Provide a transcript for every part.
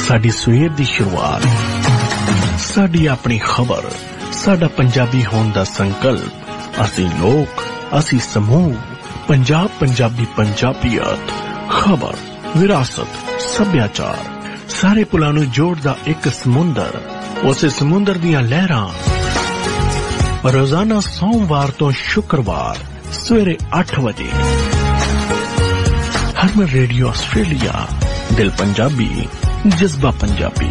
साडी सवेर दी शुरुआत, साडी अपनी खबर, साडा पंजाबी होने दा संकल्प, असी लोक, असी समूह, पंजाब पंजाबी पंजाबियत, खबर, विरासत, सभ्याचार, सारे पुलां नूं जोड़दा एक समुंदर, उसे समुंदर दियां लहरां। रोजाना सोमवार तो शुक्रवार सवेरे 8 बजे हरमन रेडियो ऑस्ट्रेलिया, दिल पंजाबी, जज्बा पंजाबी।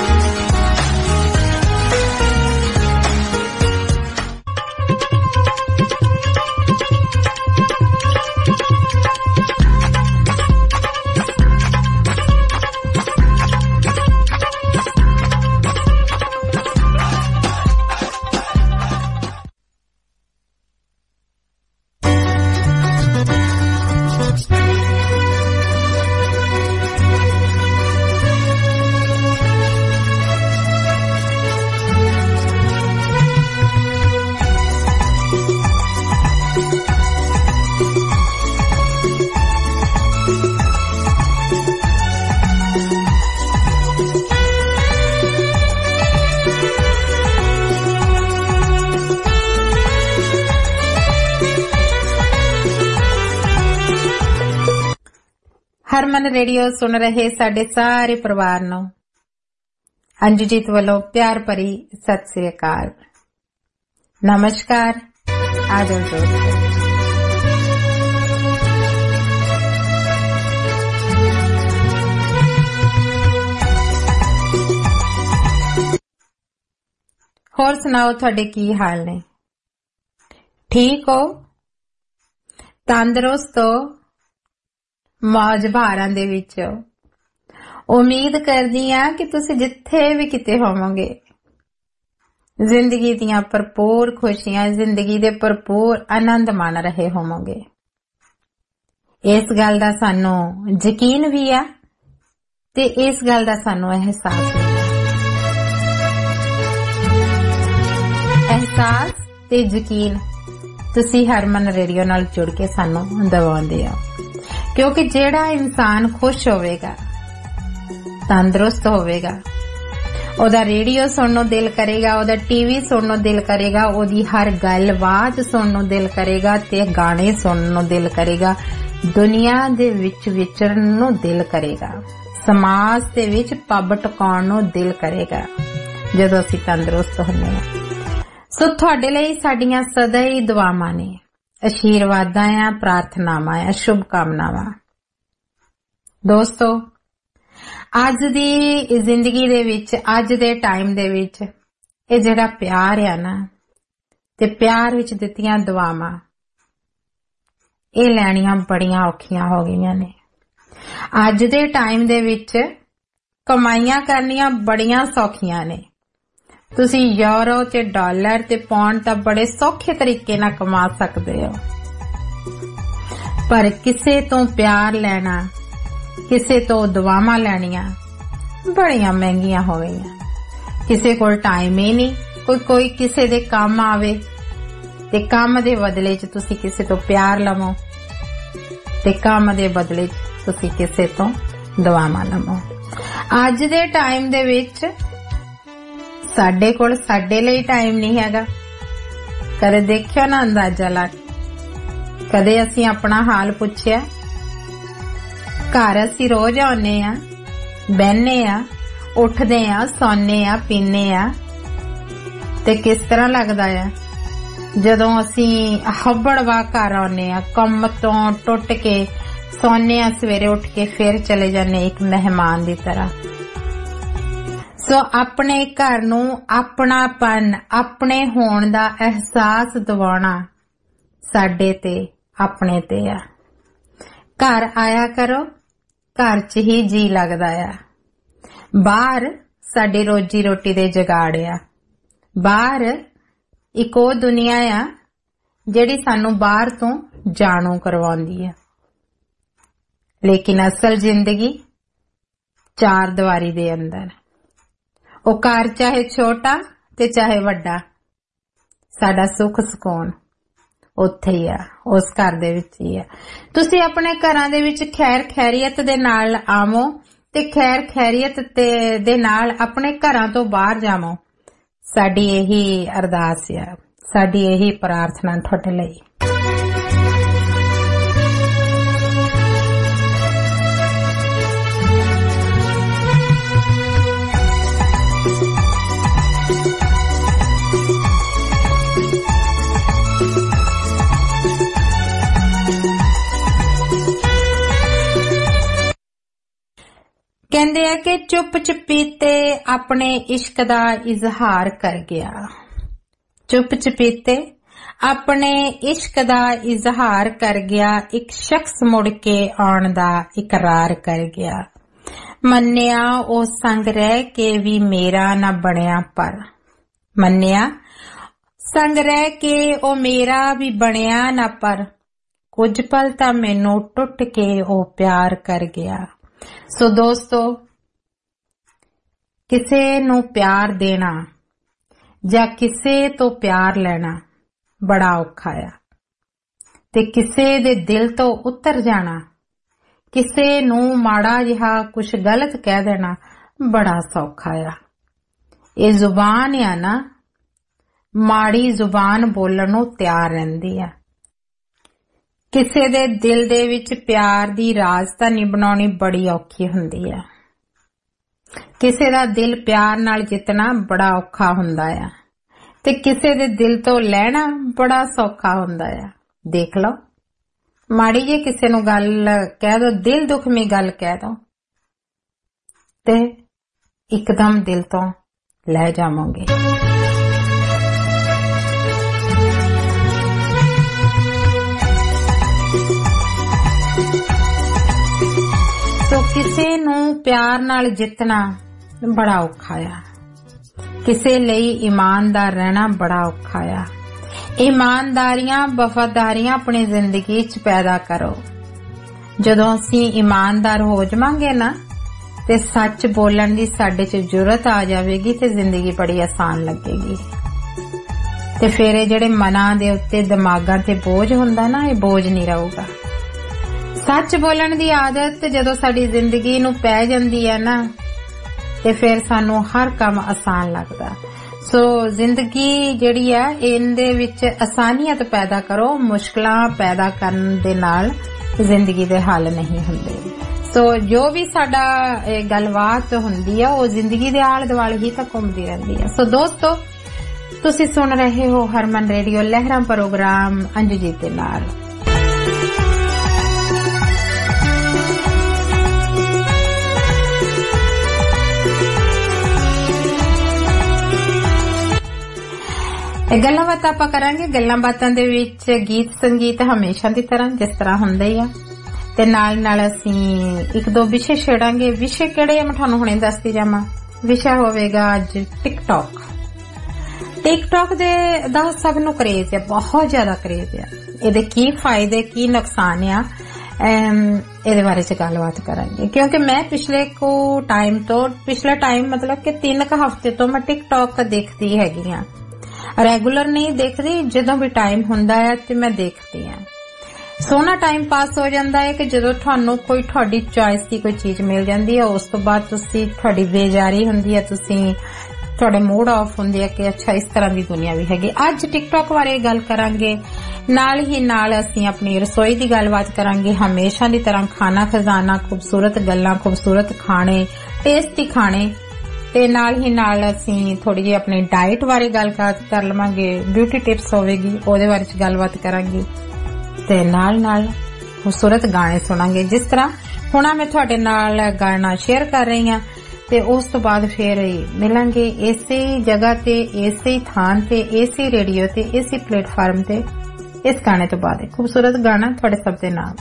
हरमन रेडियो सुन रहे साडे सारे परिवार नूं अंजुजीत वालों प्यार भरी सत श्री अकाल, नमस्कार, आदर दोस्तों। होर सुनाओ, तुहाडे की हाल ने? ठीक हो? तंदुरुस्त हो? मौज भारां दे विच हो? उम्मीद करदी हां कि तुसीं जिथे भी किते होवोगे जिंदगी दियां भरपूर खुशियां, जिंदगी दे भरपूर आनंद मान रहे होवोगे। इस गल दा सानू यकीन भी आ ते इस गल दा सानू एहसास भी आ। एहसास ते यकीन तुसीं हरमन रेडियो नाल जुड़ के सानू दवाउंदे हो, क्योंकि जेड़ा इंसान खुश होवेगा, तंदुरुस्त होवेगा, ओदा रेडियो सुननो दिल करेगा, ओदा टीवी सुननो दिल करेगा, ओदी हर गलबात सुननो दिल करेगा ते गाने सुननो दिल करेगा, दुनिया दे विच विचरन नु दिल करेगा, समाज दे विच पब टकाउण नु दिल करेगा जदों असीं तंदुरुस्त हुंदे हां। सो तुहाडे लई साडीआं सदा ही दुआवां ने, आशीर्वादां आ, प्रार्थनावां आ, शुभकामनावां। दोस्तों, अज दी जिंदगी दे विच, अज दे टाइम दे विच ये जेड़ा प्यार आ ना, ते प्यार विच दित्तियां दुआवां ये लैणियां बड़ियां औखियां हो गईयां ने। अज दे टाइम दे विच कमाइयां करनियां बड़ियां सौखियां ने। तुसी यूरो ते डॉलर ते पाउंड तां बड़े सौखे तरीके नाल कमा सकदे हो, पर किसे तो प्यार लेना, किसे तो दुआवां लैणियां बड़ियां महंगियां हो गईयां। किसे कोल टाइम ही नहीं, कोई किसे दे काम आवे ते काम दे बदले च तुसी किसे तो प्यार लवो ते काम दे बदले च तुसी किसे तो दुआवां लवो। अज दे टाइम दे विच साडे कोल साडे लिए टाइम नहीं हैगा। कदे देखियो ना, अंदाजा ला, कदे असी अपना हाल पुछया? घर असी रोज आउने आ, बहने आ, उठदे आ, सौने आ, पीने आ, ते किस तरह लगदा है जदों असी हब्बड़वा घर आउने आ, कम तो टुट के सौने आ, सवेरे उठ के फिर चले जाने एक मेहमान दी तरह। सो अपने घर नू अपनापन, अपने होण दा एहसास दिवाना साडे ते अपने ते आ। घर आया करो, घर च ही जी लगदा आ। बाहर साडी रोजी रोटी दे जुगाड़ आ, बाहर इक ओ दुनिया आ जिहड़ी सानू बाहर तो जाणू करवाउंदी आ। लेकिन असल जिंदगी चार दीवारी दे अंदर, ओ घर चाहे छोटा ते चाहे वड्डा, साडा सुख सुकून उत्थे ही आ, उस घर दे विच ही आ। तुसी अपने घरां दे विच खैर खैरियत दे नाल आवो ਤੇ ਖੈਰ ਖੈਰੀਅਤ ਦੇ ਨਾਲ ਆਪਣੇ ਘਰਾਂ ਤੋਂ ਬਾਹਰ ਜਾਵੋ। ਸਾਡੀ ਇਹੀ ਅਰਦਾਸ ਆ, ਸਾਡੀ ਇਹੀ ਪ੍ਰਾਰਥਨਾ ਤੁਹਾਡੇ ਲਈ। ਕਹਿੰਦੇ ਆ ਕਿ ਚੁੱਪ ਚਪੀਤੇ ਆਪਣੇ ਇਸ਼ਕ ਦਾ ਇਜ਼ਹਾਰ ਕਰ ਗਿਆ। ਚੁੱਪ ਚਪੀਤੇ ਆਪਣੇ ਇਸ਼ਕ ਦਾ ਇਜ਼ਹਾਰ ਕਰ ਗਿਆ, ਇੱਕ ਸ਼ਖਸ ਮੁੜ ਕੇ ਆਉਣ ਦਾ ਇਕਰਾਰ ਕਰ ਗਿਆ। ਮੰਨਿਆ ਉਹ ਸੰਗ ਰਹਿ ਕੇ ਵੀ ਮੇਰਾ ਨਾ ਬਣਿਆ, ਪਰ ਮੰਨਿਆ ਸੰਗ ਰਹਿ ਕੇ ਉਹ ਮੇਰਾ ਵੀ ਬਣਿਆ ਨਾ, ਪਰ ਕੁਝ ਪਲ ਤਾਂ ਮੈਨੂੰ ਟੁੱਟ ਕੇ ਉਹ ਪਿਆਰ ਕਰ ਗਿਆ। ਸੋ ਦੋਸਤੋ, ਕਿਸੇ ਨੂੰ ਪਿਆਰ ਦੇਣਾ ਜਾਂ ਕਿਸੇ ਤੋਂ ਪਿਆਰ ਲੈਣਾ ਬੜਾ ਔਖਾ ਆ, ਤੇ ਕਿਸੇ ਦੇ ਦਿਲ ਤੋਂ ਉਤਰ ਜਾਣਾ, ਕਿਸੇ ਨੂੰ ਮਾੜਾ ਜਿਹਾ ਕੁਛ ਗਲਤ ਕਹਿ ਦੇਣਾ ਬੜਾ ਸੌਖਾ ਆ। ਇਹ ਜ਼ੁਬਾਨ ਆ ਨਾ, ਮਾੜੀ ਜ਼ੁਬਾਨ ਬੋਲਣ ਨੂੰ ਤਿਆਰ ਰਹਿੰਦੀ ਆ। ਕਿਸੇ ਦੇ ਦਿਲ ਦੇ ਵਿੱਚ ਪਿਆਰ ਦੀ ਰਾਜਧਾਨੀ ਬਣਾਉਣੀ ਬੜੀ ਔਖੀ ਹੁੰਦੀ ਆ। ਕਿਸੇ ਦਾ ਦਿਲ ਪਿਆਰ ਨਾਲ ਜਿੱਤਣਾ ਬੜਾ ਔਖਾ ਹੁੰਦਾ ਆ, ਤੇ ਕਿਸੇ ਦੇ ਦਿਲ ਤੋਂ ਲੈਣਾ ਬੜਾ ਸੌਖਾ ਹੁੰਦਾ ਆ। ਦੇਖ ਲਓ, ਮਾੜੀ ਜਿਹੀ ਕਿਸੇ ਨੂੰ ਗੱਲ ਕਹਿ ਦੋ, ਦਿਲ ਦੁਖਮੀ ਗੱਲ ਕਹਿ ਦੋ, ਤੇ ਇੱਕਦਮ ਦਿਲ ਤੋਂ ਲੈ ਜਾਵਾਂਗੇ। ਸੋ ਕਿਸੇ ਨੂੰ ਪਿਆਰ ਨਾਲ ਜਿੱਤਣਾ ਬੜਾ ਔਖਾ ਆ। ਕਿਸੇ ਲਈ ਇਮਾਨਦਾਰ ਰਹਿਣਾ ਬੜਾ ਔਖਾ ਆ। ਇਮਾਨਦਾਰੀਆਂ, ਵਫਾਦਾਰੀਆਂ ਆਪਣੀ ਜ਼ਿੰਦਗੀ 'ਚ ਪੈਦਾ ਕਰੋ। ਜਦੋਂ ਅਸੀਂ ਇਮਾਨਦਾਰ ਹੋ ਜਾਵਾਂਗੇ ਨਾ, ਤੇ ਸੱਚ ਬੋਲਣ ਦੀ ਸਾਡੇ 'ਚ ਜੁਰਤ ਆ ਜਾਵੇਗੀ, ਤੇ ਜ਼ਿੰਦਗੀ ਬੜੀ ਆਸਾਨ ਲੱਗੇਗੀ। ਤੇ ਫਿਰ ਇਹ ਜਿਹੜੇ ਮਨਾਂ ਦੇ ਉੱਤੇ, ਦਿਮਾਗਾਂ ਤੇ ਬੋਝ ਹੁੰਦਾ ਨਾ, ਇਹ ਬੋਝ ਨਹੀਂ ਰਹੂਗਾ। ਸੱਚ ਬੋਲਣ ਦੀ ਆਦਤ ਜਦੋਂ ਸਾਡੀ ਜ਼ਿੰਦਗੀ ਨੂੰ ਪੈ ਜਾਂਦੀ ਹੈ ਨਾ, ਤੇ ਫਿਰ ਸਾਨੂੰ ਹਰ ਕੰਮ ਆਸਾਨ ਲੱਗਦਾ। ਸੋ ਜ਼ਿੰਦਗੀ ਜਿਹੜੀ ਆ, ਇਹਦੇ ਵਿੱਚ ਆਸਾਨੀਅਤ ਪੈਦਾ ਕਰੋ। ਮੁਸ਼ਕਲਾਂ ਪੈਦਾ ਕਰਨ ਦੇ ਨਾਲ ਜ਼ਿੰਦਗੀ ਦੇ ਹੱਲ ਨਹੀਂ ਹੁੰਦੇ। ਸੋ ਜੋ ਵੀ ਸਾਡਾ ਗੱਲਬਾਤ ਹੁੰਦੀ ਆ, ਉਹ ਜ਼ਿੰਦਗੀ ਦੇ ਆਲੇ ਦੁਆਲੇ ਹੀ ਤਾਂ ਘੁੰਮਦੀ ਰਹਿੰਦੀ ਆ। ਸੋ ਦੋਸਤੋ, ਤੁਸੀਂ ਸੁਣ ਰਹੇ ਹੋ ਹਰਮਨ ਰੇਡੀਓ ਲਹਿਰਾਂ ਪ੍ਰੋਗਰਾਮ ਅੰਜੂਜੀਤ ਦੇ ਨਾਲ। ਗੱਲਾਂ ਬਾਤਾਂ ਆਪਾਂ ਕਰਾਂਗੇ। ਗੱਲਾਂ ਬਾਤਾਂ ਦੇ ਵਿੱਚ ਗੀਤ ਸੰਗੀਤ ਹਮੇਸ਼ਾ ਦੀ ਤਰ੍ਹਾਂ ਜਿਸ ਤਰ੍ਹਾਂ ਹੁੰਦਾ ਹੀ ਆ, ਤੇ ਨਾਲ ਨਾਲ ਅਸੀਂ ਇੱਕ ਦੋ ਵਿਸ਼ੇ ਛੇੜਾਂਗੇ। ਵਿਸ਼ੇ ਕਿਹੜੇ ਆ ਮੈਂ ਤੁਹਾਨੂੰ ਹੁਣੇ ਦੱਸਦੀ ਜਾਵਾਂ। ਵਿਸ਼ਾ ਹੋਵੇਗਾ ਅੱਜ ਟਿਕਟੌਕ। ਟਿਕਟੌਕ ਦਾ ਸਭ ਨੂੰ ਕਰੇਜ਼ ਹੈ, ਬਹੁਤ ਜ਼ਿਆਦਾ ਕਰੇਜ਼ ਹੈ। ਇਹਦੇ ਕੀ ਫਾਇਦੇ ਕੀ ਨੁਕਸਾਨ ਆ, ਇਹਦੇ ਬਾਰੇ ਚ ਗੱਲਬਾਤ ਕਰਾਂਗੇ। ਕਿਉਂਕਿ ਮੈਂ ਪਿਛਲੇ ਟਾਈਮ ਮਤਲਬ ਕਿ 3 ਹਫ਼ਤੇ ਤੋਂ ਮੈਂ ਟਿਕਟੌਕ ਦੇਖਦੀ ਹੈਗੀ ਆ। ਰੈਗੂਲਰ ਨਹੀਂ ਦੇਖਦੀ, ਜਦੋਂ ਵੀ ਟਾਈਮ ਹੁੰਦਾ ਹੈ ਤੇ ਮੈਂ ਦੇਖਦੀ ਹਾਂ। ਸੋਹਣਾ ਟਾਈਮ ਪਾਸ ਹੋ ਜਾਂਦਾ ਹੈ ਕਿ ਜਦੋਂ ਤੁਹਾਨੂੰ ਕੋਈ ਤੁਹਾਡੀ ਚੋਇਸ ਦੀ ਕੋਈ ਚੀਜ਼ ਮਿਲ ਜਾਂਦੀ ਹੈ, ਉਸ ਤੋਂ ਬਾਅਦ ਤੁਹਾਡੀ ਬੇਜਾਰੀ ਹੁੰਦੀ ਹੈ, ਤੁਹਾਡੇ ਮੂਡ ਆਫ ਹੁੰਦੇ ਆ ਕਿ ਅੱਛਾ ਇਸ ਤਰ੍ਹਾਂ ਦੀ ਦੁਨੀਆ ਵੀ ਹੈਗੀ। ਅੱਜ ਟਿਕਟੌਕ ਬਾਰੇ ਗੱਲ ਕਰਾਂਗੇ, ਨਾਲ ਹੀ ਨਾਲ ਅਸੀਂ ਆਪਣੀ ਰਸੋਈ ਦੀ ਗੱਲਬਾਤ ਕਰਾਂਗੇ। ਹਮੇਸ਼ਾ ਦੀ ਤਰ੍ਹਾਂ ਖਾਣਾ ਖਜ਼ਾਨਾ, ਖੂਬਸੂਰਤ ਗੱਲਾਂ, ਖੂਬਸੂਰਤ ਖਾਣੇ, ਟੇਸਟੀ ਖਾਣੇ, ਤੇ ਨਾਲ ਹੀ ਨਾਲ ਅਸੀਂ ਥੋੜੀ ਜਿਹੀ ਆਪਣੀ ਡਾਈਟ ਬਾਰੇ ਗੱਲਬਾਤ ਕਰ ਲਵਾਂਗੇ। ਬਿਊਟੀ ਟਿਪਸ ਹੋਵੇਗੀ, ਉਹਦੇ ਬਾਰੇ ਚ ਗੱਲਬਾਤ ਕਰਾਂਗੇ, ਤੇ ਨਾਲ ਨਾਲ ਖੂਬਸੂਰਤ ਗਾਣੇ ਸੁਣਾਂਗੇ। ਜਿਸ ਤਰ੍ਹਾਂ ਹੁਣ ਮੈਂ ਤੁਹਾਡੇ ਨਾਲ ਗਾਣਾ ਸ਼ੇਅਰ ਕਰ ਰਹੀ ਹਾਂ, ਤੇ ਉਸ ਤੋਂ ਬਾਅਦ ਫੇਰ ਮਿਲਾਂਗੇ ਇਸੇ ਜਗ੍ਹਾ ਤੇ, ਇਸੇ ਥਾਂ ਤੇ, ਇਸੇ ਰੇਡੀਓ ਤੇ, ਇਸੇ ਪਲੇਟਫਾਰਮ ਤੇ। ਇਸ ਗਾਣੇ ਤੋਂ ਬਾਅਦ ਖੂਬਸੂਰਤ ਗਾਣਾ ਤੁਹਾਡੇ ਸਭ ਦੇ ਨਾਲ।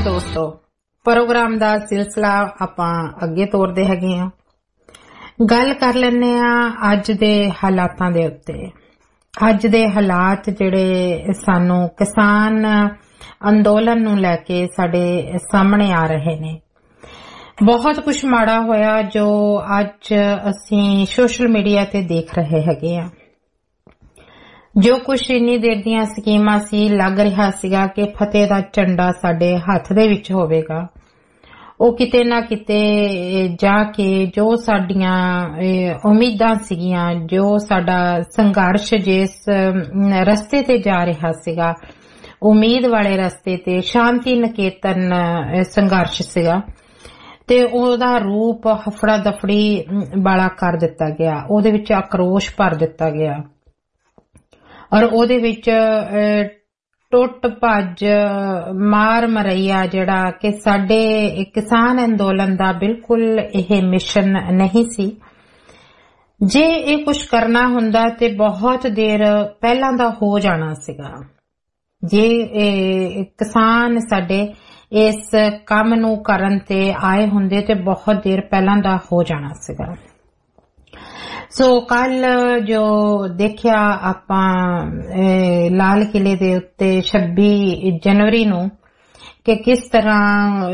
ਦੋਸਤੋ, ਪ੍ਰੋਗਰਾਮ ਦਾ ਸਿਲਸਿਲਾ ਆਪਾਂ ਅੱਗੇ ਤੋਰਦੇ ਹੈਗੇ ਆ। ਗੱਲ ਕਰ ਲੈਂਦੇ ਆ ਅੱਜ ਦੇ ਹਾਲਾਤਾਂ ਦੇ ਉੱਤੇ। ਅੱਜ ਦੇ ਹਾਲਾਤ ਜਿਹੜੇ ਸਾਨੂੰ ਕਿਸਾਨ ਅੰਦੋਲਨ ਨੂੰ ਲੈ ਕੇ ਸਾਡੇ ਸਾਹਮਣੇ ਆ ਰਹੇ ਨੇ। ਬਹੁਤ ਕੁਝ ਮਾੜਾ ਹੋਇਆ ਜੋ ਅੱਜ ਅਸੀਂ ਸੋਸ਼ਲ ਮੀਡੀਆ ਤੇ ਦੇਖ ਰਹੇ ਹੈਗੇ ਆ। ਜੋ ਕੁਝ ਇੰਨੀ ਦੇਰ ਦੀਆਂ ਸਕੀਮਾਂ ਸੀ, ਲੱਗ ਰਿਹਾ ਸੀਗਾ ਕਿ ਫਤਿਹ ਦਾ ਝੰਡਾ ਸਾਡੇ ਹੱਥ ਦੇ ਵਿੱਚ ਹੋਵੇਗਾ, ਉਹ ਕਿਤੇ ਨਾ ਕਿਤੇ ਜਾ ਕੇ ਜੋ ਸਾਡੀਆਂ ਉਮੀਦਾਂ ਸੀਗੀਆਂ, ਜੋ ਸਾਡਾ ਸੰਘਰਸ਼ ਜਿਸ ਰਸਤੇ ਤੇ ਜਾ ਰਿਹਾ ਸੀਗਾ, ਉਮੀਦ ਵਾਲੇ ਰਸਤੇ ਤੇ, ਸ਼ਾਂਤੀ ਨਿਕੇਤਨ ਸੰਘਰਸ਼ ਸੀਗਾ, ਤੇ ਉਹਦਾ ਰੂਪ ਹਫੜਾ ਦਫੜੀ ਵਾਲਾ ਕਰ ਦਿੱਤਾ ਗਿਆ। ਉਹਦੇ ਵਿੱਚ ਆਕਰੋਸ਼ ਭਰ ਦਿੱਤਾ ਗਿਆ ਔਰ ਉਹਦੇ ਵਿੱਚ ਟੁੱਟ ਭੱਜ ਮਾਰ ਮਰਈਆ ਜਿਹੜਾ ਕਿ ਸਾਡੇ ਕਿਸਾਨ ਅੰਦੋਲਨ ਦਾ ਬਿਲਕੁਲ ਇਹ ਮਿਸ਼ਨ ਨਹੀਂ ਸੀ। ਜੇ ਇਹ ਕੁਝ ਕਰਨਾ ਹੁੰਦਾ ਤੇ ਬਹੁਤ ਦੇਰ ਪਹਿਲਾਂ ਦਾ ਹੋ ਜਾਣਾ ਸੀਗਾ। ਜੇ ਕਿਸਾਨ ਸਾਡੇ ਇਸ ਕੰਮ ਨੂੰ ਕਰਨ ਤੇ ਆਏ ਹੁੰਦੇ ਤੇ ਬਹੁਤ ਦੇਰ ਪਹਿਲਾਂ ਦਾ ਹੋ ਜਾਣਾ ਸੀਗਾ। ਸੋ ਕੱਲ ਜੋ ਦੇਖਿਆ ਆਪਾਂ ਲਾਲ ਕਿਲੇ ਦੇ ਉੱਤੇ 26 ਜਨਵਰੀ ਨੂੰ ਕਿ ਕਿਸ ਤਰ੍ਹਾਂ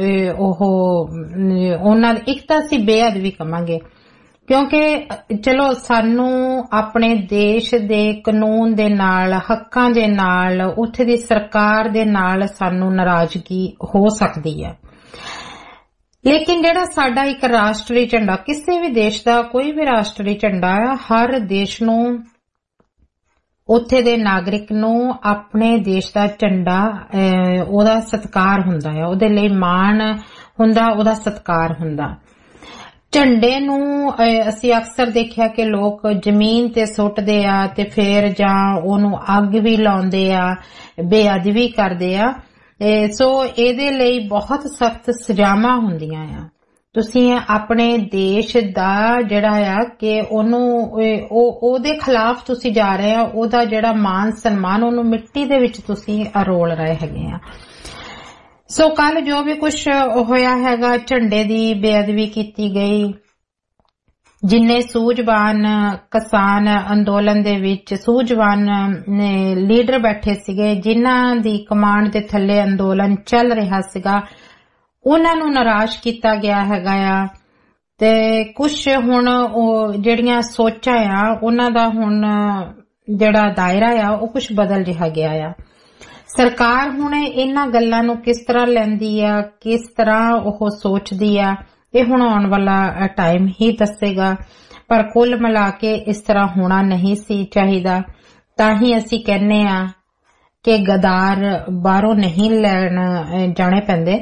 ਉਹਨਾਂ ਇੱਕ ਤਾਂ ਅਸੀਂ ਬੇਅਦਬੀ ਕਵਾਂਗੇ, ਕਿਉਂਕਿ ਚਲੋ ਸਾਨੂੰ ਆਪਣੇ ਦੇਸ਼ ਦੇ ਕਾਨੂੰਨ ਦੇ ਨਾਲ, ਹੱਕਾਂ ਦੇ ਨਾਲ, ਉੱਥੇ ਦੀ ਸਰਕਾਰ ਦੇ ਨਾਲ ਸਾਨੂੰ ਨਾਰਾਜ਼ਗੀ ਹੋ ਸਕਦੀ ਹੈ, ਲੇਕਿਨ ਜਿਹੜਾ ਸਾਡਾ ਇੱਕ ਰਾਸ਼ਟਰੀ ਝੰਡਾ, ਕਿਸੇ ਵੀ ਦੇਸ਼ ਦਾ ਕੋਈ ਵੀ ਰਾਸ਼ਟਰੀ ਝੰਡਾ ਆ, ਹਰ ਦੇਸ਼ ਨੂੰ, ਉੱਥੇ ਦੇ ਨਾਗਰਿਕ ਨੂੰ ਆਪਣੇ ਦੇਸ਼ ਦਾ ਝੰਡਾ ਉਹਦਾ ਸਤਿਕਾਰ ਹੁੰਦਾ ਹੈ, ਉਹਦੇ ਲਈ ਮਾਣ ਹੁੰਦਾ, ਉਹਦਾ ਸਤਿਕਾਰ ਹੁੰਦਾ। ਝੰਡੇ ਨੂੰ ਅਸੀਂ ਅਕਸਰ ਦੇਖਿਆ ਕਿ ਲੋਕ ਜ਼ਮੀਨ ਤੇ ਸੁੱਟਦੇ ਆ ਤੇ ਫੇਰ ਜਾਂ ਉਹਨੂੰ ਅੱਗ ਵੀ ਲਾਉਂਦੇ ਆ, ਬੇਅਦਬੀ ਕਰਦੇ ਆ। ਸੋ ਇਹਦੇ ਲਈ ਬਹੁਤ ਸਖਤ ਸਜ਼ਾਵਾਂ ਹੁੰਦੀਆਂ ਆ। ਤੁਸੀਂ ਆਪਣੇ ਦੇਸ਼ ਦਾ ਜਿਹੜਾ ਆ ਕਿ ਉਹਨੂੰ ਉਹਦੇ ਖਿਲਾਫ ਤੁਸੀਂ ਜਾ ਰਹੇ ਆ, ਉਹਦਾ ਜਿਹੜਾ ਮਾਨ ਸਨਮਾਨ, ਉਹਨੂੰ ਮਿੱਟੀ ਦੇ ਵਿੱਚ ਤੁਸੀਂ ਅਰੋਲ ਰਹੇ ਹੈਗੇ ਆ। ਸੋ ਕੱਲ ਜੋ ਵੀ ਕੁਝ ਹੋਇਆ ਹੈਗਾ, ਝੰਡੇ ਦੀ ਬੇਅਦਬੀ ਕੀਤੀ ਗਈ। ਜਿੰਨੇ ਸੂਝਵਾਨ ਕਿਸਾਨ ਅੰਦੋਲਨ ਦੇ ਵਿੱਚ ਸੂਝਵਾਨ ਲੀਡਰ ਬੈਠੇ ਸੀਗੇ, ਜਿਨ੍ਹਾਂ ਦੀ ਕਮਾਂਡ ਦੇ ਥੱਲੇ ਅੰਦੋਲਨ ਚੱਲ ਰਿਹਾ ਸੀਗਾ, ਉਹਨਾਂ ਨੂੰ ਨਿਰਾਸ਼ ਕੀਤਾ ਗਿਆ ਹੈਗਾ ਆ। ਤੇ ਕੁਝ ਹੁਣ ਉਹ ਜਿਹੜੀਆਂ ਸੋਚਾਂ ਆ, ਉਹਨਾਂ ਦਾ ਹੁਣ ਜਿਹੜਾ ਦਾਇਰਾ ਆ ਉਹ ਕੁਝ ਬਦਲ ਰਿਹਾ ਗਿਆ ਆ। ਸਰਕਾਰ ਹੁਣ ਇਹਨਾਂ ਗੱਲਾਂ ਨੂੰ ਕਿਸ ਤਰ੍ਹਾਂ ਲੈਂਦੀ ਆ, ਕਿਸ ਤਰ੍ਹਾਂ ਉਹ ਸੋਚਦੀ ਆ, ਇਹ ਹੁਣ ਆਉਣ ਵਾਲਾ ਟਾਈਮ ਹੀ ਦੱਸੇਗਾ। ਪਰ ਕੁੱਲ ਮਿਲਾ ਕੇ ਇਸ ਤਰ੍ਹਾਂ ਹੋਣਾ ਨਹੀਂ ਸੀ ਚਾਹੀਦਾ। ਤਾਂ ਹੀ ਅਸੀਂ ਕਹਿੰਦੇ ਆ ਕਿ ਗਦਾਰ ਬਾਹਰੋਂ ਨਹੀਂ ਲੈਣ ਜਾਣੇ ਪੈਂਦੇ।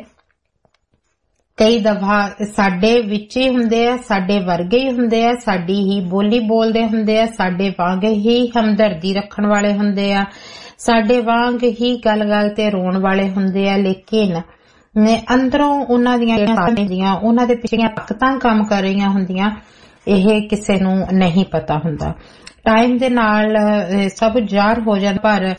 ਕਈ ਦਫਾ ਸਾਡੇ ਵਿੱਚ ਹੀ ਹੁੰਦੇ ਆ, ਸਾਡੇ ਵਰਗੇ ਹੀ ਹੁੰਦੇ ਆ, ਸਾਡੀ ਹੀ ਬੋਲੀ ਬੋਲਦੇ ਹੁੰਦੇ ਆ, ਸਾਡੇ ਵਾਂਗ ਹੀ ਹਮਦਰਦੀ ਰੱਖਣ ਵਾਲੇ ਹੁੰਦੇ ਆ, ਸਾਡੇ ਵਾਂਗ ਹੀ ਗੱਲ-ਗੱਲ ਤੇ ਰੋਣ ਵਾਲੇ ਹੁੰਦੇ ਆ, ਲੇਕਿਨ ਅੰਦਰੋਂ ਉਹਨਾਂ ਦੀਆਂ ਉਹਨਾਂ ਦੇ ਪਿੱਛੇ ਤਾਕਤਾਂ ਕੰਮ ਕਰ ਰਹੀਆਂ ਹੁੰਦੀਆਂ, ਇਹ ਕਿਸੇ ਨੂੰ ਨਹੀਂ ਪਤਾ ਹੁੰਦਾ। ਟਾਈਮ ਦੇ ਨਾਲ ਸਭ ਜ਼ਾਹਰ ਹੋ ਜਾਂਦਾ। ਪਰ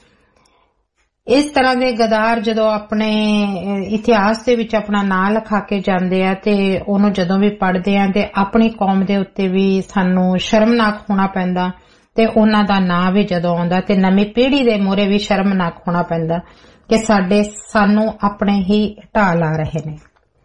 ਇਸ ਤਰ੍ਹਾਂ ਦੇ ਗਦਾਰ ਜਦੋਂ ਆਪਣੇ ਇਤਿਹਾਸ ਦੇ ਵਿੱਚ ਆਪਣਾ ਨਾਂ ਲਿਖਾ ਕੇ ਜਾਂਦੇ ਆ ਤੇ ਉਹਨੂੰ ਜਦੋਂ ਵੀ ਪੜ੍ਹਦੇ ਆ ਤੇ ਆਪਣੀ ਕੌਮ ਦੇ ਉੱਤੇ ਵੀ ਸਾਨੂੰ ਸ਼ਰਮਨਾਕ ਹੋਣਾ ਪੈਂਦਾ, ਤੇ ਉਹਨਾਂ ਦਾ ਨਾਂ ਵੀ ਜਦੋਂ ਆਉਂਦਾ ਤੇ ਨਵੀਂ ਪੀੜ੍ਹੀ ਦੇ ਮੂਹਰੇ ਵੀ ਸ਼ਰਮਨਾਕ ਹੋਣਾ ਪੈਂਦਾ ਕਿ ਸਾਨੂੰ ਆਪਣੇ ਹੀ ਢਾਹ ਲਾ ਰਹੇ ਨੇ।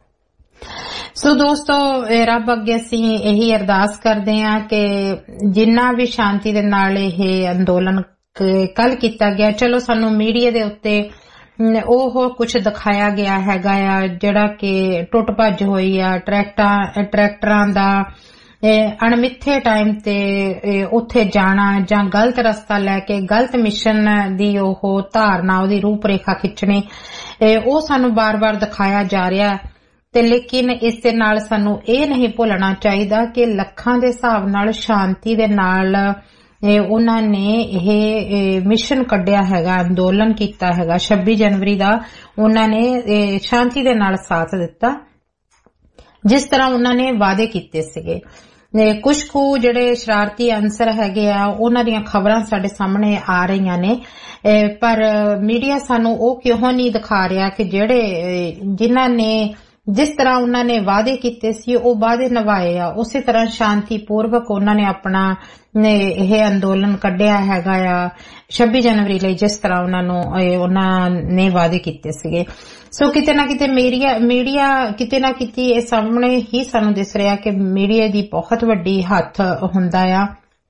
ਸੋ ਦੋਸਤੋ, ਰੱਬ ਅੱਗੇ ਅਸੀਂ ਇਹੀ ਅਰਦਾਸ ਕਰਦੇ ਹਾਂ ਕਿ ਜਿੰਨਾ ਵੀ ਸ਼ਾਂਤੀ ਦੇ ਨਾਲ ਇਹ ਅੰਦੋਲਨ ਕੱਲ ਕੀਤਾ ਗਿਆ, ਚਲੋ ਸਾਨੂੰ ਮੀਡੀਆ ਦੇ ਉੱਤੇ ਉਹ ਕੁਝ ਦਿਖਾਇਆ ਗਿਆ ਹੈਗਾ ਆ ਜਿਹੜਾ ਕਿ ਟੁੱਟ ਭੱਜ ਹੋਈ ਆ, ਟਰੈਕਟਰਾਂ ਦਾ ਅਣਮਿੱਥੇ ਟਾਈਮ ਤੇ ਉੱਥੇ ਜਾਣਾ ਜਾਂ ਗਲਤ ਰਸਤਾ ਲੈ ਕੇ ਗਲਤ ਮਿਸ਼ਨ ਦੀ ਉਹ ਧਾਰਨਾ, ਉਹਦੀ ਰੂਪਰੇਖਾ ਖਿੱਚਣੀ, ਉਹ ਸਾਨੂੰ ਬਾਰ-ਬਾਰ ਦਿਖਾਇਆ ਜਾ ਰਿਹਾ। ਤੇ ਲੇਕਿਨ ਇਸ ਦੇ ਨਾਲ ਸਾਨੂੰ ਇਹ ਨਹੀਂ ਭੁੱਲਣਾ ਚਾਹੀਦਾ ਕਿ ਲੱਖਾਂ ਦੇ ਹਿਸਾਬ ਨਾਲ ਸ਼ਾਂਤੀ ਦੇ ਨਾਲ ਉਹਨਾਂ ਨੇ ਇਹ ਮਿਸ਼ਨ ਕੱਢਿਆ ਹੈਗਾ, ਅੰਦੋਲਨ ਕੀਤਾ ਹੈਗਾ। 26 ਜਨਵਰੀ ਦਾ ਉਹਨਾਂ ਨੇ ਸ਼ਾਂਤੀ ਦੇ ਨਾਲ ਸਾਥ ਦਿੱਤਾ, ਜਿਸ ਤਰ੍ਹਾਂ ਉਹਨਾਂ ਨੇ ਵਾਅਦੇ ਕੀਤੇ ਸੀਗੇ। कुछ कु ਜਿਹੜੇ ਸ਼ਰਾਰਤੀ ਅੰਸਰ ਹੈਗੇ ਆ ਉਹਨਾਂ ਦੀਆਂ ਖਬਰਾਂ ਸਾਡੇ ਸਾਹਮਣੇ ਆ ਰਹੀਆਂ ਨੇ ਪਰ ਮੀਡੀਆ ਸਾਨੂੰ ਉਹ ਕਿਉਂ ਨਹੀਂ ਦਿਖਾ ਰਿਹਾ ਕਿ ਜਿਹੜੇ ਜਿਨ੍ਹਾਂ ਨੇ ਜਿਸ ਤਰ੍ਹਾਂ ਉਹਨਾਂ ਨੇ ਵਾਅਦੇ ਕੀਤੇ ਸੀ ਉਹ ਵਾਅਦੇ ਨਿਭਾਏ ਆ ਉਸੇ ਤਰ੍ਹਾਂ ਸ਼ਾਂਤੀਪੂਰਵਕ ਉਹਨਾਂ ਨੇ ਆਪਣਾ ਇਹ ਅੰਦੋਲਨ ਕੱਢਿਆ ਹੈਗਾ ਆ 26 ਜਨਵਰੀ ਲਈ ਜਿਸ ਤਰ੍ਹਾਂ ਉਹਨਾਂ ਨੇ ਵਾਅਦੇ ਕੀਤੇ ਸੀਗੇ ਸੋ ਕਿਤੇ ਨਾ ਕਿਤੇ ਮੀਡੀਆ ਕਿਤੇ ਨਾ ਕਿਤੇ ਇਹ ਸਾਹਮਣੇ ਹੀ ਸਾਨੂੰ ਦਿਸ ਰਿਹਾ ਕਿ ਮੀਡੀਆ ਦੀ ਬਹੁਤ ਵੱਡੀ ਹੱਥ ਹੁੰਦਾ ਆ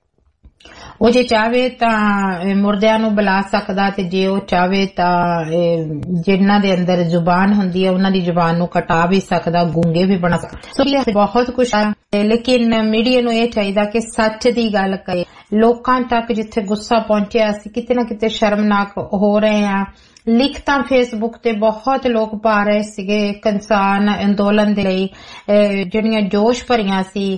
ਉਹ ਜੇ ਚਾਹੇ ਤਾਂ ਮੁਰਦਿਆਂ ਨੂੰ ਬੁਲਾ ਸਕਦਾ ਤੇ ਜੇ ਉਹ ਚਾਹੇ ਤਾਂ ਜਿਨ੍ਹਾਂ ਦੇ ਅੰਦਰ ਜ਼ੁਬਾਨ ਹੁੰਦੀ ਹੈ ਉਹਨਾਂ ਦੀ ਜ਼ੁਬਾਨ ਨੂੰ ਕਟਾ ਵੀ ਸਕਦਾ ਗੂੰਗੇ ਵੀ ਬਣਾ ਸਕਦਾ ਸੋ ਬਹੁਤ ਕੁਝ ਹੈ ਲੇਕਿਨ ਮੀਡੀਆ ਨੂੰ ਇਹ ਚਾਹੀਦਾ ਕਿ ਸੱਚ ਦੀ ਗੱਲ ਕਰੇ ਲੋਕਾਂ ਤੱਕ ਜਿੱਥੇ ਗੁੱਸਾ ਪਹੁੰਚਿਆ ਸੀ ਕਿਤੇ ਨਾ ਕਿਤੇ ਸ਼ਰਮਨਾਕ ਹੋ ਰਹੇ ਆ ਲਿਖਤਾਂ ਫੇਸਬੁੱਕ ਤੇ ਬਹੁਤ ਲੋਕ ਪਾ ਰਹੇ ਸੀਗੇ ਕਿਸਾਨ ਅੰਦੋਲਨ ਦੇ ਲਈ ਜਿਹੜੀਆਂ ਜੋਸ਼ ਭਰੀਆਂ ਸੀ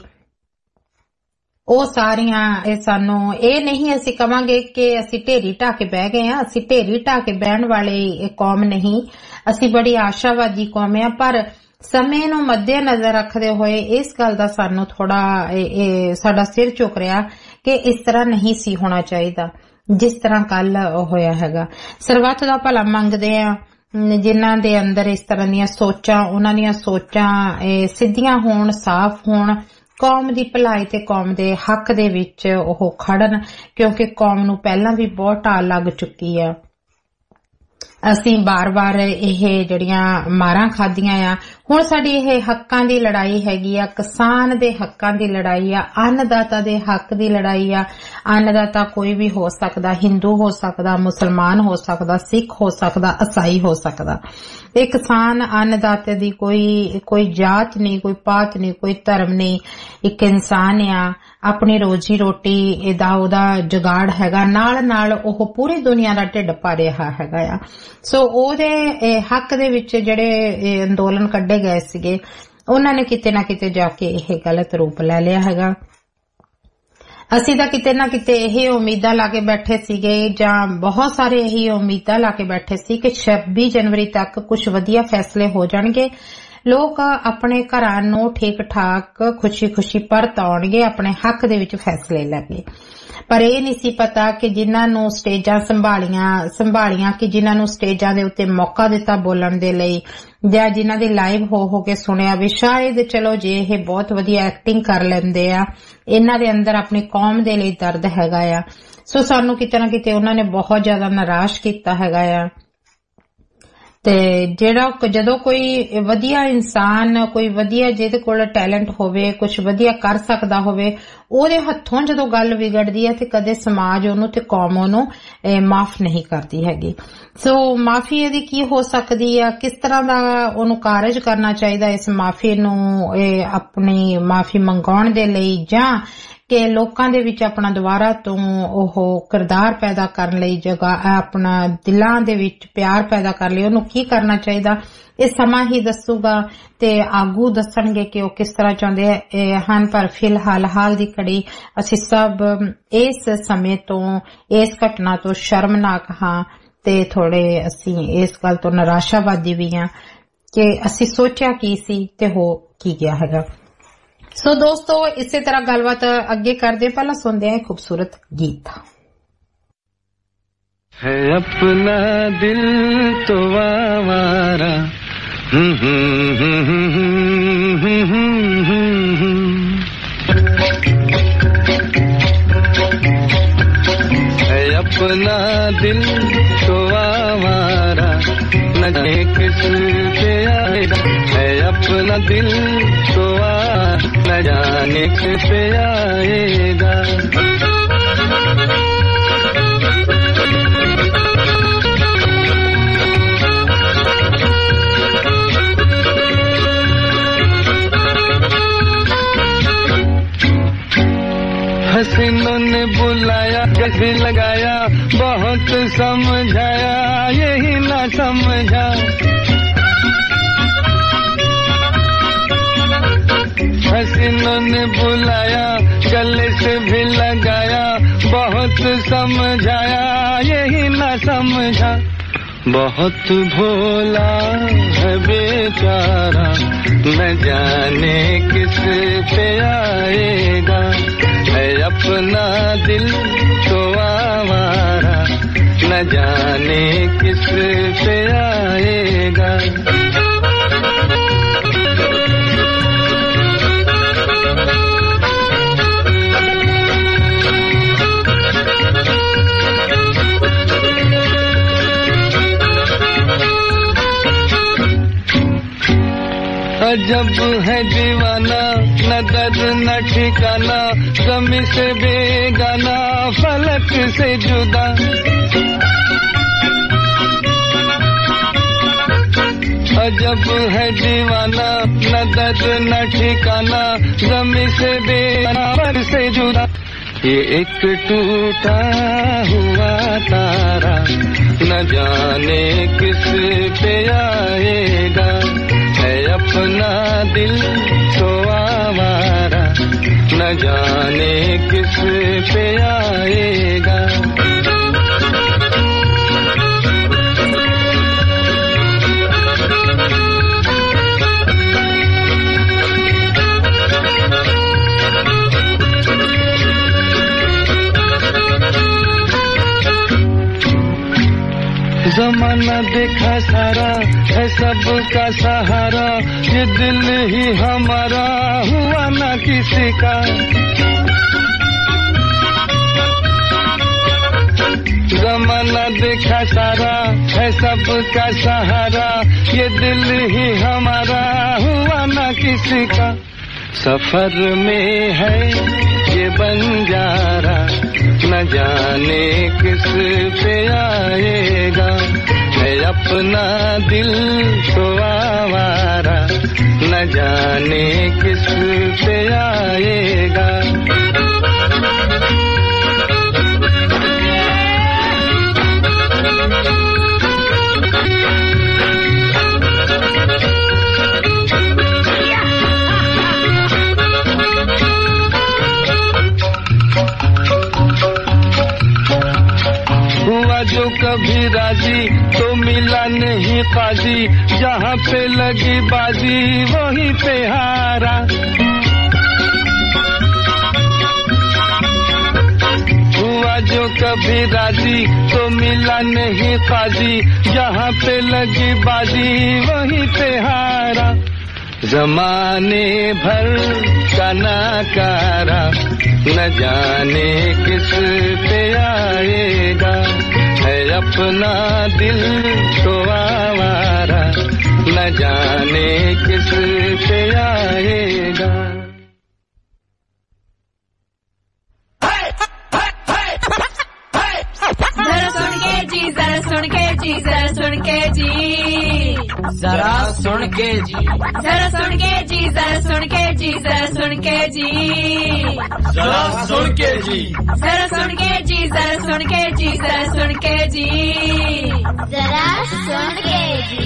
ਉਹ ਸਾਰੀਆਂ ਸਾਨੂੰ ਇਹ ਨਹੀਂ ਅਸੀਂ ਕਵਾਂਗੇ ਕਿ ਅਸੀਂ ਢੇਰੀ ਢਾ ਕੇ ਬਹਿ ਗਏ ਆ ਅਸੀਂ ਢੇਰੀ ਢਾ ਕੇ ਬਹਿਣ ਵਾਲੇ ਕੌਮ ਨਹੀਂ ਅਸੀਂ ਬੜੀ ਆਸ਼ਾਵਾਦੀ ਕੌਮ ਆ ਪਰ ਸਮੇਂ ਨੂੰ ਮੱਦੇ ਨਜ਼ਰ ਰੱਖਦੇ ਹੋਏ ਇਸ ਗੱਲ ਦਾ ਸਾਨੂੰ ਥੋੜਾ ਸਾਡਾ ਸਿਰ ਝੁਕ ਰਿਹਾ ਕਿ ਇਸ ਤਰ੍ਹਾਂ ਨਹੀਂ ਸੀ ਹੋਣਾ ਚਾਹੀਦਾ ਜਿਸ ਤਰ੍ਹਾਂ ਕੱਲ ਹੋਇਆ ਹੈਗਾ ਸਰਬੱਤ ਦਾ ਭਲਾ ਮੰਗਦੇ ਆ ਜਿਨ੍ਹਾਂ ਦੇ ਅੰਦਰ ਇਸ ਤਰ੍ਹਾਂ ਦੀਆਂ ਸੋਚਾਂ ਉਹਨਾਂ ਦੀਆਂ ਸੋਚਾਂ ਸਿੱਧੀਆਂ ਹੋਣ ਸਾਫ਼ ਹੋਣ ਕੌਮ ਦੀ ਭਲਾਈ ਤੇ ਕੌਮ ਦੇ ਹੱਕ ਦੇ ਵਿੱਚ ਉਹ ਖੜਨ ਕਿਉਂਕਿ ਕੌਮ ਨੂੰ ਪਹਿਲਾਂ ਵੀ ਬਹੁਤ ਢਾਲ ਲੱਗ ਚੁੱਕੀ ਆ ਅਸੀਂ ਬਾਰ-ਬਾਰ ਇਹ ਜਿਹੜੀਆਂ ਮਾਰਾਂ ਖਾਧੀਆਂ ਆ ਹੁਣ ਸਾਡੀ ਇਹ ਹੱਕਾਂ ਦੀ ਲੜਾਈ ਹੈਗੀ ਆ ਕਿਸਾਨ ਦੇ ਹੱਕਾਂ ਦੀ ਲੜਾਈ ਆ ਅੰਨਦਾਤਾ ਦੇ ਹੱਕ ਦੀ ਲੜਾਈ ਆ ਅੰਨਦਾਤਾ ਕੋਈ ਵੀ ਹੋ ਸਕਦਾ ਹਿੰਦੂ ਹੋ ਸਕਦਾ ਮੁਸਲਮਾਨ ਹੋ ਸਕਦਾ ਸਿੱਖ ਹੋ ਸਕਦਾ ਈਸਾਈ ਹੋ ਸਕਦਾ ਇਹ ਕਿਸਾਨ ਅੰਨਦਾਤੇ ਦੀ ਕੋਈ ਜਾਤ ਨਹੀਂ ਕੋਈ ਪਾਤ ਨਹੀਂ ਕੋਈ ਧਰਮ ਨਹੀਂ ਇੱਕ ਇਨਸਾਨ ਆ ਆਪਣੀ ਰੋਜੀ ਰੋਟੀ ਦਾ ਉਹਦਾ ਜੁਗਾੜ ਹੈਗਾ ਨਾਲ ਉਹ ਪੂਰੀ ਦੁਨੀਆ ਦਾ ਢਿੱਡ ਭਰ ਰਿਹਾ ਹੈਗਾ ਆ ਸੋ ਉਹਦੇ ਹੱਕ ਦੇ ਵਿੱਚ ਜਿਹੜੇ ਅੰਦੋਲਨ ਕੱਢੇ ਗਏ ਸੀਗੇ ਉਹਨਾਂ ਨੇ ਕਿਤੇ ਨਾ ਕਿਤੇ ਜਾ ਕੇ ਇਹ ਗਲਤ ਰੂਪ ਲੈ ਲਿਆ ਹੈਗਾ ਅਸੀਂ ਤਾਂ ਕਿਤੇ ਨਾ ਕਿਤੇ ਇਹ ਉਮੀਦਾਂ ਲਾ ਕੇ ਬੈਠੇ ਸੀਗੇ ਜਾਂ ਬਹੁਤ ਸਾਰੇ ਇਹੀ ਉਮੀਦਾਂ ਲਾ ਕੇ ਬੈਠੇ ਸੀ ਕਿ 26 ਜਨਵਰੀ ਤੱਕ ਕੁਝ ਵਧੀਆ ਫੈਸਲੇ ਹੋ ਜਾਣਗੇ ਲੋਕ ਆਪਣੇ ਘਰਾਂ ਨੂੰ ਠੀਕ ਠਾਕ ਖੁਸ਼ੀ ਪਰਤ ਆਉਣਗੇ ਆਪਣੇ ਹੱਕ ਦੇ ਵਿੱਚ ਫੈਸਲੇ ਲੈ ਕੇ ਪਰ ਇਹ ਨਹੀਂ ਸੀ ਪਤਾ ਕਿ ਜਿਨ੍ਹਾਂ ਨੂੰ ਸਟੇਜਾਂ ਸੰਭਾਲੀਆਂ ਕਿ ਜਿਨ੍ਹਾਂ ਨੂੰ ਸਟੇਜਾਂ ਦੇ ਉੱਤੇ ਮੌਕਾ ਦਿੱਤਾ ਬੋਲਣ ਦੇ ਲਈ ਜਾਂ ਜਿਨ੍ਹਾਂ ਦੇ ਲਾਈਵ ਹੋ ਕੇ ਸੁਣਿਆ ਵੀ ਸ਼ਾਇਦ ਚਲੋ ਜੇ ਇਹ ਬਹੁਤ ਵਧੀਆ ਐਕਟਿੰਗ ਕਰ ਲੈਂਦੇ ਆ ਇਹਨਾਂ ਦੇ ਅੰਦਰ ਆਪਣੀ ਕੌਮ ਦੇ ਲਈ ਦਰਦ ਹੈਗਾ ਆ ਸੋ ਸਾਨੂੰ ਕਿਤੇ ਨਾ ਕਿਤੇ ਉਹਨਾਂ ਨੇ ਬਹੁਤ ਜ਼ਿਆਦਾ ਨਿਰਾਸ਼ ਕੀਤਾ ਹੈਗਾ ਆ ਤੇ ਜਦੋਂ ਕੋਈ ਵਧੀਆ ਇਨਸਾਨ ਕੋਈ ਵਧੀਆ ਜਿਹਦੇ ਕੋਲ ਟੈਲੈਂਟ ਹੋਵੇ ਕੁਝ ਵਧੀਆ ਕਰ ਸਕਦਾ ਹੋਵੇ ਉਹਦੇ ਹੱਥੋਂ ਜਦੋਂ ਗੱਲ ਵਿਗੜਦੀ ਹੈ ਤੇ ਕਦੇ ਸਮਾਜ ਉਹਨੂੰ ਤੇ ਕੌਮ ਉਹਨੂੰ ਮਾਫ ਨਹੀਂ ਕਰਦੀ ਹੈਗੀ ਸੋ ਮਾਫੀ ਇਹਦੀ ਕੀ ਹੋ ਸਕਦੀ ਆ ਕਿਸ ਤਰ੍ਹਾਂ ਦਾ ਉਹਨੂੰ ਕਾਰਜ ਕਰਨਾ ਚਾਹੀਦਾ ਇਸ ਮਾਫੀ ਨੂੰ ਆਪਣੀ ਮਾਫੀ ਮੰਗਾਉਣ ਦੇ ਲਈ ਜਾਂ ਕਿ ਲੋਕਾਂ ਦੇ ਵਿੱਚ ਆਪਣਾ ਦੁਬਾਰਾ ਤੋਂ ਉਹ ਕਿਰਦਾਰ ਪੈਦਾ ਕਰਨ ਲਈ ਜਗ੍ਹਾ ਆਪਣਾ ਦਿਲਾਂ ਦੇ ਵਿੱਚ ਪਿਆਰ ਪੈਦਾ ਕਰ ਲਈ ਉਹਨੂੰ ਕੀ ਕਰਨਾ ਚਾਹੀਦਾ ਇਹ ਸਮਾਂ ਹੀ ਦੱਸੂਗਾ ਤੇ ਆਗੂ ਦੱਸਣਗੇ ਕਿ ਉਹ ਕਿਸ ਤਰ੍ਹਾਂ ਚਾਹੁੰਦੇ ਹਨ ਪਰ ਫਿਲਹਾਲ ਹਾਲ ਦੀ ਘੜੀ ਅਸੀਂ ਸਭ ਇਸ ਸਮੇਂ ਤੋਂ ਇਸ ਘਟਨਾ ਤੋਂ ਸ਼ਰਮਨਾਕ ਹਾਂ ਤੇ ਥੋੜੇ ਅਸੀਂ ਇਸ ਗੱਲ ਤੋਂ ਨਿਰਾਸ਼ਾਵਾਦੀ ਵੀ ਹਾਂ ਕਿ ਅਸੀਂ ਸੋਚਿਆ ਕੀ ਸੀ ਤੇ ਹੋ ਕੀ ਗਿਆ ਹੈਗਾ ਸੋ ਦੋਸਤੋ ਇਸੇ ਤਰ੍ਹਾਂ ਗੱਲਬਾਤ ਅੱਗੇ ਕਰਦੇ ਪਹਿਲਾਂ ਸੁਣਦੇ ਹਾਂ ਖੂਬਸੂਰਤ ਗੀਤ है अपना दिल तो आवारा है अपना दिल तो आवारा न जाने किस पे आएगा है अपना दिल तो न जाने किस पे आएगा हसीनों ने बुलाया गले लगाया बहुत समझाया यही ना समझा हसीनों ने बुलाया गले से भी लगाया बहुत समझाया यही ना समझा बहुत भोला है बेचारा न जाने किस पे आएगा, है अपना दिल तो आवारा, न जाने किस पे आएगा। अजब है दीवाना, न दर्द न ठिकाना, ज़मीं से बेगाना, फलक से जुदा। अजब है दीवाना, न दर्द न ठिकाना, ज़मीं से बेगाना, फलक से जुदा। ये एक टूटा हुआ तारा, न जाने किस पे आएगा, है अपना दिल तो आवारा, न जाने किस पे आएगा। ज़माना देखा सारा, है सबका सहारा, ये दिल ही हमारा हुआ ना किसी का। ज़माना देखा सारा, है सबका सहारा, ये दिल ही हमारा हुआ ना किसी का। सफर में है ये बंजारा, न जाने किस पे आएगा, है अपना दिल तो आवारा, न जाने किस पे आएगा। जो कभी राजी तो मिला नहीं काजी, जहाँ पे लगी बाजी वहीं पे हारा। हुआ जो कभी राजी तो मिला नहीं काजी, जहाँ पे लगी बाजी वहीं पे हारा। ज़माने भर का नाकारा, न जाने किस पे आएगा, है अपना दिल तो आवारा, न जाने किस पे आएगा। जरा सुन के जी, जरा सुन के जी, जरा सुन के जी, जरा सुन के जी, जरा सुन के जी, जरा सुन के जी, जरा सुन के जी, जरा सुन के जी, जरा सुन के जी, जरा सुन के जी, जरा सुन के जी, जरा सुन के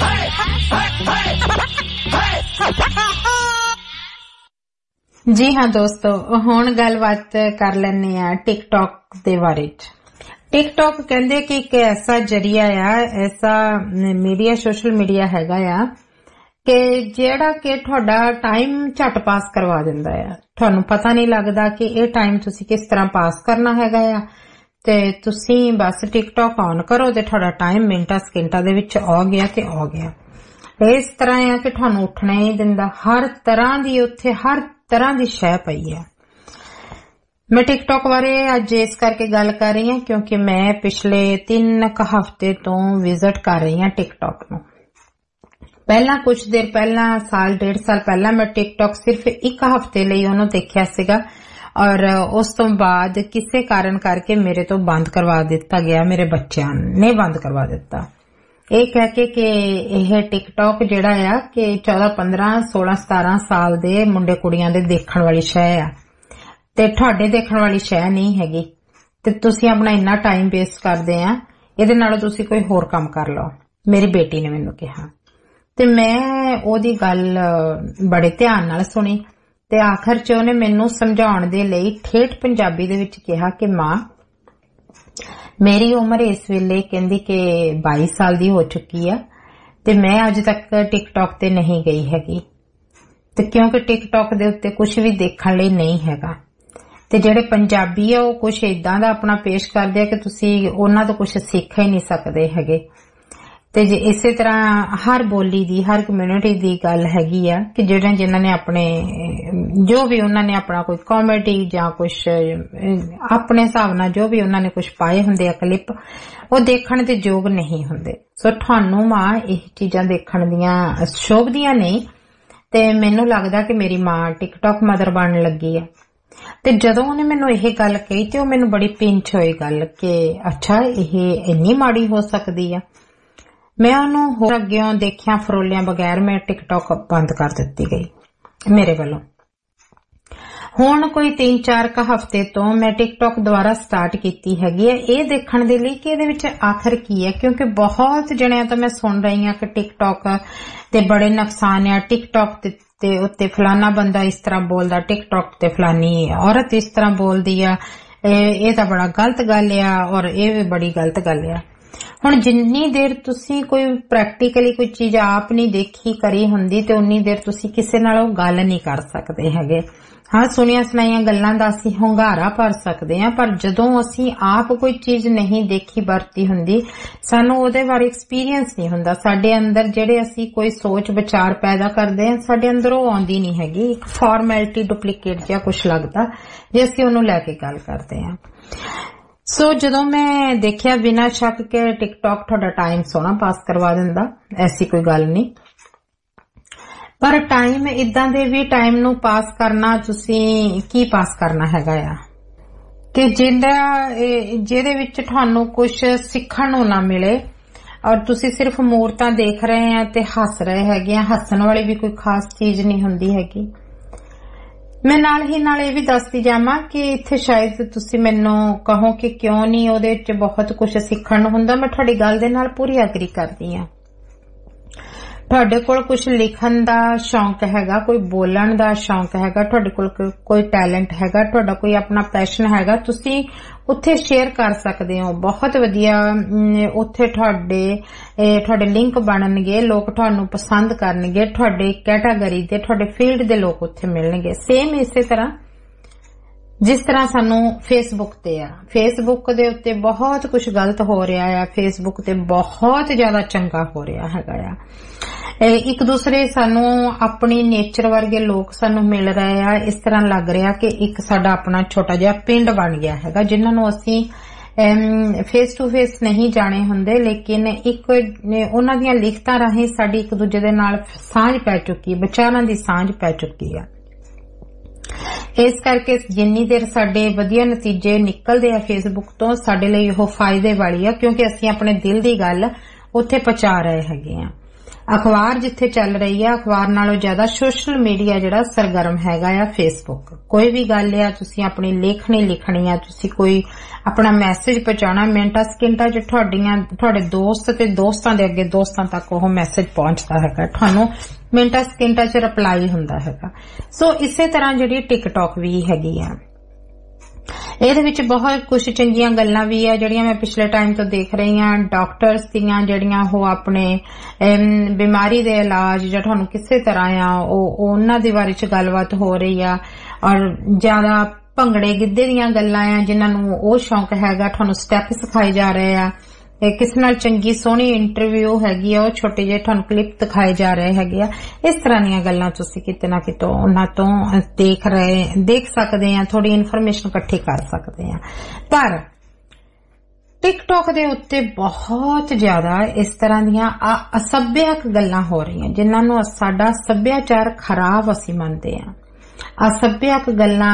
जी हाँ दोस्तों, हुण गलबात कर लैने आ टिकटॉक दे बारे च। टिकटॉक कहंदे कि एक ऐसा जरिया आ, ऐसा मीडिया, सोशल मीडिया हैगा आ कि जेड़ा कि तुहाडा टाइम झट पास करवा दिंदा है। तुहानू पता नहीं लगदा कि ये टाइम तुसी किस तरह पास करना हैगा आ, ते तुसी बस टिकटॉक ऑन करो ते तुहाडा टाइम मिंटां सकिंटां दे विच आ गया ते आ गया। इस तरह है कि तुहानू उठना ही दिंदा, हर तरह दी उत्थे हर तरह दी शै पई है। मैं टिकटॉक बारे अज इस करके गल कर रही हूँ क्योंकि मैं पिछले 3 हफ्ते तो विजिट कर रही हूँ टिकटॉक नू। पहला कुछ देर पहला, साल 1.5 साल पहला मैं टिकटॉक सिर्फ 1 हफ्ते लिए उन्होंने देखा सीगा और उस तो बाद किसी कारण करके मेरे तो बंद करवा दिता गया, मेरे बच्चों ने बंद करवा दिता। ये कह के कि यह टिकटॉक जिहड़ा आ कि 14, 15, 16, 17 साल दे मुंडे कुड़ियां दे देखण वाली शै आ ते तुहाडे देखण वाली शै नहीं हैगी ते तुसी अपना इन्ना टाइम वेस्ट करदे आ, इहदे नालों तुसी कोई होर काम कर लो। मेरी बेटी ने मैनू कहा ते मैं ओदी गल बड़े ध्यान नाल सुनी ते आखिर च ओहने मैनू समझाउण दे लई ठेठ पंजाबी दे विच कहा कि मां मेरी उम्र इस वेले कहंदी कि 22 साल दी हो चुकी है ते मैं अज तक टिकटॉक ते नहीं गई हैगी ਤੇ ਕਿਉਂਕਿ ਟਿਕਟੌਕ ਦੇ ਉੱਤੇ ਕੁਝ ਵੀ ਦੇਖਣ ਲਈ ਨਹੀਂ ਹੈਗਾ ਤੇ ਜਿਹੜੇ ਪੰਜਾਬੀ ਆ ਉਹ ਕੁਝ ਇਦਾਂ ਦਾ ਆਪਣਾ ਪੇਸ਼ ਕਰਦੇ ਆ ਕਿ ਤੁਸੀਂ ਉਹਨਾਂ ਤੋਂ ਕੁਝ ਸਿੱਖ ਹੀ ਨਹੀਂ ਸਕਦੇ ਹੈਗੇ। ਤੇ ਜੇ ਇਸੇ ਤਰ੍ਹਾਂ ਹਰ ਬੋਲੀ ਦੀ ਹਰ ਕਮਿਊਨਿਟੀ ਦੀ ਗੱਲ ਹੈਗੀ ਆ ਕਿ ਜਿਨ੍ਹਾਂ ਨੇ ਆਪਣੇ ਜੋ ਵੀ ਉਹਨਾਂ ਨੇ ਆਪਣਾ ਕੋਈ ਕਾਮੇਡੀ ਜਾਂ ਕੁਝ ਆਪਣੇ ਹਿਸਾਬ ਨਾਲ ਜੋ ਵੀ ਉਹਨਾਂ ਨੇ ਕੁਝ ਪਾਏ ਹੁੰਦੇ ਆ ਕਲਿੱਪ, ਉਹ ਦੇਖਣ ਦੇ ਯੋਗ ਨਹੀਂ ਹੁੰਦੇ। ਸੋ ਤੁਹਾਨੂੰ ਮਾਂ ਇਹ ਚੀਜ਼ਾਂ ਦੇਖਣ ਦੀਆਂ ਸ਼ੋਭਦੀਆਂ ਨਹੀਂ ਤੇ ਮੈਨੂੰ ਲੱਗਦਾ ਕਿ ਮੇਰੀ ਮਾਂ ਟਿਕਟੌਕ ਮਦਰ ਬਣਨ ਲੱਗੀ ਆ। ਤੇ ਜਦੋਂ ਉਹਨੇ ਮੈਨੂੰ ਇਹ ਗੱਲ ਕਹੀ ਤੇ ਉਹ ਮੈਨੂੰ ਬੜੀ ਪਿੰਚ ਹੋਈ ਗੱਲ ਕਿ ਅੱਛਾ ਇਹ ਇੰਨੀ ਮਾੜੀ ਹੋ ਸਕਦੀ ਆ। ਮੈਂ ਉਹਨੂੰ ਹੋਰ ਅੱਗਿਓਂ ਦੇਖਿਆ ਫਰੋਲਿਆਂ ਬਗੈਰ ਮੈਂ ਟਿਕਟੌਕ ਬੰਦ ਕਰ ਦਿੱਤੀ ਗਈ ਮੇਰੇ ਵੱਲੋਂ। ਹੁਣ ਕੋਈ 3-4 ਹਫ਼ਤੇ ਤੋਂ ਮੈਂ ਟਿਕਟੌਕ ਦੁਬਾਰਾ ਸਟਾਰਟ ਕੀਤੀ ਹੈਗੀ ਹੈ ਇਹ ਦੇਖਣ ਦੇ ਲਈ ਕਿ ਇਹਦੇ ਵਿੱਚ ਆਖਰ ਕੀ ਹੈ, ਕਿਉਂਕਿ ਬਹੁਤ ਜਣਿਆਂ ਤੋਂ ਮੈਂ ਸੁਣ ਰਹੀ ਹਾਂ ਕਿ ਟਿਕਟੌਕ ਤੇ ਬੜੇ ਨੁਕਸਾਨ ਆ, ਟਿਕਟੌਕ ਤੇ ਉੱਤੇ ਫਲਾਨਾ ਬੰਦਾ ਇਸ ਤਰ੍ਹਾਂ ਬੋਲਦਾ, ਟਿਕਟੌਕ ਤੇ ਫਲਾਨੀ ਔਰਤ ਇਸ ਤਰ੍ਹਾਂ ਬੋਲਦੀ ਆ, ਇਹ ਤਾਂ ਬੜਾ ਗਲਤ ਗੱਲ ਆ ਔਰ ਇਹ ਵੀ ਬੜੀ ਗਲਤ ਗੱਲ ਆ। ਹੁਣ ਜਿੰਨੀ ਦੇਰ ਤੁਸੀਂ ਕੋਈ ਪ੍ਰੈਕਟੀਕਲੀ ਕੋਈ ਚੀਜ਼ ਆਪ ਨਹੀਂ ਦੇਖੀ ਕਰੀ ਹੁੰਦੀ ਤੇ ਉਨੀ ਦੇਰ ਤੁਸੀਂ ਕਿਸੇ ਨਾਲ ਉਹ ਗੱਲ ਨਹੀਂ ਕਰ ਸਕਦੇ ਹੈਗੇ। ਹਾਂ, ਸੁਣੀਆਂ ਸੁਣਾਈਆਂ ਗੱਲਾਂ ਦਾ ਅਸੀਂ ਹੁੰਗਾਰਾ ਭਰ ਸਕਦੇ ਹਾਂ, ਪਰ ਜਦੋਂ ਅਸੀਂ ਆਪ ਕੋਈ ਚੀਜ਼ ਨਹੀਂ ਦੇਖੀ ਵਰਤੀ ਹੁੰਦੀ ਸਾਨੂੰ ਉਹਦੇ ਬਾਰੇ ਐਕਸਪੀਰੀਅੰਸ ਨਹੀਂ ਹੁੰਦਾ। ਸਾਡੇ ਅੰਦਰ ਜਿਹੜੇ ਅਸੀਂ ਕੋਈ ਸੋਚ ਵਿਚਾਰ ਪੈਦਾ ਕਰਦੇ ਹਾਂ ਸਾਡੇ ਅੰਦਰ ਉਹ ਆਉਂਦੀ ਨਹੀਂ ਹੈਗੀ, ਇੱਕ ਫਾਰਮੈਲਿਟੀ ਡੁਪਲੀਕੇਟ ਜਿਹਾ ਕੁਛ ਲੱਗਦਾ ਜੇ ਅਸੀਂ ਉਹਨੂੰ ਲੈ ਕੇ ਗੱਲ ਕਰਦੇ ਹਾਂ। ਸੋ ਜਦੋਂ ਮੈਂ ਦੇਖਿਆ ਬਿਨਾਂ ਸ਼ੱਕ ਕਿ ਟਿਕਟੌਕ ਤੁਹਾਡਾ ਟਾਈਮ ਸੋਹਣਾ ਪਾਸ ਕਰਵਾ ਦਿੰਦਾ, ਐਸੀ ਕੋਈ ਗੱਲ ਨਹੀਂ, ਪਰ ਟਾਈਮ ਇਦਾਂ ਦੇ ਵੀ ਟਾਈਮ ਨੂੰ ਪਾਸ ਕਰਨਾ ਤੁਸੀਂ ਕੀ ਪਾਸ ਕਰਨਾ ਹੈਗਾ ਆ ਕਿ ਜਿਹਦੇ ਵਿੱਚ ਤੁਹਾਨੂੰ ਕੁਝ ਸਿੱਖਣ ਨੂੰ ਨਾ ਮਿਲੇ ਔਰ ਤੁਸੀਂ ਸਿਰਫ ਮੂਰਤਾਂ ਦੇਖ ਰਹੇ ਆ ਤੇ ਹੱਸ ਰਹੇ ਹੈਗੇ ਆ। ਹੱਸਣ ਵਾਲੀ ਵੀ ਕੋਈ ਖਾਸ ਚੀਜ਼ ਨਹੀਂ ਹੁੰਦੀ ਹੈਗੀ। ਮੈਂ ਨਾਲ ਇਹ ਵੀ ਦੱਸਦੀ ਜਾਵਾਂ ਕਿ ਇੱਥੇ ਸ਼ਾਇਦ ਤੁਸੀਂ ਮੈਨੂੰ ਕਹੋ ਕਿ ਕਿਉਂ ਨਹੀਂ, ਉਹਦੇ ਵਿੱਚ ਬਹੁਤ ਕੁਝ ਸਿੱਖਣ ਨੂੰ ਹੁੰਦਾ। ਮੈਂ ਤੁਹਾਡੀ ਗੱਲ ਦੇ ਨਾਲ ਪੂਰੀ ਐਗਰੀ ਕਰਦੀ ਹਾਂ। ਤੁਹਾਡੇ ਕੋਲ ਕੁਝ ਲਿਖਣ ਦਾ ਸ਼ੌਂਕ ਹੈਗਾ, ਕੋਈ ਬੋਲਣ ਦਾ ਸ਼ੌਂਕ ਹੈਗਾ, ਤੁਹਾਡੇ ਕੋਲ ਕੋਈ ਟੈਲੈਂਟ ਹੈਗਾ, ਤੁਹਾਡਾ ਕੋਈ ਆਪਣਾ ਪੈਸ਼ਨ ਹੈਗਾ, ਤੁਸੀਂ ਉੱਥੇ ਸ਼ੇਅਰ ਕਰ ਸਕਦੇ ਹੋ। ਬਹੁਤ ਵਧੀਆ ਉੱਥੇ ਤੁਹਾਡੇ ਲਿੰਕ ਬਣਨਗੇ, ਲੋਕ ਤੁਹਾਨੂੰ ਪਸੰਦ ਕਰਨਗੇ, ਤੁਹਾਡੇ ਕੈਟਾਗਰੀ ਦੇ ਤੁਹਾਡੇ ਫੀਲਡ ਦੇ ਲੋਕ ਉੱਥੇ ਮਿਲਣਗੇ। ਸੇਮ ਇਸੇ ਤਰ੍ਹਾਂ ਜਿਸ ਤਰ੍ਹਾਂ ਸਾਨੂੰ ਫੇਸਬੁੱਕ ਤੇ ਆ, ਫੇਸਬੁੱਕ ਦੇ ਉੱਤੇ ਬਹੁਤ ਕੁਝ ਗਲਤ ਹੋ ਰਿਹਾ ਆ, ਫੇਸਬੁੱਕ ਤੇ ਬਹੁਤ ਜ਼ਿਆਦਾ ਚੰਗਾ ਹੋ ਰਿਹਾ ਹੈਗਾ ਆ। ਇੱਕ ਦੂਸਰੇ ਸਾਨੂੰ ਆਪਣੀ ਨੇਚਰ ਵਰਗੇ ਲੋਕ ਸਾਨੂੰ ਮਿਲ ਰਹੇ ਆ। ਇਸ ਤਰ੍ਹਾਂ ਲੱਗ ਰਿਹਾ ਕਿ ਇੱਕ ਸਾਡਾ ਆਪਣਾ ਛੋਟਾ ਜਿਹਾ ਪਿੰਡ ਬਣ ਗਿਆ ਹੈਗਾ ਜਿਨ੍ਹਾਂ ਨੂੰ ਅਸੀਂ ਫੇਸ ਟੂ ਫੇਸ ਨਹੀਂ ਜਾਣੇ ਹੁੰਦੇ, ਲੇਕਿਨ ਇੱਕ ਉਹਨਾਂ ਦੀਆਂ ਲਿਖਤਾਂ ਰਾਹੀਂ ਸਾਡੀ ਇੱਕ ਦੂਜੇ ਦੇ ਨਾਲ ਸਾਂਝ ਪੈ ਚੁੱਕੀ, ਵਿਚਾਰਾਂ ਦੀ ਸਾਂਝ ਪੈ ਚੁੱਕੀ ਆ। ਇਸ ਕਰਕੇ ਜਿੰਨੀ ਦੇਰ ਸਾਡੇ ਵਧੀਆ ਨਤੀਜੇ ਨਿਕਲਦੇ ਆ ਫੇਸਬੁੱਕ ਤੋਂ ਸਾਡੇ ਲਈ ਉਹ ਫਾਇਦੇ ਵਾਲੀ ਆ, ਕਿਉਂਕਿ ਅਸੀਂ ਆਪਣੇ ਦਿਲ ਦੀ ਗੱਲ ਉੱਥੇ ਪਹੁੰਚਾ ਰਹੇ ਹੈਗੇ ਆ। ਅਖਬਾਰ ਜਿੱਥੇ ਚੱਲ ਰਹੀ ਆ, ਅਖਬਾਰ ਨਾਲੋਂ ਜ਼ਿਆਦਾ ਸੋਸ਼ਲ ਮੀਡੀਆ ਜਿਹੜਾ ਸਰਗਰਮ ਹੈਗਾ ਆ ਫੇਸਬੁੱਕ। ਕੋਈ ਵੀ ਗੱਲ ਆ ਤੁਸੀਂ ਆਪਣੀ ਲੇਖਣੀ ਲਿਖਣੀ ਆ, ਤੁਸੀਂ ਕੋਈ ਆਪਣਾ ਮੈਸੇਜ ਪਹੁੰਚਾਉਣਾ, ਮਿੰਟਾਂ ਸਕਿੰਟਾਂ 'ਚ ਤੁਹਾਡੇ ਦੋਸਤ ਤੇ ਦੋਸਤਾਂ ਦੇ ਅੱਗੇ ਦੋਸਤਾਂ ਤੱਕ ਉਹ ਮੈਸੇਜ ਪਹੁੰਚਦਾ ਹੈਗਾ, ਤੁਹਾਨੂੰ ਮਿੰਟਾਂ ਸਕਿੰਟਾਂ 'ਚ ਰਿਪਲਾਈ ਹੁੰਦਾ ਹੈਗਾ। ਸੋ ਇਸੇ ਤਰ੍ਹਾਂ ਜਿਹੜੀ ਟਿਕਟੌਕ ਵੀ ਹੈਗੀ ਆ, ਇਹਦੇ ਵਿੱਚ ਬਹੁਤ ਕੁਝ ਚੰਗੀਆਂ ਗੱਲਾਂ ਵੀ ਆ ਜਿਹੜੀਆਂ ਮੈਂ ਪਿਛਲੇ ਟਾਈਮ ਤੋਂ ਦੇਖ ਰਹੀ ਹਾਂ। ਡਾਕਟਰਸ ਦੀਆਂ ਜਿਹੜੀਆਂ ਉਹ ਆਪਣੇ ਬਿਮਾਰੀ ਦੇ ਇਲਾਜ ਜਾਂ ਤੁਹਾਨੂੰ ਕਿਸੇ ਤਰ੍ਹਾਂ ਆ ਉਹਨਾਂ ਦੇ ਬਾਰੇ ਚ ਗੱਲਬਾਤ ਹੋ ਰਹੀ ਆ, ਔਰ ਜ਼ਿਆਦਾ ਭੰਗੜੇ ਗਿੱਧੇ ਦੀਆਂ ਗੱਲਾਂ ਆ ਜਿਨ੍ਹਾਂ ਨੂੰ ਉਹ ਸ਼ੌਂਕ ਹੈਗਾ, ਤੁਹਾਨੂੰ ਸਟੈਪ ਸਿਖਾਏ ਜਾ ਰਹੇ ਆ। ਕਿਸੇ ਨਾਲ ਚੰਗੀ ਸੋਹਣੀ ਇੰਟਰਵਿਊ ਹੈਗੀ ਆ, ਉਹ ਛੋਟੇ ਜਿਹੇ ਤੁਹਾਨੂੰ ਕਲਿੱਪ ਦਿਖਾਏ ਜਾ ਰਹੇ ਹੈਗੇ ਆ। ਇਸ ਤਰ੍ਹਾਂ ਦੀਆਂ ਗੱਲਾਂ ਤੁਸੀਂ ਕਿਤੇ ਨਾ ਕਿਤੇ ਉਹਨਾਂ ਤੋਂ ਦੇਖ ਸਕਦੇ ਆ, ਥੋੜੀ ਇਨਫੋਰਮੇਸ਼ਨ ਇਕੱਠੀ ਕਰ ਸਕਦੇ ਆ। ਪਰ ਟਿਕਟੌਕ ਦੇ ਉੱਤੇ ਬਹੁਤ ਜ਼ਿਆਦਾ ਇਸ ਤਰ੍ਹਾਂ ਦੀਆਂ ਅਸੱਭਿਅਕ ਗੱਲਾਂ ਹੋ ਰਹੀਆਂ ਜਿਨ੍ਹਾਂ ਨੂੰ ਸਾਡਾ ਸੱਭਿਆਚਾਰ ਖਰਾਬ ਅਸੀਂ ਮੰਨਦੇ ਆ। ਅਸੱਭਿਅਕ ਗੱਲਾਂ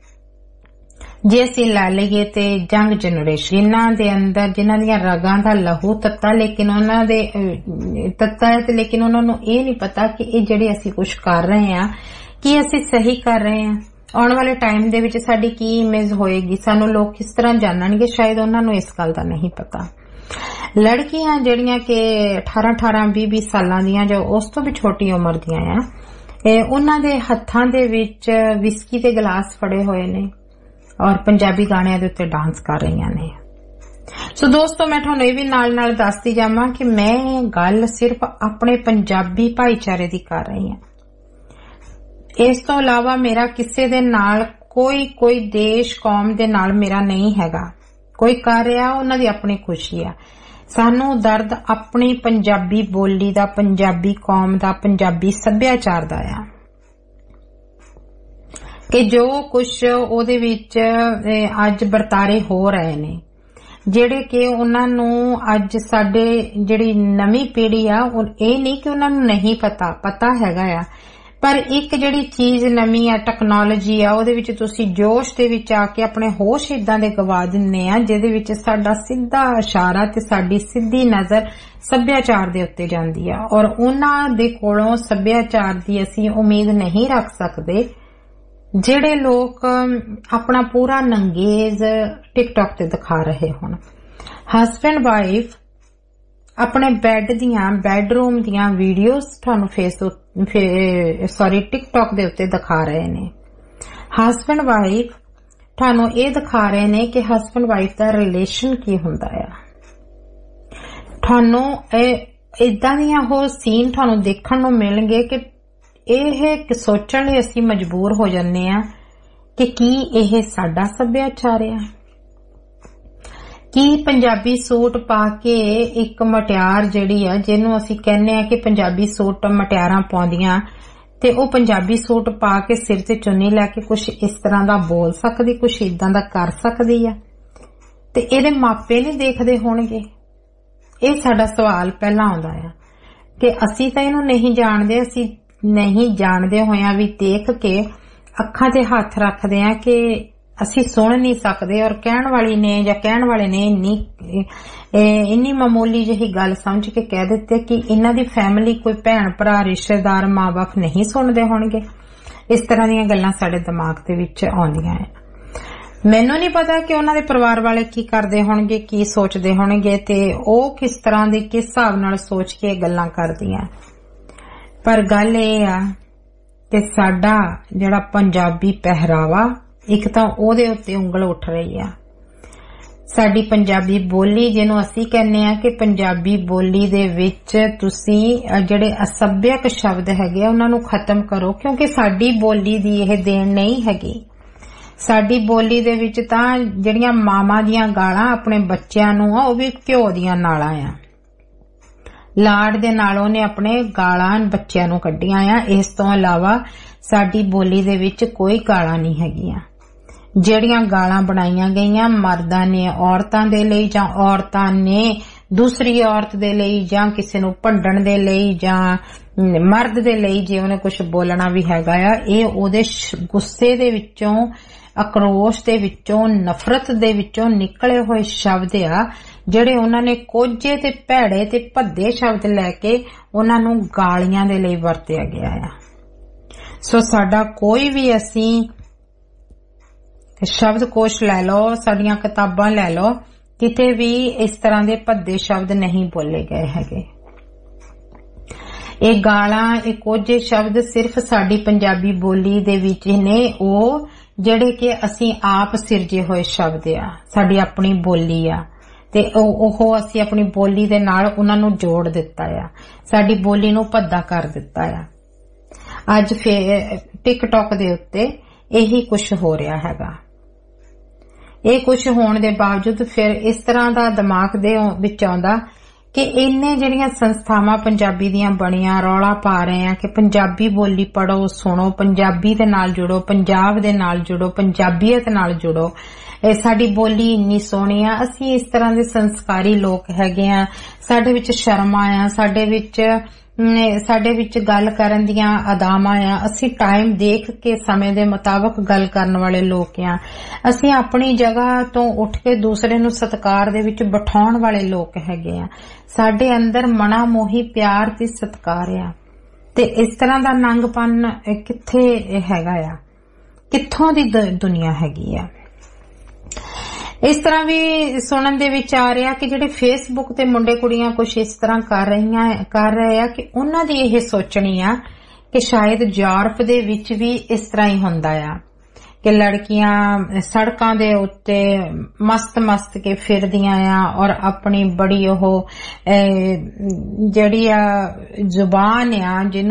ਜੇ ਅਸੀਂ ਲੈ ਲਈਏ ਤੇ ਯੰਗ ਜਨਰੇਸ਼ਨ ਜਿਨ੍ਹਾਂ ਦੀਆਂ ਰਗਾਂ ਦਾ ਲਹੂ ਤੱਤਾ, ਲੇਕਿਨ ਉਹਨਾਂ ਦੇ ਤੱਤਾ ਹੈ ਤੇ ਲੇਕਿਨ ਉਹਨਾਂ ਨੂੰ ਇਹ ਨਹੀਂ ਪਤਾ ਕਿ ਇਹ ਜਿਹੜੇ ਅਸੀਂ ਕੁਝ ਕਰ ਰਹੇ ਆ ਕੀ ਅਸੀਂ ਸਹੀ ਕਰ ਰਹੇ ਆ, ਆਉਣ ਵਾਲੇ ਟਾਈਮ ਦੇ ਵਿੱਚ ਸਾਡੀ ਕੀ ਇਮੇਜ ਹੋਏਗੀ, ਸਾਨੂੰ ਲੋਕ ਕਿਸ ਤਰ੍ਹਾਂ ਜਾਣਨਗੇ, ਸ਼ਾਇਦ ਉਹਨਾਂ ਨੂੰ ਇਸ ਗੱਲ ਦਾ ਨਹੀਂ ਪਤਾ। ਲੜਕੀਆਂ ਜਿਹੜੀਆਂ ਕਿ 18-18, 20-20 ਸਾਲਾਂ ਦੀਆਂ ਜਾਂ ਉਸ ਤੋਂ ਵੀ ਛੋਟੀ ਉਮਰ ਦੀਆਂ ਆ, ਉਹਨਾਂ ਦੇ ਹੱਥਾਂ ਦੇ ਵਿੱਚ ਵਿਸਕੀ ਦੇ ਗਲਾਸ ਫੜੇ ਹੋਏ ਨੇ ਔਰ ਪੰਜਾਬੀ ਗਾਣਿਆਂ ਦੇ ਉੱਤੇ ਡਾਂਸ ਕਰ ਰਹੀਆਂ ਨੇ। ਸੋ ਦੋਸਤੋ, ਮੈਂ ਤੁਹਾਨੂੰ ਇਹ ਵੀ ਨਾਲ ਦੱਸਦੀ ਜਾਵਾਂ ਕਿ ਮੈਂ ਗੱਲ ਸਿਰਫ ਆਪਣੇ ਪੰਜਾਬੀ ਭਾਈਚਾਰੇ ਦੀ ਕਰ ਰਹੀ ਹਾਂ। ਇਸ ਤੋਂ ਇਲਾਵਾ ਮੇਰਾ ਕਿਸੇ ਦੇ ਨਾਲ ਕੋਈ ਦੇਸ਼ ਕੌਮ ਦੇ ਨਾਲ ਮੇਰਾ ਨਹੀਂ ਹੈਗਾ। ਕੋਈ ਕਰ ਰਿਹਾ ਉਹਨਾਂ ਦੀ ਆਪਣੀ ਖੁਸ਼ੀ ਆ। ਸਾਨੂੰ ਦਰਦ ਆਪਣੀ ਪੰਜਾਬੀ ਬੋਲੀ ਦਾ, ਪੰਜਾਬੀ ਕੌਮ ਦਾ, ਪੰਜਾਬੀ ਸੱਭਿਆਚਾਰ ਦਾ ਆ ਕਿ ਜੋ ਕੁਛ ਉਹਦੇ ਵਿੱਚ ਅੱਜ ਵਰਤਾਰੇ ਹੋ ਰਹੇ ਨੇ, ਜਿਹੜੇ ਕਿ ਉਹਨਾਂ ਨੂੰ ਅੱਜ ਸਾਡੇ ਜਿਹੜੀ ਨਵੀਂ ਪੀੜ੍ਹੀ ਆ, ਇਹ ਨਹੀਂ ਕਿ ਉਹਨਾਂ ਨੂੰ ਨਹੀਂ ਪਤਾ ਹੈਗਾ ਆ, ਪਰ ਇੱਕ ਜਿਹੜੀ ਚੀਜ਼ ਨਵੀਂ ਆ, ਟੈਕਨੋਲੋਜੀ ਆ, ਉਹਦੇ ਵਿੱਚ ਤੁਸੀਂ ਜੋਸ਼ ਦੇ ਵਿੱਚ ਆ ਕੇ ਆਪਣੇ ਹੋਸ਼ ਇਦਾਂ ਦੇ ਗਵਾ ਦਿੰਦੇ ਆ ਜਿਹਦੇ ਵਿੱਚ ਸਾਡਾ ਸਿੱਧਾ ਇਸ਼ਾਰਾ ਤੇ ਸਾਡੀ ਸਿੱਧੀ ਨਜ਼ਰ ਸੱਭਿਆਚਾਰ ਦੇ ਉੱਤੇ ਜਾਂਦੀ ਆ। ਔਰ ਉਹਨਾਂ ਦੇ ਕੋਲੋਂ ਸੱਭਿਆਚਾਰ ਦੀ ਅਸੀਂ ਉਮੀਦ ਨਹੀਂ ਰੱਖ ਸਕਦੇ ਜਿਹੜੇ ਲੋਕ ਆਪਣਾ ਪੂਰਾ ਨੰਗੇਜ਼ ਟਿਕਟੌਕ ਤੇ ਦਿਖਾ ਰਹੇ ਹੋਣ। ਹਸਬੈਂਡ ਵਾਈਫ ਆਪਣੇ ਬੈਡਰੂਮ ਦੀਆਂ ਵੀਡੀਓਜ਼ ਤੁਹਾਨੂੰ ਟਿਕਟੌਕ ਦੇ ਉੱਤੇ ਦਿਖਾ ਰਹੇ ਨੇ। ਹਸਬੈਂਡ ਵਾਈਫ ਤੁਹਾਨੂੰ ਇਹ ਦਿਖਾ ਰਹੇ ਨੇ ਕਿ ਹਸਬੈਂਡ ਵਾਈਫ ਦਾ ਰਿਲੇਸ਼ਨ ਕੀ ਹੁੰਦਾ ਆ। ਤੁਹਾਨੂੰ ਇਦਾਂ ਦੀਆਂ ਉਹ ਸੀਨ ਤੁਹਾਨੂੰ ਦੇਖਣ ਨੂੰ ਮਿਲਣਗੇ ਕਿ ਇਹ ਸੋਚਣ ਲਈ ਅਸੀਂ ਮਜਬੂਰ ਹੋ ਜਾਂਦੇ ਆ ਕਿ ਕੀ ਇਹ ਸਾਡਾ ਸੱਭਿਆਚਾਰ ਆ। ਕੀ ਪੰਜਾਬੀ ਸੂਟ ਪਾ ਕੇ ਇੱਕ ਮਟਿਆਰ ਜਿਹੜੀ ਆ, ਜਿਹਨੂੰ ਅਸੀਂ ਕਹਿੰਦੇ ਆ ਕਿ ਪੰਜਾਬੀ ਸੂਟ ਮਟਿਆਰਾਂ ਪਾਉਂਦੀਆਂ, ਤੇ ਉਹ ਪੰਜਾਬੀ ਸੂਟ ਪਾ ਕੇ ਸਿਰ ਤੇ ਚੁੰਨੀ ਲੈ ਕੇ ਕੁਛ ਇਸ ਤਰ੍ਹਾਂ ਦਾ ਬੋਲ ਸਕਦੀ, ਕੁਛ ਇਦਾਂ ਦਾ ਕਰ ਸਕਦੀ ਆ, ਤੇ ਇਹਦੇ ਮਾਪੇ ਨਹੀਂ ਦੇਖਦੇ ਹੋਣਗੇ। ਇਹ ਸਾਡਾ ਸਵਾਲ ਪਹਿਲਾਂ ਆਉਂਦਾ ਆ ਕਿ ਅਸੀਂ ਤਾਂ ਇਹਨੂੰ ਨਹੀਂ ਜਾਣਦੇ, ਅਸੀਂ ਨਹੀਂ ਜਾਣਦੇ ਹੋਇਆਂ ਵੀ ਦੇਖ ਕੇ ਅੱਖਾਂ ਤੇ ਹੱਥ ਰੱਖਦੇ ਆ ਕਿ ਅਸੀਂ ਸੁਣ ਨਹੀਂ ਸਕਦੇ, ਔਰ ਕਹਿਣ ਵਾਲੀ ਨੇ ਜਾਂ ਕਹਿਣ ਵਾਲੇ ਨੇ ਇੰਨੀ ਮਾਮੂਲੀ ਜਿਹੀ ਗੱਲ ਸਮਝ ਕੇ ਕਹਿ ਦਿੱਤੇ ਕਿ ਇਹਨਾਂ ਦੀ ਫੈਮਿਲੀ, ਕੋਈ ਭੈਣ ਭਰਾ, ਰਿਸ਼ਤੇਦਾਰ, ਮਾਂ-ਬਾਪ ਨਹੀਂ ਸੁਣਦੇ ਹੋਣਗੇ। ਇਸ ਤਰ੍ਹਾਂ ਦੀਆਂ ਗੱਲਾਂ ਸਾਡੇ ਦਿਮਾਗ ਦੇ ਵਿੱਚ ਆਉਂਦੀਆਂ ਹੈ। ਮੈਨੂੰ ਨਹੀਂ ਪਤਾ ਕਿ ਉਹਨਾਂ ਦੇ ਪਰਿਵਾਰ ਵਾਲੇ ਕੀ ਕਰਦੇ ਹੋਣਗੇ, ਕੀ ਸੋਚਦੇ ਹੋਣਗੇ, ਤੇ ਉਹ ਕਿਸ ਤਰ੍ਹਾਂ ਦੀ, ਕਿਸ ਹਿਸਾਬ ਨਾਲ ਸੋਚ ਕੇ ਗੱਲਾਂ ਕਰਦੀਆਂ। ਪਰ ਗੱਲ ਇਹ ਆ ਕਿ ਸਾਡਾ ਜਿਹੜਾ ਪੰਜਾਬੀ ਪਹਿਰਾਵਾ, ਇੱਕ ਤਾਂ ਉਹਦੇ ਉੱਤੇ ਉਂਗਲ ਉੱਠ ਰਹੀ ਆ। ਸਾਡੀ ਪੰਜਾਬੀ ਬੋਲੀ, ਜਿਹਨੂੰ ਅਸੀਂ ਕਹਿੰਦੇ ਆ ਕਿ ਪੰਜਾਬੀ ਬੋਲੀ ਦੇ ਵਿੱਚ ਤੁਸੀਂ ਜਿਹੜੇ ਅਸੱਭਿਅਕ ਸ਼ਬਦ ਹੈਗੇ ਉਹਨਾਂ ਨੂੰ ਖਤਮ ਕਰੋ, ਕਿਉਂਕਿ ਸਾਡੀ ਬੋਲੀ ਦੀ ਇਹ ਦੇਣ ਨਹੀਂ ਹੈਗੀ। ਸਾਡੀ ਬੋਲੀ ਦੇ ਵਿੱਚ ਤਾਂ ਜਿਹੜੀਆਂ ਮਾਵਾਂ ਦੀਆਂ ਗਾਲਾਂ ਆਪਣੇ ਬੱਚਿਆਂ ਨੂੰ ਆ, ਉਹ ਵੀ ਘਿਓ ਦੀਆਂ ਨਾਲਾਂ ਆ। ਲਾਡ ਦੇ ਨਾਲ ਉਹਨੇ ਆਪਣੇ ਗਾਲਾਂ ਬੱਚਿਆਂ ਨੂੰ ਕੱਢੀਆਂ ਆ। ਇਸ ਤੋਂ ਇਲਾਵਾ ਸਾਡੀ ਬੋਲੀ ਦੇ ਵਿੱਚ ਕੋਈ ਗਾਲਾਂ ਨਹੀਂ ਹੈਗੀਆਂ। ਜਿਹੜੀਆਂ ਗਾਲਾਂ ਬਣਾਈਆਂ ਗਈਆਂ ਮਰਦਾਂ ਨੇ ਔਰਤਾਂ ਦੇ ਲਈ, ਜਾਂ ਔਰਤਾਂ ਨੇ ਦੂਸਰੀ ਔਰਤ ਦੇ ਲਈ, ਜਾਂ ਕਿਸੇ ਨੂੰ ਭੰਡਣ ਦੇ ਲਈ, ਜਾਂ ਮਰਦ ਦੇ ਲਈ ਜੇ ਉਹਨੇ ਕੁਝ ਬੋਲਣਾ ਵੀ ਹੈਗਾ ਆ, ਇਹ ਉਹਦੇ ਗੁੱਸੇ ਦੇ ਵਿੱਚੋਂ, ਆਕਰੋਸ਼ ਦੇ ਵਿੱਚੋਂ, ਨਫ਼ਰਤ ਦੇ ਵਿੱਚੋਂ ਨਿਕਲੇ ਹੋਏ ਸ਼ਬਦ ਆ, ਜਿਹੜੇ ਉਹਨਾਂ ਨੇ ਕੋਝੇ ਤੇ ਭੈੜੇ ਤੇ ਭੱਦੇ ਸ਼ਬਦ ਲੈ ਕੇ ਉਹਨਾਂ ਨੂੰ ਗਾਲੀਆਂ ਦੇ ਲਈ ਵਰਤਿਆ ਗਿਆ ਆ। ਸੋ ਸਾਡਾ ਕੋਈ ਵੀ, ਅਸੀਂ ਸ਼ਬਦਕੋਸ਼ ਲੈ ਲਓ, ਸਾਡੀਆਂ ਕਿਤਾਬਾਂ ਲੈ ਲਓ, ਕਿਤੇ ਵੀ ਇਸ ਤਰ੍ਹਾਂ ਦੇ ਭੱਦੇ ਸ਼ਬਦ ਨਹੀਂ ਬੋਲੇ ਗਏ ਹੈਗੇ। ਇਹ ਗਾਲਾਂ, ਇਹ ਕੋਝੇ ਸ਼ਬਦ ਸਿਰਫ ਸਾਡੀ ਪੰਜਾਬੀ ਬੋਲੀ ਦੇ ਵਿੱਚ ਨੇ, ਉਹ ਜਿਹੜੇ ਕਿ ਅਸੀਂ ਆਪ ਸਿਰਜੇ ਹੋਏ ਸ਼ਬਦ ਆ, ਸਾਡੀ ਆਪਣੀ ਬੋਲੀ ਆ, ਤੇ ਉਹ ਅਸੀਂ ਆਪਣੀ ਬੋਲੀ ਦੇ ਨਾਲ ਉਹਨਾਂ ਨੂੰ ਜੋੜ ਦਿੱਤਾ ਆ, ਸਾਡੀ ਬੋਲੀ ਨੂੰ ਭੱਦਾ ਕਰ ਦਿੱਤਾ ਆ। ਅੱਜ ਫੇਰ ਟਿਕਟੌਕ ਦੇ ਉੱਤੇ ਇਹੀ ਕੁਝ ਹੋ ਰਿਹਾ ਹੈਗਾ। ਇਹ ਕੁਝ ਹੋਣ ਦੇ ਬਾਵਜੂਦ ਫਿਰ ਇਸ ਤਰ੍ਹਾਂ ਦਾ ਦਿਮਾਗ ਦੇ ਵਿੱਚ ਆਉਂਦਾ ਕਿ ਇੰਨੇ ਜਿਹੜੀਆਂ ਸੰਸਥਾਵਾਂ ਪੰਜਾਬੀ ਦੀਆਂ ਬਣੀਆਂ ਰੌਲਾ ਪਾ ਰਹੇ ਆ ਕਿ ਪੰਜਾਬੀ ਬੋਲੀ ਪੜੋ, ਸੁਣੋ, ਪੰਜਾਬੀ ਦੇ ਨਾਲ ਜੁੜੋ, ਪੰਜਾਬ ਦੇ ਨਾਲ ਜੁੜੋ, ਪੰਜਾਬੀਅਤ ਨਾਲ ਜੁੜੋ, ਇਹ ਸਾਡੀ ਬੋਲੀ ਇੰਨੀ ਸੋਹਣੀ ਆ, ਅਸੀਂ ਇਸ ਤਰ੍ਹਾਂ ਦੇ ਸੰਸਕਾਰੀ ਲੋਕ ਹੈਗੇ ਆ, ਸਾਡੇ ਵਿੱਚ ਸ਼ਰਮ ਆ, ਸਾਡੇ ਵਿੱਚ ਗੱਲ ਕਰਨ ਦੀਆਂ ਅਦਾਵਾਂ ਆ, ਅਸੀਂ ਟਾਈਮ ਦੇਖ ਕੇ ਸਮੇਂ ਦੇ ਮੁਤਾਬਕ ਗੱਲ ਕਰਨ ਵਾਲੇ ਲੋਕ ਆ, ਅਸੀਂ ਆਪਣੀ ਜਗ੍ਹਾ ਤੋਂ ਉੱਠ ਕੇ ਦੂਸਰੇ ਨੂੰ ਸਤਿਕਾਰ ਦੇ ਵਿੱਚ ਬਿਠਾਉਣ ਵਾਲੇ ਲੋਕ ਹੈਗੇ ਆ, ਸਾਡੇ ਅੰਦਰ ਮਨਾ ਮੋਹੀ ਪਿਆਰ ਤੇ ਸਤਿਕਾਰ ਆ। ਤੇ ਇਸ ਤਰ੍ਹਾਂ ਦਾ ਨੰਗਪਨ ਕਿੱਥੇ ਹੈਗਾ ਆ, ਕਿੱਥੋਂ ਦੀ ਦੁਨੀਆ ਹੈਗੀ ਆ। ਇਸ ਤਰ੍ਹਾਂ ਵੀ ਸੁਣਨ ਦੇ ਵਿੱਚ ਆ ਰਿਹਾ ਕਿ ਜਿਹੜੇ ਫੇਸਬੁੱਕ ਤੇ ਮੁੰਡੇ ਕੁੜੀਆਂ ਕੁਝ ਇਸ ਤਰ੍ਹਾਂ ਕਰ ਰਹੇ ਆ ਕਿ ਉਹਨਾਂ ਦੀ ਇਹ ਸੋਚਣੀ ਆ ਕਿ ਸ਼ਾਇਦ ਯੂਰਪ ਦੇ ਵਿੱਚ ਵੀ ਇਸ ਤਰ੍ਹਾਂ ਹੀ ਹੁੰਦਾ ਆ ਕਿ ਲੜਕੀਆਂ ਸੜਕਾਂ ਦੇ ਉੱਤੇ ਮਸਤ ਕੇ ਫਿਰਦੀਆਂ ਆ ਔਰ ਆਪਣੀ ਬੜੀ ਉਹ ਜਿਹੜੀ ਆ ਜ਼ੁਬਾਨ ਆ ਜਿਹਨੂੰ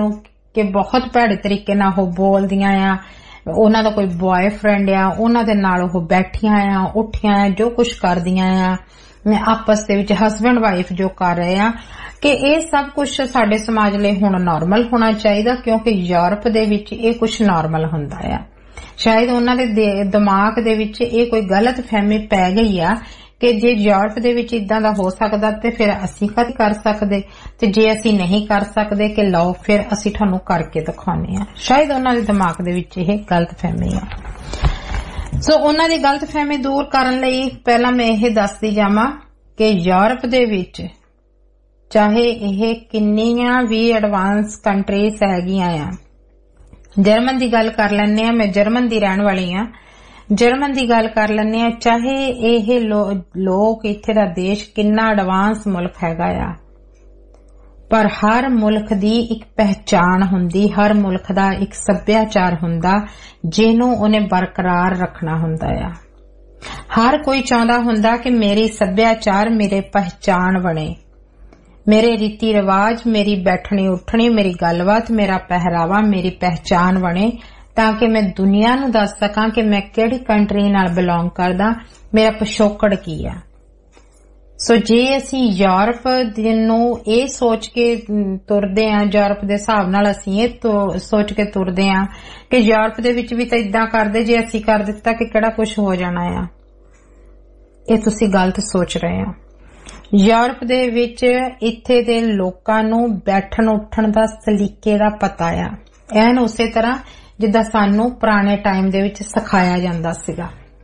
ਕਿ ਬਹੁਤ ਭੈੜੇ ਤਰੀਕੇ ਨਾਲ ਉਹ ਬੋਲਦੀਆਂ ਆ, ਉਹਨਾਂ ਦਾ ਕੋਈ ਬॉयਫ੍ਰੈਂਡ ਆ, ਉਹਨਾਂ ਦੇ ਨਾਲ ਉਹ ਬੈਠੀਆਂ ਆ, ਉੱਠੀਆਂ ਆ, ਜੋ ਕੁਝ ਕਰਦੀਆਂ ਆ ਆਪਸ ਦੇ ਵਿੱਚ, ਹਸਬੈਂਡ ਵਾਈਫ ਜੋ ਕਰ ਰਹੇ ਆ, ਕਿ ਇਹ ਸਭ ਕੁਝ ਸਾਡੇ ਸਮਾਜ ਲਈ ਹੁਣ ਨਾਰਮਲ ਹੋਣਾ ਚਾਹੀਦਾ, ਕਿਉਂਕਿ ਯੂਰਪ ਦੇ ਵਿੱਚ ਇਹ ਕੁਝ ਨਾਰਮਲ ਹੁੰਦਾ ਆ। ਸ਼ਾਇਦ ਉਹਨਾਂ ਦੇ ਦਿਮਾਗ ਦੇ ਵਿੱਚ ਇਹ ਕੋਈ ਗਲਤ ਫਹਿਮੀ ਪੈ ਗਈ ਆ ਕਿ ਜੇ ਯੂਰਪ ਦੇ ਵਿੱਚ ਇਦਾਂ ਦਾ ਹੋ ਸਕਦਾ ਤੇ ਫਿਰ ਅਸੀਂ ਕਦ ਕਰ ਸਕਦੇ, ਤੇ ਜੇ ਅਸੀਂ ਨਹੀਂ ਕਰ ਸਕਦੇ ਕਿ ਲਓ ਫਿਰ ਅਸੀਂ ਤੁਹਾਨੂੰ ਕਰਕੇ ਦਿਖਾਉਂਦੇ ਆ। ਸ਼ਾਇਦ ਉਹਨਾਂ ਦੇ ਦਿਮਾਗ ਦੇ ਵਿੱਚ ਇਹ ਗਲਤ ਫਹਿਮੀ ਆ। ਸੋ ਉਹਨਾਂ ਦੀ ਗਲਤ ਫਹਿਮੀ ਦੂਰ ਕਰਨ ਲਈ ਪਹਿਲਾਂ ਮੈਂ ਇਹ ਦੱਸਦੀ ਜਾਵਾਂ ਕਿ ਯੂਰਪ ਦੇ ਵਿੱਚ ਚਾਹੇ ਇਹ ਕਿੰਨੀਆਂ ਵੀ ਐਡਵਾਂਸ ਕੰਟਰੀਜ਼ ਹੈਗੀਆਂ ਆ, ਜਰਮਨ ਦੀ ਗੱਲ ਕਰ ਲੈਂਦੇ ਆ, ਮੈਂ ਜਰਮਨ ਦੀ ਰਹਿਣ ਵਾਲੀ ਆ, ਜਰਮਨ ਦੀ ਗੱਲ ਕਰ ਲੈਂਦੇ ਆ, ਚਾਹੇ ਇਹ ਲੋਕ ਇੱਥੇ ਦਾ ਦੇਸ਼ ਕਿੰਨਾ ਐਡਵਾਂਸ ਮੁਲਕ ਹੈਗਾ ਆ, ਪਰ ਹਰ ਮੁਲਕ ਦੀ ਇੱਕ ਪਹਿਚਾਣ ਹੁੰਦੀ, ਹਰ ਮੁਲਕ ਦਾ ਇੱਕ ਸੱਭਿਆਚਾਰ ਹੁੰਦਾ ਜਿਹਨੂੰ ਉਹਨੇ ਬਰਕਰਾਰ ਰੱਖਣਾ ਹੁੰਦਾ ਆ। ਹਰ ਕੋਈ ਚਾਹੁੰਦਾ ਹੁੰਦਾ ਕਿ ਮੇਰੀ ਸੱਭਿਆਚਾਰ ਮੇਰੇ ਪਹਿਚਾਣ ਬਣੇ, ਮੇਰੇ ਰੀਤੀ ਰਿਵਾਜ, ਮੇਰੀ ਬੈਠਣੀ ਉੱਠਣੀ, ਮੇਰੀ ਗੱਲਬਾਤ, ਮੇਰਾ ਪਹਿਰਾਵਾ ਮੇਰੀ ਪਹਿਚਾਣ ਬਣੇ, ਤਾਂ ਕਿ ਮੈਂ ਦੁਨੀਆ ਨੂੰ ਦੱਸ ਸਕਾਂ ਕਿ ਮੈਂ ਕਿਹੜੀ ਕੰਟਰੀ ਨਾਲ ਬਿਲੋਂਗ ਕਰਦਾ, ਮੇਰਾ ਪਿਛੋਕੜ ਕੀ ਆ। ਸੋ ਜੇ ਅਸੀਂ ਯੂਰਪ ਨੂੰ ਇਹ ਸੋਚ ਕੇ ਤੁਰਦੇ ਆ, ਯੂਰਪ ਦੇ ਹਿਸਾਬ ਨਾਲ ਅਸੀਂ ਇਹ ਸੋਚ ਕੇ ਤੁਰਦੇ ਆ ਕਿ ਯੂਰਪ ਦੇ ਵਿੱਚ ਵੀ ਤਾਂ ਇਦਾਂ ਕਰਦੇ, ਜੇ ਅਸੀਂ ਕਰ ਦਿੱਤਾ ਕਿ ਕਿਹੜਾ ਕੁਝ ਹੋ ਜਾਣਾ ਆ, ਇਹ ਤੁਸੀਂ ਗਲਤ ਸੋਚ ਰਹੇ ਹੋ। ਯੂਰਪ ਦੇ ਵਿੱਚ ਇੱਥੇ ਦੇ ਲੋਕਾਂ ਨੂੰ ਬੈਠਣ ਉੱਠਣ ਦਾ ਸਲੀਕੇ ਦਾ ਪਤਾ ਆ, ਐਨ ਉਸੇ ਤਰ੍ਹਾਂ ਜਿੱਦਾਂ ਸਾਨੂੰ ਪੁਰਾਣੇ ਟਾਈਮ ਦੇ ਵਿੱਚ ਸਿਖਾਇਆ ਜਾਂਦਾ ਸੀਗਾ।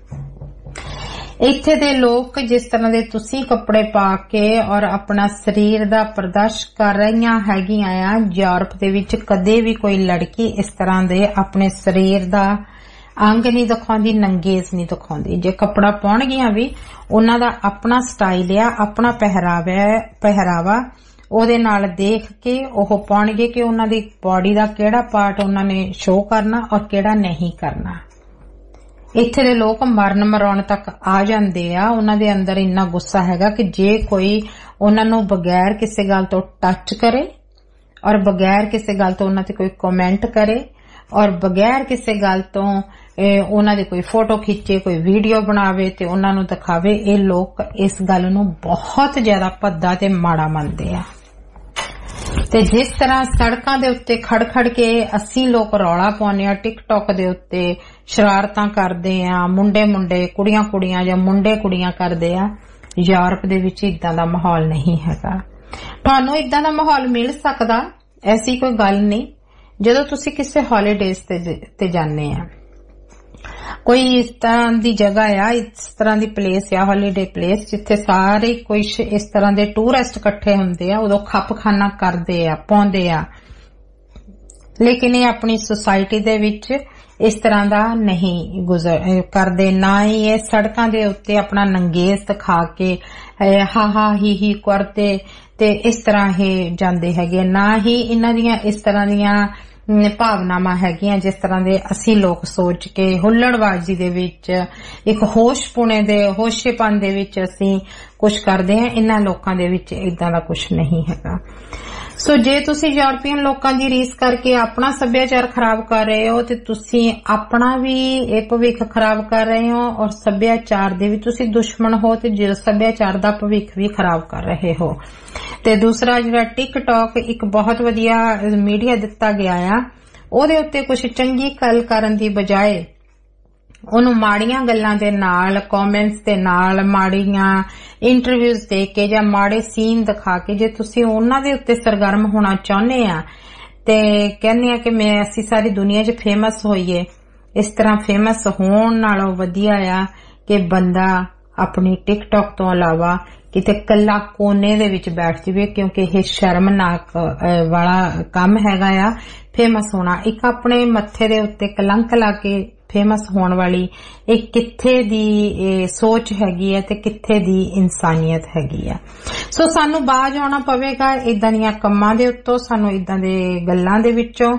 ਇੱਥੇ ਦੇ ਲੋਕ ਜਿਸ ਤਰ੍ਹਾਂ ਦੇ ਤੁਸੀਂ ਕੱਪੜੇ ਪਾ ਕੇ ਔਰ ਆਪਣਾ ਸਰੀਰ ਦਾ ਪ੍ਰਦਰਸ਼ਨ ਕਰ ਰਹੀਆਂ ਹੈਗੀਆਂ ਆ, ਯੂਰਪ ਦੇ ਵਿੱਚ ਕਦੇ ਵੀ ਕੋਈ ਲੜਕੀ ਇਸ ਤਰ੍ਹਾਂ ਦੇ ਆਪਣੇ ਸਰੀਰ ਦਾ ਅੰਗ ਨਹੀਂ ਦਿਖਾਉਂਦੀ, ਨੰਗੇਜ਼ ਨਹੀਂ ਦਿਖਾਉਂਦੀ। ਜੇ ਕੱਪੜਾ ਪਾਉਣਗੀਆਂ ਵੀ ਉਹਨਾਂ ਦਾ ਆਪਣਾ ਸਟਾਈਲ ਆ, ਆਪਣਾ ਪਹਿਰਾਵਾ, ਉਹਦੇ ਨਾਲ ਦੇਖ ਕੇ ਉਹ ਪਾਉਣਗੇ ਕਿ ਉਹਨਾਂ ਦੀ ਬਾਡੀ ਦਾ ਕਿਹੜਾ ਪਾਰਟ ਉਹਨਾਂ ਨੇ ਸ਼ੋਅ ਕਰਨਾ ਔਰ ਕਿਹੜਾ ਨਹੀਂ ਕਰਨਾ। ਇੱਥੇ ਦੇ ਲੋਕ ਮਰਨ ਮਰਾਉਣ ਤੱਕ ਆ ਜਾਂਦੇ ਆ, ਉਹਨਾਂ ਦੇ ਅੰਦਰ ਇੰਨਾ ਗੁੱਸਾ ਹੈਗਾ ਕਿ ਜੇ ਕੋਈ ਉਹਨਾਂ ਨੂੰ ਬਗੈਰ ਕਿਸੇ ਗੱਲ ਤੋਂ ਟੱਚ ਕਰੇ ਔਰ ਬਗੈਰ ਕਿਸੇ ਗੱਲ ਤੋਂ ਉਹਨਾਂ ਤੇ ਕੋਈ ਕਮੈਂਟ ਕਰੇ ਔਰ ਬਗੈਰ ਕਿਸੇ ਗੱਲ ਤੋਂ ਉਹਨਾਂ ਦੀ ਕੋਈ ਫੋਟੋ ਖਿੱਚੇ, ਕੋਈ ਵੀਡੀਓ ਬਣਾਵੇ ਤੇ ਉਹਨਾਂ ਨੂੰ ਦਿਖਾਵੇ, ਇਹ ਲੋਕ ਇਸ ਗੱਲ ਨੂੰ ਬਹੁਤ ਜ਼ਿਆਦਾ ਭੱਦਾ ਤੇ ਮਾੜਾ ਮੰਨਦੇ ਆ। ਤੇ ਜਿਸ ਤਰ੍ਹਾਂ ਸੜਕਾਂ ਦੇ ਉੱਤੇ ਖੜ ਕੇ ਅਸੀਂ ਲੋਕ ਰੌਲਾ ਪਾਉਂਦੇ ਆ, ਟਿਕਟੌਕ ਦੇ ਉੱਤੇ ਸ਼ਰਾਰਤਾਂ ਕਰਦੇ ਆ, ਮੁੰਡੇ ਕੁੜੀਆਂ ਜਾਂ ਮੁੰਡੇ ਕੁੜੀਆਂ ਕਰਦੇ ਆ, ਯੂਰਪ ਦੇ ਵਿੱਚ ਇਦਾਂ ਦਾ ਮਾਹੌਲ ਨਹੀਂ ਹੈਗਾ। ਤੁਹਾਨੂੰ ਇਦਾਂ ਦਾ ਮਾਹੌਲ ਮਿਲ ਸਕਦਾ, ਐਸੀ ਕੋਈ ਗੱਲ ਨਹੀਂ। ਜਦੋਂ ਤੁਸੀਂ ਕਿਸੇ ਹੌਲੀਡੇਜ਼ ਤੇ ਜਾਂਦੇ ਆ, ਕੋਈ ਇਸ ਤਰ੍ਹਾਂ ਦੀ ਜਗ੍ਹਾ ਆ, ਇਸ ਤਰ੍ਹਾਂ ਦੀ ਪਲੇਸ ਆ, ਹੌਲੀਡੇ ਪਲੇਸ, ਜਿੱਥੇ ਸਾਰੇ ਕੁਝ ਇਸ ਤਰ੍ਹਾਂ ਦੇ ਟੂਰਿਸਟ ਇਕੱਠੇ ਹੁੰਦੇ ਆ, ਉਦੋਂ ਖੱਪਖਾਨਾ ਕਰਦੇ ਆ, ਪਾਉਂਦੇ ਆ। ਲੇਕਿਨ ਇਹ ਆਪਣੀ ਸੁਸਾਇਟੀ ਦੇ ਵਿੱਚ ਇਸ ਤਰ੍ਹਾਂ ਦਾ ਨਹੀਂ ਕਰਦੇ, ਨਾ ਹੀ ਇਹ ਸੜਕਾਂ ਦੇ ਉੱਤੇ ਆਪਣਾ ਨੰਗੇਜ਼ ਦਿਖਾ ਕੇ ਹਾ ਹੀ ਕਰਦੇ ਤੇ ਇਸ ਤਰ੍ਹਾਂ ਇਹ ਜਾਂਦੇ ਹੈਗੇ, ਨਾ ਹੀ ਇਹਨਾਂ ਦੀਆਂ ਇਸ ਤਰ੍ਹਾਂ ਦੀਆਂ ਭਾਵਨਾਵਾਂ ਹੈਗੀਆਂ ਜਿਸ ਤਰ੍ਹਾਂ ਦੇ ਅਸੀਂ ਲੋਕ ਸੋਚ ਕੇ ਹੁੱਲੜਬਾਜ਼ੀ ਦੇ ਵਿੱਚ, ਇੱਕ ਹੋਸ਼ੇਪਨ ਦੇ ਵਿੱਚ ਅਸੀਂ ਕੁਝ ਕਰਦੇ ਹਾਂ। ਇਹਨਾਂ ਲੋਕਾਂ ਦੇ ਵਿੱਚ ਇਦਾਂ ਦਾ ਕੁਝ ਨਹੀਂ ਹੈਗਾ। ਸੋ ਜੇ ਤੁਸੀਂ ਯੂਰਪੀਅਨ ਲੋਕਾਂ ਦੀ ਰੀਸ ਕਰਕੇ ਆਪਣਾ ਸੱਭਿਆਚਾਰ ਖਰਾਬ ਕਰ ਰਹੇ ਹੋ ਤੇ ਤੁਸੀਂ ਆਪਣਾ ਵੀ ਇਹ ਭਵਿੱਖ ਖਰਾਬ ਕਰ ਰਹੇ ਹੋ ਔਰ ਸੱਭਿਆਚਾਰ ਦੇ ਵੀ ਤੁਸੀਂ ਦੁਸ਼ਮਣ ਹੋ ਤੇ ਜੇ ਸੱਭਿਆਚਾਰ ਦਾ ਭਵਿੱਖ ਵੀ ਖਰਾਬ ਕਰ ਰਹੇ ਹੋ। ਤੇ ਦੂਸਰਾ ਜਿਹੜਾ ਟਿਕਟੌਕ ਇੱਕ ਬਹੁਤ ਵਧੀਆ ਮੀਡੀਆ ਦਿੱਤਾ ਗਿਆ ਆ, ਉਹਦੇ ਉੱਤੇ ਕੁਝ ਚੰਗੀ ਗੱਲ ਕਰਨ ਦੀ ਬਜਾਏ ਉਹਨੂੰ ਮਾੜੀਆਂ ਗੱਲਾਂ ਦੇ ਨਾਲ, ਕਮੈਂਟਸ ਦੇ ਨਾਲ, ਮਾੜੀਆਂ ਇੰਟਰਵਿਊਜ਼ ਦੇ ਕੇ ਜਾਂ ਮਾੜੇ ਸੀਨ ਦਿਖਾ ਕੇ, ਜੇ ਤੁਸੀਂ ਉਹਨਾਂ ਦੇ ਉੱਤੇ ਸਰਗਰਮ ਹੋਣਾ ਚਾਹੁੰਦੇ ਆ ਤੇ ਕਹਿੰਦੇ ਆ ਕਿ ਅਸੀਂ ਸਾਰੀ ਦੁਨੀਆ 'ਚ ਫੇਮਸ ਹੋਈਏ, ਇਸ ਤਰ੍ਹਾਂ ਫੇਮਸ ਹੋਣ ਨਾਲੋਂ ਵਧੀਆ ਆ ਕਿ ਬੰਦਾ ਆਪਣੀ ਟਿਕਟੌਕ ਤੋਂ ਇਲਾਵਾ ਕਿਤੇ ਕੱਲਾ ਕੋਨੇ ਦੇ ਵਿੱਚ ਬੈਠ ਜਾਵੇ, ਕਿਉਂਕਿ ਇਹ ਸ਼ਰਮਨਾਕ ਵਾਲਾ ਕੰਮ ਹੈਗਾ ਆ ਫੇਮਸ ਹੋਣਾ। ਇੱਕ ਆਪਣੇ ਮੱਥੇ ਦੇ ਉੱਤੇ ਕਲੰਕ ਲਾ ਕੇ ਫੇਮਸ ਹੋਣ ਵਾਲੀ ਇਹ ਕਿੱਥੇ ਦੀ ਸੋਚ ਹੈਗੀ ਹੈ ਤੇ ਕਿੱਥੇ ਦੀ ਇਨਸਾਨੀਅਤ ਹੈਗੀ ਆ। ਸੋ ਸਾਨੂੰ ਬਾਜ਼ ਆਉਣਾ ਪਵੇਗਾ ਇਦਾਂ ਦੀਆਂ ਕੰਮਾਂ ਦੇ ਉੱਤੋਂ, ਸਾਨੂੰ ਇਦਾਂ ਦੇ ਗੱਲਾਂ ਦੇ ਵਿੱਚੋਂ,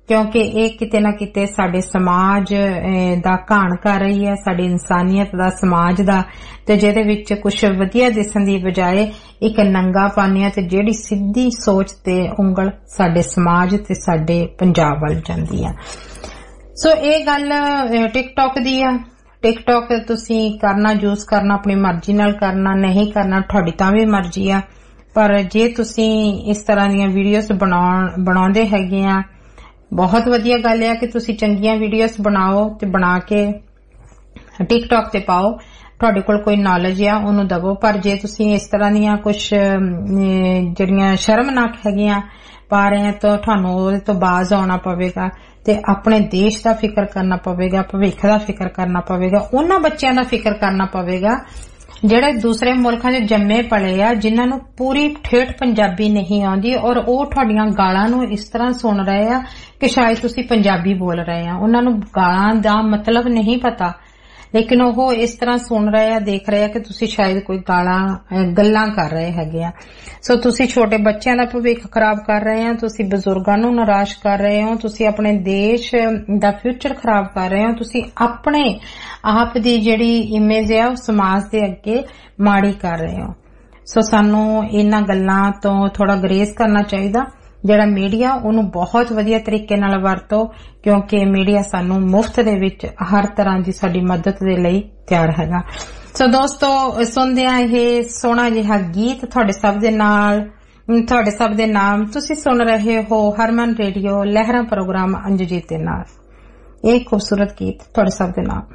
क्योंकि ये किते ना किते साडे समाज दा घाण कर रही है, साडी इंसानियत दा, समाज दा, ते जिहदे विच कुछ वधिया दिसन दी बजाय एक नंगा पाने ते जिहड़ी सीधी सोच ते उंगल साडे समाज ते साडे पंजाब वल जांदी है। सो ये गल टिकटॉक दी आ। टिकटॉक तुसी करना, यूज करना अपनी मर्जी नाल करना, नहीं करना तुहाडी तां भी मर्जी आ। पर जे तुसी इस तरह दीयां वीडियोस बनाउंदे हैगे आ, बहुत वधिया गल है कि तुसी चंगियां वीडियोस बनाओ ते बना के टिकटॉक ते पाओ। तुहाडे कोल कोई नॉलेज है उन्हें दवो, पर जे तुसी इस तरह दीयां कुछ जिहड़ियां शर्मनाक हैगियां पा रहे हैं तो तुहानू ओहदे तो बाज आउणा पवेगा ते अपने देश दा फिकर करना पवेगा, भविख दा फिकर करना पवेगा, उन्हां बच्चियां दा फिकर करना पवेगा ਜਿਹੜੇ दूसरे मुल्कां 'ਚ जम्मे पले आ, जिन्हां नूं पूरी ठेठ पंजाबी नहीं आउंदी और ਉਹ ਤੁਹਾਡੀਆਂ ਗਾਲਾਂ ਨੂੰ ਇਸ ਤਰ੍ਹਾਂ ਸੁਣ ਰਹੇ ਆ ਕਿ ਸ਼ਾਇਦ ਤੁਸੀਂ ਪੰਜਾਬੀ ਬੋਲ ਰਹੇ ਆ। ਉਹਨਾਂ ਨੂੰ ਗਾਲਾਂ ਦਾ ਮਤਲਬ ਨਹੀਂ ਪਤਾ, लेकिन ਉਹ इस तरह सुन रहे आ, देख रहे आ कि ਤੁਸੀਂ शायद कोई ਗੱਲਾਂ कर रहे ਹੈਗੇ ਆ। ਸੋ ਤੁਸੀਂ ਛੋਟੇ ਬੱਚਿਆਂ ਦਾ ਭਵਿੱਖ ਖਰਾਬ ਕਰ ਰਹੇ ਆ, ਤੁਸੀਂ ਬਜ਼ੁਰਗਾਂ ਨੂੰ ਨਿਰਾਸ਼ ਕਰ ਰਹੇ ਹੋ, ਤੁਸੀਂ ਆਪਣੇ ਦੇਸ਼ ਦਾ ਫਿਊਚਰ ਖਰਾਬ ਕਰ ਰਹੇ ਹੋ, ਤੁਸੀਂ ਆਪਣੇ ਆਪ ਦੀ ਜਿਹੜੀ ਇਮੇਜ ਹੈ ਉਹ ਸਮਾਜ ਦੇ ਅੱਗੇ ਮਾੜੀ ਕਰ ਰਹੇ ਹੋ। ਸੋ ਸਾਨੂੰ ਇਹਨਾਂ ਗੱਲਾਂ ਤੋਂ ਥੋੜਾ ਗਰੇਜ਼ ਕਰਨਾ ਚਾਹੀਦਾ। ਜਿਹੜਾ ਮੀਡੀਆ ਉਹਨੂੰ ਬਹੁਤ ਵਧੀਆ ਤਰੀਕੇ ਨਾਲ ਵਰਤੋ, ਕਿਉਂਕਿ ਮੀਡੀਆ ਸਾਨੂੰ ਮੁਫਤ ਦੇ ਵਿੱਚ ਹਰ ਤਰ੍ਹਾਂ ਦੀ ਸਾਡੀ ਮਦਦ ਦੇ ਲਈ ਤਿਆਰ ਹੈਗਾ। ਸੋ ਦੋਸਤੋ, ਸੁਣਦੇ ਆ ਇਹ ਸੋਹਣਾ ਜਿਹਾ ਗੀਤ ਤੁਹਾਡੇ ਸਭ ਦੇ ਨਾਲ, ਤੁਹਾਡੇ ਸਭ ਦੇ ਨਾਮ। ਤੁਸੀਂ ਸੁਣ ਰਹੇ ਹੋ ਹਰਮਨ ਰੇਡੀਓ ਲਹਿਰਾਂ ਪ੍ਰੋਗਰਾਮ ਅੰਜਜੀਤ ਦੇ ਨਾਲ। ਇਹ ਖੂਬਸੂਰਤ ਗੀਤ ਤੁਹਾਡੇ ਸਭ ਦੇ ਨਾਮ।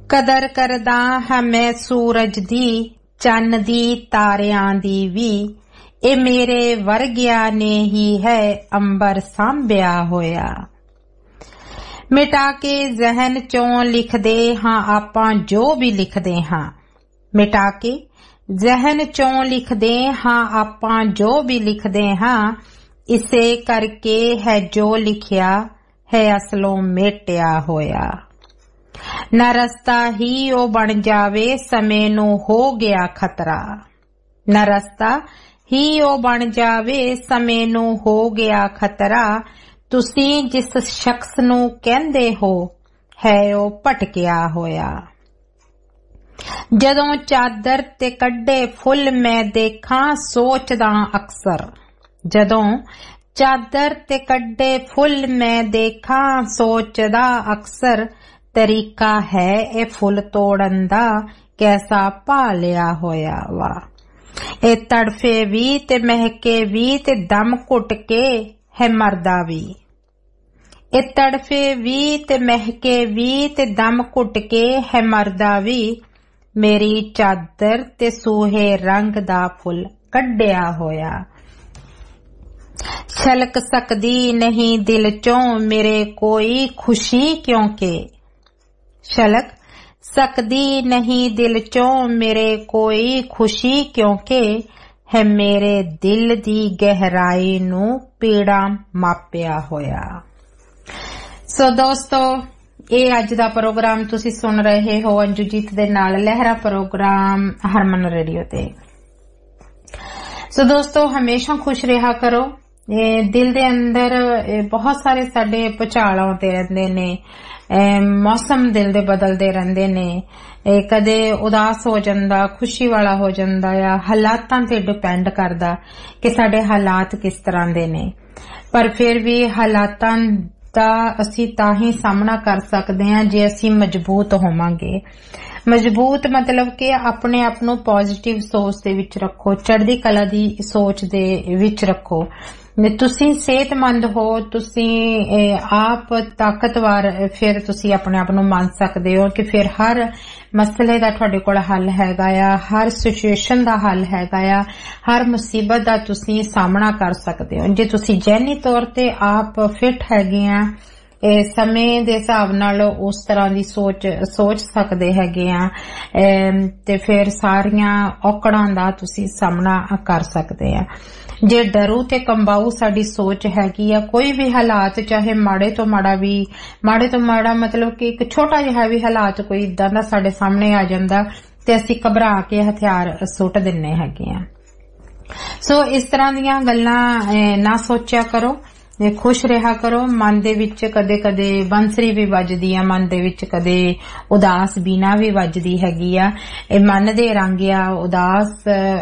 ਕਦਰ ਕਰਦਾ ਹਾਂ ਮੈਂ ਸੂਰਜ ਦੀ, ਚੰਨ ਦੀ, ਤਾਰਿਆਂ ਦੀ ਵੀ। ਇਹ ਮੇਰੇ ਵਰਗਿਆਂ ਨੇ ਹੀ ਹੈ ਅੰਬਰ ਸਾਂਭਿਆ ਹੋਇਆ। ਮਿਟਾ ਕੇ ਜ਼ਹਿਨ ਚੋਂ ਲਿਖਦੇ ਹਾਂ ਆਪਾਂ ਜੋ ਵੀ ਲਿਖਦੇ ਹਾਂ। ਮਿਟਾ ਕੇ ਜ਼ਹਿਨ ਚੋਂ ਲਿਖਦੇ ਹਾਂ ਆਪਾਂ ਜੋ ਵੀ ਲਿਖਦੇ ਹਾਂ। ਇਸੇ ਕਰਕੇ ਹੈ ਜੋ ਲਿਖਿਆ ਹੈ ਅਸਲੋਂ ਮੇਟਿਆ ਹੋਇਆ। ਨਾ ਰਸਤਾ ਹੀ ਉਹ ਬਣ ਜਾਵੇ ਸਮੇਂ ਨੂੰ ਹੋ ਗਿਆ ਖਤਰਾ। ਨਾ ਰਸਤਾ ਹੀ ਉਹ ਬਣ ਜਾਵੇ ਸਮੇਂ ਨੂੰ ਹੋ ਗਿਆ ਖਤਰਾ। ਤੁਸੀਂ ਜਿਸ ਸ਼ਖਸ ਨੂੰ ਕਹਿੰਦੇ ਹੋ ਹੈ ਉਹ ਭਟਕਿਆ ਹੋਇਆ। ਜਦੋਂ ਚਾਦਰ ਤੇ ਕੱਢੇ ਫੁੱਲ ਮੈਂ ਦੇਖਾਂ ਸੋਚਦਾ ਅਕਸਰ। ਜਦੋਂ ਚਾਦਰ ਤੇ ਕੱਢੇ ਫੁੱਲ ਮੈਂ ਦੇਖਾਂ ਸੋਚਦਾ ਅਕਸਰ। ਤਰੀਕਾ ਹੈ ਇਹ ਫੁੱਲ ਤੋੜਨ ਦਾ ਕੈਸਾ ਭਾਲਿਆ ਹੋਇਆ ਵਾ। ਇਹ ਤੜਫੇ ਵੀ ਤੇ ਮਹਿਕੇ ਵੀ ਤੇ ਦਮ ਘੁੱਟ ਕੇ ਹੈ ਮਰਦਾ ਵੀ। ਇਹ ਤੜਫੇ ਵੀ ਤੇ ਮਹਿਕੇ ਵੀ ਤੇ ਦਮ ਘੁੱਟ ਕੇ ਹੈ ਮਰਦਾ ਵੀ। ਮੇਰੀ ਚਾਦਰ ਤੇ ਸੂਹੇ ਰੰਗ ਦਾ ਫੁੱਲ ਕੱਢਿਆ ਹੋਇਆ। ਛਲਕ ਸਕਦੀ ਨਹੀਂ ਦਿਲ ਚੋਂ ਮੇਰੇ ਕੋਈ ਖੁਸ਼ੀ ਕਿਉਂਕਿ। ਛਲਕ ਸਕਦੀ ਨਹੀਂ ਦਿਲ ਚੋਂ ਮੇਰੇ ਕੋਈ ਖੁਸ਼ੀ ਕਿਉਂਕਿ ਹੈ ਮੇਰੇ ਦਿਲ ਦੀ ਗਹਿਰਾਈ ਨੂੰ ਪੀੜਾ ਮਾਪਿਆ ਹੋਇਆ। ਸੋ ਦੋਸਤੋ, ਇਹ ਅੱਜ ਦਾ ਪ੍ਰੋਗਰਾਮ ਤੁਸੀਂ ਸੁਣ ਰਹੇ ਹੋ ਅੰਜੂਜੀਤ ਦੇ ਨਾਲ ਲਹਿਰਾ ਪ੍ਰੋਗਰਾਮ ਹਰਮਨ ਰੇਡੀਓ ਤੇ। ਸੋ ਦੋਸਤੋ, ਹਮੇਸ਼ਾ ਖੁਸ਼ ਰਿਹਾ ਕਰੋ। ਦਿਲ ਦੇ ਅੰਦਰ ਬਹੁਤ ਸਾਰੇ ਸਾਡੇ ਭੁਚਾਲ ਆਉਂਦੇ ਰਹਿੰਦੇ ਨੇ। ਮੌਸਮ ਦਿਲ ਦੇ ਬਦਲਦੇ ਰਹਿੰਦੇ ਨੇ। ਕਦੇ ਉਦਾਸ ਹੋ ਜਾਂਦਾ, ਖੁਸ਼ੀ ਵਾਲਾ ਹੋ ਜਾਂਦਾ ਆ। ਹਾਲਾਤਾਂ ਤੇ ਡਿਪੈਂਡ ਕਰਦਾ ਕਿ ਸਾਡੇ ਹਾਲਾਤ ਕਿਸ ਤਰ੍ਹਾਂ ਦੇ ਨੇ। ਪਰ ਫਿਰ ਵੀ ਹਾਲਾਤਾਂ ਦਾ ਅਸੀਂ ਤਾਂ ਹੀ ਸਾਹਮਣਾ ਕਰ ਸਕਦੇ ਹਾਂ ਜੇ ਅਸੀਂ ਮਜ਼ਬੂਤ ਹੋਵਾਂਗੇ। ਮਜ਼ਬੂਤ ਮਤਲਬ ਕਿ ਆਪਣੇ ਆਪ ਨੂੰ ਪੋਜ਼ਿਟਿਵ ਸੋਚ ਦੇ ਵਿੱਚ ਰੱਖੋ, ਚੜ੍ਹਦੀ ਕਲਾ ਦੀ ਸੋਚ ਦੇ ਵਿੱਚ ਰੱਖੋ। ਤੁਸੀਂ ਸਿਹਤਮੰਦ ਹੋ, ਤੁਸੀਂ ਆਪ ਤਾਕਤਵਰ, ਫਿਰ ਤੁਸੀਂ ਆਪਣੇ ਆਪ ਨੂੰ ਮੰਨ ਸਕਦੇ ਹੋ ਕਿ ਫਿਰ ਹਰ ਮਸਲੇ ਦਾ ਤੁਹਾਡੇ ਕੋਲ ਹੱਲ ਹੈਗਾ ਆ, ਹਰ ਸਿਚੁਏਸ਼ਨ ਦਾ ਹੱਲ ਹੈਗਾ ਆ, ਹਰ ਮੁਸੀਬਤ ਦਾ ਤੁਸੀਂ ਸਾਹਮਣਾ ਕਰ ਸਕਦੇ ਹੋ। ਜੇ ਤੁਸੀਂ ਜ਼ਹਿਨੀ ਤੌਰ ਤੇ ਆਪ ਫਿੱਟ ਹੈਗੇ ਆ, ਸਮੇਂ ਦੇ ਹਿਸਾਬ ਨਾਲ ਉਸ ਤਰ੍ਹਾਂ ਦੀ ਸੋਚ ਸਕਦੇ ਹੈਗੇ ਆ, ਤੇ ਫਿਰ ਸਾਰੀਆਂ ਔਕੜਾਂ ਦਾ ਤੁਸੀਂ ਸਾਹਮਣਾ ਕਰ ਸਕਦੇ ਆ। ਜੇ ਡਰੂ ਤੇ ਕੰਬਾਊ ਸਾਡੀ ਸੋਚ ਹੈਗੀ ਆ, ਕੋਈ ਵੀ ਹਾਲਾਤ ਚਾਹੇ ਮਾੜੇ ਤੋਂ ਮਾੜਾ ਮਤਲਬ ਕਿ ਇੱਕ ਛੋਟਾ ਜਿਹਾ ਵੀ ਹਾਲਾਤ ਕੋਈ ਇਦਾਂ ਦਾ ਸਾਡੇ ਸਾਹਮਣੇ ਆ ਜਾਂਦਾ ਤੇ ਅਸੀਂ ਘਬਰਾ ਕੇ ਹਥਿਆਰ ਸੁੱਟ ਦਿੰਨੇ ਹੈਗੇ ਆ। ਸੋ ਇਸ ਤਰ੍ਹਾਂ ਦੀਆਂ ਗੱਲਾਂ ਨਾ ਸੋਚਿਆ ਕਰੋ, ਖੁਸ਼ ਰਿਹਾ ਕਰੋ। ਮਨ ਦੇ ਵਿੱਚ ਕਦੇ ਕਦੇ ਬੰਸਰੀ ਵੀ ਵੱਜਦੀ ਆ, ਮਨ ਦੇ ਵਿੱਚ ਕਦੇ ਉਦਾਸ ਬੀਨਾ ਵੀ ਵੱਜਦੀ ਹੈਗੀ ਆ। ਇਹ ਮਨ ਦੇ ਰੰਗ ਆ ਉਦਾਸ।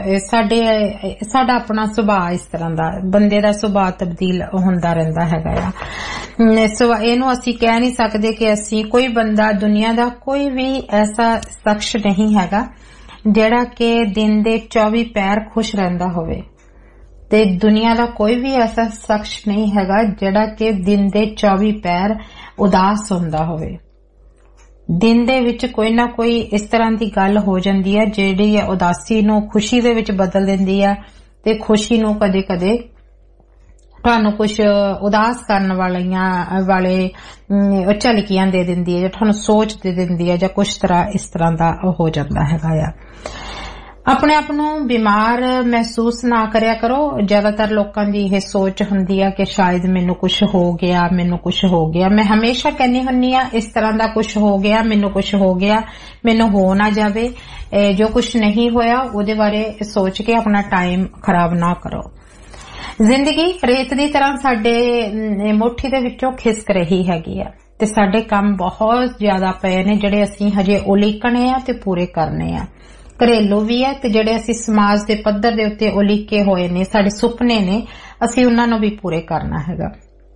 ਸਾਡਾ ਆਪਣਾ ਸੁਭਾਅ ਇਸ ਤਰ੍ਹਾਂ ਦਾ, ਬੰਦੇ ਦਾ ਸੁਭਾਅ ਤਬਦੀਲ ਹੁੰਦਾ ਰਹਿੰਦਾ ਹੈਗਾ ਆ। ਸੋ ਇਹਨੂੰ ਅਸੀਂ ਕਹਿ ਨਹੀਂ ਸਕਦੇ ਕਿ ਅਸੀਂ ਕੋਈ ਬੰਦਾ, ਦੁਨੀਆ ਦਾ ਕੋਈ ਵੀ ਐਸਾ ਸ਼ਖਸ ਨਹੀਂ ਹੈਗਾ ਜਿਹੜਾ ਕਿ ਦਿਨ ਦੇ 24 ਪਹਿਰ ਖੁਸ਼ ਰਹਿੰਦਾ ਹੋਵੇ, ਤੇ ਦੁਨੀਆ ਦਾ ਕੋਈ ਵੀ ਐਸਾ ਸ਼ਖਸ ਨਹੀਂ ਹੈਗਾ ਜਿਹੜਾ ਕਿ ਦਿਨ ਦੇ 24 ਪਹਿਰ ਉਦਾਸ ਹੁੰਦਾ ਹੋਵੇ। ਦਿਨ ਦੇ ਵਿੱਚ ਕੋਈ ਨਾ ਕੋਈ ਇਸ ਤਰ੍ਹਾਂ ਦੀ ਗੱਲ ਹੋ ਜਾਂਦੀ ਹੈ ਜਿਹੜੀ ਉਦਾਸੀ ਨੂੰ ਖੁਸ਼ੀ ਦੇ ਵਿੱਚ ਬਦਲ ਦਿੰਦੀ ਹੈ, ਤੇ ਖੁਸ਼ੀ ਨੂੰ ਕਦੇ ਕਦੇ ਤੁਹਾਨੂੰ ਕੁਝ ਉਦਾਸ ਕਰਨ ਵਾਲੇ ਝਲਕੀਆਂ ਦੇ ਦਿੰਦੀ ਹੈ, ਜਾਂ ਤੁਹਾਨੂੰ ਸੋਚ ਦੇ ਦਿੰਦੀ ਹੈ, ਜਾਂ ਕੁਝ ਤਰ੍ਹਾਂ ਇਸ ਤਰ੍ਹਾਂ ਦਾ ਹੋ ਜਾਂਦਾ ਹੈਗਾ ਆ। ਆਪਣੇ ਆਪ ਨੂੰ ਬਿਮਾਰ ਮਹਿਸੂਸ ਨਾ ਕਰਿਆ ਕਰੋ। ਜ਼ਿਆਦਾਤਰ ਲੋਕਾਂ ਦੀ ਇਹ ਸੋਚ ਹੁੰਦੀ ਆ ਕਿ ਸ਼ਾਇਦ ਮੈਨੂੰ ਕੁਝ ਹੋ ਗਿਆ, ਮੈਨੂੰ ਕੁਝ ਹੋ ਗਿਆ। ਮੈਂ ਹਮੇਸ਼ਾ ਕਹਿੰਦੀ ਹੁੰਨੀ ਆ ਇਸ ਤਰ੍ਹਾਂ ਦਾ ਕੁਝ ਹੋ ਗਿਆ, ਮੈਨੂੰ ਕੁਝ ਹੋ ਗਿਆ, ਮੈਨੂੰ ਹੋ ਨਾ ਜਾਵੇ। ਜੋ ਕੁਝ ਨਹੀਂ ਹੋਇਆ ਉਹਦੇ ਬਾਰੇ ਸੋਚ ਕੇ ਆਪਣਾ ਟਾਈਮ ਖਰਾਬ ਨਾ ਕਰੋ। ਜ਼ਿੰਦਗੀ ਰੇਤ ਦੀ ਤਰ੍ਹਾਂ ਸਾਡੇ ਮੁੱਠੀ ਦੇ ਵਿੱਚੋਂ ਖਿਸਕ ਰਹੀ ਹੈਗੀ ਆ, ਤੇ ਸਾਡੇ ਕੰਮ ਬਹੁਤ ਜ਼ਿਆਦਾ ਪਏ ਨੇ ਜਿਹੜੇ ਅਸੀਂ ਹਜੇ ਉਲੀਕਣੇ ਆ ਤੇ ਪੂਰੇ ਕਰਨੇ ਆ। ਘਰੇਲੂ ਵੀ ਹੈ ਤੇ ਜਿਹੜੇ ਅਸੀਂ ਸਮਾਜ ਦੇ ਪੱਧਰ ਦੇ ਉੱਤੇ ਉਲੀਕੇ ਹੋਏ ਨੇ, ਸਾਡੇ ਸੁਪਨੇ ਨੇ, ਅਸੀਂ ਉਹਨਾਂ ਨੂੰ ਵੀ ਪੂਰੇ ਕਰਨਾ ਹੈਗਾ।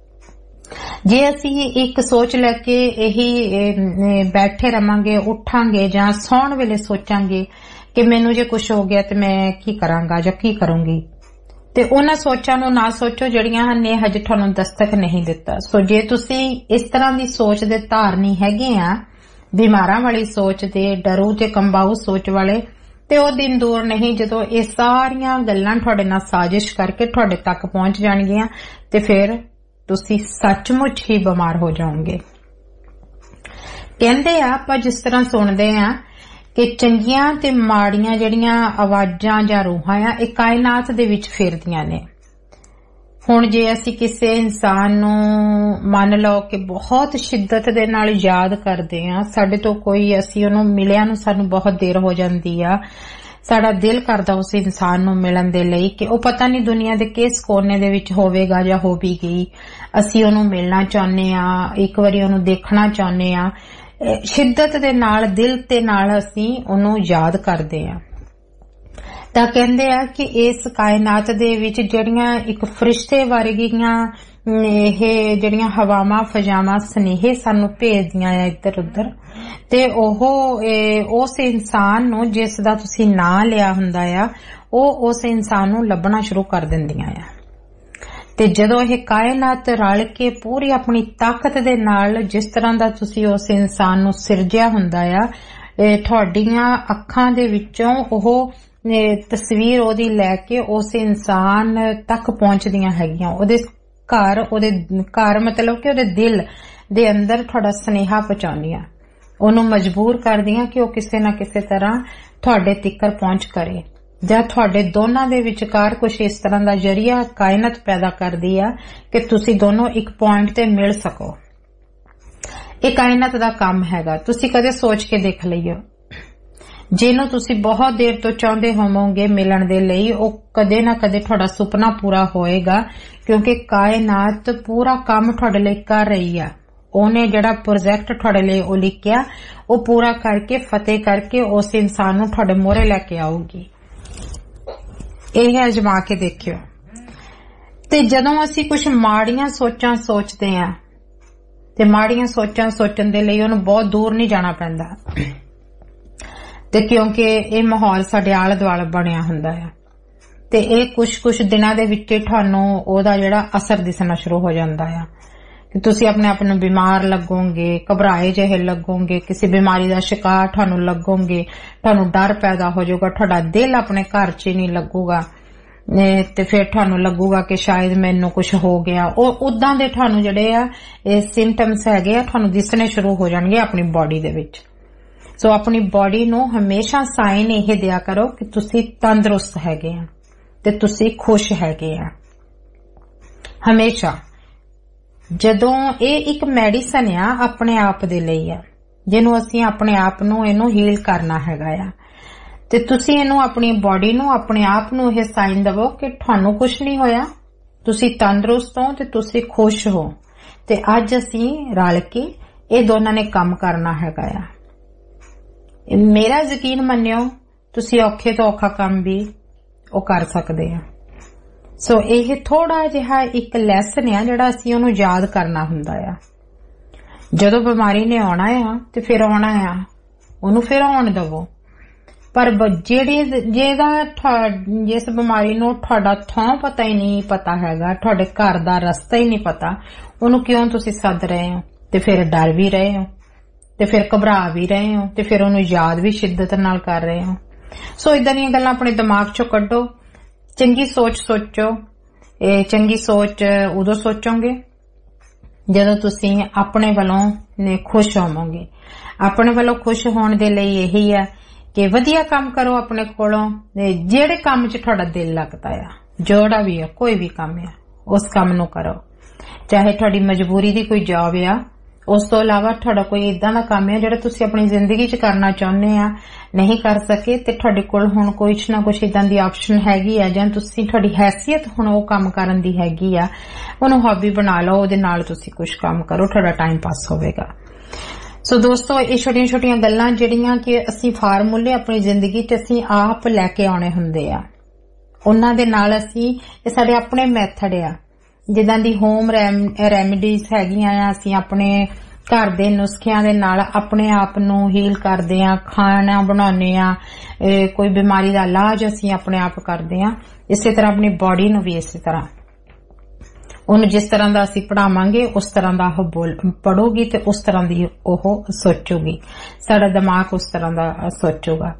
ਜੇ ਅਸੀਂ ਇੱਕ ਸੋਚ ਲੈ ਕੇ ਇਹੀ ਬੈਠੇ ਰਵਾਂਗੇ, ਉੱਠਾਂਗੇ ਜਾਂ ਸੌਣ ਵੇਲੇ ਸੋਚਾਂਗੇ ਕਿ ਮੈਨੂੰ ਜੇ ਕੁਝ ਹੋ ਗਿਆ ਤੇ ਮੈਂ ਕੀ ਕਰਾਂਗਾ ਜਾਂ ਕੀ ਕਰੂੰਗੀ, ਤੇ ਉਹਨਾਂ ਸੋਚਾਂ ਨੂੰ ਨਾ ਸੋਚੋ ਜਿਹੜੀਆਂ ਨੇ ਹਜੇ ਤੁਹਾਨੂੰ ਦਸਤਕ ਨਹੀਂ ਦਿੱਤਾ। ਸੋ ਜੇ ਤੁਸੀਂ ਇਸ ਤਰ੍ਹਾਂ ਦੀ ਸੋਚ ਦੇ ਧਾਰਨੀ ਹੈਗੇ ਆ ਬਿਮਾਰਾਂ ਵਾਲੀ ਸੋਚ ਦੇ, ਡਰੂ ਤੇ ਕੰਬਾਊ ਸੋਚ ਵਾਲੇ, ਤੇ ਉਹ ਦਿਨ ਦੂਰ ਨਹੀਂ ਜਦੋਂ ਇਹ ਸਾਰੀਆਂ ਗੱਲਾਂ ਤੁਹਾਡੇ ਨਾਲ ਸਾਜ਼ਿਸ਼ ਕਰਕੇ ਤੁਹਾਡੇ ਤੱਕ ਪਹੁੰਚ ਜਾਣਗੀਆਂ ਤੇ ਫਿਰ ਤੁਸੀਂ ਸੱਚਮੁੱਚ ਹੀ ਬਿਮਾਰ ਹੋ ਜਾਓਗੇ। ਕਹਿੰਦੇ ਆ, ਆਪਾਂ ਜਿਸ ਤਰ੍ਹਾਂ ਸੁਣਦੇ ਆ ਕਿ ਚੰਗੀਆਂ ਤੇ ਮਾੜੀਆਂ ਜਿਹੜੀਆਂ ਆਵਾਜ਼ਾਂ ਜਾਂ ਰੂਹਾਂ ਆ ਇਹ ਕਾਇਨਾਤ ਦੇ ਵਿੱਚ ਫਿਰਦੀਆਂ ਨੇ। ਹੁਣ ਜੇ ਅਸੀਂ ਕਿਸੇ ਇਨਸਾਨ ਨੂੰ ਮੰਨ ਲਓ ਕਿ ਬਹੁਤ ਸ਼ਿੱਦਤ ਦੇ ਨਾਲ ਯਾਦ ਕਰਦੇ ਆ, ਸਾਡੇ ਤੋਂ ਕੋਈ, ਅਸੀਂ ਉਹਨੂੰ ਮਿਲਿਆ ਨੂੰ ਸਾਨੂੰ ਬਹੁਤ ਦੇਰ ਹੋ ਜਾਂਦੀ ਆ, ਸਾਡਾ ਦਿਲ ਕਰਦਾ ਉਸ ਇਨਸਾਨ ਨੂੰ ਮਿਲਣ ਦੇ ਲਈ ਕਿ ਉਹ ਪਤਾ ਨਹੀਂ ਦੁਨੀਆ ਦੇ ਕਿਸ ਕੋਨੇ ਦੇ ਵਿੱਚ ਹੋਵੇਗਾ ਜਾਂ ਹੋ ਵੀ ਗਈ, ਅਸੀਂ ਉਹਨੂੰ ਮਿਲਣਾ ਚਾਹੁੰਦੇ ਆ, ਇੱਕ ਵਾਰੀ ਉਹਨੂੰ ਦੇਖਣਾ ਚਾਹੁੰਦੇ ਆ। ਸ਼ਿੱਦਤ ਦੇ ਨਾਲ, ਦਿਲ ਤੇ ਨਾਲ ਅਸੀਂ ਉਹਨੂੰ ਯਾਦ ਕਰਦੇ ਆ। ਤਾਂ ਕਹਿੰਦੇ ਆ ਕਿ ਇਸ ਕਾਇਨਾਤ ਦੇ ਵਿੱਚ ਜਿਹੜੀਆਂ ਇੱਕ ਫਰਿਸ਼ਤੇ ਵਰਗੀਆਂ ਇਹ ਜਿਹੜੀਆਂ ਹਵਾਵਾਂ ਫਜ਼ਾਵਾਂ ਸੁਨੇਹੇ ਸਾਨੂੰ ਭੇਜਦੀਆਂ ਆ ਇੱਧਰ ਉੱਧਰ, ਤੇ ਉਹ ਉਸ ਇਨਸਾਨ ਨੂੰ ਜਿਸ ਦਾ ਤੁਸੀਂ ਨਾਂ ਲਿਆ ਹੁੰਦਾ ਆ ਉਹ ਉਸ ਇਨਸਾਨ ਨੂੰ ਲੱਭਣਾ ਸ਼ੁਰੂ ਕਰ ਦਿੰਦੀਆਂ ਆ। ਤੇ ਜਦੋਂ ਇਹ ਕਾਇਨਾਤ ਰਲ ਕੇ ਪੂਰੀ ਆਪਣੀ ਤਾਕਤ ਦੇ ਨਾਲ ਜਿਸ ਤਰ੍ਹਾਂ ਦਾ ਤੁਸੀਂ ਉਸ ਇਨਸਾਨ ਨੂੰ ਸਿਰਜਿਆ ਹੁੰਦਾ ਆ, ਤੁਹਾਡੀਆਂ ਅੱਖਾਂ ਦੇ ਵਿੱਚੋਂ ਉਹ ਤਸਵੀਰ ਉਹਦੀ ਲੈ ਕੇ ਉਸ ਇਨਸਾਨ ਤੱਕ ਪਹੁੰਚਦੀਆਂ ਹੈਗੀਆਂ। ਉਹਦੇ ਘਰ ਮਤਲਬ ਕਿ ਉਹਦੇ ਦਿਲ ਦੇ ਅੰਦਰ ਤੁਹਾਡਾ ਸੁਨੇਹਾ ਪਹੁੰਚਾਉਂਦੀਆਂ, ਉਹਨੂੰ ਮਜਬੂਰ ਕਰਦੀਆਂ ਕਿ ਉਹ ਕਿਸੇ ਨਾ ਕਿਸੇ ਤਰ੍ਹਾਂ ਤੁਹਾਡੇ ਤੀਕਰ ਪਹੁੰਚ ਕਰੇ, ਜਾਂ ਤੁਹਾਡੇ ਦੋਨਾਂ ਦੇ ਵਿਚਕਾਰ ਕੁਝ ਇਸ ਤਰ੍ਹਾਂ ਦਾ ਜਰੀਆ ਕਾਇਨਾਤ ਪੈਦਾ ਕਰਦੀ ਆ ਕਿ ਤੁਸੀਂ ਦੋਨੋਂ ਇੱਕ ਪੁਆਇੰਟ ਤੇ ਮਿਲ ਸਕੋ। ਇਹ ਕਾਇਨਾਤ ਦਾ ਕੰਮ ਹੈਗਾ। ਤੁਸੀਂ ਕਦੇ ਸੋਚ ਕੇ ਦੇਖ ਲਈਓ, ਜਿਹਨੂੰ ਤੁਸੀਂ ਬਹੁਤ ਦੇਰ ਤੋਂ ਚਾਹੁੰਦੇ ਹੋਵੋਗੇ ਮਿਲਣ ਦੇ ਲਈ, ਉਹ ਕਦੇ ਨਾ ਕਦੇ ਤੁਹਾਡਾ ਸੁਪਨਾ ਪੂਰਾ ਹੋਏਗਾ, ਕਿਉਂਕਿ ਕਾਇਨਾਤ ਪੂਰਾ ਕੰਮ ਤੁਹਾਡੇ ਲਈ ਕਰ ਰਹੀ ਆ। ਉਹਨੇ ਜਿਹੜਾ ਪ੍ਰੋਜੈਕਟ ਤੁਹਾਡੇ ਲਈ ਉਹ ਲਿਖਿਆ ਉਹ ਪੂਰਾ ਕਰਕੇ ਫਤਿਹ ਕਰਕੇ ਉਸ ਇਨਸਾਨ ਨੂੰ ਤੁਹਾਡੇ ਮੋਹਰੇ ਲੈ ਕੇ ਆਊਗੀ। ਇਹ ਅਜਮਾ ਕੇ ਦੇਖਿਓ। ਤੇ ਜਦੋਂ ਅਸੀਂ ਕੁਝ ਮਾੜੀਆਂ ਸੋਚਾਂ ਸੋਚਦੇ ਆ ਤੇ ਮਾੜੀਆਂ ਸੋਚਾਂ ਸੋਚਣ ਦੇ ਲਈ ਉਹਨੂੰ ਬਹੁਤ ਦੂਰ ਨਹੀਂ ਜਾਣਾ ਪੈਂਦਾ, ਤੇ ਕਿਉਂਕਿ ਇਹ ਮਾਹੌਲ ਸਾਡੇ ਆਲੇ ਦੁਆਲੇ ਬਣਿਆ ਹੁੰਦਾ ਆ, ਤੇ ਇਹ ਕੁਝ ਦਿਨਾਂ ਦੇ ਵਿੱਚ ਤੁਹਾਨੂੰ ਉਹਦਾ ਜਿਹੜਾ ਅਸਰ ਦਿਸਣਾ ਸ਼ੁਰੂ ਹੋ ਜਾਂਦਾ ਆ ਕਿ ਤੁਸੀਂ ਆਪਣੇ ਆਪ ਨੂੰ ਬਿਮਾਰ ਲੱਗੋਗੇ, ਘਬਰਾਏ ਜਿਹੇ ਲੱਗੋਗੇ, ਕਿਸੇ ਬਿਮਾਰੀ ਦਾ ਸ਼ਿਕਾਰ ਤੁਹਾਨੂੰ ਲੱਗੋਗੇ, ਤੁਹਾਨੂੰ ਡਰ ਪੈਦਾ ਹੋ ਜਾਊਗਾ, ਤੁਹਾਡਾ ਦਿਲ ਆਪਣੇ ਘਰ 'ਚ ਨਹੀਂ ਲੱਗੂਗਾ, ਤੇ ਫਿਰ ਤੁਹਾਨੂੰ ਲੱਗੂਗਾ ਕਿ ਸ਼ਾਇਦ ਮੈਨੂੰ ਕੁਝ ਹੋ ਗਿਆ। ਉਹ ਉਦਾਂ ਦੇ ਤੁਹਾਨੂੰ ਜਿਹੜੇ ਆ ਇਹ ਸਿੰਪਟਮਸ ਹੈਗੇ ਆ ਤੁਹਾਨੂੰ ਦਿਸਣੇ ਸ਼ੁਰੂ ਹੋ ਜਾਣਗੇ ਆਪਣੀ ਬਾਡੀ ਦੇ ਵਿੱਚ। ਸੋ ਆਪਣੀ ਬਾਡੀ ਨੂੰ ਹਮੇਸ਼ਾ ਸਾਈਨ ਇਹ ਦਿਆ ਕਰੋ ਕਿ ਤੁਸੀਂ ਤੰਦਰੁਸਤ ਹੈਗੇ ਆ ਤੇ ਤੁਸੀਂ ਖੁਸ਼ ਹੈਗੇ ਆ ਹਮੇਸ਼ਾ। ਜਦੋਂ ਇਹ ਇੱਕ ਮੈਡੀਸਨ ਆ ਆਪਣੇ ਆਪ ਦੇ ਲਈ ਆ, ਜਿਹਨੂੰ ਅਸੀਂ ਆਪਣੇ ਆਪ ਨੂੰ ਇਹਨੂੰ ਹੀਲ ਕਰਨਾ ਹੈਗਾ ਆ, ਤੇ ਤੁਸੀਂ ਇਹਨੂੰ ਆਪਣੀ ਬਾਡੀ ਨੂੰ ਆਪਣੇ ਆਪ ਨੂੰ ਇਹ ਸਾਈਨ ਦਵੋ ਕਿ ਤੁਹਾਨੂੰ ਕੁਝ ਨਹੀਂ ਹੋਇਆ, ਤੁਸੀਂ ਤੰਦਰੁਸਤ ਹੋ ਤੇ ਤੁਸੀਂ ਖੁਸ਼ ਹੋ। ਤੇ ਅੱਜ ਅਸੀਂ ਰਲ ਕੇ ਇਹ ਦੋਨਾਂ ਨੇ ਕੰਮ ਕਰਨਾ ਹੈਗਾ ਆ। ਮੇਰਾ ਯਕੀਨ ਮੰਨਿਓ, ਤੁਸੀਂ ਔਖੇ ਤੋਂ ਔਖਾ ਕੰਮ ਵੀ ਉਹ ਕਰ ਸਕਦੇ ਆ। ਸੋ ਇਹ ਥੋੜਾ ਜਿਹਾ ਇੱਕ ਲੈਸਨ ਆ ਜਿਹੜਾ ਅਸੀਂ ਉਹਨੂੰ ਯਾਦ ਕਰਨਾ ਹੁੰਦਾ ਆ। ਜਦੋਂ ਬਿਮਾਰੀ ਨੇ ਆਉਣਾ ਆ ਤੇ ਫਿਰ ਆਉਣਾ ਆ, ਉਹਨੂੰ ਫਿਰ ਆਉਣ ਦਵੋ। ਪਰ ਜਿਸ ਬਿਮਾਰੀ ਨੂੰ ਤੁਹਾਡਾ ਥਾਂ ਪਤਾ ਹੀ ਨਹੀਂ ਪਤਾ ਹੈਗਾ, ਤੁਹਾਡੇ ਘਰ ਦਾ ਰਸਤਾ ਹੀ ਨਹੀਂ ਪਤਾ, ਉਹਨੂੰ ਕਿਉਂ ਤੁਸੀਂ ਸੱਦ ਰਹੇ ਹੋ, ਤੇ ਫਿਰ ਡਰ ਵੀ ਰਹੇ ਹੋ, ਤੇ ਫਿਰ ਘਬਰਾ ਵੀ ਰਹੇ ਹੋ, ਤੇ ਫਿਰ ਉਹਨੂੰ ਯਾਦ ਵੀ ਸ਼ਿੱਦਤ ਨਾਲ ਕਰ ਰਹੇ ਹੋ। ਸੋ ਇਦਾਂ ਦੀਆਂ ਗੱਲਾਂ ਆਪਣੇ ਦਿਮਾਗ ਚੋਂ ਕੱਢੋ। ਚੰਗੀ ਸੋਚ ਸੋਚੋ। ਇਹ ਚੰਗੀ ਸੋਚ ਉਦੋਂ ਸੋਚੋਗੇ ਜਦੋਂ ਤੁਸੀਂ ਆਪਣੇ ਵੱਲੋਂ ਖੁਸ਼ ਹੋਵੋਗੇ। ਆਪਣੇ ਵੱਲੋਂ ਖੁਸ਼ ਹੋਣ ਦੇ ਲਈ ਇਹੀ ਆ ਕਿ ਵਧੀਆ ਕੰਮ ਕਰੋ ਆਪਣੇ ਕੋਲੋਂ, ਜਿਹੜੇ ਕੰਮ 'ਚ ਤੁਹਾਡਾ ਦਿਲ ਲੱਗਦਾ ਆ, ਜਿਹੜਾ ਵੀ ਆ, ਕੋਈ ਵੀ ਕੰਮ ਆ, ਉਸ ਕੰਮ ਨੂੰ ਕਰੋ। ਚਾਹੇ ਤੁਹਾਡੀ ਮਜਬੂਰੀ ਦੀ ਕੋਈ ਜੌਬ ਆ, ਉਸ ਤੋਂ ਇਲਾਵਾ ਤੁਹਾਡਾ ਕੋਈ ਇਦਾਂ ਦਾ ਕੰਮ ਹੈ ਜਿਹੜਾ ਤੁਸੀਂ ਆਪਣੀ ਜ਼ਿੰਦਗੀ 'ਚ ਕਰਨਾ ਚਾਹੁੰਦੇ ਆ, ਨਹੀਂ ਕਰ ਸਕੇ, ਤੇ ਤੁਹਾਡੇ ਕੋਲ ਹੁਣ ਕੁਛ ਨਾ ਕੁਛ ਇਦਾਂ ਦੀ ਆਪਸ਼ਨ ਹੈਗੀ ਆ, ਜਾਂ ਤੁਸੀਂ ਤੁਹਾਡੀ ਹੈਸੀਅਤ ਹੁਣ ਉਹ ਕੰਮ ਕਰਨ ਦੀ ਹੈਗੀ ਆ, ਉਹਨੂੰ ਹੌਬੀ ਬਣਾ ਲਓ, ਉਹਦੇ ਨਾਲ ਤੁਸੀਂ ਕੁਛ ਕੰਮ ਕਰੋ, ਤੁਹਾਡਾ ਟਾਈਮ ਪਾਸ ਹੋਵੇਗਾ। ਸੋ ਦੋਸਤੋ, ਇਹ ਛੋਟੀਆਂ ਛੋਟੀਆਂ ਗੱਲਾਂ ਜਿਹੜੀਆਂ ਕਿ ਅਸੀਂ ਫਾਰਮੂਲੇ ਆਪਣੀ ਜ਼ਿੰਦਗੀ 'ਚ ਅਸੀਂ ਆਪ ਲੈ ਕੇ ਆਉਣੇ ਹੁੰਦੇ ਆ, ਉਹਨਾਂ ਦੇ ਨਾਲ ਅਸੀਂ, ਇਹ ਸਾਡੇ ਆਪਣੇ ਮੈਥਡ ਆ, ਜਿੱਦਾਂ ਦੀ ਹੋਮ ਰੈਮੀਡੀਜ਼ ਹੈਗੀਆਂ ਆ, ਅਸੀਂ ਆਪਣੇ ਘਰ ਦੇ ਨੁਸਖਿਆਂ ਦੇ ਨਾਲ ਆਪਣੇ ਆਪ ਨੂੰ ਹੀਲ ਕਰਦੇ ਆ, ਖਾਣਾ ਬਣਾਉਂਦੇ ਆ, ਕੋਈ ਬਿਮਾਰੀ ਦਾ ਇਲਾਜ ਅਸੀਂ ਆਪਣੇ ਆਪ ਕਰਦੇ ਆ। ਇਸੇ ਤਰ੍ਹਾਂ ਆਪਣੀ ਬਾਡੀ ਨੂੰ ਵੀ ਇਸੇ ਤਰ੍ਹਾਂ। ਉਹਨੂੰ ਜਿਸ ਤਰ੍ਹਾਂ ਦਾ ਅਸੀਂ ਪੜਾਵਾਂਗੇ ਉਸ ਤਰ੍ਹਾਂ ਦਾ ਉਹ ਪੜੂਗੀ ਤੇ ਉਸ ਤਰ੍ਹਾਂ ਦੀ ਉਹ ਸੋਚੂਗੀ, ਸਾਡਾ ਦਿਮਾਗ ਉਸ ਤਰ੍ਹਾਂ ਦਾ ਸੋਚੂਗਾ।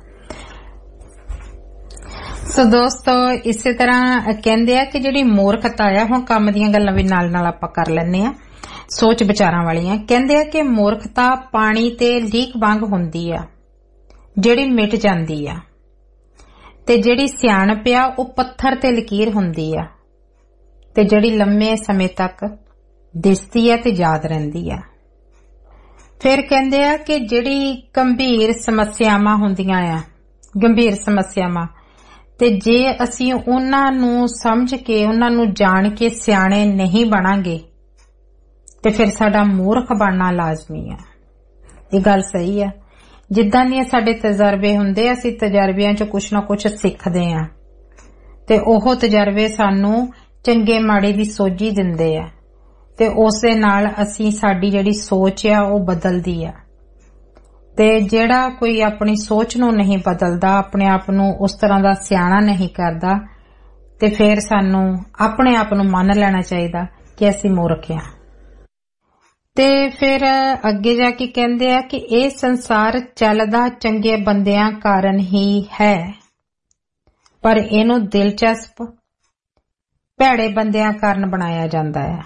ਸੋ ਦੋਸਤੋ ਇਸੇ ਤਰ੍ਹਾਂ ਕਹਿੰਦੇ ਆ ਕਿ ਜਿਹੜੀ ਮੂਰਖਤਾ ਆ, ਹੁਣ ਕੰਮ ਦੀਆਂ ਗੱਲਾਂ ਵੀ ਨਾਲ ਨਾਲ ਆਪਾਂ ਕਰ ਲੈਂਦੇ ਆ, ਸੋਚ ਵਿਚਾਰਾਂ ਵਾਲੀਆਂ। ਕਹਿੰਦੇ ਆ ਕਿ ਮੂਰਖਤਾ ਪਾਣੀ ਤੇ ਲੀਕ ਵਾਂਗ ਹੁੰਦੀ ਆ ਜਿਹੜੀ ਮਿਟ ਜਾਂਦੀ ਆ, ਤੇ ਜਿਹੜੀ ਸਿਆਣਪ ਆ ਉਹ ਪੱਥਰ ਤੇ ਲਕੀਰ ਹੁੰਦੀ ਆ, ਤੇ ਜਿਹੜੀ ਲੰਮੇ ਸਮੇਂ ਤੱਕ ਦਿਸਦੀ ਆ ਤੇ ਯਾਦ ਰਹਿੰਦੀ ਆ। ਫਿਰ ਕਹਿੰਦੇ ਆ ਕਿ ਜਿਹੜੀ ਗੰਭੀਰ ਸਮੱਸਿਆਵਾਂ ਹੁੰਦੀਆਂ ਆ, ਗੰਭੀਰ ਸਮੱਸਿਆਵਾਂ, ਤੇ ਜੇ ਅਸੀਂ ਉਹਨਾਂ ਨੂੰ ਸਮਝ ਕੇ ਉਹਨਾਂ ਨੂੰ ਜਾਣ ਕੇ ਸਿਆਣੇ ਨਹੀਂ ਬਣਾਂਗੇ ਤੇ ਫਿਰ ਸਾਡਾ ਮੂਰਖ ਬਣਨਾ ਲਾਜ਼ਮੀ ਆ। ਇਹ ਗੱਲ ਸਹੀ ਆ। ਜਿੱਦਾਂ ਦੀਆਂ ਸਾਡੇ ਤਜਰਬੇ ਹੁੰਦੇ, ਅਸੀਂ ਤਜਰਬਿਆਂ ਚੋਂ ਕੁਛ ਨਾ ਕੁਛ ਸਿੱਖਦੇ ਆ ਤੇ ਉਹ ਤਜਰਬੇ ਸਾਨੂੰ ਚੰਗੇ ਮਾੜੇ ਦੀ ਸੋਝੀ ਦਿੰਦੇ ਆ ਤੇ ਉਸ ਦੇ ਨਾਲ ਅਸੀਂ ਸਾਡੀ ਜਿਹੜੀ ਸੋਚ ਆ ਉਹ ਬਦਲਦੀ ਆ। ਤੇ ਜਿਹੜਾ ਕੋਈ ਆਪਣੀ ਸੋਚ ਨੂੰ ਨਹੀਂ ਬਦਲਦਾ, ਆਪਣੇ ਆਪ ਨੂੰ ਉਸ ਤਰ੍ਹਾਂ ਦਾ ਸਿਆਣਾ ਨਹੀਂ ਕਰਦਾ, ਤੇ ਫਿਰ ਸਾਨੂੰ ਆਪਣੇ ਆਪ ਨੂੰ ਮੰਨ ਲੈਣਾ ਚਾਹੀਦਾ ਕਿ ਅਸੀਂ ਮੂਰਖ ਆ। ਤੇ ਫਿਰ ਅੱਗੇ ਜਾ ਕੇ ਕਹਿੰਦੇ ਆ ਕਿ ਇਹ ਸੰਸਾਰ ਚੱਲਦਾ ਚੰਗੇ ਬੰਦਿਆਂ ਕਾਰਨ ਹੀ ਹੈ, ਪਰ ਇਹਨੂੰ ਦਿਲਚਸਪ ਭੈੜੇ ਬੰਦਿਆਂ ਕਾਰਨ ਬਣਾਇਆ ਜਾਂਦਾ ਹੈ।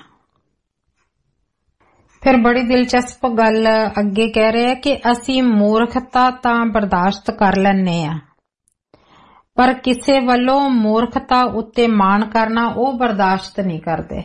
ਫਿਰ ਬੜੀ ਦਿਲਚਸਪ ਗੱਲ ਅੱਗੇ ਕਹਿ ਰਹੇ ਆ ਕਿ ਅਸੀਂ ਮੂਰਖਤਾ ਤਾਂ ਬਰਦਾਸ਼ਤ ਕਰ ਲੈਂਦੇ ਆ, ਪਰ ਕਿਸੇ ਵੱਲੋਂ ਮੂਰਖਤਾ ਉੱਤੇ ਮਾਣ ਕਰਨਾ ਉਹ ਬਰਦਾਸ਼ਤ ਨਹੀਂ ਕਰਦੇ।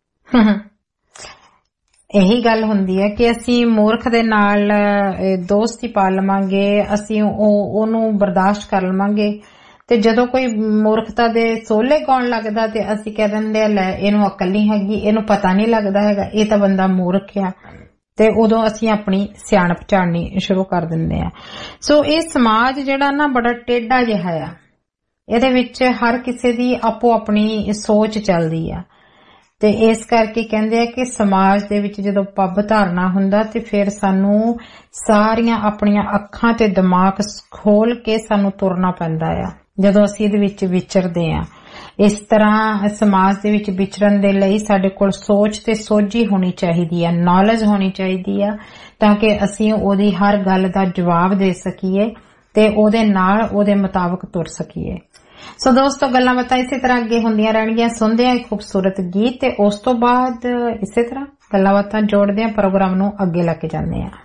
ਇਹੀ ਗੱਲ ਹੁੰਦੀ ਹੈ ਕਿ ਅਸੀਂ ਮੂਰਖ ਦੇ ਨਾਲ ਦੋਸਤੀ ਪਾ ਲਵਾਂਗੇ, ਅਸੀਂ ਉਹਨੂੰ ਬਰਦਾਸ਼ਤ ਕਰ ਲਵਾਂਗੇ, ਤੇ ਜਦੋਂ ਕੋਈ ਮੂਰਖਤਾ ਦੇ ਸੋਲੇ ਗਾਉਣ ਲੱਗਦਾ ਤੇ ਅਸੀਂ ਕਹਿ ਦਿੰਦੇ ਆ ਲੈ ਇਹਨੂੰ ਅਕਲ ਨਹੀਂ ਹੈਗੀ, ਇਹਨੂੰ ਪਤਾ ਨਹੀਂ ਲੱਗਦਾ ਹੈਗਾ, ਇਹ ਤਾਂ ਬੰਦਾ ਮੂਰਖ ਆ, ਤੇ ਉਦੋਂ ਅਸੀਂ ਆਪਣੀ ਸਿਆਣਪ ਝਾੜਨੀ ਸ਼ੁਰੂ ਕਰ ਦਿੰਦੇ ਆ। ਸੋ ਇਹ ਸਮਾਜ ਜਿਹੜਾ ਨਾ ਬੜਾ ਟੇਢਾ ਜਿਹਾ ਆ, ਇਹਦੇ ਵਿੱਚ ਹਰ ਕਿਸੇ ਦੀ ਆਪੋ ਆਪਣੀ ਸੋਚ ਚੱਲਦੀ ਆ, ਤੇ ਇਸ ਕਰਕੇ ਕਹਿੰਦੇ ਆ ਕਿ ਸਮਾਜ ਦੇ ਵਿੱਚ ਜਦੋਂ ਪੱਬ ਧਾਰਨਾ ਹੁੰਦਾ ਤੇ ਫਿਰ ਸਾਨੂੰ ਸਾਰੀਆਂ ਆਪਣੀਆਂ ਅੱਖਾਂ ਤੇ ਦਿਮਾਗ ਖੋਲ ਕੇ ਸਾਨੂੰ ਤੁਰਨਾ ਪੈਂਦਾ ਆ ਜਦੋਂ ਅਸੀਂ ਇਹਦੇ ਵਿੱਚ ਵਿਚਰਦੇ ਆ। ਇਸ ਤਰ੍ਹਾਂ ਸਮਾਜ ਦੇ ਵਿੱਚ ਵਿਚਰਨ ਦੇ ਲਈ ਸਾਡੇ ਕੋਲ ਸੋਚ ਤੇ ਸੋਝੀ ਹੋਣੀ ਚਾਹੀਦੀ ਆ, ਨੌਲੇਜ ਹੋਣੀ ਚਾਹੀਦੀ ਆ, ਤਾਂ ਕਿ ਅਸੀਂ ਉਹਦੀ ਹਰ ਗੱਲ ਦਾ ਜਵਾਬ ਦੇ ਸਕੀਏ ਤੇ ਉਹਦੇ ਨਾਲ ਉਹਦੇ ਮੁਤਾਬਕ ਤੁਰ ਸਕੀਏ। ਸੋ ਦੋਸਤੋ ਗੱਲਾਂ ਬਾਤਾਂ ਇਸੇ ਤਰ੍ਹਾਂ ਅੱਗੇ ਹੁੰਦੀਆਂ ਰਹਿਣਗੀਆਂ। ਸੁਣਦੇ ਆ ਇੱਕ ਖੂਬਸੂਰਤ ਗੀਤ ਤੇ ਉਸ ਤੋਂ ਬਾਅਦ ਇਸੇ ਤਰ੍ਹਾਂ ਗੱਲਾਂ ਬਾਤਾਂ ਜੋੜਦੇ ਆ, ਪ੍ਰੋਗਰਾਮ ਨੂੰ ਅੱਗੇ ਲੈ ਕੇ ਜਾਂਦੇ ਆ।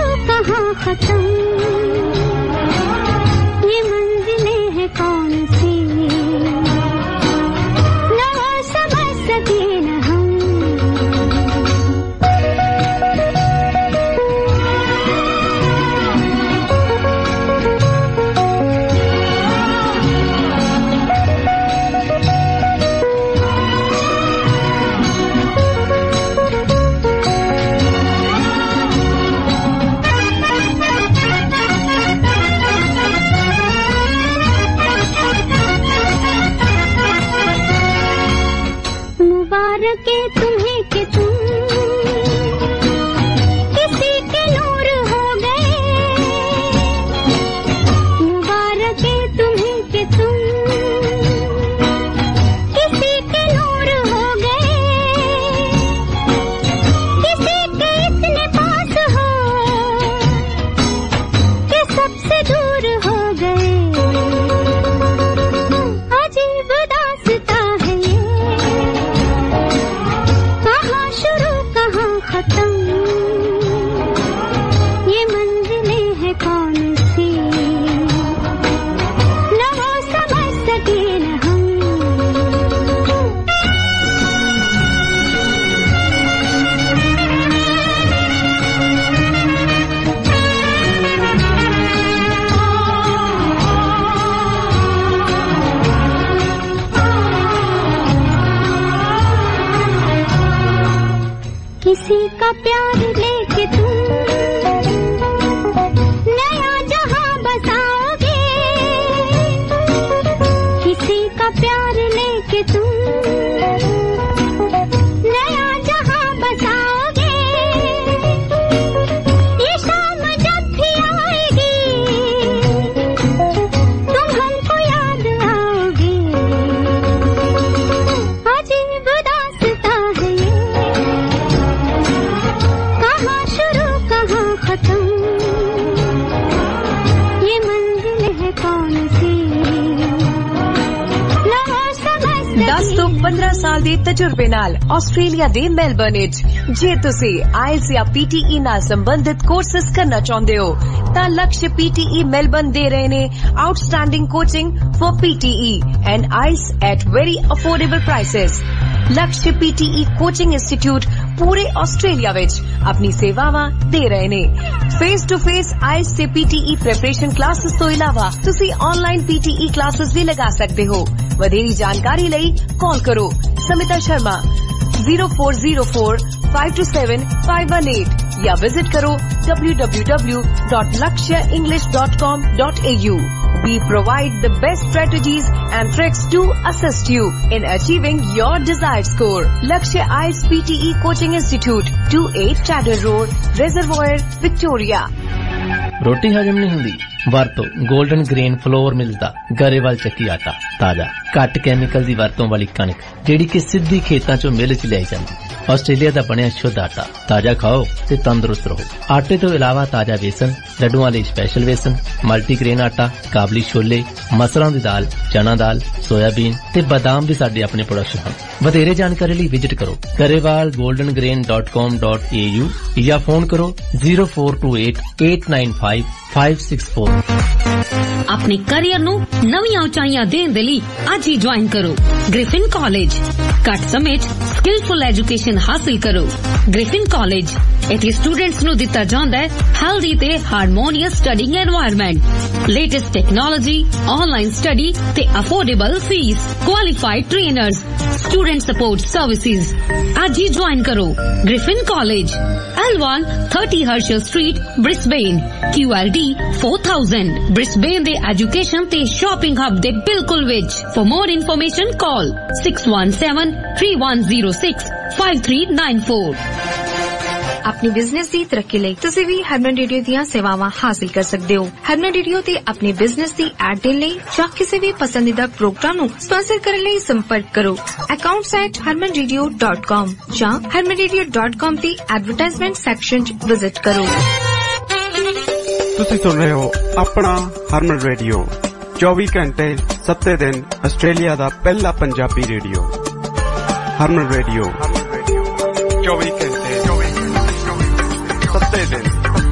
ये मंजिलें हैं कौन सी किसी का प्यार लेके तुम नया जहां बसाओगे, किसी का प्यार लेके तुम नया जहां बसाओगे। ये शाम जब भी आएगी तुम हमको याद आओगे। अजीब दास्तां है ये, कहाँ शुरू कहाँ खत्म, ये मंजिल है कौन सी। 10 ਤੋਂ 15 ਸਾਲ ਦੇ ਤਜਰਬੇ ਨਾਲ ਆਸਟ੍ਰੇਲੀਆ ਦੇ ਮੈਲਬਰਨ ਵਿੱਚ ਜੇ ਤੁਸੀਂ ਆਇਲਸ ਜਾਂ PTE ਨਾਲ ਸੰਬੰਧਿਤ ਕੋਰਸਸ ਕਰਨਾ ਚਾਹੁੰਦੇ ਹੋ ਤਾਂ ਲਕਸ਼ PTE ਮੈਲਬਰਨ ਦੇ ਰਹੇ ਨੇ outstanding coaching for PTE and IELTS at very affordable prices. Lakshya PTE coaching institute ਪੂਰੇ ਆਸਟ੍ਰੇਲੀਆ ਵਿੱਚ ਆਪਣੀ ਸੇਵਾਵਾਂ ਦੇ ਰਹੇ ਨੇ। ਫੇਸ ਟੂ ਫੇਸ ਆਇਲਸ ਤੇ PTE ਪ੍ਰੈਪਰੇਸ਼ਨ ਕਲਾਸਿਸ ਤੋਂ ਇਲਾਵਾ ਤੁਸੀਂ ਆਨਲਾਈਨ PTE ਕਲਾਸਿਸ ਵੀ ਲਗਾ ਸਕਦੇ ਹੋ। ਵਧੇਰੀ ਜਾਣਕਾਰੀ ਲਈ ਕਾਲ ਕਰੋ ਸਮਿਤਾ ਸ਼ਰਮਾ 0404527518 या विजिट करो www.lakshaenglish.com.au। We provide the best strategies and tricks to assist you in achieving your desired score. Lakshya IELTS PTE Coaching Institute, 28 Chadder Road, Reservoir, Victoria। ਰੋਟੀ ਹਜਮ ਨਹੀਂ ਹੁੰਦੀ? ਵਰਤੋ 골ਡਨ ਗ੍ਰੇਨ ਫਲੋਰ ਮਿਲਦਾ ਗਰੇਵਾਲ ਚੱਕੀ ਆਟਾ। ਤਾਜ਼ਾ ਘੱਟ ਕੈਮੀਕਲ ਦੀ ਵਰਤੋਂ ਵਾਲੀ ਕਣਕ ਜਿਹੜੀ ਕਿ ਸਿੱਧੀ ਖੇਤਾਂ ਚੋਂ ਮਿਲ ਚ ਲਿਆਈ ਜਾਂਦੀ। ਆਸਟ੍ਰੇਲੀਆ ਦਾ ਬਣਿਆ ਸ਼ੁੱਧ ਆਟਾ। ਤਾਜ਼ਾ ਖਾਓ ਤੇ ਤੰਦਰੁਸਤ ਰਹੋ। ਆਟੇ ਤੋਂ ਇਲਾਵਾ ਤਾਜ਼ਾ ਵੇਸਣ, ਲੱਡੂਆਂ ਲਈ ਸਪੈਸ਼ਲ ਵੇਸਣ, ਮਲਟੀਗ੍ਰੇਨ ਆਟਾ, ਕਾਬਲੀ ਛੋਲੇ, ਮਸਰਾਂ ਦੀ ਦਾਲ, ਚਨਾ ਦਾਲ, ਸੋਇਆਬੀਨ ਤੇ ਬਾਦਾਮ ਵੀ ਸਾਡੇ ਆਪਣੇ ਪ੍ਰੋਡਕਟ ਹਨ। ਵਧੇਰੇ ਜਾਣਕਾਰੀ ਲਈ ਵਿਜ਼ਿਟ ਕਰੋ garewalgoldengrain.com.au ਜਾਂ ਫੋਨ ਕਰੋ 0428895564। ਆਪਣੇ ਕੈਰੀਅਰ ਨੂੰ ਨਵੀਆਂ ਉਚਾਈਆਂ ਦੇਣ ਦੇ ਲਈ ਅੱਜ ਹੀ ਜੁਆਇਨ ਕਰੋ ਗ੍ਰਿਫਿਨ ਕਾਲਜ। ਘੱਟ ਸਮੇਂ 'ਚ ਸਕਿਲਫੁਲ ਐਜੂਕੇਸ਼ਨ ਹਾਸਲ ਕਰੋ। ਗ੍ਰਿਫਿਨ ਕਾਲਜ ਇੱਥੇ ਸਟੂਡੈਂਟਸ ਨੂੰ ਦਿੱਤਾ ਜਾਂਦਾ ਹੈ ਹੈਲਦੀ ਤੇ harmonious studying environment, latest technology, online study ਤੇ affordable fees, qualified trainers, student support services. ਅੱਜ ਹੀ ਜੁਆਇਨ ਕਰੋ Griffin college, L1 30 Herschel Street, Brisbane, QLD 4000। Brisbane ਦੇ ਐਜੂਕੇਸ਼ਨ ਤੇ ਸ਼ਾਪਿੰਗ ਹੱਬ ਦੇ ਬਿਲਕੁਲ ਵਿੱਚ। For more information call 6173106539 अपनी बिजनेस की तरक्की ਲਈ ਤੁਸੀਂ ਵੀ ਹਰਮਨ ਰੇਡੀਓ ਦੀਆਂ ਸੇਵਾਵਾਂ ਹਾਸਲ ਕਰ ਸਕਦੇ ਹੋ। ਹਰਮਨ ਰੇਡੀਓ ਤੇ ਆਪਣੇ ਬਿਜ਼ਨਸ ਦੀ ਐਡ ਦੇਣ ਲਈ ਜਾਂ ਕਿਸੇ ਵੀ ਪਸੰਦੀਦਾ ਪ੍ਰੋਗਰਾਮ ਨੂੰ ਸਪਾਂਸਰ ਕਰਨ ਲਈ ਸੰਪਰਕ ਕਰੋ accounts@harmanradio.com ਜਾਂ harmanradio.com ਦੀ ਐਡਵਰਟਾਈਜ਼ਮੈਂਟ ਸੈਕਸ਼ਨ 'ਚ ਵਿਜ਼ਿਟ ਕਰੋ। ਤੁਸੀਂ ਸੁਣ ਰਹੇ ਹੋ ਆਪਣਾ ਹਰਮਨ ਰੇਡੀਓ 24 ਘੰਟੇ 7 ਦਿਨ ਆਸਟ੍ਰੇਲੀਆ ਦਾ ਪਹਿਲਾ ਪੰਜਾਬੀ ਰੇਡੀਓ। ਹਰਮਨ ਰੇਡੀਓ 24 ਘੰਟੇ 7 ਦਿਨ।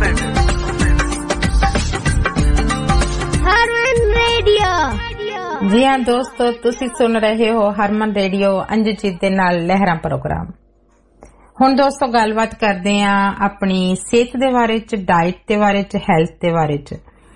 हरमन रेडियो। जी हाँ दोस्तों, तुसी सुन रहे हो हरमन रेडियो अंजुजीत दे नाल लहरां प्रोग्राम। हुण दोस्तों गलबात करदे आ अपनी सेहत दे बारे च, डाइट दे बारे च, हेल्थ दे बारे च।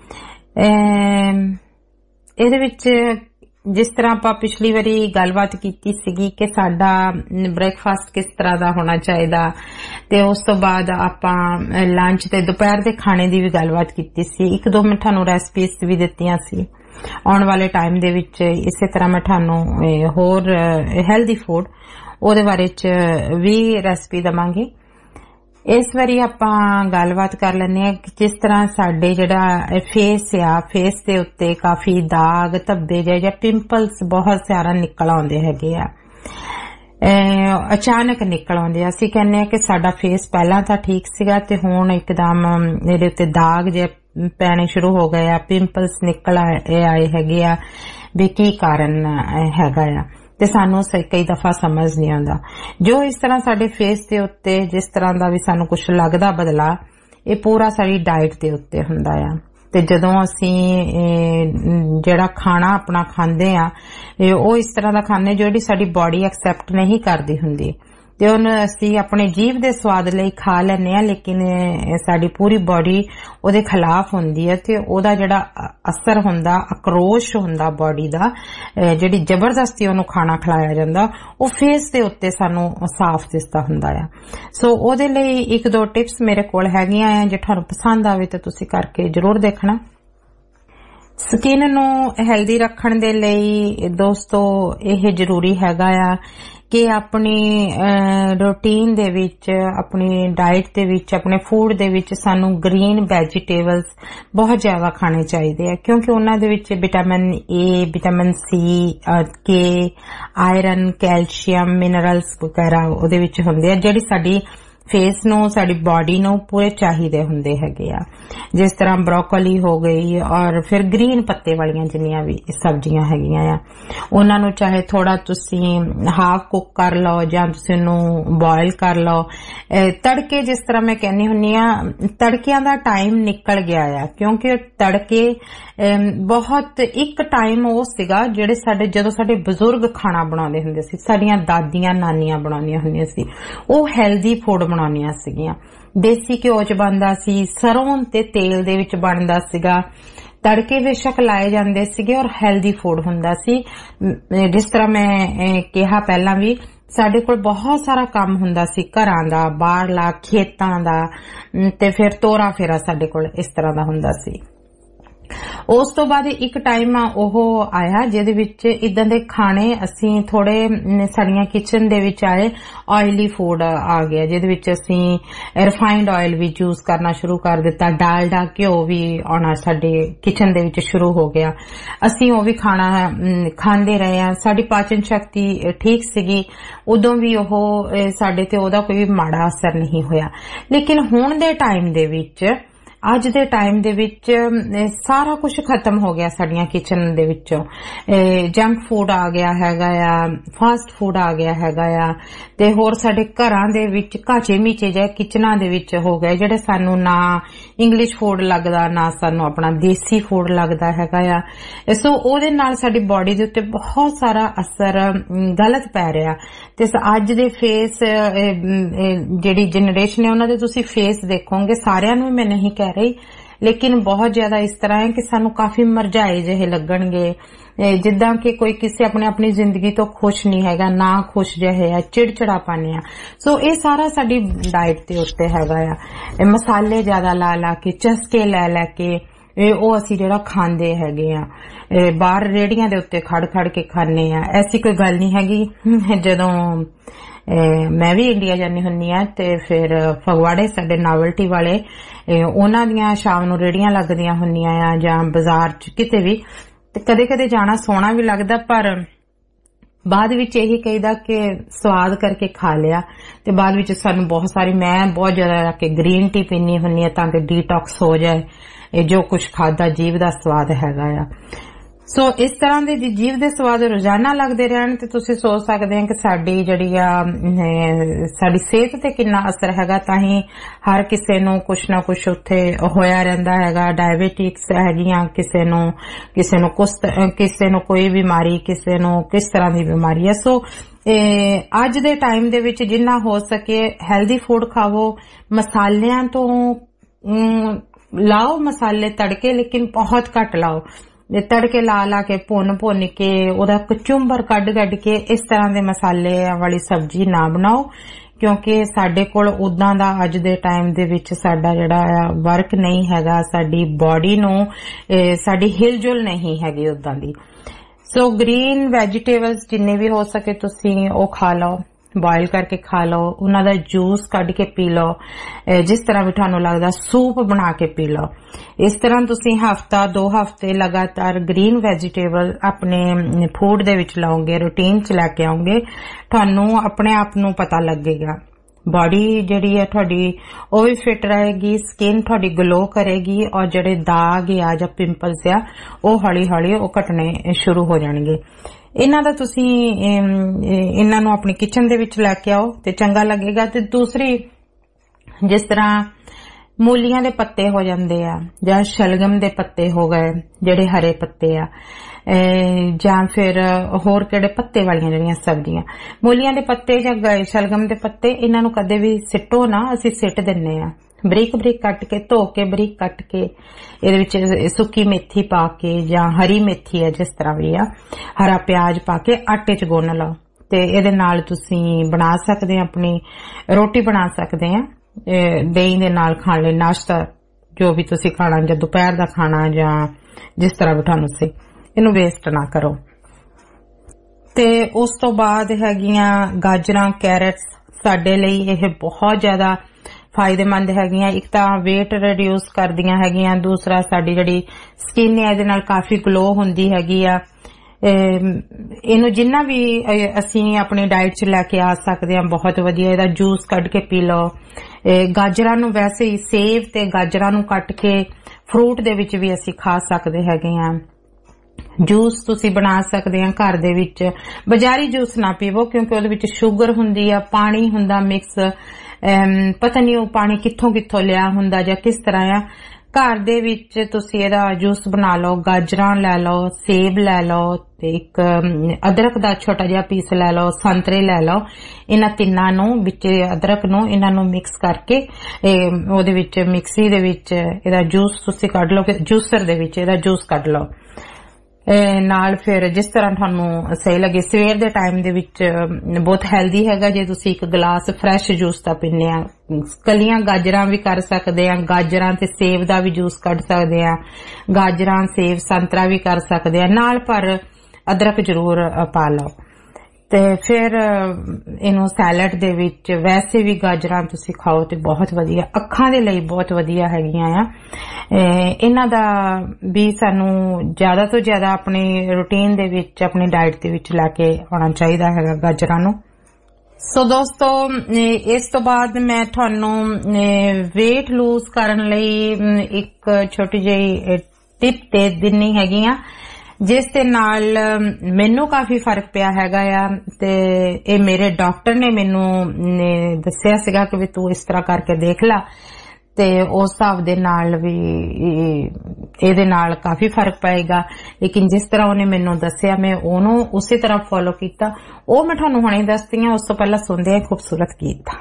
ਇਹਦੇ ਵਿੱਚ ਜਿਸ ਤਰ੍ਹਾਂ ਆਪਾਂ ਪਿਛਲੀ ਵਾਰੀ ਗੱਲਬਾਤ ਕੀਤੀ ਸੀਗੀ ਕਿ ਸਾਡਾ ਬ੍ਰੇਕਫਾਸਟ ਕਿਸ ਤਰ੍ਹਾਂ ਦਾ ਹੋਣਾ ਚਾਹੀਦਾ ਤੇ ਉਸ ਤੋਂ ਬਾਅਦ ਆਪਾਂ ਲੰਚ ਤੇ ਦੁਪਹਿਰ ਦੇ ਖਾਣੇ ਦੀ ਵੀ ਗੱਲਬਾਤ ਕੀਤੀ ਸੀ। ਇੱਕ ਦੋ ਮੈਂ ਤੁਹਾਨੂੰ ਰੈਸਪੀਜ਼ ਵੀ ਦਿੱਤੀਆਂ ਸੀ। ਆਉਣ ਵਾਲੇ ਟਾਈਮ ਦੇ ਵਿੱਚ ਇਸੇ ਤਰ੍ਹਾਂ ਮੈਂ ਤੁਹਾਨੂੰ ਹੋਰ ਹੈਲਦੀ ਫੂਡ ਉਹਦੇ ਬਾਰੇ ਚ ਵੀ ਰੈਸਪੀ ਦਵਾਂਗੇ। ਇਸ ਵਾਰੀ ਆਪਾਂ ਗੱਲਬਾਤ ਕਰ ਲੈਂਦੇ ਹਾਂ ਕਿ ਜਿਸ ਤਰ੍ਹਾਂ ਸਾਡੇ ਜਿਹੜਾ ਫੇਸ ਆ, ਫੇਸ ਦੇ ਉੱਤੇ ਕਾਫੀ ਦਾਗ ਧੱਬੇ ਜਾਂ ਪਿੰਪਲਸ ਬਹੁਤ ਸਾਰਾ ਨਿਕਲ ਆਉਂਦੇ ਹੈਗੇ ਆ, ਅਚਾਨਕ ਨਿਕਲ ਆਉਂਦੇ ਆ। ਅਸੀਂ ਕਹਿੰਦੇ ਆ ਕਿ ਸਾਡਾ ਫੇਸ ਪਹਿਲਾਂ ਤਾਂ ਠੀਕ ਸੀਗਾ ਤੇ ਹੁਣ ਇੱਕਦਮ ਇਹਦੇ ਉੱਤੇ ਦਾਗ ਜੇ ਪੈਣੇ ਸ਼ੁਰੂ ਹੋ ਗਏ ਆ, ਪਿੰਪਲਸ ਨਿਕਲ ਆਏ ਹੈਗੇ ਆ, ਵੀ ਕੀ ਕਾਰਨ ਹੈਗਾ ਆ ਤੇ ਸਾਨੂੰ ਕਈ ਦਫਾ ਸਮਝ ਨਹੀਂ ਆਉਂਦਾ। ਜੋ ਇਸ ਤਰ੍ਹਾਂ ਸਾਡੇ ਫੇਸ ਦੇ ਉੱਤੇ ਜਿਸ ਤਰ੍ਹਾਂ ਦਾ ਵੀ ਸਾਨੂੰ ਕੁਝ ਲੱਗਦਾ ਬਦਲਾ, ਇਹ ਪੂਰਾ ਸਾਡੀ ਡਾਈਟ ਦੇ ਉੱਤੇ ਹੁੰਦਾ ਆ। ਤੇ ਜਦੋਂ ਅਸੀਂ ਜਿਹੜਾ ਖਾਣਾ ਆਪਣਾ ਖਾਂਦੇ ਆ ਉਹ ਇਸ ਤਰ੍ਹਾਂ ਦਾ ਖਾਂਦੇ ਜਿਹੜੀ ਸਾਡੀ ਬਾਡੀ ਐਕਸੈਪਟ ਨਹੀਂ ਕਰਦੀ ਹੁੰਦੀ। ਤੇ ਉਹਨੂੰ ਅਸੀਂ ਆਪਣੇ ਜੀਭ ਦੇ ਸਵਾਦ ਲਈ ਖਾ ਲੈਂਦੇ ਆ, ਲੇਕਿਨ ਸਾਡੀ ਪੂਰੀ ਬੋਡੀ ਉਹਦੇ ਖਿਲਾਫ ਹੁੰਦੀ ਹੈ ਤੇ ਉਹਦਾ ਜਿਹੜਾ ਅਸਰ ਹੁੰਦਾ, ਆਕਰੋਸ਼ ਹੁੰਦਾ ਬੋਡੀ ਦਾ, ਜਿਹੜੀ ਜ਼ਬਰਦਸਤੀ ਉਹਨੂੰ ਖਾਣਾ ਖਿਲਾਇਆ ਜਾਂਦਾ, ਉਹ ਫੇਸ ਦੇ ਉੱਤੇ ਸਾਨੂੰ ਸਾਫ਼ ਦਿਸਦਾ ਹੁੰਦਾ ਆ। ਸੋ ਉਹਦੇ ਲਈ 1-2 ਟਿਪਸ ਮੇਰੇ ਕੋਲ ਹੈਗੀਆਂ ਆ, ਜੇ ਤੁਹਾਨੂੰ ਪਸੰਦ ਆਵੇ ਤਾਂ ਤੁਸੀਂ ਕਰਕੇ ਜ਼ਰੂਰ ਦੇਖਣਾ। ਸਕਿਨ ਨੂੰ ਹੈਲਦੀ ਰੱਖਣ ਦੇ ਲਈ ਦੋਸਤੋ ਇਹ ਜ਼ਰੂਰੀ ਹੈਗਾ ਆ ਕਿ ਆਪਣੀ ਰੂਟੀਨ ਦੇ ਵਿੱਚ, ਆਪਣੀ ਡਾਈਟ ਦੇ ਵਿੱਚ, ਆਪਣੇ ਫੂਡ ਦੇ ਵਿੱਚ ਸਾਨੂੰ ਗ੍ਰੀਨ ਵੈਜੀਟੇਬਲਸ ਬਹੁਤ ਜ਼ਿਆਦਾ ਖਾਣੇ ਚਾਹੀਦੇ ਆ, ਕਿਉਂਕਿ ਉਹਨਾਂ ਦੇ ਵਿੱਚ vitamin A, vitamin C, K, iron, calcium, minerals ਵਗੈਰਾ ਉਹਦੇ ਵਿੱਚ ਹੁੰਦੇ ਆ, ਜਿਹੜੀ ਸਾਡੀ ਫੇਸ ਨੂੰ, ਸਾਡੀ ਬਾਡੀ ਨੂੰ ਪੂਰੇ ਚਾਹੀਦੇ ਹੁੰਦੇ ਹੈਗੇ ਆ। ਜਿਸ ਤਰ੍ਹਾਂ ਬ੍ਰੋਕਲੀ ਹੋ ਗਈ, ਔਰ ਫਿਰ ਗ੍ਰੀਨ ਪੱਤੇ ਵਾਲੀਆਂ ਜਿੰਨੀਆਂ ਵੀ ਸਬਜ਼ੀਆਂ ਹੈਗੀਆਂ ਆ, ਉਹਨਾਂ ਨੂੰ ਚਾਹੇ ਥੋੜਾ ਤੁਸੀਂ ਹਾਫ ਕੁੱਕ ਕਰ ਲਓ ਜਾਂ ਤੁਸੀਂ ਉਹਨੂੰ ਬੋਇਲ ਕਰ ਲਓ। ਤੜਕੇ, ਜਿਸ ਤਰ੍ਹਾਂ ਮੈਂ ਕਹਿੰਦੀ ਹੁੰਨੀ ਆ, ਤੜਕਿਆਂ ਦਾ ਟਾਈਮ ਨਿਕਲ ਗਿਆ ਆ, ਕਿਉਂਕਿ ਤੜਕੇ ਬਹੁਤ ਇੱਕ ਟਾਈਮ ਉਹ ਸੀਗਾ ਜਿਹੜੇ ਜਦੋਂ ਸਾਡੇ ਬਜ਼ੁਰਗ ਖਾਣਾ ਬਣਾਉਂਦੇ ਹੁੰਦੇ ਸੀ, ਸਾਡੀਆਂ ਦਾਦੀਆਂ ਨਾਨੀਆਂ ਬਣਾਉਂਦੀਆਂ ਹੁੰਦੀਆਂ ਸੀ, ਉਹ ਹੈਲਦੀ ਫੂਡ ਬਣਾਉਣੀਆਂ ਸੀਗੀਆਂ। ਦੇਸੀ ਘਿਓ ਚ ਬਣਦਾ ਸੀ, ਸਰੋਂ ਤੇ ਤੇਲ ਦੇ ਵਿੱਚ ਬਣਦਾ ਸੀਗਾ, ਤੜਕੇ ਬੇਸ਼ੱਕ ਲਾਏ ਜਾਂਦੇ ਸੀਗੇ ਔਰ ਹੈਲਦੀ ਫੂਡ ਹੁੰਦਾ ਸੀ। ਜਿਸ ਤਰ੍ਹਾਂ ਮੈਂ ਕਿਹਾ ਪਹਿਲਾਂ ਵੀ, ਸਾਡੇ ਕੋਲ ਬਹੁਤ ਸਾਰਾ ਕੰਮ ਹੁੰਦਾ ਸੀ, ਘਰਾਂ ਦਾ, ਬਾਹਰਲਾ, ਖੇਤਾਂ ਦਾ, ਤੇ ਫਿਰ ਤੋਰਾ ਫੇਰਾ ਸਾਡੇ ਕੋਲ ਇਸ ਤਰ੍ਹਾਂ ਦਾ ਹੁੰਦਾ ਸੀ। ਉਸ ਤੋਂ ਬਾਅਦ ਇੱਕ ਟਾਈਮ ਉਹ ਆਇਆ ਜਿਹਦੇ ਵਿੱਚ ਇਦਾਂ ਦੇ ਖਾਣੇ ਅਸੀਂ ਥੋੜੇ ਸਾਡੀਆਂ ਕਿਚਨ ਦੇ ਵਿੱਚ ਆਏ, ਆਇਲੀ ਫੂਡ ਆ ਗਿਆ, ਜਿਹਦੇ ਵਿੱਚ ਅਸੀਂ ਰਿਫਾਈਨਡ ਆਇਲ ਵੀ ਯੂਜ਼ ਕਰਨਾ ਸ਼ੁਰੂ ਕਰ ਦਿੱਤਾ, ਡਾਲਡਾ ਘਿਓ ਵੀ ਆਉਣਾ ਸਾਡੇ ਕਿਚਨ ਦੇ ਵਿੱਚ ਸ਼ੁਰੂ ਹੋ ਗਿਆ। ਅਸੀਂ ਉਹ ਵੀ ਖਾਣਾ ਖਾਂਦੇ ਰਹੇ ਆ। ਸਾਡੀ ਪਾਚਨ ਸ਼ਕਤੀ ਠੀਕ ਸੀਗੀ ਉਦੋਂ ਵੀ, ਉਹ ਸਾਡੇ ਤੇ ਉਹਦਾ ਕੋਈ ਮਾੜਾ ਅਸਰ ਨਹੀਂ ਹੋਇਆ। ਲੇਕਿਨ ਹੁਣ ਦੇ ਟਾਈਮ ਦੇ ਵਿੱਚ, ਅੱਜ ਦੇ ਟਾਈਮ ਦੇ ਵਿੱਚ ਸਾਰਾ ਕੁਝ ਖਤਮ ਹੋ ਗਿਆ ਸਾਡੀਆਂ ਕਿਚਨ ਦੇ ਵਿੱਚੋਂ। ਜੰਕ ਫੂਡ ਆ ਗਿਆ ਹੈਗਾ ਆ, ਫਾਸਟ ਫੂਡ ਆ ਗਿਆ ਹੈਗਾ ਆ, ਤੇ ਹੋਰ ਸਾਡੇ ਘਰਾਂ ਦੇ ਵਿੱਚ ਕਾਚੇ ਮੀਚੇ ਜਿਹੇ ਕਿਚਨਾਂ ਦੇ ਵਿੱਚ ਹੋ ਗਏ, ਜਿਹੜੇ ਸਾਨੂੰ ਨਾ ਇੰਗਲਿਸ਼ ਫੂਡ ਲੱਗਦਾ, ਨਾ ਸਾਨੂੰ ਆਪਣਾ ਦੇਸੀ ਫੂਡ ਲੱਗਦਾ ਹੈਗਾ ਆ। ਸੋ ਉਹਦੇ ਨਾਲ ਸਾਡੀ ਬਾਡੀ ਦੇ ਉੱਤੇ ਬਹੁਤ ਸਾਰਾ ਅਸਰ ਗਲਤ ਪੈ ਰਿਹਾ। ਤੇ ਅੱਜ ਦੇ ਫੇਸ, ਜਿਹੜੀ ਜਨਰੇਸ਼ਨ ਹੈ ਉਹਨਾਂ ਦੇ ਤੁਸੀਂ ਫੇਸ ਦੇਖੋਗੇ, ਸਾਰਿਆਂ ਨੂੰ ਮੈਂ ਨਹੀਂ ਕਹਿ ਰਹੀ, ਲੇਕਿਨ ਬਹੁਤ ਜ਼ਿਆਦਾ ਇਸ ਤਰ੍ਹਾਂ ਹੈ ਕਿ ਸਾਨੂੰ ਕਾਫੀ ਮਰਝਾਏ ਜਿਹੇ ਲੱਗਣਗੇ, ਜਿੱਦਾਂ ਕਿ ਕੋਈ ਕਿਸੇ ਆਪਣੀ ਜ਼ਿੰਦਗੀ ਤੋਂ ਖੁਸ਼ ਨਹੀਂ ਹੈਗਾ, ਨਾ ਖੁਸ਼ ਜਿਹੇ ਆ, ਚਿੜਚਿੜਾਪਨ ਆ। ਸੋ ਇਹ ਸਾਰਾ ਸਾਡੀ ਡਾਈਟ ਦੇ ਉੱਤੇ ਹੈਗਾ ਆ। ਮਸਾਲੇ ਜ਼ਿਆਦਾ ਲਾ ਕੇ, ਚਸਕੇ ਲੈ ਕੇ ਉਹ ਅਸੀਂ ਜਿਹੜਾ ਖਾਂਦੇ ਹੈਗੇ ਆ, ਬਾਹਰ ਰੇੜੀਆਂ ਦੇ ਉੱਤੇ ਖੜ ਕੇ ਖਾਂਦੇ ਆ। ਐਸੀ ਕੋਈ ਗੱਲ ਨਹੀਂ ਹੈਗੀ। ਜਦੋਂ ਮੈਂ ਵੀ ਇੰਡੀਆ ਜਾਂਦੀ ਹੁੰਨੀ ਆ ਤੇ ਫਿਰ ਫਗਵਾੜੇ ਸਾਡੇ ਨਾਵਲਟੀ ਵਾਲੇ, ਉਹਨਾਂ ਦੀਆਂ ਸ਼ਾਮ ਨੂੰ ਰੇੜੀਆਂ ਲੱਗਦੀਆਂ ਹੁੰਦੀਆਂ ਆ, ਜਾਂ ਬਾਜ਼ਾਰ ਚ ਕਿਤੇ ਵੀ, ਤੇ ਕਦੇ ਜਾਣਾ ਸੋਹਣਾ ਵੀ ਲੱਗਦਾ, ਪਰ ਬਾਅਦ ਵਿੱਚ ਇਹੀ ਕਹੀਦਾ ਕਿ ਸਵਾਦ ਕਰਕੇ ਖਾ ਲਿਆ, ਤੇ ਬਾਅਦ ਵਿੱਚ ਸਾਨੂੰ ਮੈਂ ਬਹੁਤ ਜ਼ਿਆਦਾ ਕਿ ਗ੍ਰੀਨ ਟੀ ਪੀਣੀ ਹੁੰਨੀ ਆ ਤਾਂ ਕਿ ਡੀਟੌਕਸ ਹੋ ਜਾਏ, ਜੋ ਕੁਝ ਖਾਦਾ ਜੀਭ ਦਾ ਸਵਾਦ ਹੈਗਾ ਆ। ਸੋ ਇਸ ਤਰ੍ਹਾਂ ਦੇ ਜੀਭ ਦੇ ਸਵਾਦ ਰੋਜ਼ਾਨਾ ਲੱਗਦੇ ਰਹਿਣ ਤੇ ਤੁਸੀਂ ਸੋਚ ਸਕਦੇ ਆ ਕਿ ਸਾਡੀ ਜਿਹੜੀ ਆ ਸਾਡੀ ਸਿਹਤ ਤੇ ਕਿੰਨਾ ਅਸਰ ਹੈਗਾ। ਤਾਂ ਹੀ ਹਰ ਕਿਸੇ ਨੂੰ ਕੁਛ ਨਾ ਕੁਛ ਉੱਥੇ ਹੋਇਆ ਰਹਿੰਦਾ ਹੈਗਾ। ਡਾਇਬੀਟਿਕਸ ਹੈਗੀਆਂ, ਕਿਸੇ ਨੂੰ ਕੋਈ ਬਿਮਾਰੀ, ਕਿਸੇ ਨੂੰ ਕਿਸ ਤਰ੍ਹਾਂ ਦੀ ਬਿਮਾਰੀ ਹੈ। ਸੋ ਅੱਜ ਦੇ ਟਾਈਮ ਦੇ ਵਿੱਚ ਜਿੰਨਾ ਹੋ ਸਕੇ ਹੈਲਦੀ ਫੂਡ ਖਾਵੋ, ਮਸਾਲਿਆਂ ਤੋਂ ਲਾਓ ਮਸਾਲੇ ਤੜਕੇ, ਲੇਕਿਨ ਬਹੁਤ ਘੱਟ ਲਾਓ। ਤੜਕੇ ਲਾ ਕੇ ਭੁੰਨ ਕੇ ਉਹਦਾ ਕਚੁੰਬਰ ਕੱਢ ਕੇ ਇਸ ਤਰ੍ਹਾਂ ਦੇ ਮਸਾਲੇ ਵਾਲੀ ਸਬਜ਼ੀ ਨਾ ਬਣਾਓ, ਕਿਉਂਕਿ ਸਾਡੇ ਕੋਲ ਉਦਾਂ ਦਾ ਅੱਜ ਦੇ ਟਾਈਮ ਦੇ ਵਿੱਚ ਸਾਡਾ ਜਿਹੜਾ ਵਰਕ ਨਹੀਂ ਹੈਗਾ, ਸਾਡੀ ਬਾਡੀ ਨੂੰ ਸਾਡੀ ਹਿਲਜੁਲ ਨਹੀਂ ਹੈਗੀ ਉਦਾਂ ਦੀ। ਸੋ ਗ੍ਰੀਨ ਵੈਜੀਟੇਬਲਸ ਜਿੰਨੇ ਵੀ ਹੋ ਸਕੇ ਤੁਸੀਂ ਉਹ ਖਾ ਲਓ, ਬੋਇਲ ਕਰਕੇ ਖਾ ਲਓ, ਉਹਨਾਂ ਦਾ ਜੂਸ ਕੱਢ ਕੇ ਪੀ ਲਓ, ਜਿਸ ਤਰ੍ਹਾਂ ਵੀ ਤੁਹਾਨੂੰ ਲੱਗਦਾ ਸੂਪ ਬਣਾ ਕੇ ਪੀ ਲਓ। ਇਸ ਤਰ੍ਹਾਂ ਤੁਸੀਂ ਹਫਤਾ 2 ਹਫ਼ਤੇ ਲਗਾਤਾਰ ਗ੍ਰੀਨ ਵੈਜੀਟੇਬਲ ਆਪਣੇ ਫੂਡ ਦੇ ਵਿੱਚ ਲਾਓਗੇ, ਰੂਟੀਨ ਚ ਲੈ ਕੇ ਆਓਗੇ, ਤੁਹਾਨੂੰ ਆਪਣੇ ਆਪ ਨੂੰ ਪਤਾ ਲੱਗੇਗਾ। ਬਾਡੀ ਜਿਹੜੀ ਹੈ ਤੁਹਾਡੀ ਉਹ ਵੀ ਫਿਟ ਰਹੇਗੀ, ਸਕਿਨ ਤੁਹਾਡੀ ਗਲੋ ਕਰੇਗੀ, ਔਰ ਜਿਹੜੇ ਦਾਗ ਆ ਜਾਂ ਪਿੰਪਲਸ ਆ ਉਹ ਹੌਲੀ ਉਹ ਘਟਣੇ ਸ਼ੁਰੂ ਹੋ ਜਾਣਗੇ। ਇਹਨਾਂ ਦਾ ਤੁਸੀਂ ਇਹਨਾਂ ਨੂੰ ਆਪਣੀ ਕਿਚਨ ਦੇ ਵਿੱਚ ਲੈ ਕੇ ਆਓ ਤੇ ਚੰਗਾ ਲੱਗੇਗਾ। ਤੇ ਦੂਸਰੀ, ਜਿਸ ਤਰ੍ਹਾਂ मूलियां दे पत्ते हो जांदे आ जां शलगम दे पत्ते हो गए ਜਿਹੜੇ हरे पत्ते आ ਜਾਂ ਫਿਰ ਹੋਰ ਕਿਹੜੇ ਪੱਤੇ ਵਾਲੀਆਂ ਜਿਹੜੀਆਂ ਸਬਜ਼ੀਆਂ ਮੂਲੀਆਂ ਦੇ ਪੱਤੇ ਜਾਂ ਸ਼ਲਗਮ ਦੇ ਪੱਤੇ ਇਹਨਾਂ ਨੂੰ ਕਦੇ ਵੀ ਸਿੱਟੋ ਨਾ ਅਸੀਂ ਸਿੱਟ ਦਿੰਨੇ ਆ ਬਰੀਕ ਬਰੀਕ ਕੱਟ ਕੇ ਧੋ ਕੇ ਬਰੀਕ ਕੱਟ ਕੇ ਇਹਦੇ ਵਿੱਚ ਸੁੱਕੀ ਮੇਥੀ ਪਾ ਕੇ ਜਾਂ ਹਰੀ ਮੇਥੀ ਹੈ ਜਿਸ ਤਰ੍ਹਾਂ ਵੀ ਆ ਹਰਾ ਪਿਆਜ਼ ਪਾ ਕੇ ਆਟੇ 'ਚ ਗੁੰਨ ਲਓ ਤੇ ਇਹਦੇ ਨਾਲ ਤੁਸੀਂ ਬਣਾ ਸਕਦੇ ਆ ਆਪਣੀ ਰੋਟੀ ਬਣਾ ਸਕਦੇ ਆ ਦਹੀਂ ਦੇ ਨਾਲ ਖਾਣ ਲਈ ਨਾਸ਼ਤਾ ਜੋ ਵੀ ਤੁਸੀਂ ਖਾਣਾ ਜਾਂ ਦੁਪਹਿਰ ਦਾ ਖਾਣਾ ਜਾਂ ਜਿਸ ਤਰ੍ਹਾਂ ਵੀ ਤੁਹਾਨੂੰ ਸੀ ਇਹਨੂੰ ਵੇਸਟ ਨਾ ਕਰੋ ਤੇ ਉਸ ਤੋਂ ਬਾਅਦ ਹੈਗੀਆਂ ਗਾਜਰਾਂ ਕੈਰਟਸ ਸਾਡੇ ਲਈ ਇਹ ਬਹੁਤ ਜ਼ਿਆਦਾ ਫਾਇਦੇਮੰਦ ਹੈਗੀਆਂ ਇੱਕ ਤਾਂ weight reduce ਕਰਦੀਆਂ ਹੈਗੀਆਂ ਦੂਸਰਾ ਸਾਡੀ ਜਿਹੜੀ ਸਕਿਨ ਹੈ ਇਹਦੇ ਨਾਲ ਕਾਫੀ ਗਲੋ ਹੁੰਦੀ ਹੈਗੀ ਆ ਇਹਨੂੰ ਜਿੰਨਾ ਵੀ ਅਸੀਂ ਆਪਣੀ ਡਾਈਟ 'ਚ ਲੈ ਕੇ ਆ ਸਕਦੇ ਹਾਂ ਬਹੁਤ ਵਧੀਆ ਇਹਦਾ ਜੂਸ ਕੱਢ ਕੇ ਪੀ ਲਓ ਗਾਜਰਾਂ ਨੂੰ ਵੈਸੇ ਹੀ ਸੇਬ ਤੇ ਗਾਜਰਾਂ ਨੂੰ ਕੱਟ ਕੇ ਫਰੂਟ ਦੇ ਵਿੱਚ ਵੀ ਅਸੀਂ ਖਾ ਸਕਦੇ ਹੈਗੇ ਆ ਜੂਸ ਤੁਸੀਂ ਬਣਾ ਸਕਦੇ ਆ ਘਰ ਦੇ ਵਿੱਚ ਬਾਜ਼ਾਰੀ ਜੂਸ ਨਾ ਪੀਵੋ ਕਿਉਂਕਿ ਉਹਦੇ ਵਿੱਚ ਸ਼ੂਗਰ ਹੁੰਦੀ ਆ ਪਾਣੀ ਹੁੰਦਾ ਮਿਕਸ ਪਤਾ ਨਹੀਂ ਉਹ ਪਾਣੀ ਕਿੱਥੋਂ ਲਿਆ ਹੁੰਦਾ ਜਾਂ ਕਿਸ ਤਰ੍ਹਾਂ ਆ ਘਰ ਦੇ ਵਿੱਚ ਤੁਸੀਂ ਇਹਦਾ ਜੂਸ ਬਣਾ ਲਓ ਗਾਜਰਾਂ ਲੈ ਲਓ ਸੇਬ ਲੈ ਲਓ ਤੇ ਇੱਕ ਅਦਰਕ ਦਾ ਛੋਟਾ ਜਿਹਾ ਪੀਸ ਲੈ ਲਓ ਸੰਤਰੇ ਲੈ ਲਓ ਇਹਨਾਂ ਤਿੰਨਾਂ ਨੂੰ ਵਿੱਚ ਅਦਰਕ ਨੂੰ ਇਹਨਾਂ ਨੂੰ ਮਿਕਸ ਕਰਕੇ ਉਹਦੇ ਵਿੱਚ ਮਿਕਸੀ ਦੇ ਵਿੱਚ ਇਹਦਾ ਜੂਸ ਤੁਸੀਂ ਕੱਢ ਲਓ ਜੂਸਰ ਦੇ ਵਿੱਚ ਇਹਦਾ ਜੂਸ ਕੱਢ ਲਓ ਨਾਲ ਫਿਰ ਜਿਸ ਤਰ੍ਹਾਂ ਤੁਹਾਨੂੰ ਸਹੀ ਲੱਗੇ ਸਵੇਰ ਦੇ ਟਾਈਮ ਦੇ ਵਿੱਚ ਬਹੁਤ ਹੈਲਦੀ ਹੈਗਾ ਜੇ ਤੁਸੀਂ ਇੱਕ ਗਲਾਸ ਫਰੈਸ਼ ਜੂਸ ਦਾ ਪੀਂਦੇ ਆ ਕਲੀਆਂ ਗਾਜਰਾਂ ਵੀ ਕਰ ਸਕਦੇ ਆ ਗਾਜਰਾਂ ਤੇ ਸੇਬ ਦਾ ਵੀ ਜੂਸ ਕੱਢ ਸਕਦੇ ਆ ਗਾਜਰਾਂ ਸੇਬ ਸੰਤਰਾ ਵੀ ਕਰ ਸਕਦੇ ਆ ਨਾਲ ਪਰ ਅਦਰਕ ਜ਼ਰੂਰ ਪਾ ਲਓ ਤੇ ਫਿਰ ਇਹਨੂੰ ਸੈਲਡ ਦੇ ਵਿੱਚ ਵੈਸੇ ਵੀ ਗਾਜਰਾਂ ਤੁਸੀਂ ਖਾਓ ਤੇ ਬਹੁਤ ਵਧੀਆ ਅੱਖਾਂ ਦੇ ਲਈ ਬਹੁਤ ਵਧੀਆ ਹੈਗੀਆਂ ਆ ਇਹਨਾਂ ਦਾ ਵੀ ਸਾਨੂੰ ਜ਼ਿਆਦਾ ਤੋਂ ਜ਼ਿਆਦਾ ਆਪਣੀ ਰੂਟੀਨ ਦੇ ਵਿੱਚ ਆਪਣੀ ਡਾਈਟ ਦੇ ਵਿੱਚ ਲੈ ਕੇ ਆਉਣਾ ਚਾਹੀਦਾ ਹੈਗਾ ਗਾਜਰਾਂ ਨੂੰ ਸੋ ਦੋਸਤੋ ਇਸ ਤੋਂ ਬਾਅਦ ਮੈਂ ਤੁਹਾਨੂੰ weight lose ਕਰਨ ਲਈ ਇੱਕ ਛੋਟੀ ਜਿਹੀ ਟਿਪ ਦੇ ਦਿੰਨੀ ਹੈਗੀ ਆ ਜਿਸ ਦੇ ਨਾਲ ਮੈਨੂੰ ਕਾਫੀ ਫਰਕ ਪਿਆ ਹੈਗਾ ਆ ਤੇ ਇਹ ਮੇਰੇ ਡਾਕਟਰ ਨੇ ਮੈਨੂੰ ਦੱਸਿਆ ਸੀਗਾ ਕਿ ਵੀ ਤੂੰ ਇਸ ਤਰ੍ਹਾਂ ਕਰਕੇ ਦੇਖ ਲੈ ਤੇ ਉਸ ਹਿਸਾਬ ਦੇ ਨਾਲ ਵੀ ਇਹਦੇ ਨਾਲ ਕਾਫੀ ਫਰਕ ਪਏਗਾ ਲੇਕਿਨ ਜਿਸ ਤਰ੍ਹਾਂ ਉਹਨੇ ਮੈਨੂੰ ਦੱਸਿਆ ਮੈਂ ਉਹਨੂੰ ਉਸੇ ਤਰ੍ਹਾਂ ਫੋਲੋ ਕੀਤਾ ਉਹ ਮੈਂ ਤੁਹਾਨੂੰ ਹੁਣੇ ਦੱਸਦੀ ਹਾਂ ਉਸ ਤੋਂ ਪਹਿਲਾਂ ਸੁਣਦੇ ਹਾਂ ਖੂਬਸੂਰਤ ਗੀਤ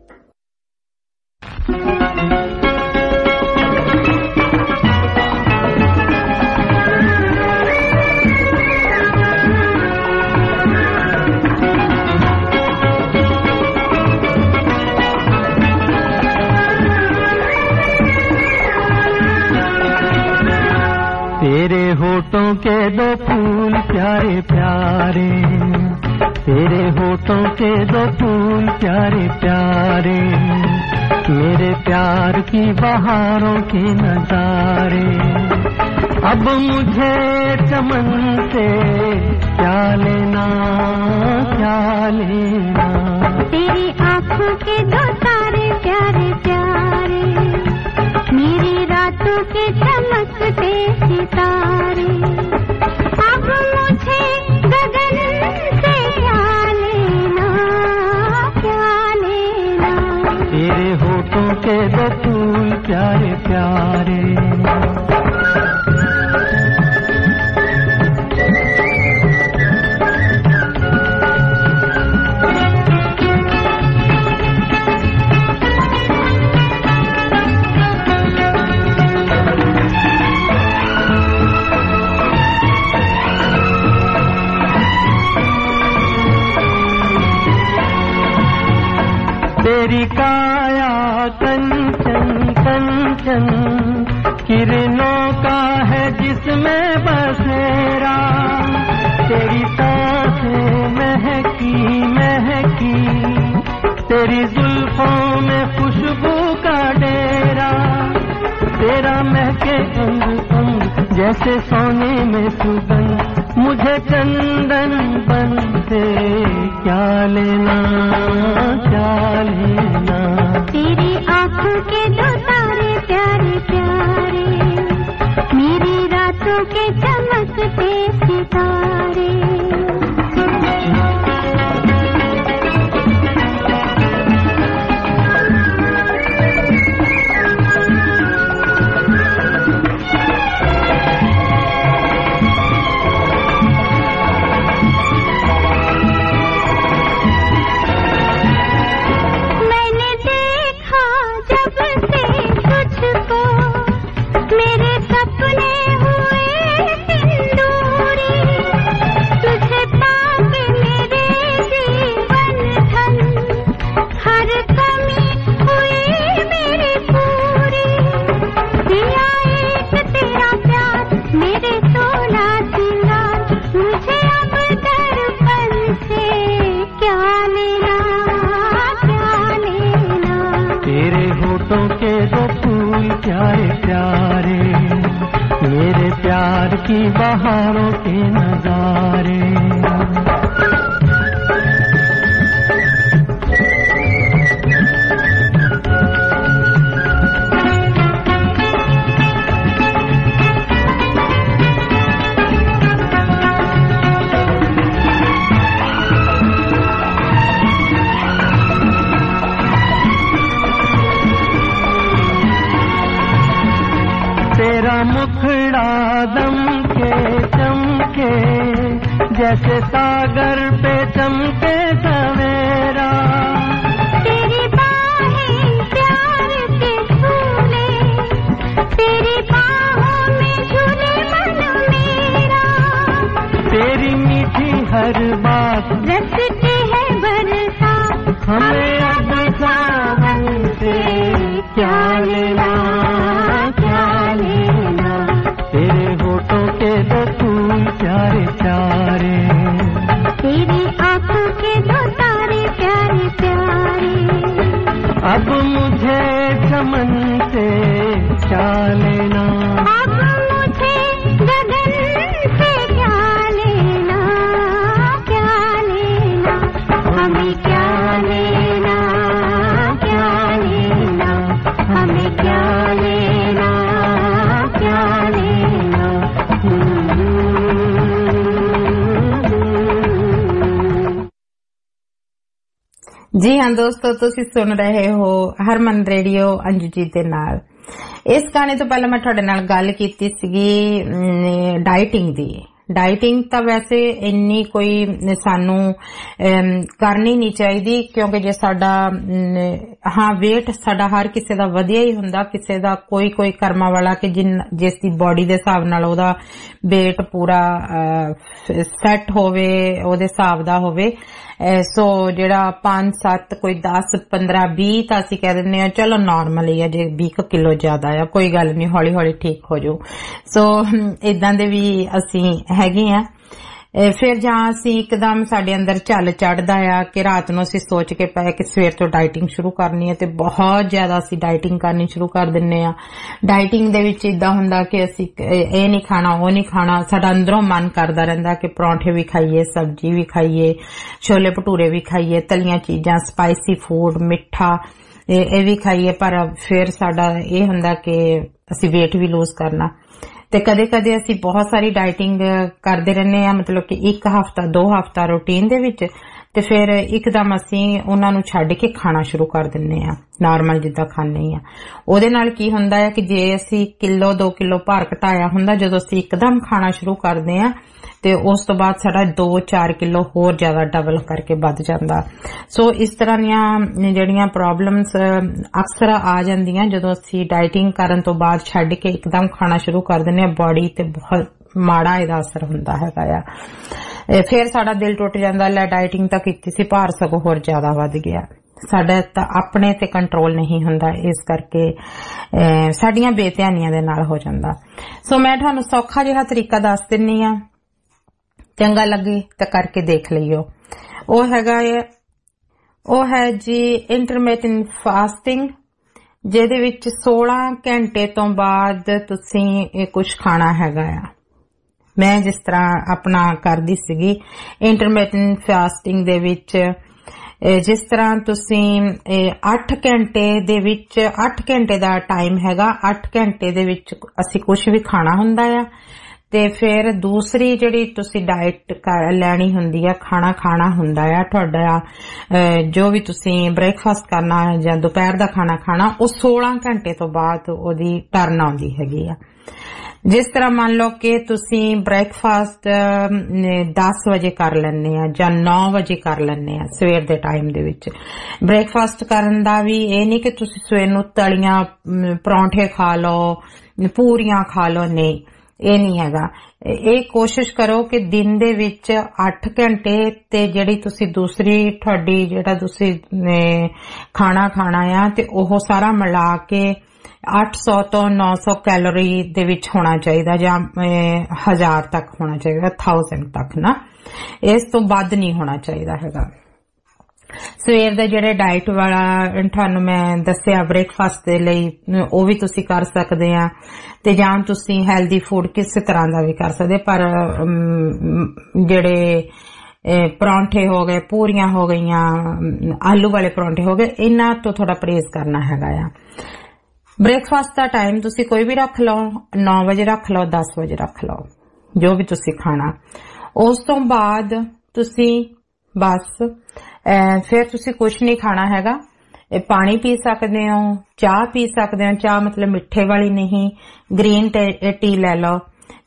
तेरे होठों के दो फूल प्यारे प्यारे तेरे होठों के दो फूल प्यारे प्यारे मेरे प्यार की बहारों के नजारे अब मुझे चमन से क्या लेना तेरी आँखों के दो तारे प्यारे प्यारे मेरी रातों के चमकते सितारे अब मुझे गगन से क्या लेना तेरे होठों के दो फूल प्यारे प्यारे तेरी काया कंचन कंचन किरणों का है जिसमें बसेरा तेरी सांसें महकी महकी तेरी जुल्फों में खुशबू का डेरा तेरा महके अंग अंग जैसे सोने में सुगंध मुझे चंदन बन से क्या लेना तेरी आँखों के दो तारे प्यारे प्यारे मेरी रातों के चमकते सितारे दम के चमके जैसे सागर पे चमके सवेरा। तेरी बाहें प्यार के झूले, तेरी बाहों में झूले मन मेरा। तेरी मीठी हर बात रसते है बरसात, हमें अब सावन से क्या लेना क्या लेना। तेरे होठों के दो फूल प्यारे प्यारे, तेरी आंखों के दो तारे प्यारे प्यारे। अब मुझे चमन से क्या लेना, अब मुझे गगन से क्या लेना क्या लेना। हमें क्या लेना क्या लेना, हमें क्या लेना क्या लेना। जी हाँ दोस्तों, तुसी सुन रहे हो हरमन रेडियो अंजू जी दे नाल। इस गाने तो पहले मैं तुहाडे नाल गल कीती सीगी डाइटिंग दी। डाइटिंग ਤਾਂ ਵੈਸੇ ਇੰਨੀ ਕੋਈ ਸਾਨੂੰ ਕਰਨੀ ਨਹੀਂ ਚਾਹੀਦੀ, ਕਿਉਂਕਿ ਜੇ ਸਾਡਾ ਹਾਂ weight ਸਾਡਾ ਹਰ ਕਿਸੇ ਦਾ ਵਧੀਆ ਹੀ ਹੁੰਦਾ, ਕਿਸੇ ਦਾ ਕੋਈ ਕਰਮਾਂ ਵਾਲਾ ਕਿ ਜਿਸ ਦੀ ਬੋਡੀ ਦੇ ਹਿਸਾਬ ਨਾਲ ਉਹਦਾ weight ਪੂਰਾ ਸੈੱਟ ਹੋਵੇ, ਉਹਦੇ ਹਿਸਾਬ ਦਾ ਹੋਵੇ। ਸੋ ਜਿਹੜਾ 5 7 ਕੋਈ 10 15 20 ਤਾਂ ਅਸੀਂ ਕਹਿ ਦਿੰਦੇ ਆ ਚਲੋ ਨਾਰਮਲ ਹੀ ਆ, ਜੇ 20 ਕਿਲੋ ਜ਼ਿਆਦਾ ਆ ਕੋਈ ਗੱਲ ਨਹੀਂ, ਹੌਲੀ ਹੌਲੀ ਠੀਕ ਹੋ ਜਾਊ। ਸੋ ਇਦਾਂ ਦੇ ਵੀ ਅਸੀਂ ਹੈਗੇ ਆ। ਫਿਰ ਜਾਂ ਅਸੀਂ ਇੱਕਦਮ ਸਾਡੇ ਅੰਦਰ ਝੱਲ ਚੜਦਾ ਆ ਕਿ ਰਾਤ ਨੂੰ ਅਸੀਂ ਸੋਚ ਕੇ ਪਏ ਕਿ ਸਵੇਰ ਤੋਂ ਡਾਈਟਿੰਗ ਸ਼ੁਰੂ ਕਰਨੀ ਹੈ ਤੇ ਬਹੁਤ ਜ਼ਿਆਦਾ ਅਸੀਂ ਡਾਈਟਿੰਗ ਕਰਨੀ ਸ਼ੁਰੂ ਕਰ ਦਿੰਨੇ ਆ। ਡਾਈਟਿੰਗ ਦੇ ਵਿੱਚ ਇਦਾਂ ਹੁੰਦਾ ਕਿ ਅਸੀਂ ਇਹ ਨਹੀਂ ਖਾਣਾ ਉਹ ਨਹੀਂ ਖਾਣਾ, ਸਾਡਾ ਅੰਦਰੋਂ ਮਨ ਕਰਦਾ ਰਹਿੰਦਾ ਕਿ ਪਰੌਂਠੇ ਵੀ ਖਾਈਏ, ਸਬਜ਼ੀ ਵੀ ਖਾਈਏ, ਛੋਲੇ ਭਟੂਰੇ ਵੀ ਖਾਈਏ, ਤਲੀਆਂ ਚੀਜ਼ਾਂ, ਸਪਾਈਸੀ ਫੂਡ, ਮਿੱਠਾ ਇਹ ਵੀ ਖਾਈਏ। ਪਰ ਫਿਰ ਸਾਡਾ ਇਹ ਹੁੰਦਾ ਕਿ ਅਸੀਂ weight ਵੀ ਲੂਜ਼ ਕਰਨਾ। ਤੇ ਕਦੇ ਕਦੇ ਅਸੀਂ ਬਹੁਤ ਸਾਰੀ ਡਾਈਟਿੰਗ ਕਰਦੇ ਰਹਿੰਦੇ ਆ, ਮਤਲਬ ਕਿ 1 ਹਫ਼ਤਾ 2 ਹਫ਼ਤਾ ਰੂਟੀਨ ਦੇ ਵਿੱਚ, ਤੇ ਫਿਰ ਇੱਕਦਮ ਅਸੀਂ ਉਹਨਾਂ ਨੂੰ ਛੱਡ ਕੇ ਖਾਣਾ ਸ਼ੁਰੂ ਕਰ ਦਿੰਨੇ ਆ ਨਾਰਮਲ ਜਿੱਦਾਂ ਖਾਂਦੇ ਆ। ਉਹਦੇ ਨਾਲ ਕੀ ਹੁੰਦਾ ਹੈ ਕਿ ਜੇ ਅਸੀਂ ਕਿਲੋ 2 ਕਿਲੋ ਭਾਰ ਘਟਾਇਆ ਹੁੰਦਾ, ਜਦੋਂ ਅਸੀਂ ਇੱਕਦਮ ਖਾਣਾ ਸ਼ੁਰੂ ਕਰਦੇ ਆ ਤੇ ਉਸ ਤੋਂ ਬਾਅਦ ਸਾਡਾ 2-4 ਕਿਲੋ ਹੋਰ ਜ਼ਿਆਦਾ ਡਬਲ ਕਰਕੇ ਵੱਧ ਜਾਂਦਾ। ਸੋ ਇਸ ਤਰ੍ਹਾਂ ਦੀਆਂ ਜਿਹੜੀਆਂ ਪ੍ਰੋਬਲਮਸ ਅਕਸਰ ਆ ਜਾਂਦੀਆਂ ਜਦੋਂ ਅਸੀਂ ਡਾਈਟਿੰਗ ਕਰਨ ਤੋਂ ਬਾਅਦ ਛੱਡ ਕੇ ਇੱਕਦਮ ਖਾਣਾ ਸ਼ੁਰੂ ਕਰ ਦਿੰਦੇ ਆ। ਬੋਡੀ ਤੇ ਬਹੁਤ ਮਾੜਾ ਇਹਦਾ ਅਸਰ ਹੁੰਦਾ ਹੈਗਾ ਆ। ਫਿਰ ਸਾਡਾ ਦਿਲ ਟੁੱਟ ਜਾਂਦਾ, ਲੈ ਡਾਈਟਿੰਗ ਤਾਂ ਕੀਤੀ ਸੀ, ਭਾਰ ਸਗੋਂ ਹੋਰ ਜ਼ਿਆਦਾ ਵੱਧ ਗਿਆ। ਸਾਡਾ ਤਾਂ ਆਪਣੇ ਤੇ ਕੰਟਰੋਲ ਨਹੀਂ ਹੁੰਦਾ, ਇਸ ਕਰਕੇ ਸਾਡੀਆਂ ਬੇਧਿਆਨੀਆਂ ਦੇ ਨਾਲ ਹੋ ਜਾਂਦਾ। ਸੋ ਮੈਂ ਤੁਹਾਨੂੰ ਸੌਖਾ ਜਿਹਾ ਤਰੀਕਾ ਦੱਸ ਦਿੰਨੀ ਆ, ਚੰਗਾ ਲੱਗੇ ਤਾਂ ਕਰਕੇ ਦੇਖ ਲਈਓ। ਉਹ ਹੈ ਜੀ ਇੰਟਰਮਿਟੈਂਟ ਫਾਸਟਿੰਗ, ਜਿਹਦੇ ਵਿੱਚ 16 ਘੰਟੇ ਤੋਂ ਬਾਅਦ ਤੁਸੀਂ ਕੁਝ ਖਾਣਾ ਹੈਗਾ ਆ। ਮੈਂ ਜਿਸ ਤਰ੍ਹਾਂ ਆਪਣਾ ਕਰਦੀ ਸੀਗੀ ਇੰਟਰਮਿਟੈਂਟ ਫਾਸਟਿੰਗ ਦੇ ਵਿੱਚ, ਜਿਸ ਤਰ੍ਹਾਂ ਤੁਸੀਂ 8 ਘੰਟੇ ਦੇ ਵਿੱਚ 8 ਘੰਟੇ ਦਾ ਟਾਈਮ ਹੈਗਾ, 8 ਘੰਟੇ ਦੇ ਵਿੱਚ ਅਸੀਂ ਕੁਝ ਵੀ ਖਾਣਾ ਹੁੰਦਾ ਆ। ਤੇ ਫਿਰ ਦੂਸਰੀ ਜਿਹੜੀ ਤੁਸੀਂ ਡਾਈਟ ਲੈਣੀ ਹੁੰਦੀ ਆ, ਖਾਣਾ ਹੁੰਦਾ ਆ ਤੁਹਾਡਾ, ਜੋ ਵੀ ਤੁਸੀਂ ਬ੍ਰੇਕਫਾਸਟ ਕਰਨਾ ਜਾਂ ਦੁਪਹਿਰ ਦਾ ਖਾਣਾ, ਉਹ 16 ਘੰਟੇ ਤੋਂ ਬਾਅਦ ਉਹਦੀ ਟਰਨ ਆਉਂਦੀ ਹੈਗੀ ਆ। ਜਿਸ ਤਰ੍ਹਾਂ ਮੰਨ ਲਓ ਕਿ ਤੁਸੀਂ ਬ੍ਰੇਕਫਾਸਟ 10 ਵਜੇ ਕਰ ਲੈਂਦੇ ਆ ਜਾਂ 9 ਵਜੇ ਕਰ ਲੈਂਦੇ ਆ ਸਵੇਰ ਦੇ ਟਾਈਮ ਦੇ ਵਿੱਚ। ਬ੍ਰੇਕਫਾਸਟ ਕਰਨ ਦਾ ਵੀ ਇਹ ਨਹੀਂ ਕਿ ਤੁਸੀਂ ਸਵੇਰ ਨੂੰ ਤਲੀਆਂ ਪਰੌਂਠੇ ਖਾ ਲਓ, ਪੂਰੀਆਂ ਖਾ ਲਓ, ਨਹੀਂ, ਇਹ ਨਹੀਂ ਹੈਗਾ। ਇਹ ਕੋਸ਼ਿਸ਼ ਕਰੋ ਕਿ ਦਿਨ ਦੇ ਵਿੱਚ 8 ਘੰਟੇ ਤੇ ਜਿਹੜੀ ਤੁਸੀਂ ਦੂਸਰੀ ਤੁਹਾਡੀ ਜਿਹੜਾ ਤੁਸੀਂ ਖਾਣਾ ਆ ਤੇ ਉਹ ਸਾਰਾ ਮਿਲਾ ਕੇ 800 ਤੋਂ 900 ਕੈਲੋਰੀ ਦੇ ਵਿੱਚ ਹੋਣਾ ਚਾਹੀਦਾ, ਜਾਂ 1000 ਤੱਕ ਹੋਣਾ ਚਾਹੀਦਾ, 1000 ਤੱਕ ਨਾ, ਇਸ ਤੋਂ ਵੱਧ ਨਹੀਂ ਹੋਣਾ ਚਾਹੀਦਾ ਹੈਗਾ। ਸਵੇਰ ਦੇ ਜਿਹੜੇ ਡਾਈਟ ਵਾਲਾ ਤੁਹਾਨੂੰ ਮੈਂ ਦੱਸਿਆ ਬ੍ਰੇਕਫਾਸਟ ਦੇ ਲਈ, ਉਹ ਵੀ ਤੁਸੀਂ ਕਰ ਸਕਦੇ ਆ, ਤੇ ਜਾਂ ਤੁਸੀਂ ਹੈਲਦੀ ਫੂਡ ਕਿਸੇ ਤਰ੍ਹਾਂ ਦਾ ਵੀ ਕਰ ਸਕਦੇ। ਪਰ ਜਿਹੜੇ ਪਰੌਂਠੇ ਹੋ ਗਏ, ਪੂਰੀਆਂ ਹੋ ਗਈਆਂ, ਆਲੂ ਵਾਲੇ ਪਰੌਂਠੇ ਹੋ ਗਏ, ਇਹਨਾਂ ਤੋਂ ਥੋੜਾ ਪਰਹੇਜ਼ ਕਰਨਾ ਹੈਗਾ ਆ। ਬ੍ਰੇਕਫਾਸਟ ਦਾ ਟਾਈਮ ਤੁਸੀਂ ਕੋਈ ਵੀ ਰੱਖ ਲਓ, 9 ਵਜੇ ਰੱਖ ਲਓ, 10 ਵਜੇ ਰੱਖ ਲਓ, ਜੋ ਵੀ ਤੁਸੀਂ ਖਾਣਾ। ਉਸ ਤੋਂ ਬਾਅਦ ਤੁਸੀਂ ਬਸ ਫਿਰ ਤੁਸੀਂ ਕੁਝ ਨਹੀਂ ਖਾਣਾ ਹੈਗਾ। ਪਾਣੀ ਪੀ ਸਕਦੇ ਹੋ, ਚਾਹ ਪੀ ਸਕਦੇ ਹੋ, ਚਾਹ ਮਤਲਬ ਮਿੱਠੇ ਵਾਲੀ ਨਹੀਂ, ਗ੍ਰੀਨ ਟੀ ਲੈ ਲਓ,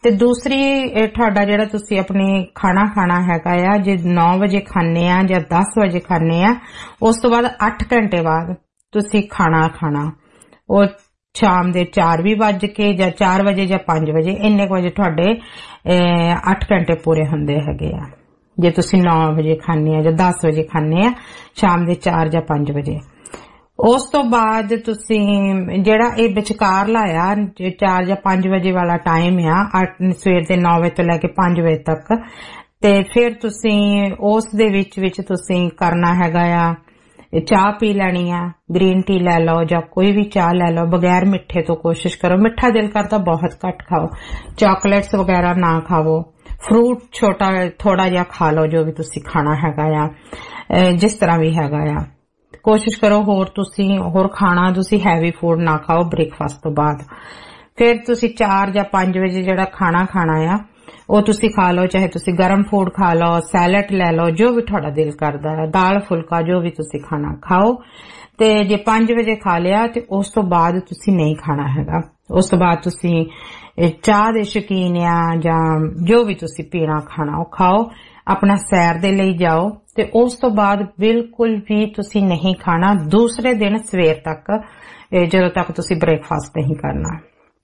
ਤੇ ਦੂਸਰੀ ਤੁਹਾਡਾ ਜਿਹੜਾ ਤੁਸੀਂ ਆਪਣੀ ਖਾਣਾ ਹੈਗਾ ਆ, ਜੇ 9 ਵਜੇ ਖਾਣੇ ਆ ਜਾਂ 10 ਵਜੇ ਖਾਣੇ ਆ, ਉਸ ਤੋਂ ਬਾਅਦ 8 ਘੰਟੇ ਬਾਅਦ ਤੁਸੀਂ ਖਾਣਾ ਉਹ ਸ਼ਾਮ ਦੇ 4 ਵੀ ਵੱਜ ਕੇ ਜਾਂ 4 ਵਜੇ ਜਾਂ 5 ਵਜੇ, ਇੰਨੇ ਵਜੇ ਤੁਹਾਡੇ 8 ਘੰਟੇ ਪੂਰੇ ਹੁੰਦੇ ਹੈਗੇ ਆ। ਜੇ ਤੁਸੀਂ 9 ਵਜੇ ਖਾਣੇ ਆ ਜਾਂ 10 ਵਜੇ ਖਾਣੇ ਆ, ਸ਼ਾਮ ਦੇ 4 ਜਾਂ 5 ਵਜੇ। ਉਸ ਤੋਂ ਬਾਅਦ ਤੁਸੀਂ ਜਿਹੜਾ ਇਹ ਵਿਚਕਾਰ ਲਾਇਆ 4 ਜਾਂ 5 ਵਜੇ ਵਾਲਾ ਟਾਈਮ ਆ, ਸਵੇਰ ਦੇ 9 ਵਜੇ ਤੋਂ ਲੈ ਕੇ 5 ਵਜੇ ਤੱਕ, ਤੇ ਫਿਰ ਤੁਸੀਂ ਉਸ ਦੇ ਵਿੱਚ ਤੁਸੀਂ ਕਰਨਾ ਹੈਗਾ ਆ, ਚਾਹ ਪੀ ਲੈਣੀ ਆ, ਗ੍ਰੀਨ ਟੀ ਲੈ ਲਓ ਜਾਂ ਕੋਈ ਵੀ ਚਾਹ ਲੈ ਲਓ, ਬਗੈਰ ਮਿੱਠੇ ਤੋਂ ਕੋਸ਼ਿਸ਼ ਕਰੋ। ਮਿੱਠਾ ਦਿਲ ਕਰਦਾ ਬਹੁਤ ਘੱਟ ਖਾਓ, ਚਾਕਲੇਟਸ ਵਗੈਰਾ ਨਾ ਖਾਵੋ, ਫਰੂਟ ਛੋਟਾ ਥੋੜਾ ਜਿਹਾ ਖਾ ਲਓ, ਜੋ ਵੀ ਤੁਸੀਂ ਖਾਣਾ ਹੈਗਾ ਆ, ਜਿਸ ਤਰ੍ਹਾਂ ਵੀ ਹੈਗਾ ਆ। ਕੋਸ਼ਿਸ਼ ਕਰੋ ਹੋਰ ਖਾਣਾ ਤੁਸੀਂ ਹੈਵੀ ਫੂਡ ਨਾ ਖਾਓ ਬ੍ਰੇਕਫਾਸਟ ਤੋਂ ਬਾਅਦ। ਫਿਰ ਤੁਸੀਂ 4 ਜਾਂ 5 ਵਜੇ ਜਿਹੜਾ ਖਾਣਾ ਆ ਉਹ ਤੁਸੀਂ ਖਾ ਲਓ, ਚਾਹੇ ਤੁਸੀਂ ਗਰਮ ਫੂਡ ਖਾ ਲਓ, ਸੈਲਡ ਲੈ ਲਓ, ਜੋ ਵੀ ਤੁਹਾਡਾ ਦਿਲ ਕਰਦਾ ਹੈ, ਦਾਲ ਫੁਲਕਾ ਜੋ ਵੀ ਤੁਸੀਂ ਖਾਣਾ ਖਾਓ। ਤੇ ਜੇ 5 ਵਜੇ ਖਾ ਲਿਆ ਤੇ ਉਸ ਤੋਂ ਬਾਅਦ ਤੁਸੀਂ ਨਹੀਂ ਖਾਣਾ ਹੈਗਾ। ਉਸ ਤੋਂ ਬਾਅਦ ਤੁਸੀਂ ਚਾਹ ਦੇ ਸ਼ੌਕੀਨ ਆ ਜਾਂ ਜੋ ਵੀ ਤੁਸੀਂ ਪੀਣਾ ਖਾਣਾ ਉਹ ਖਾਓ, ਆਪਣਾ ਸੈਰ ਦੇ ਲਈ ਜਾਓ, ਤੇ ਉਸ ਤੋਂ ਬਾਅਦ ਬਿਲਕੁਲ ਵੀ ਤੁਸੀਂ ਨਹੀਂ ਖਾਣਾ ਦੂਸਰੇ ਦਿਨ ਸਵੇਰ ਤੱਕ, ਜਦੋਂ ਤੱਕ ਤੁਸੀਂ ਬ੍ਰੇਕਫਾਸਟ ਨਹੀਂ ਕਰਨਾ।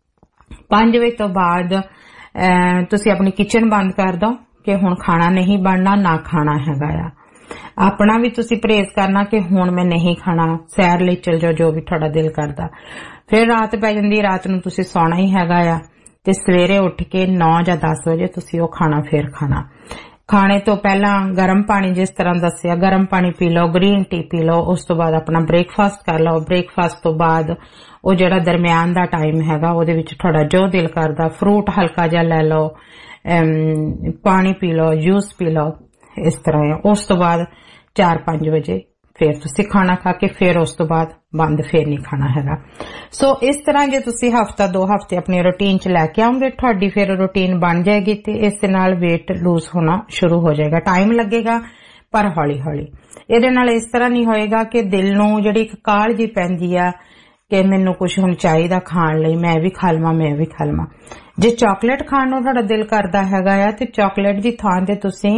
5 ਵਜੇ ਤੋਂ ਬਾਅਦ ਤੁਸੀਂ ਆਪਣੀ ਕਿਚਨ ਬੰਦ ਕਰ ਦਿਓ ਕਿ ਹੁਣ ਖਾਣਾ ਨਹੀਂ ਬਣਨਾ, ਨਾ ਖਾਣਾ ਹੈਗਾ ਆ। ਆਪਣਾ ਵੀ ਤੁਸੀਂ ਪਰਹੇਜ਼ ਕਰਨਾ ਕਿ ਹੁਣ ਮੈਂ ਨਹੀਂ ਖਾਣਾ, ਸੈਰ ਲਈ ਚਲ ਜਾਓ, ਜੋ ਵੀ ਤੁਹਾਡਾ ਦਿਲ ਕਰਦਾ। ਫਿਰ ਰਾਤ ਪੈ ਜਾਂਦੀ, ਰਾਤ ਨੂੰ ਤੁਸੀਂ ਸੌਣਾ ਹੀ ਹੈਗਾ ਆ, ਤੇ ਸਵੇਰੇ ਉੱਠ ਕੇ 9 ਜਾਂ 10 ਵਜੇ ਤੁਸੀਂ ਉਹ ਖਾਣਾ ਫੇਰ ਖਾਣਾ। ਖਾਣੇ ਤੋਂ ਪਹਿਲਾਂ ਗਰਮ ਪਾਣੀ, ਜਿਸ ਤਰ੍ਹਾਂ ਦੱਸਿਆ, ਗਰਮ ਪਾਣੀ ਪੀ ਲਓ, ਗ੍ਰੀਨ ਟੀ ਪੀ ਲਓ। ਉਸ ਤੋਂ ਬਾਅਦ ਆਪਣਾ ਬ੍ਰੇਕਫਾਸਟ ਕਰ ਲਓ। ਬ੍ਰੇਕਫਾਸਟ ਤੋਂ ਬਾਅਦ ਉਹ ਜਿਹੜਾ ਦਰਮਿਆਨ ਦਾ ਟਾਈਮ ਹੈਗਾ ਉਹਦੇ ਵਿੱਚ ਤੁਹਾਡਾ ਜੋ ਦਿਲ ਕਰਦਾ, ਫਰੂਟ ਹਲਕਾ ਜਿਹਾ ਲੈ ਲਓ, ਪਾਣੀ ਪੀ ਲਓ, ਜੂਸ ਪੀ ਲਓ, ਇਸ ਤਰ੍ਹਾਂ ਹੈ। ਉਸ ਤੋਂ ਬਾਅਦ 4-5 ਵਜੇ ਫਿਰ ਤੁਸੀਂ ਖਾਣਾ ਖਾ ਕੇ ਫਿਰ ਉਸ ਤੋਂ ਬਾਅਦ ਬੰਦ, ਫਿਰ ਨਹੀਂ ਖਾਣਾ ਹੈਗਾ। ਸੋ ਇਸ ਤਰ੍ਹਾਂ ਜੇ ਤੁਸੀਂ ਹਫਤਾ 2 ਹਫਤੇ ਆਪਣੀ ਰੂਟੀਨ ਚ ਲੈ ਕੇ ਆਉਂਗੇ, ਤੁਹਾਡੀ ਫਿਰ ਰੂਟੀਨ ਬਣ ਜਾਏਗੀ ਤੇ ਇਸ ਦੇ ਨਾਲ weight ਲੂਜ਼ ਹੋਣਾ ਸ਼ੁਰੂ ਹੋ ਜਾਏਗਾ। ਟਾਈਮ ਲੱਗੇਗਾ ਪਰ ਹੌਲੀ ਹੌਲੀ। ਇਹਦੇ ਨਾਲ ਇਸ ਤਰ੍ਹਾਂ ਨਹੀਂ ਹੋਏਗਾ ਕਿ ਦਿਲ ਨੂੰ ਜਿਹੜੀ ਇੱਕ ਕਾਹਲ ਜੀ ਪੈਂਦੀ ਆ ਕਿ ਮੈਨੂੰ ਕੁਝ ਹੁਣ ਚਾਹੀਦਾ ਖਾਣ ਲਈ, ਮੈਂ ਵੀ ਖਾ ਲਵਾਂ। ਜੇ ਚਾਕਲੇਟ ਖਾਣ ਨੂੰ ਤੁਹਾਡਾ ਦਿਲ ਕਰਦਾ ਹੈਗਾ ਆ ਤੇ ਚਾਕਲੇਟ ਦੀ ਥਾਂ ਤੇ ਤੁਸੀਂ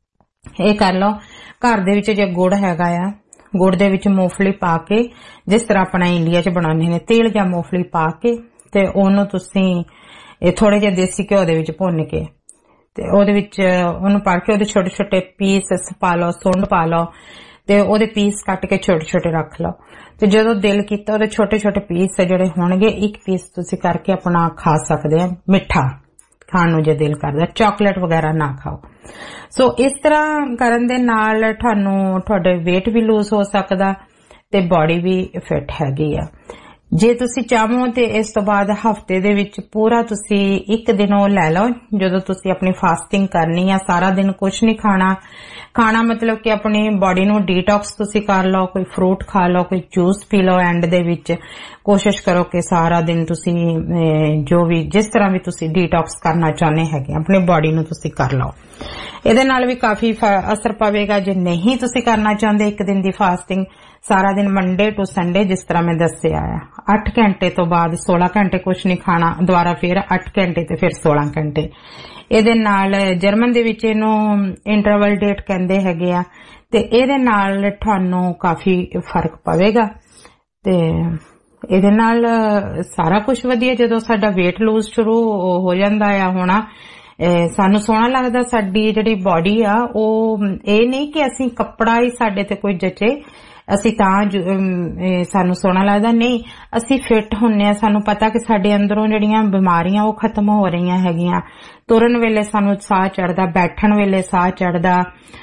ਇਹ ਕਰ ਲਓ, ਘਰ ਦੇ ਵਿੱਚ ਜੇ ਗੁੜ ਹੈਗਾ ਆ, ਗੁੜ ਦੇ ਵਿੱਚ ਮੂੰਗਫਲੀ ਪਾ ਕੇ, ਜਿਸ ਤਰ੍ਹਾਂ ਆਪਣਾ ਇੰਡੀਆ 'ਚ ਬਣਾਉਂਦੇ ਨੇ, ਤੇਲ ਜਾਂ ਮੂੰਗਫਲੀ ਪਾ ਕੇ ਤੇ ਉਹਨੂੰ ਤੁਸੀਂ ਥੋੜੇ ਜਿਹੇ ਦੇਸੀ ਘਿਓ ਦੇ ਵਿੱਚ ਭੁੰਨ ਕੇ ਤੇ ਉਹਦੇ ਵਿੱਚ ਉਹਨੂੰ ਪਾ ਕੇ ਉਹਦੇ ਛੋਟੇ ਛੋਟੇ ਪੀਸ ਪਾ ਲਓ, ਸੁੰਡ ਪਾ ਲਓ ਤੇ ਉਹਦੇ ਪੀਸ ਕੱਟ ਕੇ ਛੋਟੇ ਛੋਟੇ ਰੱਖ ਲਓ। ਤੇ ਜਦੋਂ ਦਿਲ ਕੀਤਾ ਉਹਦੇ ਛੋਟੇ ਛੋਟੇ ਪੀਸ ਜਿਹੜੇ ਹੋਣਗੇ, ਇੱਕ ਪੀਸ ਤੁਸੀਂ ਕਰਕੇ ਆਪਣਾ ਖਾ ਸਕਦੇ ਆ। ਮਿੱਠਾ ਖਾਣ ਨੂੰ ਜੇ ਦਿਲ ਕਰਦਾ, ਚਾਕਲੇਟ ਵਗੈਰਾ ਨਾ ਖਾਓ। ਸੋ ਇਸ ਤਰ੍ਹਾਂ ਕਰਨ ਦੇ ਨਾਲ ਤੁਹਾਡੇ weight ਵੀ ਲੂਜ਼ ਹੋ ਸਕਦਾ ਤੇ ਬਾਡੀ ਵੀ ਫਿਟ ਹੈਗੀ ਆ। ਜੇ ਤੁਸੀਂ ਚਾਹੋ ਤੇ ਇਸ ਤੋਂ ਬਾਅਦ ਹਫਤੇ ਦੇ ਵਿੱਚ ਪੂਰਾ ਤੁਸੀਂ ਇੱਕ ਦਿਨ ਉਹ ਲੈ ਲਓ ਜਦੋਂ ਤੁਸੀਂ ਆਪਣੀ ਫਾਸਟਿੰਗ ਕਰਨੀ ਆ। ਸਾਰਾ ਦਿਨ ਕੁਝ ਨਹੀਂ ਖਾਣਾ ਮਤਲਬ ਕਿ ਆਪਣੀ ਬਾਡੀ ਨੂੰ ਡੀਟੌਕਸ ਤੁਸੀਂ ਕਰ ਲਓ, ਕੋਈ ਫਰੂਟ ਖਾ ਲਓ, ਕੋਈ ਜੂਸ ਪੀ ਲਓ। ਐਂਡ ਦੇ ਵਿੱਚ ਕੋਸ਼ਿਸ਼ ਕਰੋ ਕਿ ਸਾਰਾ ਦਿਨ ਤੁਸੀਂ ਜੋ ਵੀ ਜਿਸ ਤਰ੍ਹਾਂ ਵੀ ਤੁਸੀਂ ਡੀਟੌਕਸ ਕਰਨਾ ਚਾਹੁੰਦੇ ਹੈਗੇ ਆਪਣੀ ਬਾਡੀ ਨੂੰ ਤੁਸੀਂ ਕਰ ਲਓ। ਇਹਦੇ ਨਾਲ ਵੀ ਕਾਫੀ ਅਸਰ ਪਵੇਗਾ। ਜੇ ਨਹੀਂ ਤੁਸੀਂ ਕਰਨਾ ਚਾਹੁੰਦੇ ਇੱਕ ਦਿਨ ਦੀ ਫਾਸਟਿੰਗ, ਸਾਰਾ ਦਿਨ ਮੰਡੇ ਟੂ ਸੰਡੇ ਜਿਸ ਤਰ੍ਹਾਂ ਮੈਂ ਦੱਸਿਆ ਆ, 8 ਘੰਟੇ ਤੋਂ ਬਾਅਦ 16 ਘੰਟੇ ਕੁਝ ਨਹੀਂ ਖਾਣਾ, ਦੁਬਾਰਾ ਫਿਰ 8 ਘੰਟੇ ਤੇ ਫਿਰ 16 ਘੰਟੇ। ਇਹਦੇ ਨਾਲ ਜਰਮਨ ਦੇ ਵਿੱਚ ਇਹਨੂੰ ਇੰਟਰਵਲ ਡੇਟ ਕਹਿੰਦੇ ਹੈਗੇ ਆ ਤੇ ਇਹਦੇ ਨਾਲ ਤੁਹਾਨੂੰ ਕਾਫੀ ਫਰਕ ਪਵੇਗਾ ਤੇ ਇਹਦੇ ਨਾਲ ਸਾਰਾ ਕੁਝ ਵਧੀਆ। ਜਦੋਂ ਸਾਡਾ weight lose ਸ਼ੁਰੂ ਹੋ ਜਾਂਦਾ ਆ ਹੋਣਾ, ਸਾਨੂੰ ਸੋਹਣਾ ਲੱਗਦਾ, ਸਾਡੀ ਜਿਹੜੀ ਬਾਡੀ ਆ ਉਹ ਇਹ ਨਹੀਂ ਕਿ ਅਸੀਂ ਕੱਪੜਾ ਹੀ ਸਾਡੇ ਤੇ ਕੋਈ ਜਚੇ ਅਸੀਂ ਤਾਂ ਸਾਨੂੰ ਸੋਹਣਾ ਲੱਗਦਾ, ਨਹੀਂ, ਅਸੀਂ ਫਿੱਟ ਹੁੰਨੇ ਆ। ਸਾਨੂੰ ਪਤਾ ਕਿ ਸਾਡੇ ਅੰਦਰੋਂ ਜਿਹੜੀਆਂ ਬਿਮਾਰੀਆਂ ਉਹ ਖਤਮ ਹੋ ਰਹੀਆਂ ਹੈਗੀਆਂ। ਤੁਰਨ ਵੇਲੇ ਸਾਨੂੰ ਸਾਹ ਚੜਦਾ, ਬੈਠਣ ਵੇਲੇ ਸਾਹ ਚੜਦਾ,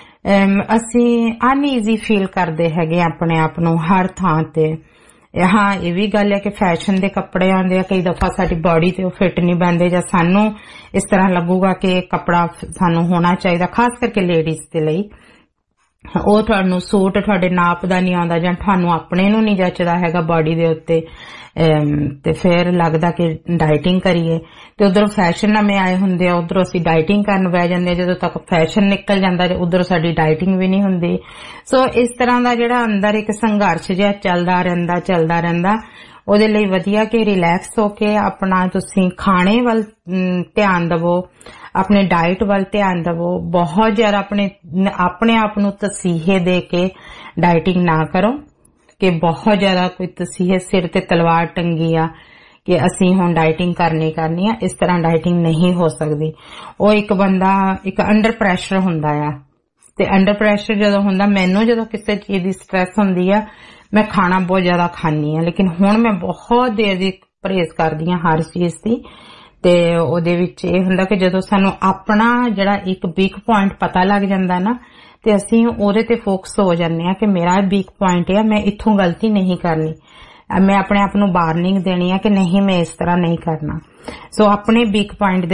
ਅਸੀਂ ਅਨਈਜ਼ੀ ਫੀਲ ਕਰਦੇ ਹੈਗੇ ਆਪਣੇ ਆਪ ਨੂੰ ਹਰ ਥਾਂ ਤੇ। ਹਾਂ, ਇਹ ਵੀ ਗੱਲ ਹੈ ਕਿ ਫੈਸ਼ਨ ਦੇ ਕੱਪੜੇ ਆਉਂਦੇ ਆ, ਕਈ ਦਫਾ ਸਾਡੀ ਬਾਡੀ ਤੇ ਉਹ ਫਿੱਟ ਨਹੀਂ ਬੈਂਦੇ ਜਾਂ ਸਾਨੂੰ ਇਸ ਤਰ੍ਹਾਂ ਲੱਗੂਗਾ ਕਿ ਕੱਪੜਾ ਸਾਨੂੰ ਹੋਣਾ ਚਾਹੀਦਾ, ਖਾਸ ਕਰਕੇ ਲੇਡੀਜ਼ ਦੇ ਲਈ। ਉਹ ਤੁਹਾਨੂੰ ਸੂਟ ਤੁਹਾਡੇ ਨਾਪ ਦਾ ਨਹੀਂ ਆਉਂਦਾ ਜਾਂ ਤੁਹਾਨੂੰ ਆਪਣੇ ਨੂੰ ਨਹੀਂ ਜੱਚਦਾ ਹੈਗਾ ਬਾਡੀ ਦੇ ਉੱਤੇ ਤੇ ਫਿਰ ਲੱਗਦਾ ਕਿ ਡਾਈਟਿੰਗ ਕਰੀਏ ਤੇ ਉਧਰੋਂ ਫੈਸ਼ਨ ਨਵੇਂ ਆਏ ਹੁੰਦੇ ਆ, ਉਧਰੋਂ ਅਸੀਂ ਡਾਈਟਿੰਗ ਕਰਨ ਬਹਿ ਜਾਂਦੇ। ਜਦੋਂ ਤੱਕ ਫੈਸ਼ਨ ਨਿਕਲ ਜਾਂਦਾ ਉਧਰੋਂ ਸਾਡੀ ਡਾਈਟਿੰਗ ਵੀ ਨਹੀਂ ਹੁੰਦੀ। ਸੋ ਇਸ ਤਰ੍ਹਾਂ ਦਾ ਜਿਹੜਾ ਅੰਦਰ ਇੱਕ ਸੰਘਰਸ਼ ਜਿਹਾ ਚੱਲਦਾ ਰਹਿੰਦਾ ਉਹਦੇ ਲਈ ਵਧੀਆ ਕਿ ਰਿਲੈਕਸ ਹੋ ਕੇ ਆਪਣਾ ਤੁਸੀਂ ਖਾਣੇ ਵੱਲ ਧਿਆਨ ਦਿਵੋ, ਆਪਣੇ ਡਾਈਟ ਵੱਲ ਧਿਆਨ ਦਿਵੋ। ਬਹੁਤ ਜ਼ਿਆਦਾ ਆਪਣੇ ਆਪ ਨੂੰ ਤਸੀਹੇ ਦੇ ਕੇ ਡਾਈਟਿੰਗ ਨਾ ਕਰੋ ਕਿ ਬਹੁਤ ਜ਼ਿਆਦਾ ਕੋਈ ਤਸੀਹੇ ਸਿਰ ਤੇ ਤਲਵਾਰ ਟੰਗੀ ਆ ਕਿ ਅਸੀਂ ਹੁਣ ਡਾਈਟਿੰਗ ਕਰਨੀ ਆ। ਇਸ ਤਰ੍ਹਾਂ ਡਾਈਟਿੰਗ ਨਹੀਂ ਹੋ ਸਕਦੀ। ਉਹ ਇੱਕ ਬੰਦਾ ਇੱਕ ਅੰਡਰ ਪ੍ਰੈਸ਼ਰ ਹੁੰਦਾ ਆ, ਤੇ ਅੰਡਰ ਪ੍ਰੈਸ਼ਰ ਜਦੋਂ ਹੁੰਦਾ, ਮੈਨੂੰ ਜਦੋਂ ਕਿਸੇ ਚੀਜ਼ ਦੀ ਸਟ੍ਰੈਸ ਹੁੰਦੀ ਆ ਮੈਂ ਖਾਣਾ ਬਹੁਤ ਜ਼ਿਆਦਾ ਖਾਂਦੀ ਆ, ਲੇਕਿਨ ਹੁਣ ਮੈਂ ਬਹੁਤ ਦੇਰ ਦੀ ਪਰਹੇਜ਼ ਕਰਦੀ ਆ ਹਰ ਚੀਜ਼ ਦੀ। ਤੇ ਉਹਦੇ ਵਿੱਚ ਇਹ ਹੁੰਦਾ ਕਿ ਜਦੋਂ ਸਾਨੂੰ ਆਪਣਾ ਜਿਹੜਾ ਇੱਕ ਵੀਕ ਪੁਆਇੰਟ ਪਤਾ ਲੱਗ ਜਾਂਦਾ ਨਾ, ਤੇ ਅਸੀਂ ਉਹਦੇ ਤੇ ਫੋਕਸ ਹੋ ਜਾਂਦੇ ਆ ਕਿ ਮੇਰਾ ਵੀਕ ਪੁਆਇੰਟ ਹੈ, ਮੈਂ ਇੱਥੋਂ ਗਲਤੀ ਨਹੀਂ ਕਰਨੀ, ਮੈਂ ਆਪਣੇ ਆਪ ਨੂੰ ਵਾਰਨਿੰਗ ਦੇਣੀ ਆ ਕਿ ਨਹੀਂ ਮੈਂ ਇਸ ਤਰ੍ਹਾਂ ਨਹੀਂ ਕਰਨਾ। ਸੋ ਆਪਣੇ ਵੀਕ ਪੁਆਇੰਟ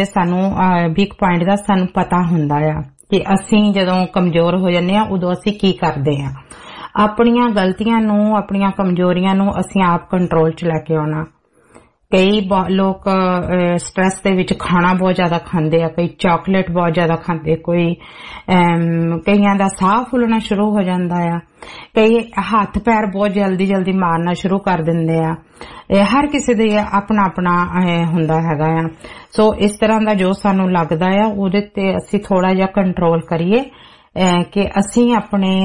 ਦਾ ਸਾਨੂੰ ਪਤਾ ਹੁੰਦਾ ਆ ਕਿ ਅਸੀਂ ਜਦੋਂ ਕਮਜ਼ੋਰ ਹੋ ਜਾਂਦੇ ਆ ਉਦੋਂ ਅਸੀਂ ਕੀ ਕਰਦੇ ਆ। ਆਪਣੀਆਂ ਗਲਤੀਆਂ ਨੂੰ, ਆਪਣੀਆਂ ਕਮਜ਼ੋਰੀਆਂ ਨੂੰ ਅਸੀਂ ਆਪ ਕੰਟਰੋਲ 'ਚ ਲੈ ਕੇ ਆਉਣਾ। ਕਈ ਲੋਕ ਸਟ੍ਰੈਸ ਦੇ ਵਿੱਚ ਖਾਣਾ ਬਹੁਤ ਜ਼ਿਆਦਾ ਖਾਂਦੇ ਆ, ਕਈ ਚਾਕਲੇਟ ਬਹੁਤ ਜ਼ਿਆਦਾ ਖਾਂਦੇ, ਕਈਆਂ ਦਾ ਸਾਹ ਫੁੱਲਣਾ ਸ਼ੁਰੂ ਹੋ ਜਾਂਦਾ ਆ, ਕਈ ਹੱਥ ਪੈਰ ਬਹੁਤ ਜਲਦੀ ਮਾਰਨਾ ਸ਼ੁਰੂ ਕਰ ਦਿੰਦੇ ਆ। ਹਰ ਕਿਸੇ ਦੇ ਆਪਣਾ ਹੁੰਦਾ ਹੈਗਾ ਆ। ਸੋ ਇਸ ਤਰ੍ਹਾਂ ਦਾ ਜੋ ਸਾਨੂੰ ਲੱਗਦਾ ਆ ਉਹਦੇ ਤੇ ਅਸੀਂ ਥੋੜਾ ਜਿਹਾ ਕੰਟਰੋਲ ਕਰੀਏ ਕਿ ਅਸੀਂ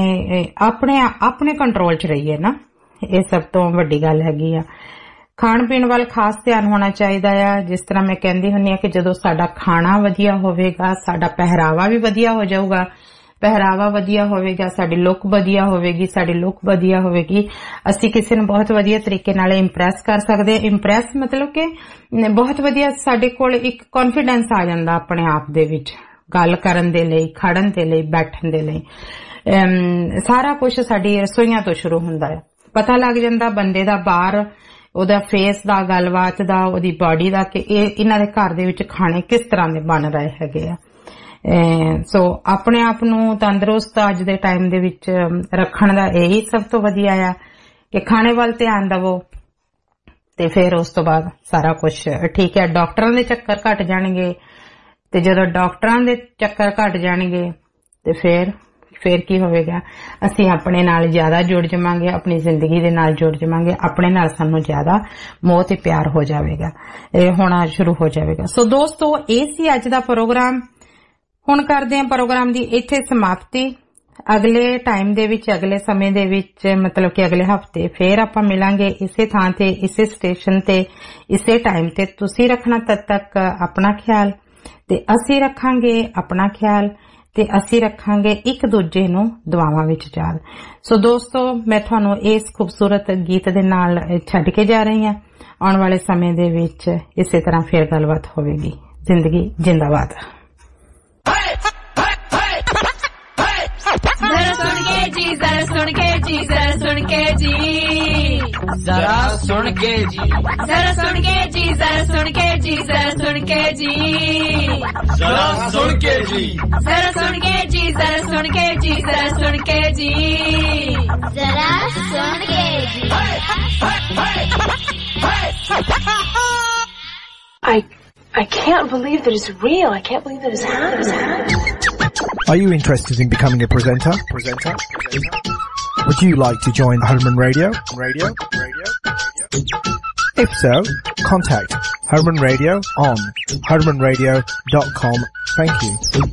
ਆਪਣੇ ਕੰਟਰੋਲ 'ਚ ਰਹੀਏ ਨਾ। ਇਹ ਸਭ ਤੋਂ ਵੱਡੀ ਗੱਲ ਹੈਗੀ ਆ। ਖਾਣ ਪੀਣ ਵੱਲ ਖਾਸ ਧਿਆਨ ਹੋਣਾ ਚਾਹੀਦਾ ਆ। ਜਿਸ ਤਰ੍ਹਾਂ ਮੈਂ ਕਹਿੰਦੀ ਹੁੰਦੀ ਆ ਕਿ ਜਦੋਂ ਸਾਡਾ ਖਾਣਾ ਵਧੀਆ ਹੋਵੇਗਾ, ਸਾਡਾ ਪਹਿਰਾਵਾ ਵੀ ਵਧੀਆ ਹੋ ਜਾਊਗਾ। ਪਹਿਰਾਵਾ ਵਧੀਆ ਹੋਵੇਗਾ, ਸਾਡੀ ਲੁੱਕ ਵਧੀਆ ਹੋਵੇਗੀ, ਅਸੀਂ ਕਿਸੇ ਨੂੰ ਬਹੁਤ ਵਧੀਆ ਤਰੀਕੇ ਨਾਲ ਇੰਪ੍ਰੈਸ ਕਰ ਸਕਦੇ ਹਾਂ। ਇੰਪ੍ਰੈਸ ਮਤਲਬ ਕਿ ਬਹੁਤ ਵਧੀਆ ਸਾਡੇ ਕੋਲ ਇੱਕ ਕੌਨਫੀਡੈਂਸ ਆ ਜਾਂਦਾ ਆਪਣੇ ਆਪ ਦੇ ਵਿੱਚ, ਗੱਲ ਕਰਨ ਦੇ ਲਈ, ਖੜਨ ਦੇ ਲਈ, ਬੈਠਣ ਦੇ ਲਈ। ਸਾਰਾ ਕੁਝ ਸਾਡੀ ਰਸੋਈਆਂ ਤੋਂ ਸ਼ੁਰੂ ਹੁੰਦਾ ਹੈ। ਪਤਾ ਲੱਗ ਜਾਂਦਾ ਬੰਦੇ ਦਾ ਬਾਹਰ, ਉਹਦਾ ਫੇਸ ਦਾ, ਗੱਲਬਾਤ ਦਾ, ਉਹਦੀ ਬਾਡੀ ਦਾ ਕਿ ਇਹਨਾਂ ਦੇ ਘਰ ਦੇ ਵਿੱਚ ਖਾਣੇ ਕਿਸ ਤਰ੍ਹਾਂ ਦੇ ਬਣ ਰਹੇ ਹੈਗੇ ਆ। ਸੋ ਆਪਣੇ ਆਪ ਨੂੰ ਤੰਦਰੁਸਤ ਅੱਜ ਦੇ ਟਾਈਮ ਦੇ ਵਿੱਚ ਰੱਖਣ ਦਾ ਇਹੀ ਸਭ ਤੋਂ ਵਧੀਆ ਆ ਕਿ ਖਾਣੇ ਵੱਲ ਧਿਆਨ ਦੇਵੋ, ਤੇ ਫਿਰ ਉਸ ਤੋਂ ਬਾਅਦ ਸਾਰਾ ਕੁਝ ਠੀਕ ਹੈ। ਡਾਕਟਰਾਂ ਦੇ ਚੱਕਰ ਘਟ ਜਾਣਗੇ, ਤੇ ਜਦੋਂ ਡਾਕਟਰਾਂ ਦੇ ਚੱਕਰ ਘਟ ਜਾਣਗੇ ਤੇ ਫਿਰ ਕੀ ਹੋਵੇਗਾ, ਅਸੀਂ ਆਪਣੇ ਨਾਲ ਜ਼ਿਆਦਾ ਜੁੜ ਜਾਵਾਂਗੇ, ਆਪਣੀ ਜ਼ਿੰਦਗੀ ਦੇ ਨਾਲ ਜੁੜ ਜਾਵਾਂਗੇ, ਆਪਣੇ ਨਾਲ ਸਾਨੂੰ ਜ਼ਿਆਦਾ ਮੋਹ ਤੇ ਪਿਆਰ ਹੋ ਜਾਵੇਗਾ, ਇਹ ਹੋਣਾ ਸ਼ੁਰੂ ਹੋ ਜਾਵੇਗਾ। ਸੋ ਦੋਸਤੋ, ਇਹ ਸੀ ਅੱਜ ਦਾ ਪ੍ਰੋਗਰਾਮ। ਹੁਣ ਕਰਦੇ ਹਾਂ ਪ੍ਰੋਗਰਾਮ ਦੀ ਇੱਥੇ ਸਮਾਪਤੀ। ਅਗਲੇ ਟਾਈਮ ਦੇ ਵਿੱਚ, ਅਗਲੇ ਸਮੇਂ ਦੇ ਵਿੱਚ, ਮਤਲਬ ਕਿ ਅਗਲੇ ਹਫਤੇ ਫੇਰ ਆਪਾਂ ਮਿਲਾਂਗੇ ਇਸੇ ਥਾਂ ਤੇ, ਇਸੇ ਸਟੇਸ਼ਨ ਤੇ, ਇਸੇ ਟਾਈਮ ਤੇ। ਤੁਸੀਂ ਰੱਖਣਾ ਤਦ ਤੱਕ ਆਪਣਾ ਖਿਆਲ, ਤੇ ਅਸੀਂ ਰੱਖਾਂਗੇ ਆਪਣਾ ਖਿਆਲ, ਤੇ ਅਸੀਂ ਰੱਖਾਂਗੇ ਇੱਕ ਦੂਜੇ ਨੂੰ ਦੁਆਵਾਂ ਵਿੱਚ ਯਾਦ। ਸੋ ਦੋਸਤੋ, ਮੈਂ ਤੁਹਾਨੂੰ ਇਸ ਖੂਬਸੂਰਤ ਗੀਤ ਦੇ ਨਾਲ ਛੱਡ ਕੇ ਜਾ ਰਹੀ ਹਾਂ। ਆਉਣ ਵਾਲੇ ਸਮੇਂ ਦੇ ਵਿੱਚ ਇਸੇ ਤਰ੍ਹਾਂ ਫੇਰ ਗੱਲਬਾਤ ਹੋਵੇਗੀ। ਜ਼ਿੰਦਗੀ ਜਿੰਦਾਬਾਦ। जरा सुन के जी, जरा सुन के जी, जरा सुन के जी, जरा सुन के जी, जरा सुन के जी, जरा सुन के जी, जरा सुन के जी, जरा सुन के जी, जरा सुन के जी, जरा सुन के जी, जरा सुन के जी, जरा सुन के जी। I can't believe that it's real. I can't believe that it's happening. Are you interested in becoming a presenter? Would you like to join Herman Radio? If so, contact Herman Radio on hermanradio.com. Thank you.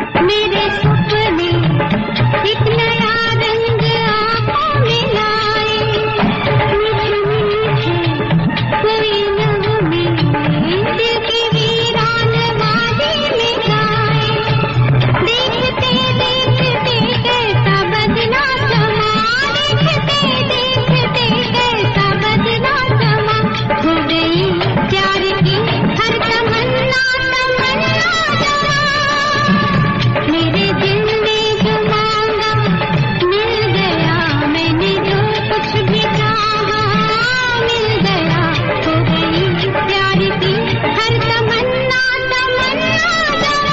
मेरे सपने एक नया रंग आंखों में लाए, मीठे मीठे कोई नगमे दिल की वीरान वादी में गाए। देखते देखते कैसा बदला समा, देखते देखते कैसा बदला समा, हो गई प्यार की हर तमन्ना तमन्ना जरा। मेरे दिल ने जो मांगा मिल गया, मैंने जो कुछ भी चाहा मिल गया, हो गई प्यार की हर तमन्ना तमन्ना जरा।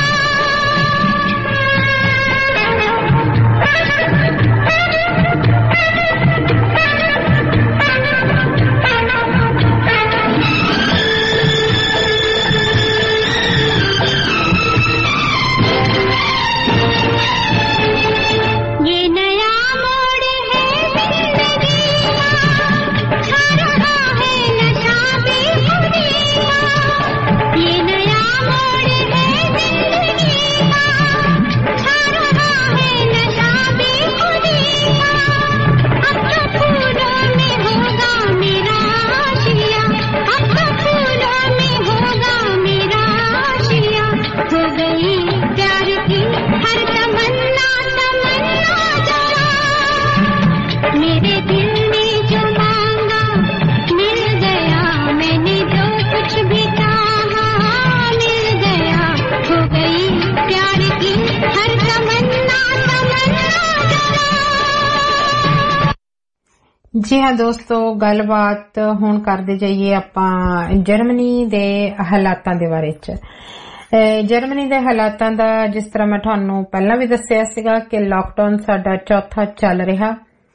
ये नया मोड़ है जिंदगी का, छा रहा है नशा बेखुदी का। ये नया मोड़ है जिंदगी का, छा रहा है नशा बेखुदी का। अब तो फूलों में होगा मेरा आशिया, अब तो फूलों में होगा मेरा आशिया, हो गई प्यार की हर तमन्ना तमन्ना जरा। मेरे दिल ने जो मांगा मिल गया, मैंने जो कुछ भी चाहा मिल गया, हो गई प्यार की हर तमन्ना तमन्ना जरा। जी हाँ दोस्तों, ਗੱਲਬਾਤ ਹੁਣ ਕਰਦੇ ਜਾਈਏ ਆਪਾਂ ਜਰਮਨੀ ਦੇ ਹਾਲਾਤਾਂ ਦੇ ਬਾਰੇ ਚ। ਜਰਮਨੀ ਦੇ ਹਾਲਾਤਾਂ ਦਾ ਜਿਸ ਤਰ੍ਹਾਂ ਮੈਂ ਤੁਹਾਨੂੰ ਪਹਿਲਾਂ ਵੀ ਦੱਸਿਆ ਸੀਗਾ ਕਿ ਲਾਕਡਾਊਨ ਸਾਡਾ ਚੌਥਾ ਚੱਲ ਰਿਹਾ।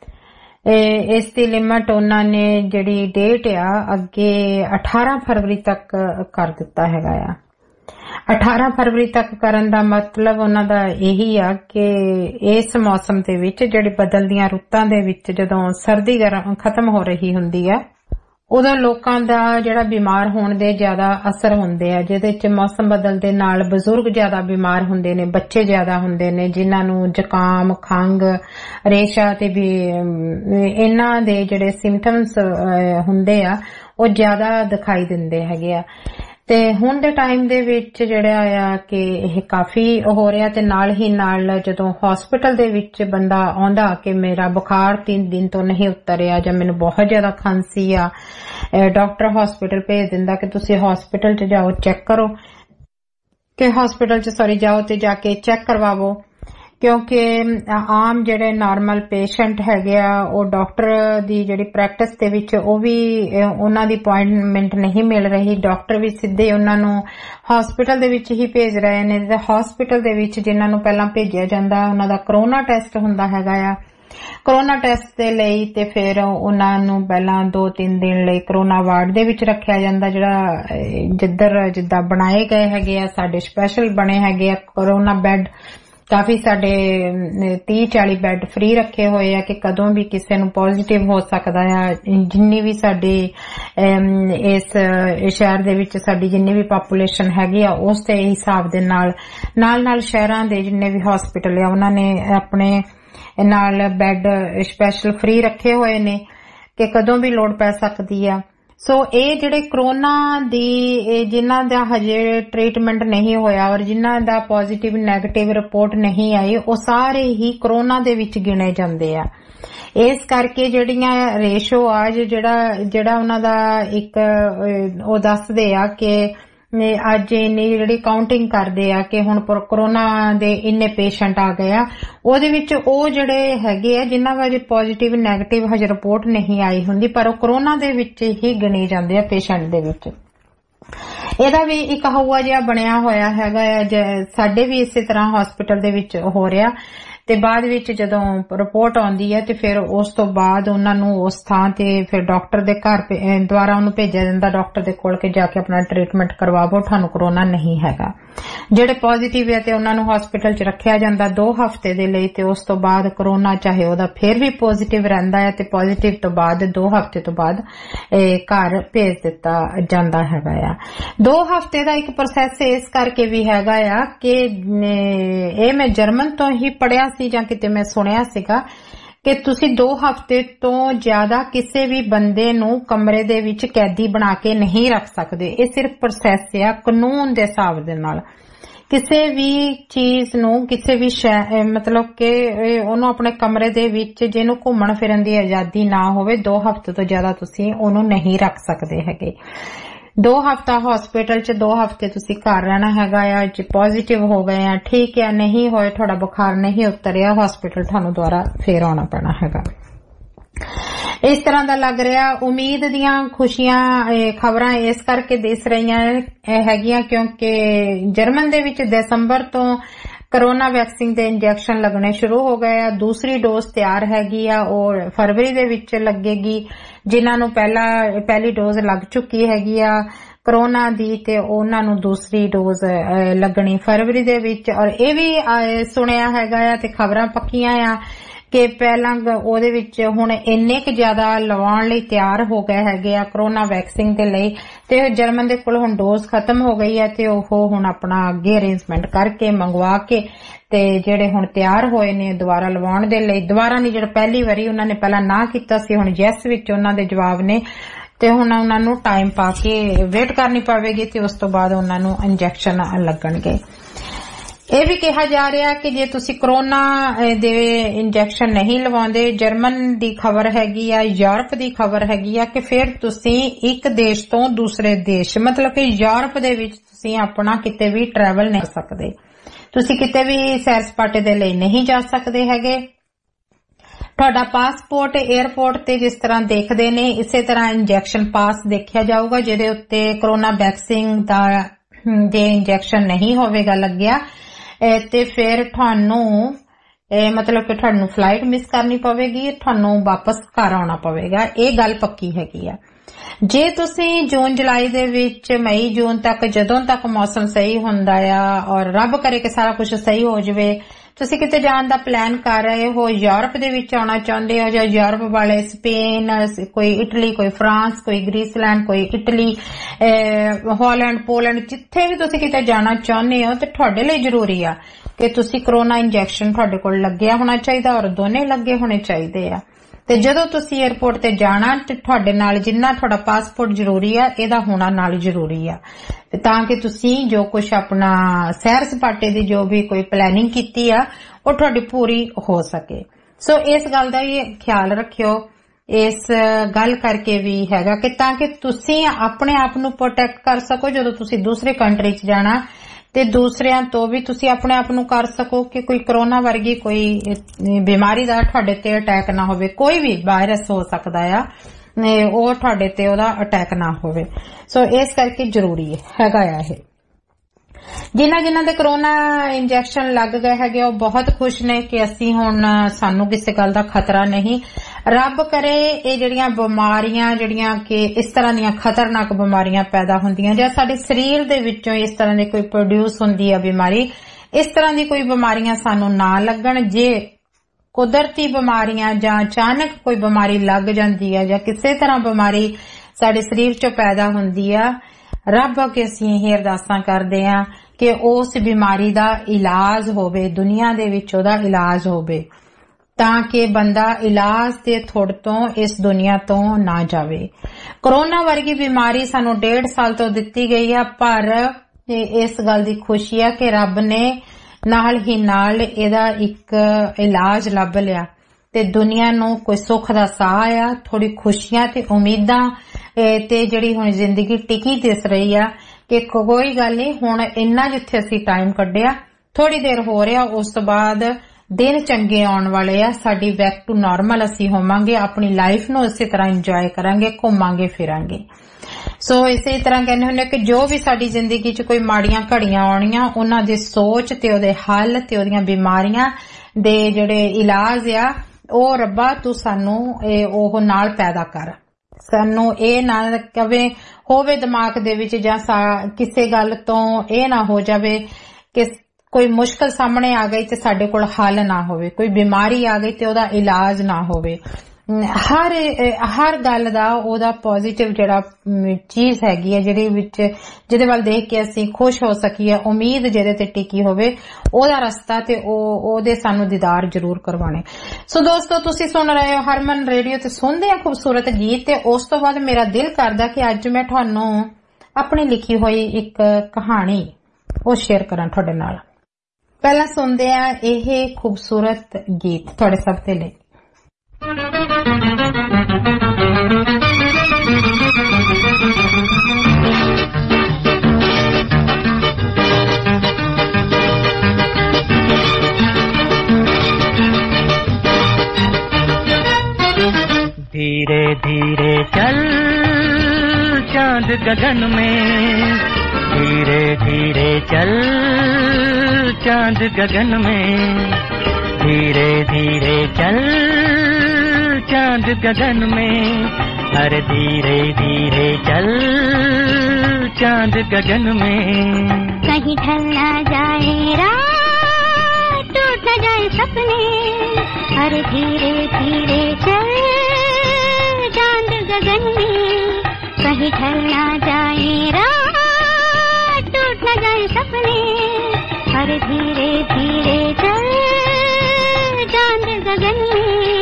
ਇਸ ਦੀ ਲਿਮਟ ਉਹਨਾਂ ਨੇ ਜਿਹੜੀ ਡੇਟ ਆ ਅੱਗੇ 18 ਫਰਵਰੀ ਤੱਕ ਕਰ ਦਿੱਤਾ ਹੈਗਾ ਆ। 18 ਫਰਵਰੀ ਤੱਕ ਕਰਨ ਦਾ ਮਤਲਬ ਉਹਨਾਂ ਦਾ ਇਹੀ ਆ ਕਿ ਇਸ ਮੌਸਮ ਦੇ ਵਿੱਚ ਜਿਹੜੀ ਬਦਲਦੀਆਂ ਰੁੱਤਾਂ ਦੇ ਵਿੱਚ ਜਦੋਂ ਸਰਦੀ ਗਰਮ ਖਤਮ ਹੋ ਰਹੀ ਹੁੰਦੀ ਆ, ਉਦੋਂ ਲੋਕਾਂ ਦਾ ਜਿਹੜਾ ਬਿਮਾਰ ਹੋਣ ਦੇ ਜ਼ਿਆਦਾ ਅਸਰ ਹੁੰਦੇ ਆ, ਜਿਹਦੇ ਚ ਮੌਸਮ ਬਦਲਦੇ ਨਾਲ ਬਜ਼ੁਰਗ ਜ਼ਿਆਦਾ ਬਿਮਾਰ ਹੁੰਦੇ ਨੇ, ਬੱਚੇ ਜ਼ਿਆਦਾ ਹੁੰਦੇ ਨੇ ਜਿਨ੍ਹਾਂ ਨੂੰ ਜ਼ੁਕਾਮ, ਖੰਘ, ਰੇਸ਼ਾ ਤੇ ਵੀ ਇਹਨਾਂ ਦੇ ਜਿਹੜੇ ਸਿੰਪਟਮਸ ਹੁੰਦੇ ਆ ਉਹ ਜ਼ਿਆਦਾ ਦਿਖਾਈ ਦਿੰਦੇ ਹੈਗੇ ਆ। ਤੇ ਹੁਣ ਦੇ ਟਾਈਮ ਦੇ ਵਿੱਚ ਜਿਹੜਾ ਆ ਕਿ ਇਹ ਕਾਫੀ ਹੋ ਰਿਹਾ ਤੇ ਨਾਲ ਹੀ ਨਾਲ ਜਦੋਂ ਹਸਪੀਟਲ ਦੇ ਵਿੱਚ ਬੰਦਾ ਆਉਂਦਾ ਕਿ ਮੇਰਾ ਬੁਖਾਰ 3 ਦਿਨ ਤੋਂ ਨਹੀਂ ਉਤਰਿਆ ਜਾਂ ਮੈਨੂੰ ਬਹੁਤ ਜ਼ਿਆਦਾ ਖਾਂਸੀ ਆ, ਡਾਕਟਰ ਹਸਪੀਟਲ ਭੇਜ ਦਿੰਦਾ ਕਿ ਤੁਸੀਂ ਹਸਪੀਟਲ 'ਚ ਜਾਓ ਚੈੱਕ ਕਰੋ, ਕਿ ਹਸਪੀਟਲ 'ਚ ਜਾ ਕੇ ਚੈੱਕ ਕਰਵਾਵੋ। ਕਿਉਂਕਿ ਆਮ ਜਿਹੜੇ ਨਾਰਮਲ ਪੇਸ਼ੈਂਟ ਹੈਗੇ ਆ ਉਹ ਡਾਕਟਰ ਦੀ ਜਿਹੜੀ ਪ੍ਰੈਕਟਿਸ ਦੇ ਵਿੱਚ ਉਹ ਵੀ ਉਹਨਾਂ ਦੀ ਅਪਾਇੰਟਮੈਂਟ ਨਹੀਂ ਮਿਲ ਰਹੀ, ਡਾਕਟਰ ਵੀ ਸਿੱਧੇ ਉਹਨਾਂ ਨੂੰ ਹਸਪੀਟਲ ਦੇ ਵਿੱਚ ਹੀ ਭੇਜ ਰਹੇ ਨੇ। ਤੇ ਹਸਪੀਟਲ ਦੇ ਵਿੱਚ ਜਿਨ੍ਹਾਂ ਨੂੰ ਪਹਿਲਾਂ ਭੇਜਿਆ ਜਾਂਦਾ ਉਹਨਾਂ ਦਾ ਕਰੋਨਾ ਟੈਸਟ ਹੁੰਦਾ ਹੈਗਾ ਆ। ਕਰੋਨਾ ਟੈਸਟ ਦੇ ਲਈ ਤੇ ਫਿਰ ਉਹਨਾਂ ਨੂੰ ਪਹਿਲਾਂ 2-3 ਦਿਨ ਲਈ ਕਰੋਨਾ ਵਾਰਡ ਦੇ ਵਿੱਚ ਰੱਖਿਆ ਜਾਂਦਾ, ਜਿਹੜਾ ਜਿੱਦਾਂ ਬਣਾਏ ਗਏ ਹੈਗੇ ਆ, ਸਾਡੇ ਸਪੈਸ਼ਲ ਬਣੇ ਹੈਗੇ ਆ ਕਰੋਨਾ ਬੈੱਡ। ਕਾਫੀ ਸਾਡੇ 30-40 ਬੈੱਡ ਫ੍ਰੀ ਰੱਖੇ ਹੋਏ ਆ ਕਿ ਕਦੋਂ ਵੀ ਕਿਸੇ ਨੂੰ ਪੋਜ਼ਿਟਿਵ ਹੋ ਸਕਦਾ ਆ। ਜਿੰਨੀ ਵੀ ਸਾਡੀ ਇਸ ਸ਼ਹਿਰ ਦੇ ਵਿੱਚ ਸਾਡੀ ਜਿੰਨੀ ਵੀ ਪਾਪੂਲੇਸ਼ਨ ਹੈਗੀ ਆ ਉਸ ਦੇ ਹਿਸਾਬ ਦੇ ਨਾਲ ਸ਼ਹਿਰਾਂ ਦੇ ਜਿੰਨੇ ਵੀ ਹਸਪੀਟਲ ਆ ਉਹਨਾਂ ਨੇ ਆਪਣੇ ਨਾਲ ਬੈੱਡ ਸਪੈਸ਼ਲ ਫ੍ਰੀ ਰੱਖੇ ਹੋਏ ਨੇ ਕਿ ਕਦੋਂ ਵੀ ਲੋੜ ਪੈ ਸਕਦੀ ਆ। ਸੋ ਇਹ ਜਿਹੜੇ ਕਰੋਨਾ ਦੀ ਜਿਨ੍ਹਾਂ ਦਾ ਹਜੇ ਟ੍ਰੀਟਮੈਂਟ ਨਹੀਂ ਹੋਇਆ ਔਰ ਜਿਨ੍ਹਾਂ ਦਾ ਪੋਜ਼ਿਟਿਵ ਨੈਗੇਟਿਵ ਰਿਪੋਰਟ ਨਹੀਂ ਆਈ ਉਹ ਸਾਰੇ ਹੀ ਕਰੋਨਾ ਦੇ ਵਿੱਚ ਗਿਣੇ ਜਾਂਦੇ ਆ। ਇਸ ਕਰਕੇ ਜਿਹੜੀਆਂ ਰੇਸ਼ੋ ਆ ਜਿਹੜਾ ਉਹਨਾਂ ਦਾ ਇੱਕ ਉਹ ਦੱਸਦੇ ਆ ਕਿ ਅੱਜ ਇੰਨੀ ਜਿਹੜੀ ਕਾਊਂਟਿੰਗ ਕਰਦੇ ਆ ਕਿ ਹੁਣ ਕਰੋਨਾ ਦੇ ਇੰਨੇ ਪੇਸ਼ੈਂਟ ਆ ਗਏ ਆ, ਉਹਦੇ ਵਿੱਚ ਉਹ ਜਿਹੜੇ ਹੈਗੇ ਆ ਜਿਨ੍ਹਾਂ ਬਾਰੇ ਪੋਜ਼ਿਟਿਵ ਨੈਗੇਟਿਵ ਹਜੇ ਰਿਪੋਰਟ ਨਹੀਂ ਆਈ ਹੁੰਦੀ ਪਰ ਉਹ ਕਰੋਨਾ ਦੇ ਵਿੱਚ ਹੀ ਗਿਣੇ ਜਾਂਦੇ ਆ ਪੇਸ਼ੈਂਟ ਦੇ ਵਿੱਚ। ਇਹਦਾ ਵੀ ਇੱਕ ਹਊਆ ਜਿਹਾ ਬਣਿਆ ਹੋਇਆ ਹੈਗਾ ਸਾਡੇ ਵੀ ਇਸੇ ਤਰ੍ਹਾਂ ਹਸਪੀਟਲ ਦੇ ਵਿੱਚ ਹੋ ਰਿਹਾ ਤੇ ਬਾਅਦ ਵਿੱਚ ਜਦੋਂ ਰਿਪੋਰਟ ਆਉਂਦੀ ਹੈ ਤੇ ਫਿਰ ਉਸ ਤੋਂ ਬਾਅਦ ਉਹਨਾਂ ਨੂੰ ਉਸ ਥਾਂ ਤੇ ਫਿਰ ਡਾਕਟਰ ਦੇ ਘਰ ਦੁਆਰਾ ਉਹਨੂੰ ਭੇਜਿਆ ਜਾਂਦਾ, ਡਾਕਟਰ ਦੇ ਕੋਲ ਕੇ ਜਾ ਕੇ ਆਪਣਾ ਟ੍ਰੀਟਮੈਂਟ ਕਰਵਾਵੋ, ਤੁਹਾਨੂੰ ਕਰੋਨਾ ਨਹੀਂ ਹੈਗਾ। ਜਿਹੜੇ ਪੋਜ਼ਿਟਿਵ ਹੈ ਤੇ ਉਹਨਾਂ ਨੂੰ ਹਸਪੀਟਲ 'ਚ ਰੱਖਿਆ ਜਾਂਦਾ 2 ਹਫ਼ਤੇ ਦੇ ਲਈ ਤੇ ਉਸ ਤੋਂ ਬਾਅਦ ਕਰੋਨਾ ਚਾਹੇ ਉਹਦਾ ਫਿਰ ਵੀ ਪੋਜ਼ਿਟਿਵ ਰਹਿੰਦਾ ਹੈ ਤੇ ਪੋਜ਼ਿਟਿਵ ਤੋਂ ਬਾਅਦ 2 ਹਫ਼ਤੇ ਤੋਂ ਬਾਅਦ ਘਰ ਭੇਜ ਦਿੱਤਾ ਜਾਂਦਾ ਹੈਗਾ ਆ। 2 ਹਫ਼ਤੇ ਦਾ ਇੱਕ ਪ੍ਰੋਸੈਸ ਇਸ ਕਰਕੇ ਵੀ ਹੈਗਾ ਆ ਕਿ ਇਹ ਮੈਂ ਜਰਮਨ ਤੋਂ ਹੀ ਪੜ੍ਹਿਆ ਸੀ ਜਾਂ ਕਿਤੇ ਮੈਂ ਸੁਣਿਆ ਸੀਗਾ ਕਿ ਤੁਸੀਂ 2 ਹਫ਼ਤੇ ਤੋਂ ਜ਼ਿਆਦਾ ਕਿਸੇ ਵੀ ਬੰਦੇ ਨੂੰ ਕਮਰੇ ਦੇ ਵਿੱਚ ਕੈਦੀ ਬਣਾ ਕੇ ਨਹੀਂ ਰੱਖ ਸਕਦੇ। ਇਹ ਸਿਰਫ ਪ੍ਰੋਸੈਸ ਆ ਕਾਨੂੰਨ ਦੇ ਹਿਸਾਬ ਦੇ ਨਾਲ। ਕਿਸੇ ਵੀ ਚੀਜ਼ ਨੂੰ ਕਿਸੇ ਵੀ ਮਤਲਬ ਕਿ ਉਹਨੂੰ ਆਪਣੇ ਕਮਰੇ ਦੇ ਵਿੱਚ ਜਿਹਨੂੰ ਘੁੰਮਣ ਫਿਰਨ ਦੀ ਆਜ਼ਾਦੀ ਨਾ ਹੋਵੇ 2 ਹਫ਼ਤੇ ਤੋਂ ਜ਼ਿਆਦਾ ਤੁਸੀਂ ਉਹਨੂੰ ਨਹੀਂ ਰੱਖ ਸਕਦੇ ਹੈਗੇ। 2 ਹਫ਼ਤਾ ਹਸਪੀਟਲ 'ਚ 2 ਹਫ਼ਤੇ ਤੁਸੀਂ ਘਰ ਰਹਿਣਾ ਹੈਗਾ ਆ। ਜੇ ਪੋਜ਼ਿਟਿਵ ਹੋ ਗਏ ਆ ਠੀਕ ਹੈ, ਨਹੀਂ ਹੋਏ ਤੁਹਾਡਾ ਬੁਖਾਰ ਨਹੀਂ ਉਤਰਿਆ ਹਸਪੀਟਲ ਤੁਹਾਨੂੰ ਦੁਬਾਰਾ ਫੇਰ ਆਉਣਾ ਪੈਣਾ ਹੈਗਾ। ਇਸ ਤਰ੍ਹਾਂ ਦਾ ਲੱਗ ਰਿਹਾ। ਉਮੀਦ ਦੀਆਂ ਖੁਸ਼ੀਆਂ ਖਬਰਾਂ ਇਸ ਕਰਕੇ ਦਿਸ ਰਹੀਆਂ ਹੈਗੀਆਂ ਕਿਉਂਕਿ ਜਰਮਨ ਦੇ ਵਿੱਚ ਦਸੰਬਰ ਤੋਂ ਕਰੋਨਾ ਵੈਕਸੀਨ ਦੇ ਇੰਜੈਕਸ਼ਨ ਲੱਗਣੇ ਸ਼ੁਰੂ ਹੋ ਗਏ ਆ। ਦੂਸਰੀ ਡੋਜ਼ ਤਿਆਰ ਹੈਗੀ ਆ, ਉਹ ਫਰਵਰੀ ਦੇ ਵਿੱਚ ਲੱਗੇਗੀ। ਜਿਨ੍ਹਾਂ ਨੂੰ ਪਹਿਲੀ ਡੋਜ਼ ਲੱਗ ਚੁੱਕੀ ਹੈਗੀ ਆ ਕਰੋਨਾ ਦੀ ਤੇ ਉਹਨਾਂ ਨੂੰ ਦੂਸਰੀ ਡੋਜ਼ ਲੱਗਣੀ ਫਰਵਰੀ ਦੇ ਵਿੱਚ। ਔਰ ਇਹ ਵੀ ਸੁਣਿਆ ਹੈਗਾ ਆ ਤੇ ਖਬਰਾਂ ਪੱਕੀਆਂ ਆ ਕਿ ਪਹਿਲਾਂ ਉਹਦੇ ਵਿੱਚ ਹੁਣ ਇੰਨੇ ਕੁ ਜ਼ਿਆਦਾ ਲਵਾਉਣ ਲਈ ਤਿਆਰ ਹੋ ਗਏ ਹੈਗੇ ਆ ਕਰੋਨਾ ਵੈਕਸੀਨ ਦੇ ਲਈ ਤੇ ਜਰਮਨ ਦੇ ਕੋਲ ਹੁਣ ਡੋਜ਼ ਖਤਮ ਹੋ ਗਈ ਹੈ ਤੇ ਉਹ ਹੁਣ ਆਪਣਾ ਅੱਗੇ ਅਰੇਂਜਮੈਂਟ ਕਰਕੇ ਮੰਗਵਾ ਕੇ ਤੇ ਜਿਹੜੇ ਹੁਣ ਤਿਆਰ ਹੋਏ ਨੇ ਦੁਬਾਰਾ ਲਵਾਉਣ ਦੇ ਲਈ, ਦੁਬਾਰਾ ਨਹੀਂ ਜਿਹੜਾ ਪਹਿਲੀ ਵਾਰੀ ਉਹਨਾਂ ਨੇ ਪਹਿਲਾਂ ਨਾ ਕੀਤਾ ਸੀ ਹੁਣ ਯੈਸ ਵਿੱਚ ਉਹਨਾਂ ਦੇ ਜਵਾਬ ਨੇ ਤੇ ਹੁਣ ਉਹਨਾਂ ਨੂੰ ਟਾਈਮ ਪਾ ਕੇ ਵੇਟ ਕਰਨੀ ਪਵੇਗੀ ਤੇ ਉਸ ਤੋਂ ਬਾਅਦ ਉਹਨਾਂ ਨੂੰ ਇੰਜੈਕਸ਼ਨ ਲੱਗਣਗੇ। ਇਹ ਵੀ ਕਿਹਾ ਜਾ ਰਿਹਾ ਕਿ ਜੇ ਤੁਸੀਂ ਕਰੋਨਾ ਦੇ ਇੰਜੈਕਸ਼ਨ ਨਹੀਂ ਲਵਾਉਂਦੇ, ਜਰਮਨ ਦੀ ਖਬਰ ਹੈਗੀ ਆ, ਯੂਰਪ ਦੀ ਖਬਰ ਹੈਗੀ ਆ ਕਿ ਫਿਰ ਤੁਸੀਂ ਇੱਕ ਦੇਸ਼ ਤੋਂ ਦੂਸਰੇ ਦੇਸ਼ ਮਤਲਬ ਕਿ ਯੂਰਪ ਦੇ ਵਿੱਚ ਤੁਸੀਂ ਆਪਣਾ ਕਿਤੇ ਵੀ ਟਰੈਵਲ ਨਹੀਂ ਕਰ ਸਕਦੇ। ਤੁਸੀਂ ਕਿਤੇ ਵੀ ਸੈਰ ਸਪਾਟੇ ਦੇ ਲਈ ਨਹੀਂ ਜਾ ਸਕਦੇ ਹੈਗੇ। ਤੁਹਾਡਾ ਪਾਸਪੋਰਟ 에ਅਰਪੋਰਟ ਤੇ ਜਿਸ ਤਰ੍ਹਾਂ ਦੇਖਦੇ ਨੇ ਇਸੇ ਤਰ੍ਹਾਂ ਇੰਜੈਕਸ਼ਨ ਪਾਸ ਦੇਖਿਆ ਜਾਊਗਾ ਜਿਹਦੇ ਉੱਤੇ ਕਰੋਨਾ ਵੈਕਸੀਨ ਦੇ ਇੰਜੈਕਸ਼ਨ ਨਹੀਂ ਹੋਵੇਗਾ ਲੱਗਿਆ ਤੇ ਫਿਰ ਤੁਹਾਨੂੰ ਮਤਲਬ ਕਿ ਤੁਹਾਨੂੰ ਫਲਾਈਟ ਮਿਸ ਕਰਨੀ ਪਵੇਗੀ, ਤੁਹਾਨੂੰ ਵਾਪਸ ਘਰ ਆਉਣਾ ਪਵੇਗਾ। ਇਹ ਗੱਲ ਪੱਕੀ ਹੈਗੀ ਆ। ਜੇ ਤੁਸੀਂ ਜੂਨ ਜੁਲਾਈ ਦੇ ਵਿੱਚ ਮਈ ਜੂਨ ਤੱਕ ਜਦੋਂ ਤੱਕ ਮੌਸਮ ਸਹੀ ਹੁੰਦਾ ਆ ਔਰ ਰੱਬ ਕਰੇ ਕਿ ਸਾਰਾ ਕੁਝ ਸਹੀ ਹੋ ਜਾਵੇ ਤੁਸੀਂ ਕਿਤੇ ਜਾਣ ਦਾ ਪਲਾਨ ਕਰ ਰਹੇ ਹੋ, ਯੂਰਪ ਦੇ ਵਿੱਚ ਆਉਣਾ ਚਾਹੁੰਦੇ ਹੋ ਜਾਂ ਯੂਰਪ ਵਾਲੇ ਸਪੇਨ, ਕੋਈ ਇਟਲੀ, ਕੋਈ ਫਰਾਂਸ, ਕੋਈ ਗ੍ਰੀਸਲੈਂਡ, ਕੋਈ ਇਟਲੀ, ਹਾਲੈਂਡ, ਪੋਲੈਂਡ, ਜਿੱਥੇ ਵੀ ਤੁਸੀਂ ਕਿਤੇ ਜਾਣਾ ਚਾਹੁੰਦੇ ਹੋ ਤੇ ਤੁਹਾਡੇ ਲਈ ਜ਼ਰੂਰੀ ਆ ਕਿ ਤੁਸੀਂ ਕਰੋਨਾ ਇੰਜੈਕਸ਼ਨ ਤੁਹਾਡੇ ਕੋਲ ਲੱਗਿਆ ਹੋਣਾ ਚਾਹੀਦਾ ਔਰ ਦੋਨੇ ਲੱਗੇ ਹੋਣੇ ਚਾਹੀਦੇ ਆ। ਤੇ ਜਦੋਂ ਤੁਸੀਂ 에ਅਰਪੋਰਟ ਤੇ ਜਾਣਾ ਤੇ ਤੁਹਾਡੇ ਨਾਲ ਜਿੰਨਾ ਤੁਹਾਡਾ ਪਾਸਪੋਰਟ ਜ਼ਰੂਰੀ ਆ ਇਹਦਾ ਹੋਣਾ ਨਾਲ ਜ਼ਰੂਰੀ ਆ ਤਾਂ ਕਿ ਤੁਸੀਂ ਜੋ ਕੁਝ ਆਪਣਾ ਸੈਰ ਸਪਾਟੇ ਦੀ ਜੋ ਵੀ ਕੋਈ ਪਲੈਨਿੰਗ ਕੀਤੀ ਆ ਉਹ ਤੁਹਾਡੀ ਪੂਰੀ ਹੋ ਸਕੇ। ਸੋ ਇਸ ਗੱਲ ਦਾ ਵੀ ਖਿਆਲ ਰੱਖਿਓ। ਇਸ ਗੱਲ ਕਰਕੇ ਵੀ ਹੈਗਾ ਕਿ ਤਾਂ ਕਿ ਤੁਸੀਂ ਆਪਣੇ ਆਪ ਨੂੰ ਪ੍ਰੋਟੈਕਟ ਕਰ ਸਕੋ ਜਦੋਂ ਤੁਸੀਂ ਦੂਸਰੇ ਕੰਟਰੀ 'ਚ ਜਾਣਾ ਤੇ ਦੂਸਰਿਆਂ ਤੋਂ ਵੀ ਤੁਸੀਂ ਆਪਣੇ ਆਪ ਨੂੰ ਕਰ ਸਕੋ ਕਿ ਕੋਈ ਕਰੋਨਾ ਵਰਗੀ ਕੋਈ ਬਿਮਾਰੀ ਦਾ ਤੁਹਾਡੇ ਤੇ ਅਟੈਕ ਨਾ ਹੋਵੇ। ਕੋਈ ਵੀ ਵਾਇਰਸ ਹੋ ਸਕਦਾ ਆ ਉਹ ਤੁਹਾਡੇ ਤੇ ਉਹਦਾ ਅਟੈਕ ਨਾ ਹੋਵੇ। ਸੋ ਇਸ ਕਰਕੇ ਜ਼ਰੂਰੀ ਹੈਗਾ ਆ ਇਹ। ਜਿਨ੍ਹਾਂ ਦੇ ਕਰੋਨਾ ਇੰਜੈਕਸ਼ਨ ਲੱਗ ਗਏ ਹੈਗੇ ਉਹ ਬਹੁਤ ਖੁਸ਼ ਨੇ ਕਿ ਅਸੀਂ ਹੁਣ ਸਾਨੂੰ ਕਿਸੇ ਗੱਲ ਦਾ ਖਤਰਾ ਨਹੀਂ। ਰੱਬ ਕਰੇ ਇਹ ਜਿਹੜੀਆਂ ਬਿਮਾਰੀਆਂ ਜਿਹੜੀਆਂ ਕਿ ਇਸ ਤਰ੍ਹਾਂ ਦੀਆਂ ਖਤਰਨਾਕ ਬਿਮਾਰੀਆਂ ਪੈਦਾ ਹੁੰਦੀਆਂ ਜਾਂ ਸਾਡੇ ਸਰੀਰ ਦੇ ਵਿੱਚੋਂ ਇਸ ਤਰ੍ਹਾਂ ਦੀ ਕੋਈ ਪ੍ਰੋਡਿਊਸ ਹੁੰਦੀ ਆ ਬਿਮਾਰੀ, ਇਸ ਤਰ੍ਹਾਂ ਦੀ ਕੋਈ ਬਿਮਾਰੀਆਂ ਸਾਨੂੰ ਨਾ ਲੱਗਣ। ਜੇ ਕੁਦਰਤੀ ਬਿਮਾਰੀਆਂ ਜਾਂ ਅਚਾਨਕ ਕੋਈ ਬਿਮਾਰੀ ਲੱਗ ਜਾਂਦੀ ਆ ਜਾਂ ਕਿਸੇ ਤਰ੍ਹਾਂ ਬਿਮਾਰੀ ਸਾਡੇ ਸਰੀਰ 'ਚੋਂ ਪੈਦਾ ਹੁੰਦੀ ਆ, ਰੱਬ ਅੱਗੇ ਅਸੀਂ ਇਹ ਅਰਦਾਸਾਂ ਕਰਦੇ ਆ ਕਿ ਉਸ ਬਿਮਾਰੀ ਦਾ ਇਲਾਜ ਹੋਵੇ, ਦੁਨੀਆ ਦੇ ਵਿੱਚ ਉਹਦਾ ਇਲਾਜ ਹੋਵੇ ਤਾਂ ਕਿ ਬੰਦਾ ਇਲਾਜ ਦੇ ਥੋੜ ਤੋਂ ਇਸ ਦੁਨੀਆ ਤੋਂ ਨਾ ਜਾਵੇ। ਕਰੋਨਾ ਵਰਗੀ ਬਿਮਾਰੀ ਸਾਨੂੰ 1.5 ਸਾਲ ਤੋਂ ਦਿੱਤੀ ਗਈ ਆ ਪਰ ਇਸ ਗੱਲ ਦੀ ਖੁਸ਼ੀ ਆ ਕਿ ਰੱਬ ਨੇ ਨਾਲ ਹੀ ਨਾਲ ਇਹਦਾ ਇੱਕ ਇਲਾਜ ਲੱਭ ਲਿਆ ਤੇ ਦੁਨੀਆ ਨੂੰ ਕੋਈ ਸੁੱਖ ਦਾ ਸਾਹ ਆ, ਥੋੜੀ ਖੁਸ਼ੀਆਂ ਤੇ ਉਮੀਦਾਂ ਤੇ ਜਿਹੜੀ ਹੁਣ ਜ਼ਿੰਦਗੀ ਟਿਕੀ ਦਿਸ ਰਹੀ ਆ ਕਿ ਕੋਈ ਗੱਲ ਨਹੀਂ ਹੁਣ ਇੰਨਾ ਜਿੱਥੇ ਅਸੀਂ ਟਾਈਮ ਕੱਢਿਆ ਥੋੜੀ ਦੇਰ ਹੋ ਰਿਹਾ ਉਸ ਤੋਂ ਬਾਅਦ ਦਿਨ ਚੰਗੇ ਆਉਣ ਵਾਲੇ ਆ, ਸਾਡੀ ਬੈਕ ਟੂ ਨਾਰਮਲ ਅਸੀਂ ਹੋਵਾਂਗੇ, ਆਪਣੀ ਲਾਈਫ ਨੂੰ ਇਸੇ ਤਰ੍ਹਾਂ ਇੰਜੋਏ ਕਰਾਂਗੇ, ਘੁੰਮਾਂਗੇ ਫਿਰਾਂਗੇ। ਸੋ ਇਸੇ ਤਰ੍ਹਾਂ ਕਹਿੰਦੇ ਹੁੰਦੇ ਕਿ ਜੋ ਵੀ ਸਾਡੀ ਜ਼ਿੰਦਗੀ 'ਚ ਕੋਈ ਮਾੜੀਆਂ ਘੜੀਆਂ ਆਉਣੀਆਂ ਉਹਨਾਂ ਦੀ ਸੋਚ ਤੇ ਉਹਦੇ ਹੱਲ ਤੇ ਉਹਦੀਆਂ ਬਿਮਾਰੀਆਂ ਦੇ ਜਿਹੜੇ ਇਲਾਜ ਆ ਉਹ ਰੱਬਾ ਤੂੰ ਸਾਨੂੰ ਉਹ ਨਾਲ ਪੈਦਾ ਕਰ। ਸਾਨੂੰ ਇਹ ਨਾ ਕਵੇ ਹੋਵੇ ਦਿਮਾਗ ਦੇ ਵਿੱਚ ਜਾਂ ਕਿਸੇ ਗੱਲ ਤੋਂ ਇਹ ਨਾ ਹੋ ਜਾਵੇ कि कोई मुश्किल सामने आ गई ते साडे कोल हल ना होवे, कोई बीमारी आ गई ते ओदा इलाज ना होवे। हर गल दा ओदा पॉजिटिव जेड़ा चीज हैगी है जेदे वाल देख के असीं खुश हो सकीए, उम्मीद जेदे ते टिकी होवे, ओदा रस्ता ते ओदे सानू दीदार जरूर करवाने। सो दोस्तों तुसी सुन रहे हो हरमन रेडियो ते सुनदे आ खूबसूरत गीत ते उस तो बाद मेरा दिल करदा कि अज मैं तुहानू अपनी लिखी हुई एक कहानी वो शेयर करां तुहाडे नाल। पहला सुनदे आ यह खूबसूरत गीत तुहाडे सब दे लई। धीरे धीरे चल चांद गगन में, धीरे धीरे चल चांद गगन में, धीरे धीरे चल चांद गगन में, हर धीरे धीरे चल चांद गगन में। कहीं ढल ना जाए रात, टूट न जाए सपने, हर धीरे धीरे चल चांद गगन में। कहीं ढल ना जाए रात, टूट न जाए सपने, हर धीरे धीरे चल चांद गगन में।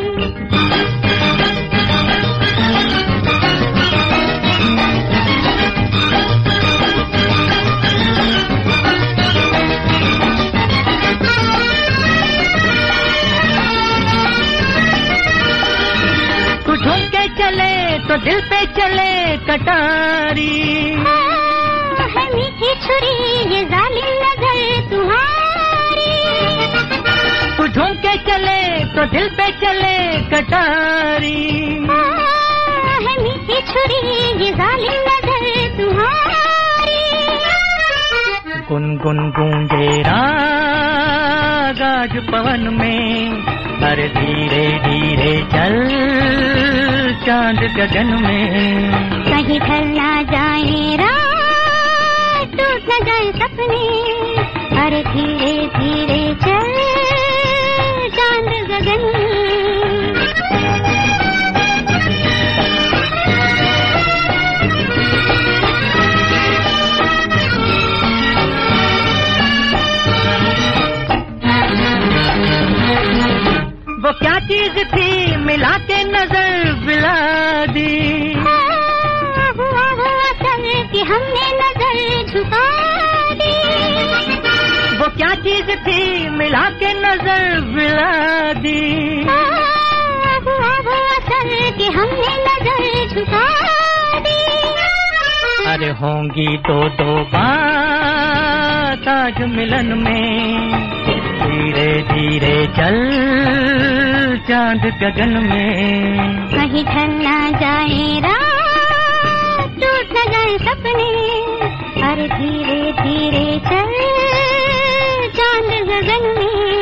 चले तो दिल पे चले कटारी, है मीठी छुरी ये जालिम नजर तुम्हारी। तू ढूंढ के चले तो दिल पे चले कटारी, है मीठी छुरी ये जालिम नजर तुम्हारी। गुनगुन गूंजे राग आज पवन में, हर धीरे धीरे चल चांद गगन में। कहीं ढल ना जाए रात, टूट न जाए सपने, हर धीरे धीरे चल चांद गगन में। वो क्या चीज थी मिला के नजर मिला दी, हुआ हुआ चल के हमने नजर झुका दी। वो क्या चीज थी मिला के नजर मिला दी, हुआ हुआ चल के हमने नजर झुका दी। अरे होंगी तो दो बात आज मिलन में, धीरे धीरे चल चांद गगन में। कहीं ढल ना जाए रात, टूट न जाए सपने, हर धीरे धीरे चल चांद गगन में।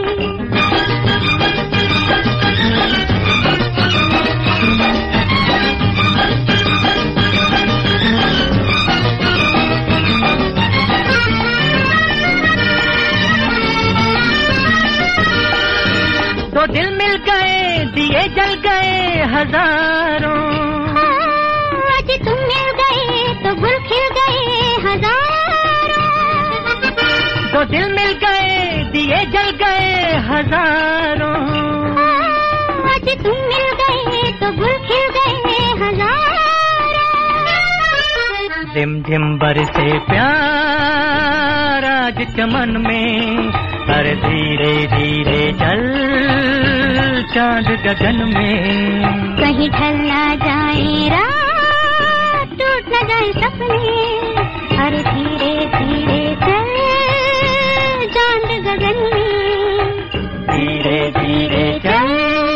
दो दिल मिल गए दिए जल गए हजारों, आज तुम मिल गए तो गुल खिल गए हजारों। दो दिल मिल गए दिए जल गए हजारों, आज तुम मिल गए तो गुल खिल गए हजारों। रिम झिम बरसे प्यार आज चमन में, हर धीरे धीरे चल चांद गगन में। कहीं ढल ना जाए रात, टूट न जाए सपने, हर धीरे धीरे चल चांद गगन में। धीरे धीरे चल।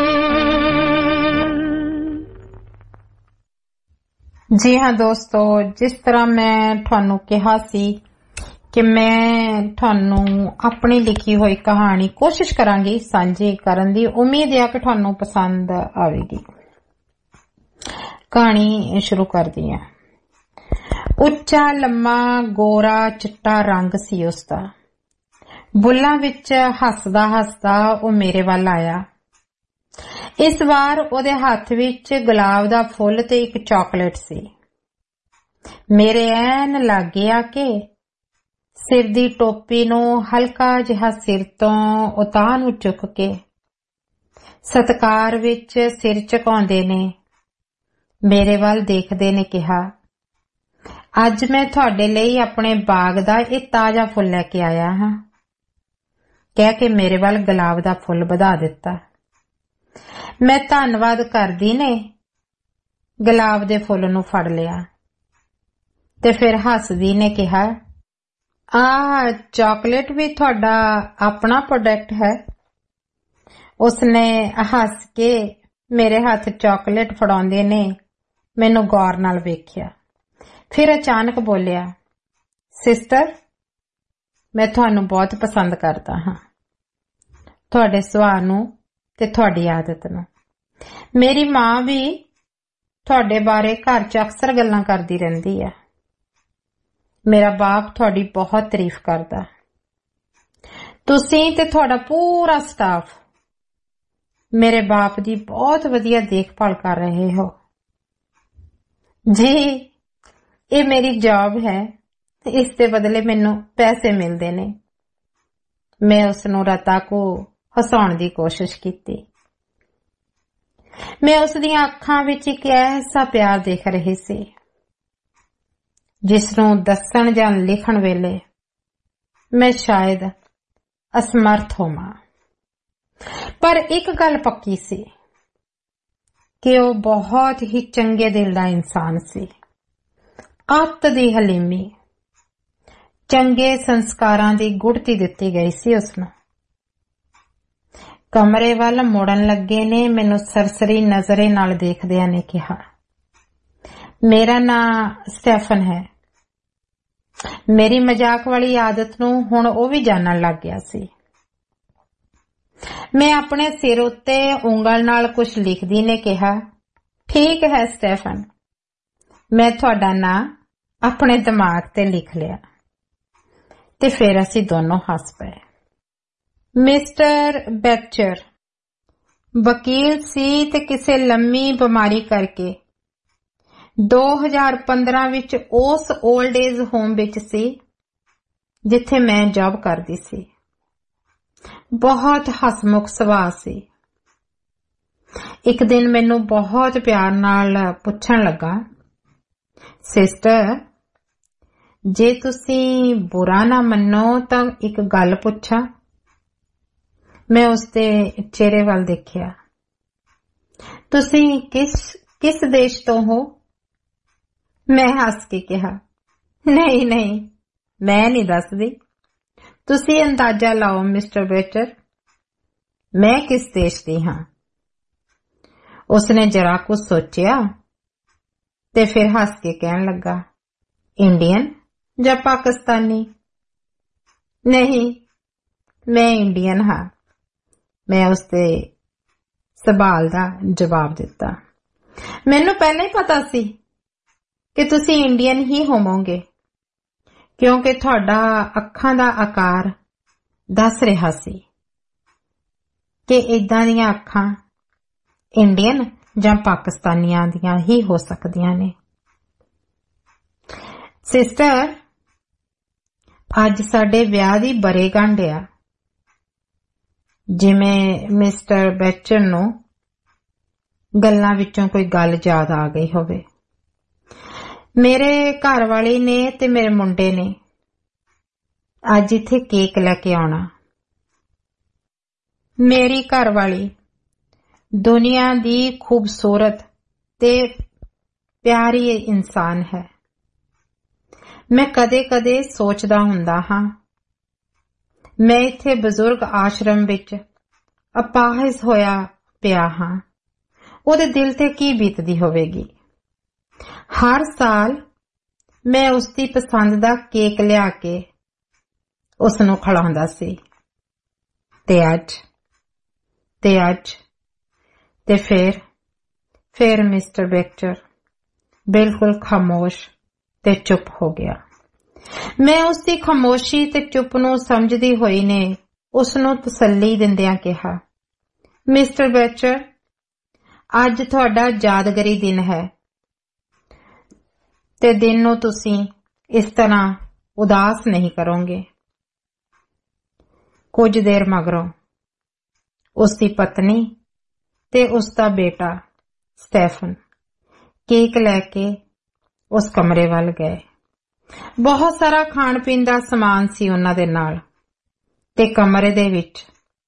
जी हाँ दोस्तों, जिस तरह मैं थानू कहा सी कि मैं थानू अपनी लिखी हुई कहानी कोशिश करांगी सांझी करन दी, उम्मीद है कि थानू पसंद आवेगी। कहानी शुरू कर दी है। ਉੱਚਾ ਲੰਮਾ ਗੋਰਾ ਚਿੱਟਾ ਰੰਗ ਸੀ ਉਸਦਾ। ਬੁੱਲਾਂ ਵਿੱਚ ਹੱਸਦਾ ਹੱਸਦਾ ਉਹ ਮੇਰੇ ਵੱਲ ਆਇਆ। ਇਸ ਵਾਰ ਉਹਦੇ ਹੱਥ ਵਿੱਚ ਗੁਲਾਬ ਦਾ ਫੁੱਲ ਤੇ ਇੱਕ ਚਾਕਲੇਟ ਸੀ। ਮੇਰੇ ਐਨ ਲਾਗੇ ਆ ਕੇ ਸਿਰ ਦੀ ਟੋਪੀ ਨੂੰ ਹਲਕਾ ਜਿਹਾ ਸਿਰ ਤੋਂ ਉਤਾਂਹ ਨੂੰ ਚੁੱਕ ਕੇ ਸਤਿਕਾਰ ਵਿੱਚ ਸਿਰ ਝੁਕਾਉਂਦੇ ਨੇ ਮੇਰੇ ਵੱਲ ਦੇਖਦੇ ਨੇ ਕਿਹਾ, ਅੱਜ ਮੈਂ ਤੁਹਾਡੇ ਲਈ ਆਪਣੇ ਬਾਗ ਦਾ ਇਹ ਤਾਜ਼ਾ ਫੁੱਲ ਲੈ ਕੇ ਆਇਆ ਹਾਂ। ਕਹਿ ਕੇ ਮੇਰੇ ਵੱਲ ਗੁਲਾਬ ਦਾ ਫੁੱਲ ਵਧਾ ਦਿੱਤਾ। ਮੈਂ ਧੰਨਵਾਦ ਕਰਦੀ ਨੇ ਗੁਲਾਬ ਦੇ ਫੁੱਲ ਨੂੰ ਫੜ ਲਿਆ ਤੇ ਫਿਰ ਹੱਸਦੀ ਨੇ ਕਿਹਾ, ਆਹ ਚਾਕਲੇਟ ਵੀ ਤੁਹਾਡਾ ਆਪਣਾ ਪ੍ਰੋਡਕਟ ਹੈ। ਉਸਨੇ ਹੱਸ ਕੇ ਮੇਰੇ ਹੱਥ ਚਾਕਲੇਟ ਫੜਾਉਂਦੇ ਨੇ ਮੈਨੂੰ ਗੌਰ ਨਾਲ ਵੇਖਿਆ। ਫਿਰ ਅਚਾਨਕ ਬੋਲਿਆ, ਸਿਸਟਰ, ਮੈਂ ਤੁਹਾਨੂੰ ਬਹੁਤ ਪਸੰਦ ਕਰਦਾ ਹਾਂ, ਤੁਹਾਡੇ ਸੁਭਾਅ ਨੂੰ ਤੇ ਤੁਹਾਡੀ ਆਦਤ ਨੂੰ। ਮੇਰੀ ਮਾਂ ਵੀ ਤੁਹਾਡੇ ਬਾਰੇ ਘਰ 'ਚ ਅਕਸਰ ਗੱਲਾਂ ਕਰਦੀ ਰਹਿੰਦੀ ਹੈ। ਮੇਰਾ ਬਾਪ ਤੁਹਾਡੀ ਬਹੁਤ ਤਾਰੀਫ ਕਰਦਾ। ਤੁਸੀਂ ਤੇ ਤੁਹਾਡਾ ਪੂਰਾ ਸਟਾਫ ਮੇਰੇ ਬਾਪ ਦੀ ਬਹੁਤ ਵਧੀਆ ਦੇਖਭਾਲ ਕਰ ਰਹੇ ਹੋ। ਜੀ, ਇਹ ਮੇਰੀ ਜੌਬ ਹੈ ਤੇ ਇਸ ਦੇ ਬਦਲੇ ਮੈਨੂੰ ਪੈਸੇ ਮਿਲਦੇ ਨੇ। ਮੈਂ ਉਸਨੂੰ ਰਤਾ ਕੋ ਹਸਾਉਣ ਦੀ ਕੋਸ਼ਿਸ਼ ਕੀਤੀ। ਮੈਂ ਉਸ ਦੀਆਂ ਅੱਖਾਂ ਵਿੱਚ ਇੱਕ ਐਸਾ ਪਿਆਰ ਦੇਖ ਰਹੀ ਸੀ ਜਿਸ ਨੂੰ ਦੱਸਣ ਜਾਂ ਲਿਖਣ ਵੇਲੇ ਮੈਂ ਸ਼ਾਇਦ ਅਸਮਰਥ ਹੋਵਾਂ। ਪਰ ਇੱਕ ਗੱਲ ਪੱਕੀ ਸੀ ਕਿ ਉਹ ਬਹੁਤ ਹੀ ਚੰਗੇ ਦਿਲ ਦਾ ਇਨਸਾਨ ਸੀ। ਅੱਤ ਦੀ ਹਲੀਮੀ, ਚੰਗੇ ਸੰਸਕਾਰਾਂ ਦੀ ਗੁੜਤੀ ਦਿੱਤੀ ਗਈ ਸੀ ਉਸਨੂੰ। ਕਮਰੇ ਵੱਲ ਮੁੜਨ ਲੱਗੇ ਨੇ ਮੈਨੂੰ ਸਰਸਰੀ ਨਜ਼ਰੇ ਨਾਲ ਦੇਖਦਿਆਂ ਨੇ ਕਿਹਾ, ਮੇਰਾ ਨਾਂ ਸਟੈਫਨ ਹੈ। ਮੇਰੀ ਮਜ਼ਾਕ ਵਾਲੀ ਆਦਤ ਨੂੰ ਹੁਣ ਉਹ ਵੀ ਜਾਣਨ ਲੱਗ ਗਿਆ ਸੀ। ਮੈਂ ਆਪਣੇ ਸਿਰ ਉੱਤੇ ਉਂਗਲ ਨਾਲ ਕੁਝ ਲਿਖਦੀ ਨੇ ਕਿਹਾ, ਠੀਕ ਹੈ ਸਟੈਫਨ, ਮੈਂ ਤੁਹਾਡਾ ਨਾਂ ਆਪਣੇ ਦਿਮਾਗ ਤੇ ਲਿਖ ਲਿਆ। ਤੇ ਫਿਰ ਅਸੀਂ ਦੋਨੋਂ ਹੱਸ ਪਏ। ਮਿਸਟਰ ਬੈਚਰ ਵਕੀਲ ਸੀ ਤੇ ਕਿਸੇ ਲੰਮੀ ਬਿਮਾਰੀ ਕਰਕੇ 2015 ਵਿੱਚ ਉਸ 올ਡ ਏਜ ਹੋਮ ਵਿੱਚ ਸੀ ਜਿੱਥੇ ਮੈਂ ਜੌਬ ਕਰਦੀ ਸੀ। ਬਹੁਤ ਹਸਮੁਖ ਸੁਭਾਅ ਸੀ। ਇੱਕ ਦਿਨ ਮੈਨੂੰ ਬਹੁਤ ਪਿਆਰ ਨਾਲ ਪੁੱਛਣ ਲੱਗਾ, ਸਿਸਟਰ, ਜੇ ਤੁਸੀਂ ਬੁਰਾ ਨਾ ਮੰਨੋ ਤਾਂ ਇੱਕ ਗੱਲ ਪੁੱਛਾਂ। ਮੈਂ ਉਸਦੇ ਚਿਹਰੇ ਵੱਲ ਦੇਖਿਆ। ਤੁਸੀਂ ਕਿਸ ਦੇਸ਼ ਤੋਂ ਹੋ? ਮੈਂ ਹੱਸ ਕੇ ਕਿਹਾ, ਨਹੀਂ ਨਹੀਂ, ਮੈਂ ਨਹੀਂ ਦੱਸਦੀ। ਤੁਸੀਂ ਅੰਦਾਜ਼ਾ ਲਾਓ ਮਿਸਟਰ ਬੇਚਰ, ਮੈਂ ਕਿਸ ਦੇਸ਼ ਦੀ ਹਾਂ। ਉਸਨੇ ਜਰਾ ਕੁਝ ਸੋਚਿਆ ਤੇ ਫਿਰ ਹੱਸ ਕੇ ਕਹਿਣ ਲੱਗਾ, ਇੰਡੀਅਨ ਜਾਂ ਪਾਕਿਸਤਾਨੀ? ਨਹੀਂ, ਮੈਂ ਇੰਡੀਅਨ ਹਾਂ। ਮੈਂ ਉਸਦੇ ਸਵਾਲ ਦਾ ਜਵਾਬ ਦਿੱਤਾ। ਮੈਨੂੰ ਪਹਿਲਾਂ ਹੀ ਪਤਾ ਸੀ ਕਿ ਤੁਸੀਂ ਇੰਡੀਅਨ ਹੀ ਹੋਵੋਗੇ ਕਿਉਂਕਿ ਤੁਹਾਡਾ ਅੱਖਾਂ ਦਾ ਆਕਾਰ ਦੱਸ ਰਿਹਾ ਸੀ ਕਿ ਏਦਾਂ ਦੀਆਂ ਅੱਖਾਂ ਇੰਡੀਅਨ ਜਾਂ ਪਾਕਿਸਤਾਨੀਆਂ ਦੀਆਂ ਹੀ ਹੋ ਸਕਦੀਆਂ ਨੇ। ਸਿਸਟਰ, ਅੱਜ ਸਾਡੇ ਵਿਆਹ ਦੀ ਬਰੇਗੰਢ ਆ। ਜਿਵੇਂ ਮਿਸਟਰ ਬੈਚਰ ਨੂੰ ਗੱਲਾਂ ਵਿੱਚੋਂ ਕੋਈ ਗੱਲ ਯਾਦ ਆ ਗਈ ਹੋਵੇ। ਮੇਰੇ ਘਰ ਵਾਲੀ ਨੇ ਤੇ ਮੇਰੇ ਮੁੰਡੇ ਨੇ ਅੱਜ ਇੱਥੇ ਕੇਕ ਲੈ ਕੇ ਆਉਣਾ। ਮੇਰੀ ਘਰ ਵਾਲੀ ਦੁਨੀਆ ਦੀ ਖੂਬਸੂਰਤ ਤੇ ਪਿਆਰੀ ਇਨਸਾਨ ਹੈ। ਮੈਂ ਕਦੇ-ਕਦੇ ਸੋਚਦਾ ਹੁੰਦਾ ਹਾਂ, ਮੈਂ ਇੱਥੇ ਬਜ਼ੁਰਗ ਆਸ਼ਰਮ ਵਿੱਚ ਅਪਾਹਿਜ ਹੋਇਆ ਪਿਆ ਹਾਂ, ਉਹਦੇ ਦਿਲ ਤੇ ਕੀ ਬੀਤਦੀ ਹੋਵੇਗੀ। ਹਰ ਸਾਲ ਮੈਂ ਉਸਦੀ ਪਸੰਦ ਦਾ ਕੇਕ ਲਿਆ ਕੇ ਉਸਨੂੰ ਖਿਲਾਉਂਦਾ ਸੀ ਤੇ ਅੱਜ ਫਿਰ ਮਿਸਟਰ ਬੈਕਚਰ ਬਿਲਕੁਲ ਖਾਮੋਸ਼ ਤੇ ਚੁੱਪ ਹੋ ਗਿਆ। ਮੈਂ ਉਸਦੀ ਖਾਮੋਸ਼ੀ ਤੇ ਚੁੱਪ ਨੂੰ ਸਮਝਦੀ ਹੋਈ ਨੇ ਉਸਨੂੰ ਤਸੱਲੀ ਦਿੰਦਿਆਂ ਕਿਹਾ, ਮਿਸਟਰ ਬੈਚਰ, ਅੱਜ ਤੁਹਾਡਾ ਯਾਦਗਾਰੀ ਦਿਨ ਹੈ ਤੇ ਦਿਨ ਨੂੰ ਤੁਸੀਂ ਇਸ ਤਰ੍ਹਾਂ ਉਦਾਸ ਨਹੀਂ ਕਰੋਗੇ। ਕੁਝ ਦੇਰ ਮਗਰੋਂ ਉਸਦੀ ਪਤਨੀ ਤੇ ਉਸਦਾ ਬੇਟਾ ਸਟੈਫਨ ਕੇਕ ਲੈ ਕੇ ਉਸ ਕਮਰੇ ਵੱਲ ਗਏ। ਬਹੁਤ ਸਾਰਾ ਖਾਣ ਪੀਣ ਦਾ ਸਮਾਨ ਸੀ ਉਹਨਾਂ ਦੇ ਨਾਲ ਤੇ ਕਮਰੇ ਦੇ ਵਿੱਚ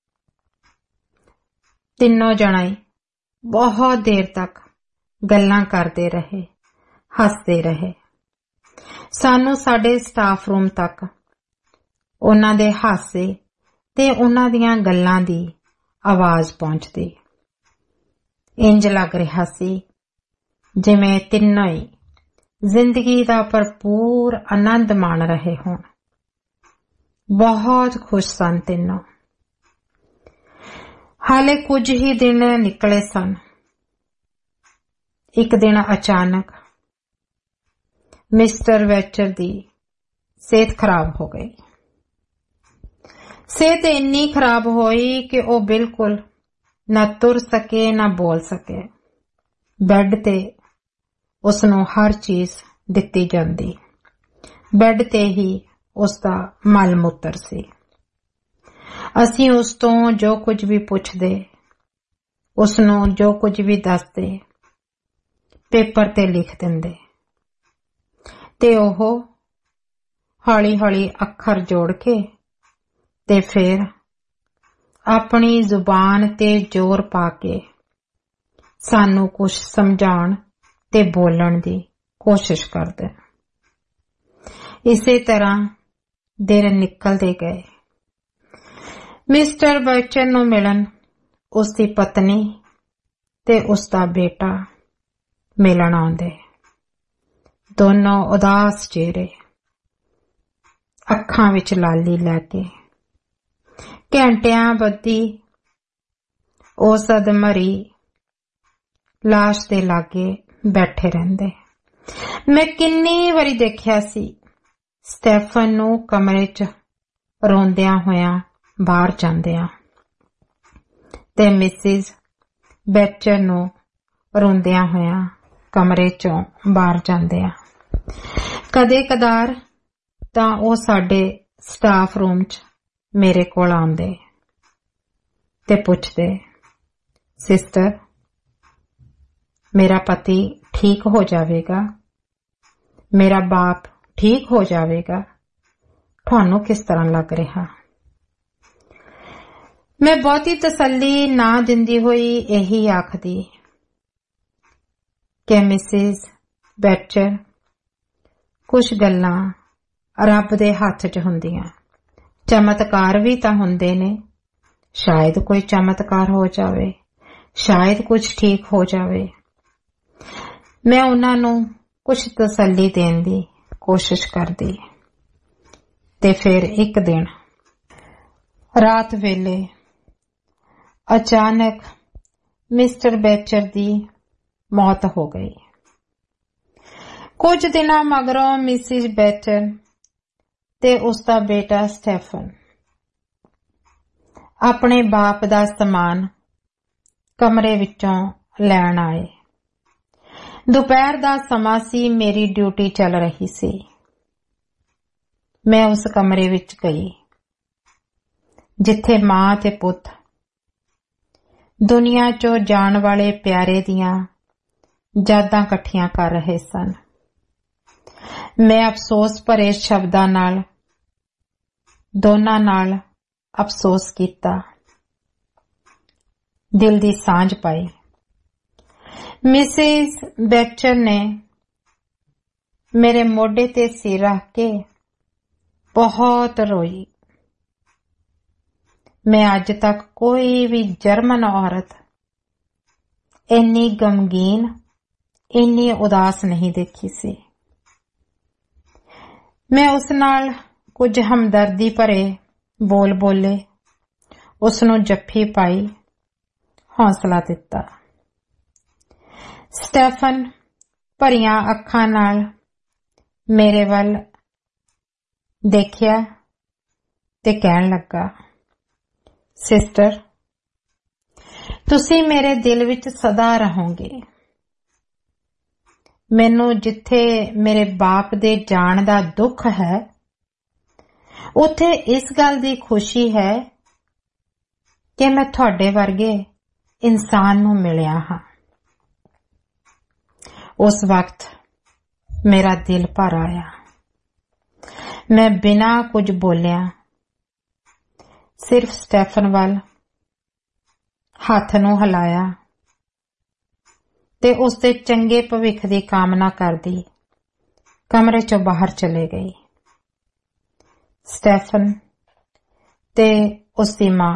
ਤਿੰਨੋਂ ਜਣੇ ਬਹੁਤ ਦੇਰ ਤੱਕ ਗੱਲਾਂ ਕਰਦੇ ਰਹੇ, ਹੱਸਦੇ ਰਹੇ। ਸਾਨੂੰ ਸਾਡੇ ਸਟਾਫ ਰੂਮ ਤੱਕ ਉਹਨਾਂ ਦੇ ਹਾਸੇ ਤੇ ਉਹਨਾਂ ਦੀਆਂ ਗੱਲਾਂ ਦੀ ਆਵਾਜ਼ ਪਹੁੰਚਦੀ। ਇੰਜ ਲੱਗ ਰਿਹਾ ਸੀ ਜਿਵੇਂ ਤਿੰਨੋਂ ਹੀ ਜ਼ਿੰਦਗੀ ਦਾ ਭਰਪੂਰ ਆਨੰਦ ਮਾਣ ਰਹੇ ਹੋਣ। ਬਹੁਤ ਖੁਸ਼ ਸਨ ਤਿੰਨੋਂ। ਹਾਲੇ ਕੁਝ ਹੀ ਦਿਨ ਨਿਕਲੇ ਸਨ। ਇੱਕ ਦਿਨ ਅਚਾਨਕ ਮਿਸਟਰ ਵੈਚਰ ਦੀ ਸਿਹਤ ਖਰਾਬ ਹੋ ਗਈ। ਸਿਹਤ ਇੰਨੀ ਖਰਾਬ ਹੋਈ ਕਿ ਉਹ ਬਿਲਕੁਲ ਨਾ ਤੁਰ ਸਕੇ ਨਾ ਬੋਲ ਸਕੇ। ਬੈੱਡ ਤੇ ਉਸਨੂੰ ਹਰ ਚੀਜ਼ ਦਿੱਤੀ ਜਾਂਦੀ। ਬੈੱਡ ਤੇ ਹੀ ਉਸਦਾ ਮਲ ਮੂਤਰ ਸੀ। ਅਸੀਂ ਉਸ ਤੋਂ ਜੋ ਕੁਝ ਵੀ ਪੁੱਛਦੇ, ਉਸਨੂੰ ਜੋ ਕੁਝ ਵੀ ਦੱਸਦੇ, ਪੇਪਰ ਤੇ ਲਿਖ ਦਿੰਦੇ ਤੇ ਉਹ ਹੌਲੀ ਹੌਲੀ ਅੱਖਰ ਜੋੜ ਕੇ ਤੇ ਫਿਰ ਆਪਣੀ ਜ਼ੁਬਾਨ ਤੇ ਜ਼ੋਰ ਪਾ ਕੇ ਸਾਨੂੰ ਕੁਝ ਸਮਝਾਉਣ ਤੇ ਬੋਲਣ ਦੀ ਕੋਸ਼ਿਸ਼ ਕਰਦੇ। ਇਸੇ ਤਰ੍ਹਾਂ ਦਿਨ ਨਿਕਲਦੇ ਗਏ। ਮਿਸਟਰ ਬੈਚਰ ਨੂੰ ਮਿਲਣ ਉਸਦੀ ਪਤਨੀ ਤੇ ਉਸਦਾ ਬੇਟਾ ਮਿਲਣ ਆਉਂਦੇ। ਦੋਨੋਂ ਉਦਾਸ ਚਿਹਰੇ, ਅੱਖਾਂ ਵਿੱਚ ਲਾਲੀ ਲੈ ਕੇ ਘੰਟਿਆਂ ਬੱਧੀ ਉਸ ਅਧਮਰੀ ਲਾਸ਼ ਦੇ ਲਾਗੇ ਬੈਠੇ ਰਹਿੰਦੇ। ਮੈਂ ਕਿੰਨੀ ਵਾਰੀ ਦੇਖਿਆ ਸੀ ਸਟੈਫਨ ਨੂੰ ਕਮਰੇ 'ਚ ਰੋਂਦਿਆਂ ਹੋਇਆਂ ਬਾਹਰ ਜਾਂਦਿਆਂ ਤੇ ਮਿਸਿਸ ਬੈਚਰ ਨੂੰ ਰੋਂਦਿਆਂ ਹੋਇਆਂ ਕਮਰੇ 'ਚੋਂ ਬਾਹਰ ਜਾਂਦਿਆਂ। ਕਦੇ ਕਦਾਰ ਤਾਂ ਉਹ ਸਾਡੇ ਸਟਾਫ ਰੂਮ 'ਚ ਮੇਰੇ ਕੋਲ ਆਉਂਦੇ ਤੇ ਪੁੱਛਦੇ, ਸਿਸਟਰ, ਮੇਰਾ ਪਤੀ ਠੀਕ ਹੋ ਜਾਵੇਗਾ, ਮੇਰਾ ਬਾਪ ਠੀਕ ਹੋ ਜਾਵੇਗਾ, ਤੁਹਾਨੂੰ ਕਿਸ ਤਰ੍ਹਾਂ ਲੱਗ ਰਿਹਾ? ਮੈਂ ਬਹੁਤੀ ਤਸੱਲੀ ਨਾ ਦਿੰਦੀ ਹੋਈ ਇਹੀ ਆਖਦੀ ਕਿ ਮਿਸਿਸ ਬੈਚਰ, ਕੁਝ ਗੱਲਾਂ ਰੱਬ ਦੇ ਹੱਥ 'ਚ ਹੁੰਦੀਆਂ। ਚਮਤਕਾਰ ਵੀ ਤਾਂ ਹੁੰਦੇ ਨੇ। ਸ਼ਾਇਦ ਕੋਈ ਚਮਤਕਾਰ ਹੋ ਜਾਵੇ, ਸ਼ਾਇਦ ਕੁਝ ਠੀਕ ਹੋ ਜਾਵੇ। ਮੈਂ ਉਹਨਾਂ ਨੂੰ ਕੁਝ ਤਸੱਲੀ ਦੇਣ ਦੀ ਕੋਸ਼ਿਸ਼ ਕਰਦੀ। ਤੇ ਫਿਰ ਇੱਕ ਦਿਨ ਰਾਤ ਵੇਲੇ ਅਚਾਨਕ ਮਿਸਟਰ ਬੈਚਰ ਦੀ ਮੌਤ ਹੋ ਗਈ। ਕੁਝ ਦਿਨਾਂ ਮਗਰੋਂ ਮਿਸਿਸ ਬੈਚਰ ਤੇ ਉਸਦਾ ਬੇਟਾ ਸਟੈਫਨ ਆਪਣੇ ਬਾਪ ਦਾ ਸਮਾਨ ਕਮਰੇ ਵਿੱਚੋਂ ਲੈਣ ਆਏ। ਦੁਪਹਿਰ ਦਾ ਸਮਾਂ ਸੀ। ਮੇਰੀ ਡਿਊਟੀ ਚੱਲ ਰਹੀ ਸੀ। ਮੈਂ ਉਸ ਕਮਰੇ ਵਿੱਚ ਗਈ ਜਿੱਥੇ ਮਾਂ ਤੇ ਪੁੱਤ ਦੁਨੀਆ 'ਚੋਂ ਜਾਣ ਵਾਲੇ ਪਿਆਰੇ ਦੀਆਂ ਯਾਦਾਂ ਇਕੱਠੀਆਂ ਕਰ ਰਹੇ ਸਨ। ਮੈਂ ਅਫਸੋਸ ਭਰੇ ਸ਼ਬਦਾਂ ਨਾਲ ਦੋਨਾਂ ਨਾਲ ਅਫਸੋਸ ਕੀਤਾ, ਦਿਲ ਦੀ ਸਾਂਝ ਪਾਈ। ਮਿਸਿਸ ਬੈਚਰ ਨੇ ਮੇਰੇ ਮੋਢੇ ਤੇ ਸਿਰ ਰੱਖ ਕੇ ਬਹੁਤ ਰੋਈ। ਮੈਂ ਅੱਜ ਤੱਕ ਕੋਈ ਵੀ ਜਰਮਨ ਔਰਤ ਇੰਨੀ ਗਮਗੀਨ, ਇੰਨੀ ਉਦਾਸ ਨਹੀਂ ਦੇਖੀ ਸੀ। ਮੈਂ ਉਸ ਨਾਲ ਕੁਝ ਹਮਦਰਦੀ ਭਰੇ ਬੋਲ ਬੋਲੇ, ਉਸ ਨੂੰ ਜੱਫੀ ਪਾਈ, ਹੌਸਲਾ ਦਿੱਤਾ। ਸਟੈਫਨ ਭਰੀਆਂ ਅੱਖਾਂ ਨਾਲ ਮੇਰੇ ਵੱਲ ਦੇਖਿਆ ਤੇ ਕਹਿਣ ਲੱਗਾ, ਸਿਸਟਰ, ਤੁਸੀਂ ਮੇਰੇ ਦਿਲ ਵਿੱਚ ਸਦਾ ਰਹੋਗੇ। ਮੈਨੂੰ ਜਿੱਥੇ ਮੇਰੇ ਬਾਪ ਦੇ ਜਾਣ ਦਾ ਦੁੱਖ ਹੈ, ਉੱਥੇ ਇਸ ਗੱਲ ਦੀ ਖੁਸ਼ੀ ਹੈ ਕਿ ਮੈਂ ਤੁਹਾਡੇ ਵਰਗੇ ਇਨਸਾਨ ਨੂੰ ਮਿਲਿਆ ਹਾਂ। ਉਸ ਵਕਤ ਮੇਰਾ ਦਿਲ ਭਰ ਆਇਆ। ਮੈਂ ਬਿਨਾਂ ਕੁਝ ਬੋਲਿਆ ਸਿਰਫ ਸਟੈਫਨ ਵੱਲ ਹੱਥ ਨੂੰ ਹਿਲਾਇਆ ਤੇ ਉਸਦੇ ਚੰਗੇ ਭਵਿੱਖ ਦੀ ਕਾਮਨਾ ਕਰਦੀ ਕਮਰੇ ਚੋਂ ਬਾਹਰ ਚਲੇ ਗਈ। ਸਟੈਫਨ ਤੇ ਉਸਦੀ ਮਾਂ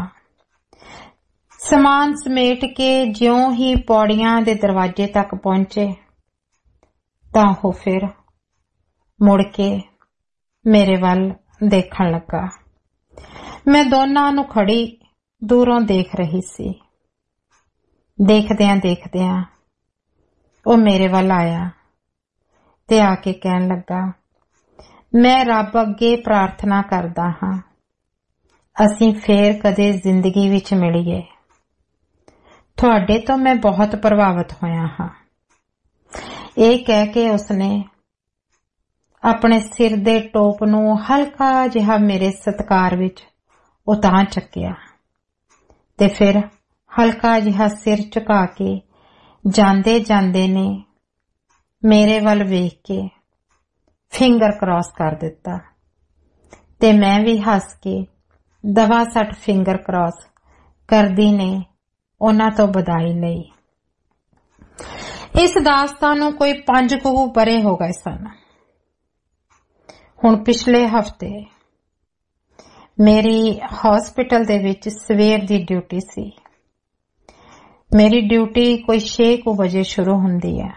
ਸਮਾਨ ਸਮੇਟ ਕੇ ਜਿਉਂ ਹੀ ਪੌੜੀਆਂ ਦੇ ਦਰਵਾਜ਼ੇ ਤੱਕ ਪਹੁੰਚੇ ਤਾਂ ਉਹ ਫਿਰ ਮੁੜ ਕੇ ਮੇਰੇ ਵੱਲ ਦੇਖਣ ਲੱਗਾ। ਮੈਂ ਦੋਨਾਂ ਨੂੰ ਖੜੀ ਦੂਰੋਂ ਦੇਖ ਰਹੀ ਸੀ। ਦੇਖਦਿਆਂ ਦੇਖਦਿਆਂ ਉਹ ਮੇਰੇ ਵੱਲ ਆਇਆ ਤੇ ਆ ਕੇ ਕਹਿਣ ਲੱਗਾ, ਮੈਂ ਰੱਬ ਅੱਗੇ ਪ੍ਰਾਰਥਨਾ ਕਰਦਾ ਹਾਂ ਅਸੀਂ ਫੇਰ ਕਦੇ ਜ਼ਿੰਦਗੀ ਵਿੱਚ ਮਿਲੀਏ। ਤੁਹਾਡੇ ਤੋਂ ਮੈਂ ਬਹੁਤ ਪ੍ਰਭਾਵਿਤ ਹੋਇਆ ਹਾਂ। ਇਹ ਕਹਿ ਕੇ ਉਸਨੇ ਆਪਣੇ ਸਿਰ ਦੇ ਟੋਪ ਨੂੰ ਹਲਕਾ ਜਿਹਾ ਮੇਰੇ ਸਤਿਕਾਰ ਵਿੱਚ ਉਤਾਂਹ ਚੱਕਿਆ ਤੇ ਫਿਰ ਹਲਕਾ ਜਿਹਾ ਸਿਰ ਝੁਕਾ ਕੇ ਜਾਂਦੇ ਜਾਂਦੇ ਨੇ ਮੇਰੇ ਵੱਲ ਵੇਖ ਕੇ ਫਿੰਗਰ ਕ੍ਰਾਸ ਕਰ ਦਿੱਤਾ ਤੇ ਮੈਂ ਵੀ ਹੱਸ ਕੇ ਦਵਾ ਸੱਟ ਫਿੰਗਰ ਕ੍ਰਾਸ ਕਰਦੀ ਨੇ ਉਹਨਾਂ ਤੋਂ ਵਧਾਈ ਲਈ। ਇਸ ਦਾਸਤਾਨ ਨੂੰ ਕੋਈ 5 ਕੁ ਬਰੇ ਹੋ ਗਏ ਸਨ। ਹੁਣ ਪਿਛਲੇ ਹਫ਼ਤੇ ਮੇਰੀ ਹਸਪੀਟਲ ਦੇ ਵਿੱਚ ਸਵੇਰ ਦੀ ਡਿਊਟੀ ਸੀ। ਮੇਰੀ ਡਿਊਟੀ ਕੋਈ 6 ਵਜੇ ਸ਼ੁਰੂ ਹੁੰਦੀ ਹੈ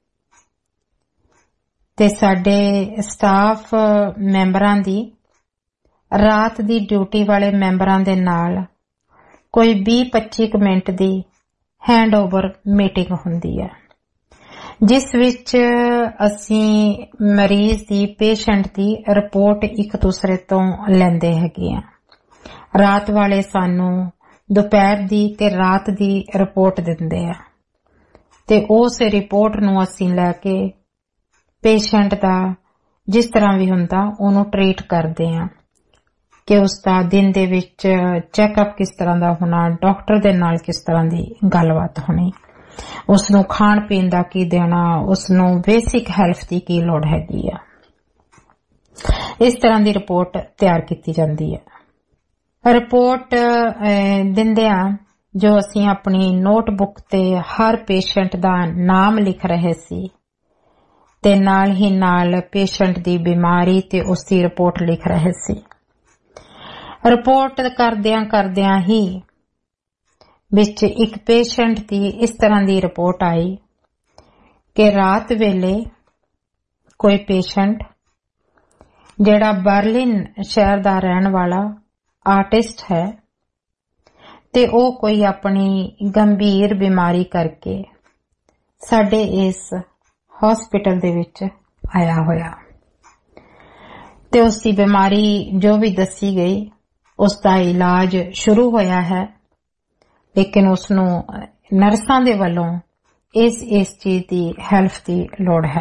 ਤੇ ਸਾਡੇ ਸਟਾਫ ਮੈਂਬਰਾਂ ਦੀ ਰਾਤ ਦੀ ਡਿਊਟੀ ਵਾਲੇ ਮੈਂਬਰਾਂ ਦੇ ਨਾਲ ਕੋਈ 20-25 ਮਿੰਟ ਦੀ ਹੈਂਡਓਵਰ ਮੀਟਿੰਗ ਹੁੰਦੀ ਹੈ, ਜਿਸ ਵਿੱਚ ਅਸੀਂ ਮਰੀਜ਼ ਦੀ ਪੇਸ਼ੈਂਟ ਦੀ ਰਿਪੋਰਟ ਇੱਕ ਦੂਸਰੇ ਤੋਂ ਲੈਂਦੇ ਹੈਗੇ ਆ। ਰਾਤ ਵਾਲੇ ਸਾਨੂੰ ਦੁਪਹਿਰ ਦੀ ਤੇ ਰਾਤ ਦੀ ਰਿਪੋਰਟ ਦਿੰਦੇ ਆ ਤੇ ਉਸ ਰਿਪੋਰਟ ਨੂੰ ਅਸੀਂ ਲੈ ਕੇ ਪੇਸ਼ੈਂਟ ਦਾ ਜਿਸ ਤਰ੍ਹਾਂ ਵੀ ਹੁੰਦਾ ਉਹਨੂੰ ਟ੍ਰੀਟ ਕਰਦੇ ਆ ਕਿ ਉਸ ਦਾ ਦਿਨ ਦੇ ਵਿੱਚ ਚੈੱਕਅਪ ਕਿਸ ਤਰ੍ਹਾਂ ਦਾ ਹੋਣਾ, ਡਾਕਟਰ ਦੇ ਨਾਲ ਕਿਸ ਤਰ੍ਹਾਂ ਦੀ ਗੱਲਬਾਤ ਹੋਣੀ, ਉਸਨੂੰ ਖਾਣ ਪੀਣ ਦਾ ਕੀ ਦੇਣਾ, ਉਸਨੂੰ ਬੇਸਿਕ ਹੈਲਥ ਦੀ ਕੀ ਲੋੜ ਹੈਗੀ ਆ। ਇਸ ਤਰ੍ਹਾਂ ਦੀ ਰਿਪੋਰਟ ਤਿਆਰ ਕੀਤੀ ਜਾਂਦੀ ਹੈ। ਰਿਪੋਰਟ ਦਿੰਦਿਆਂ ਜੋ ਅਸੀਂ ਆਪਣੀ ਨੋਟਬੁੱਕ ਤੇ ਹਰ ਪੇਸ਼ੈਂਟ ਦਾ ਨਾਮ ਲਿਖ ਰਹੇ ਸੀ ਤੇ ਨਾਲ ਹੀ ਨਾਲ ਪੇਸ਼ੈਂਟ ਦੀ ਬਿਮਾਰੀ ਤੇ ਉਸ ਦੀ ਰਿਪੋਰਟ ਲਿਖ ਰਹੇ ਸੀ। ਰਿਪੋਰਟ ਕਰਦਿਆਂ ਹੀ ਵਿੱਚ ਇੱਕ ਪੇਸ਼ੈਂਟ ਦੀ ਇਸ ਤਰ੍ਹਾਂ ਦੀ ਰਿਪੋਰਟ ਆਈ ਕਿ ਰਾਤ ਵੇਲੇ ਕੋਈ ਪੇਸ਼ੈਂਟ ਜਿਹੜਾ ਬਰਲਿਨ ਸ਼ਹਿਰ ਦਾ ਰਹਿਣ ਵਾਲਾ ਆਰਟਿਸਟ ਹੈ ਤੇ ਉਹ ਕੋਈ ਆਪਣੀ ਗੰਭੀਰ ਬਿਮਾਰੀ ਕਰਕੇ ਸਾਡੇ ਇਸ ਹਸਪੀਟਲ ਦੇ ਵਿੱਚ ਆਇਆ ਹੋਇਆ ਤੇ ਉਸ ਦੀ ਬਿਮਾਰੀ ਜੋ ਵੀ ਦੱਸੀ ਗਈ ਉਸ ਦਾ ਇਲਾਜ ਸ਼ੁਰੂ ਹੋਇਆ ਹੈ, ਲੇਕਿਨ ਉਸਨੂੰ ਨਰਸਾਂ ਦੇ ਵੱਲੋਂ ਇਸ ਚੀਜ਼ ਦੀ ਹੈਲਪ ਦੀ ਲੋੜ ਹੈ।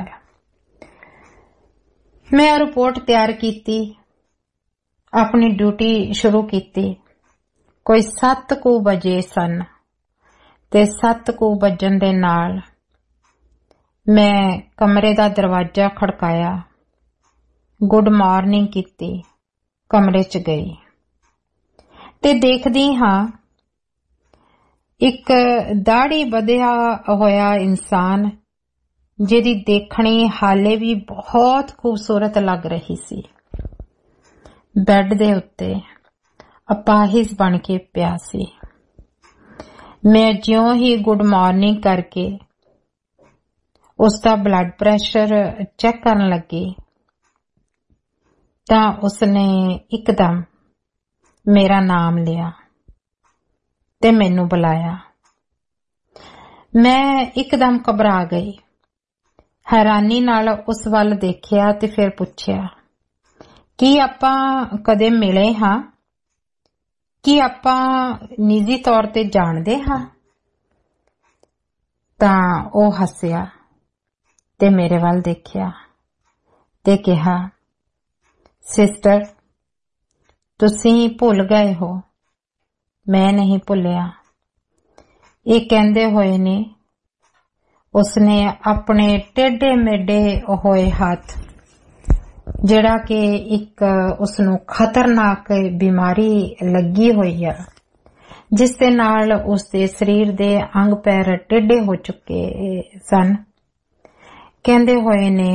ਮੈਂ ਰਿਪੋਰਟ ਤਿਆਰ ਕੀਤੀ, ਆਪਣੀ ਡਿਊਟੀ ਸ਼ੁਰੂ ਕੀਤੀ। ਕੋਈ 7 ਵਜੇ ਸਨ ਤੇ 7 ਵੱਜਣ ਦੇ ਨਾਲ ਮੈਂ ਕਮਰੇ ਦਾ ਦਰਵਾਜ਼ਾ ਖੜਕਾਇਆ, ਗੁੱਡ ਮਾਰਨਿੰਗ ਕੀਤੀ, ਕਮਰੇ 'ਚ ਗਈ ਤੇ ਦੇਖਦੀ ਹਾਂ ਇੱਕ ਦਾੜੀ ਵਧਿਆ ਹੋਇਆ ਇਨਸਾਨ ਜਿਹਦੀ ਦੇਖਣੀ ਹਾਲੇ ਵੀ ਬਹੁਤ ਖੂਬਸੂਰਤ ਲੱਗ ਰਹੀ ਸੀ, ਬੈੱਡ ਦੇ ਉੱਤੇ ਅਪਾਹਿਜ ਬਣ ਕੇ ਪਿਆ ਸੀ। ਮੈਂ ਜਿਉਂ ਹੀ ਗੁੱਡ ਮਾਰਨਿੰਗ ਕਰਕੇ ਉਸ ਦਾ ਬਲੱਡ ਪ੍ਰੈਸ਼ਰ ਚੈੱਕ ਕਰਨ ਲੱਗੀ ਤਾਂ ਉਸਨੇ ਇੱਕਦਮ ਮੇਰਾ ਨਾਮ ਲਿਆ ਤੇ ਮੈਨੂੰ ਬੁਲਾਇਆ। ਮੈਂ ਇੱਕਦਮ ਘਬਰਾ ਗਈ। ਹੈਰਾਨੀ ਨਾਲ ਉਸ ਵੱਲ ਦੇਖਿਆ ਤੇ ਫਿਰ ਪੁੱਛਿਆ, ਕੀ ਆਪਾਂ ਕਦੇ ਮਿਲੇ ਹਾਂ? ਕੀ ਆਪਾਂ ਨਿੱਜੀ ਤੌਰ ਤੇ ਜਾਣਦੇ ਹਾਂ? ਤਾਂ ਉਹ ਹੱਸਿਆ ਤੇ ਮੇਰੇ ਵੱਲ ਦੇਖਿਆ ਤੇ ਕਿਹਾ, ਸਿਸਟਰ, ਤੁਸੀਂ ਭੁੱਲ ਗਏ ਹੋ। ਮੈਂ ਨਹੀਂ ਭੁੱਲਿਆ। ਇਹ ਕਹਿੰਦੇ ਹੋਏ ਨੇ ਉਸਨੇ ਆਪਣੇ ਟੇਢੇ ਮੇਢੇ ਹੋਏ ਹੱਥ, ਜਿਹੜਾ ਕਿ ਇੱਕ ਉਸਨੂੰ ਖਤਰਨਾਕ ਬਿਮਾਰੀ ਲੱਗੀ ਹੋਈ ਆ, ਜਿਸ ਦੇ ਨਾਲ ਉਸਦੇ ਸਰੀਰ ਦੇ ਅੰਗ ਪੈਰ ਟੇਢੇ ਹੋ ਚੁੱਕੇ ਸਨ, ਕਹਿੰਦੇ ਹੋਏ ਨੇ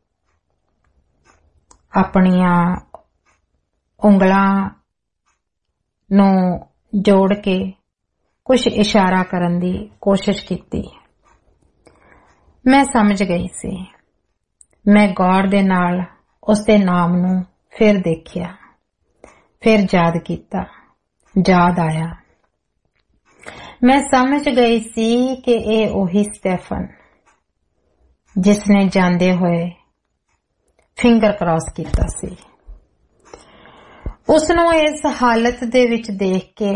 ਆਪਣੀਆਂ ਉਂਗਲਾਂ ਨੂੰ ਜੋੜ ਕੇ ਕੁਝ ਇਸ਼ਾਰਾ ਕਰਨ ਦੀ ਕੋਸ਼ਿਸ਼ ਕੀਤੀ। ਮੈਂ ਸਮਝ ਗਈ ਸੀ। ਮੈਂ ਗੌਰ ਦੇ ਨਾਲ ਉਸਦੇ ਨਾਮ ਨੂੰ ਫਿਰ ਦੇਖਿਆ, ਫਿਰ ਯਾਦ ਕੀਤਾ, ਯਾਦ ਆਇਆ। ਮੈਂ ਸਮਝ ਗਈ ਸੀ ਕਿ ਇਹ ਉਹੀ ਸਟੈਫਨ ਜਿਸ ਨੇ ਜਾਂਦੇ ਹੋਏ ਫਿੰਗਰ ਕ੍ਰਾਸ ਕੀਤਾ ਸੀ। ਉਸਨੂੰ ਇਸ ਹਾਲਤ ਦੇ ਵਿੱਚ ਦੇਖ ਕੇ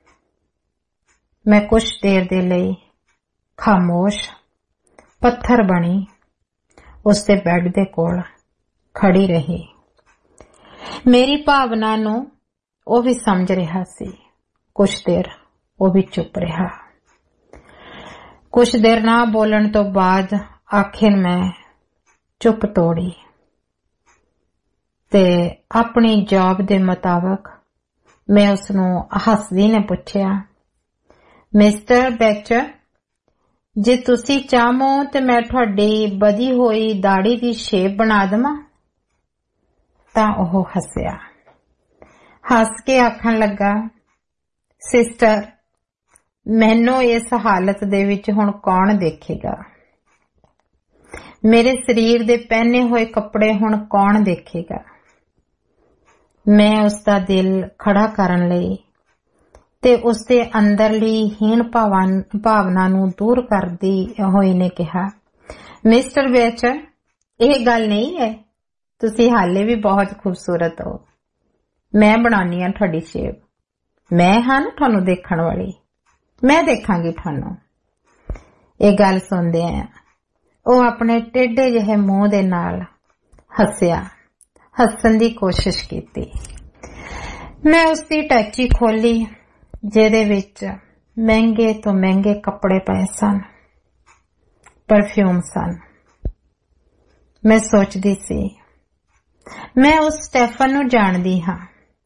ਮੈਂ ਕੁਝ ਦੇਰ ਦੇ ਲਈ ਖਾਮੋਸ਼ ਪੱਥਰ ਬਣੀ ਉਸਦੇ ਬੈੱਡ ਦੇ ਕੋਲ ਖੜੀ ਰਹੀ। ਮੇਰੀ ਭਾਵਨਾ ਨੂੰ ਉਹ ਵੀ ਸਮਝ ਰਿਹਾ ਸੀ। ਕੁਝ ਦੇਰ ਉਹ ਵੀ ਚੁੱਪ ਰਿਹਾ। ਕੁਝ ਦੇਰ ਨਾ ਬੋਲਣ ਤੋਂ ਬਾਅਦ ਆਖਿਰ ਮੈਂ ਚੁੱਪ ਤੋੜੀ ਤੇ ਆਪਣੀ ਜੌਬ ਦੇ ਮੁਤਾਬਕ ਮੈਂ ਉਸਨੂੰ ਹੱਸਦੀ ਨੇ ਪੁੱਛਿਆ, ਮਿਸਟਰ ਬੈਚਰ, ਜੇ ਤੁਸੀਂ ਚਾਹੋ ਤੇ ਮੈਂ ਤੁਹਾਡੀ ਵਧੀ ਹੋਈ ਦਾੜੀ ਦੀ ਸ਼ੇਪ ਬਣਾ ਦੇਵਾਂ? ਤਾਂ ਉਹ ਹੱਸਿਆ। ਹੱਸ ਕੇ ਆਖਣ ਲੱਗਾ, ਸਿਸਟਰ, ਮੈਨੂੰ ਇਸ ਹਾਲਤ ਦੇ ਵਿੱਚ ਹੁਣ ਕੌਣ ਦੇਖੇਗਾ? ਮੇਰੇ ਸਰੀਰ ਦੇ ਪਹਿਨੇ ਹੋਏ ਕੱਪੜੇ ਹੁਣ ਕੌਣ ਦੇਖੇਗਾ? ਮੈਂ ਉਸਦਾ ਦਿਲ ਖੜਾ ਕਰਨ ਲਈ ਤੇ ਉਸਦੇ ਅੰਦਰਲੀ ਹੀਣ ਭਾਵਨਾ ਨੂੰ ਦੂਰ ਕਰਦੀ ਹੋਈ ਨੇ ਕਿਹਾ, ਮਿਸਟਰ ਬੈਚਰ, ਇਹ ਗੱਲ ਨਹੀਂ ਹੈ। ਤੁਸੀਂ ਹਾਲੇ ਵੀ ਬਹੁਤ ਖੂਬਸੂਰਤ ਹੋ। ਮੈਂ ਬਣਾਉਣੀ ਆ ਤੁਹਾਡੀ ਸ਼ੇਪ। ਮੈਂ ਹਾਂ ਨਾ ਤੁਹਾਨੂੰ ਦੇਖਣ ਵਾਲੀ। ਮੈਂ ਦੇਖਾਂਗੀ ਤੁਹਾਨੂੰ। ਇਹ ਗੱਲ ਸੁਣਦੇ ਆ ਉਹ ਆਪਣੇ ਟੇਢੇ ਜਿਹੇ ਮੂੰਹ ਦੇ ਨਾਲ ਹੱਸਿਆ, ਹੱਸਣ ਦੀ ਕੋਸ਼ਿਸ਼ ਕੀਤੀ। ਮੈਂ ਉਸਦੀ ਟੈਚੀ ਖੋਲੀ ਜਿਹਦੇ ਵਿੱਚ ਮਹਿੰਗੇ ਤੋਂ ਮਹਿੰਗੇ ਕੱਪੜੇ ਪਏ ਸਨ, ਪਰਫਿਊਮ ਸਨ। ਮੈਂ ਸੋਚਦੀ ਸੀ, ਮੈਂ ਉਸ ਸਟੈਫਨ ਨੂੰ ਜਾਣਦੀ ਹਾਂ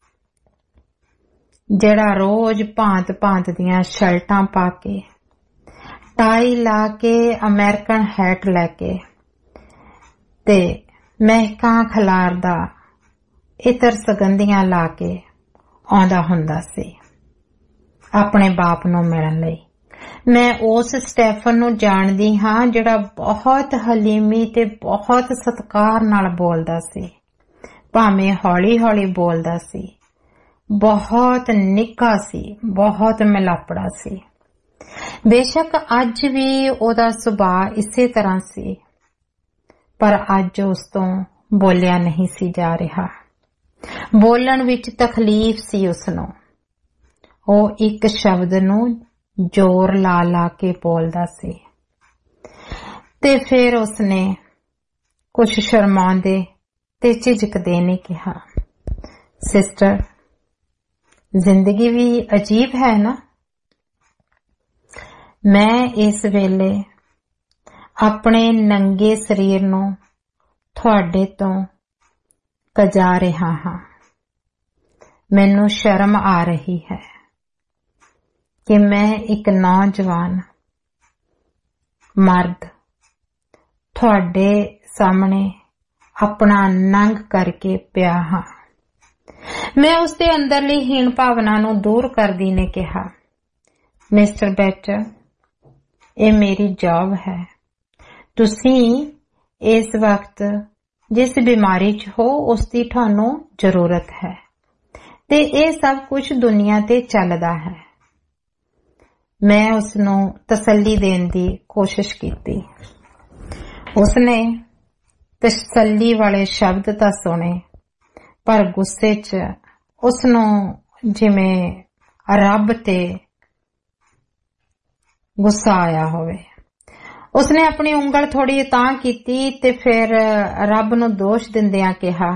ਜਿਹੜਾ ਰੋਜ਼ ਭਾਂਤ ਦੀਆਂ ਸ਼ਰਟਾਂ ਪਾ ਕੇ, ਟਾਈ ਲਾ ਕੇ, ਅਮਰੀਕਨ ਹੈਟ ਲੈ ਕੇ ਤੇ ਮਹਿਕਾਂ ਖਲਾਰਦਾ ਇਤਰ ਸੁਗੰਧੀਆਂ ਲਾ ਕੇ ਆਉਂਦਾ ਹੁੰਦਾ ਸੀ ਆਪਣੇ ਬਾਪ ਨੂੰ ਮਿਲਣ ਲਈ। ਮੈਂ ਉਸ ਸਟੈਫਨ ਨੂੰ ਜਾਣਦੀ ਹਾਂ ਜਿਹੜਾ ਬਹੁਤ ਹਲੀਮੀ ਤੇ ਬਹੁਤ ਸਤਿਕਾਰ ਨਾਲ ਬੋਲਦਾ ਸੀ, ਭਾਵੇਂ ਹੌਲੀ ਹੌਲੀ ਬੋਲਦਾ ਸੀ, ਬਹੁਤ ਨਿੱਘਾ ਸੀ, ਬਹੁਤ ਮਿਲਾਪੜਾ ਸੀ। ਬੇਸ਼ੱਕ ਅੱਜ ਵੀ ਉਹਦਾ ਸੁਭਾਅ ਇਸੇ ਤਰ੍ਹਾਂ ਸੀ, ਪਰ ਅੱਜ ਉਸ ਤੋਂ ਬੋਲਿਆ ਨਹੀਂ ਸੀ ਜਾ ਰਿਹਾ। ਬੋਲਣ ਵਿੱਚ ਤਕਲੀਫ ਸੀ ਉਸਨੂੰ। ਉਹ ਇੱਕ ਸ਼ਬਦ ਨੂੰ ਜ਼ੋਰ ਲਾ ਲਾ ਕੇ ਬੋਲਦਾ ਸੀ ਤੇ ਫਿਰ ਉਸਨੇ ਕੁਝ ਸ਼ਰਮਾਉਂਦੇ ਤੇ ਝਿਜਕਦੇ ਨੇ ਕਿਹਾ, ਸਿਸਟਰ, ਜ਼ਿੰਦਗੀ ਵੀ ਅਜੀਬ ਹੈ ਨਾ। ਮੈਂ ਇਸ ਵੇਲੇ ਆਪਣੇ ਨੰਗੇ ਸਰੀਰ ਨੂੰ ਤੁਹਾਡੇ ਤੋਂ ਕਜਾ ਰਿਹਾ ਹਾਂ। ਮੈਨੂੰ ਸ਼ਰਮ ਆ ਰਹੀ ਹੈ ਕਿ ਮੈਂ ਇੱਕ ਨੌਜਵਾਨ ਮਰਦ ਤੁਹਾਡੇ ਸਾਹਮਣੇ ਆਪਣਾ ਨੰਗ ਕਰਕੇ ਪਿਆ ਹਾਂ। ਮੈਂ ਉਸਦੇ ਅੰਦਰਲੀ ਹੀਣ ਭਾਵਨਾ ਨੂੰ ਦੂਰ ਕਰਦੀ ਨੇ ਕਿਹਾ, ਮਿਸਟਰ ਬੈਚਰ, ਇਹ ਮੇਰੀ ਜੌਬ ਹੈ। ਤੁਸੀਂ ਇਸ ਵਕਤ ਜਿਸ ਬਿਮਾਰੀ 'ਚ ਹੋ ਉਸ ਦੀ ਤੁਹਾਨੂੰ ਜ਼ਰੂਰਤ ਹੈ ਤੇ ਇਹ ਸਭ ਕੁਝ ਦੁਨੀਆ ਤੇ ਚੱਲਦਾ ਹੈ। ਮੈਂ ਉਸਨੂੰ ਤਸੱਲੀ ਦੇਣ ਦੀ ਕੋਸ਼ਿਸ਼ ਕੀਤੀ। उसने तसल्ली वाले शब्द तां सुने, पर गुस्से च उसनों जिवें रब ते गुस्सा आया होवे। उसने अपनी उंगल थोड़ी तां कीती ते फिर रब नूं दोष दिंदियां कहा,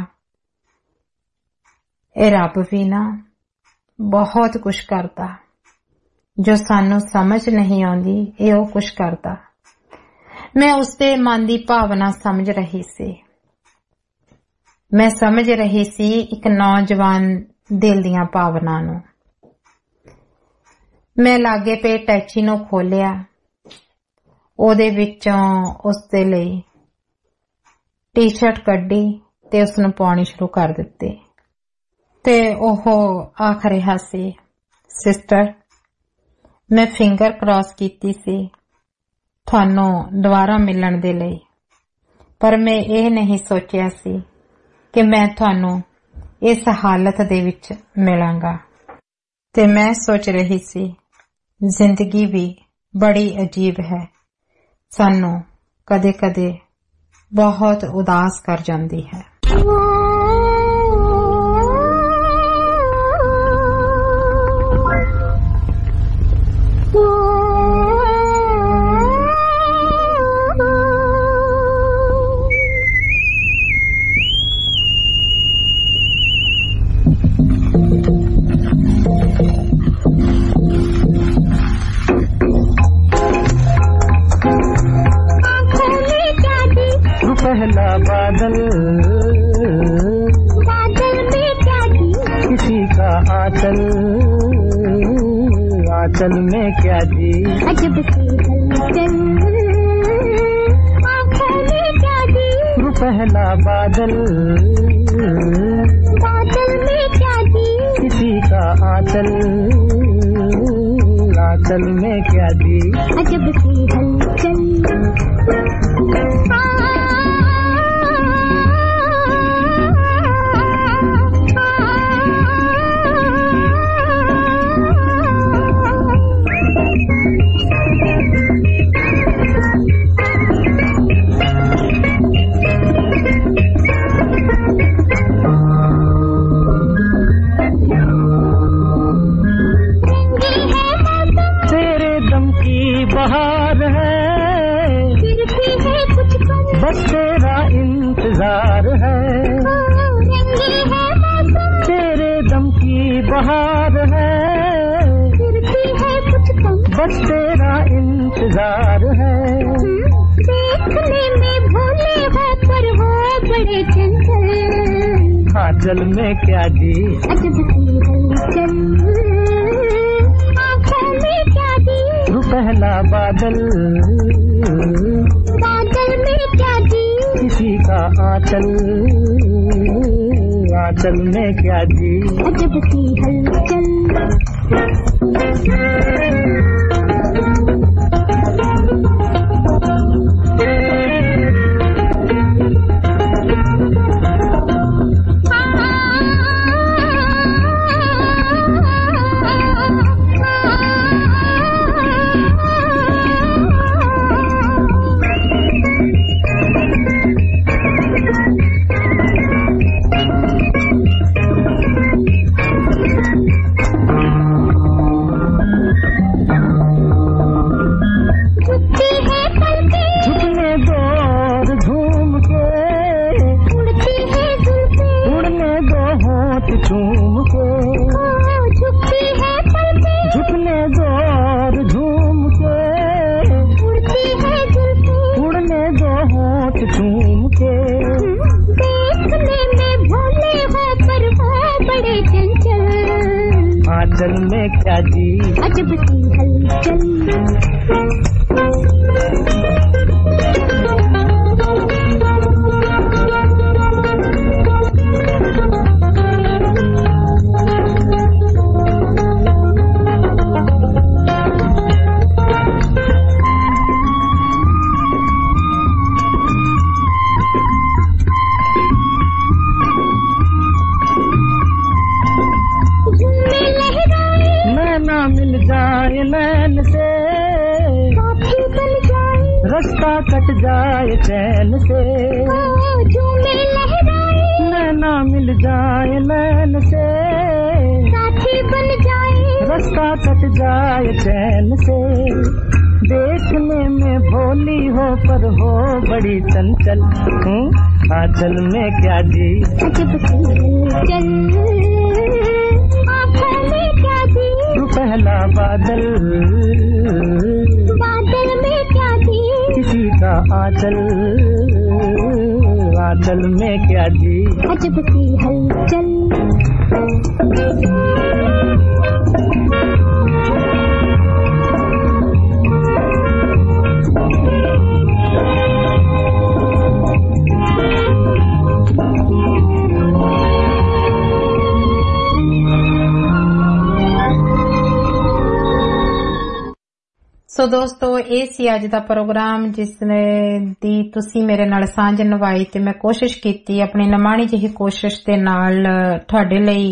ए रब भी ना बहुत कुछ करता, जो सानू समझ नहीं आउंदी ए ओ कुछ करता। मैं उसदे मन दी भावना समझ रही सी। मैं समझ रही सी एक नौजवान दिल दियां भावना नूं। मैं लागे पे टैची नूं खोलिया, ओदे विचों उसदे लई टी शर्ट कड्डी ते उसनूं पाउणी शुरू कर दित्ती ते ओहो आख रहा सी, सिस्टर मैं फिंगर क्रॉस कीती सी थानू दोबारा मिलण दे लई, पर मैं ये नहीं सोचिया सी कि मैं थानू इस हालत दे विच मिलांगा। ते मैं सोच रही सी जिंदगी भी बड़ी अजीब है, सानू कदे कदे बहुत उदास कर जाती है। पहला बादल, बादल में क्या जी, किसी का आंचल, आंचल में क्या जी, अजब सी हलचल, आंखों में क्या जी, पहला बादल, बादल में क्या जी, किसी का आंचल, आंचल में क्या जी, अजब सी हलचल। बहार है फिर भी है कुछ कम, बस तेरा इंतजार है, तेरे दम की बहार है फिर भी है कुछ कम, बस तेरा इंतजार है। देखने में भोले हो पर हो बड़े चंचल, आंचल में क्या जी, अजब सी हलचल, आंखों में क्या जी, पहला बादल, बादल में क्या जी, किसी का आंचल, आंचल में क्या जी, अजब सी हलचल। आंचल में क्या जी, अजब सी हलचल। रास्ता कट जाए चैन से, झूमे लहराए नैना मिल जाए नैन से, साथी बन जाए रास्ता कट जाए चैन से। देखने में भोली हो पर हो बड़ी चंचल, आंचल में क्या जी अजब चल, आँखों में क्या जी तू पहला बादल, बादल में क्या जी किसी का आंचल, आंचल में क्या जी अजब सी हलचल। ਸੋ ਦੋਸਤੋ ਇਹ ਸੀ ਅੱਜ ਦਾ ਪ੍ਰੋਗਰਾਮ ਜਿਸ ਦੀ ਤੁਸੀਂ ਮੇਰੇ ਨਾਲ ਸਾਂਝ ਨਿਭਾਈ ਤੇ ਮੈਂ ਕੋਸ਼ਿਸ਼ ਕੀਤੀ ਆਪਣੀ ਨਿਮਾਣੀ ਜਿਹੀ ਕੋਸ਼ਿਸ਼ ਦੇ ਨਾਲ ਤੁਹਾਡੇ ਲਈ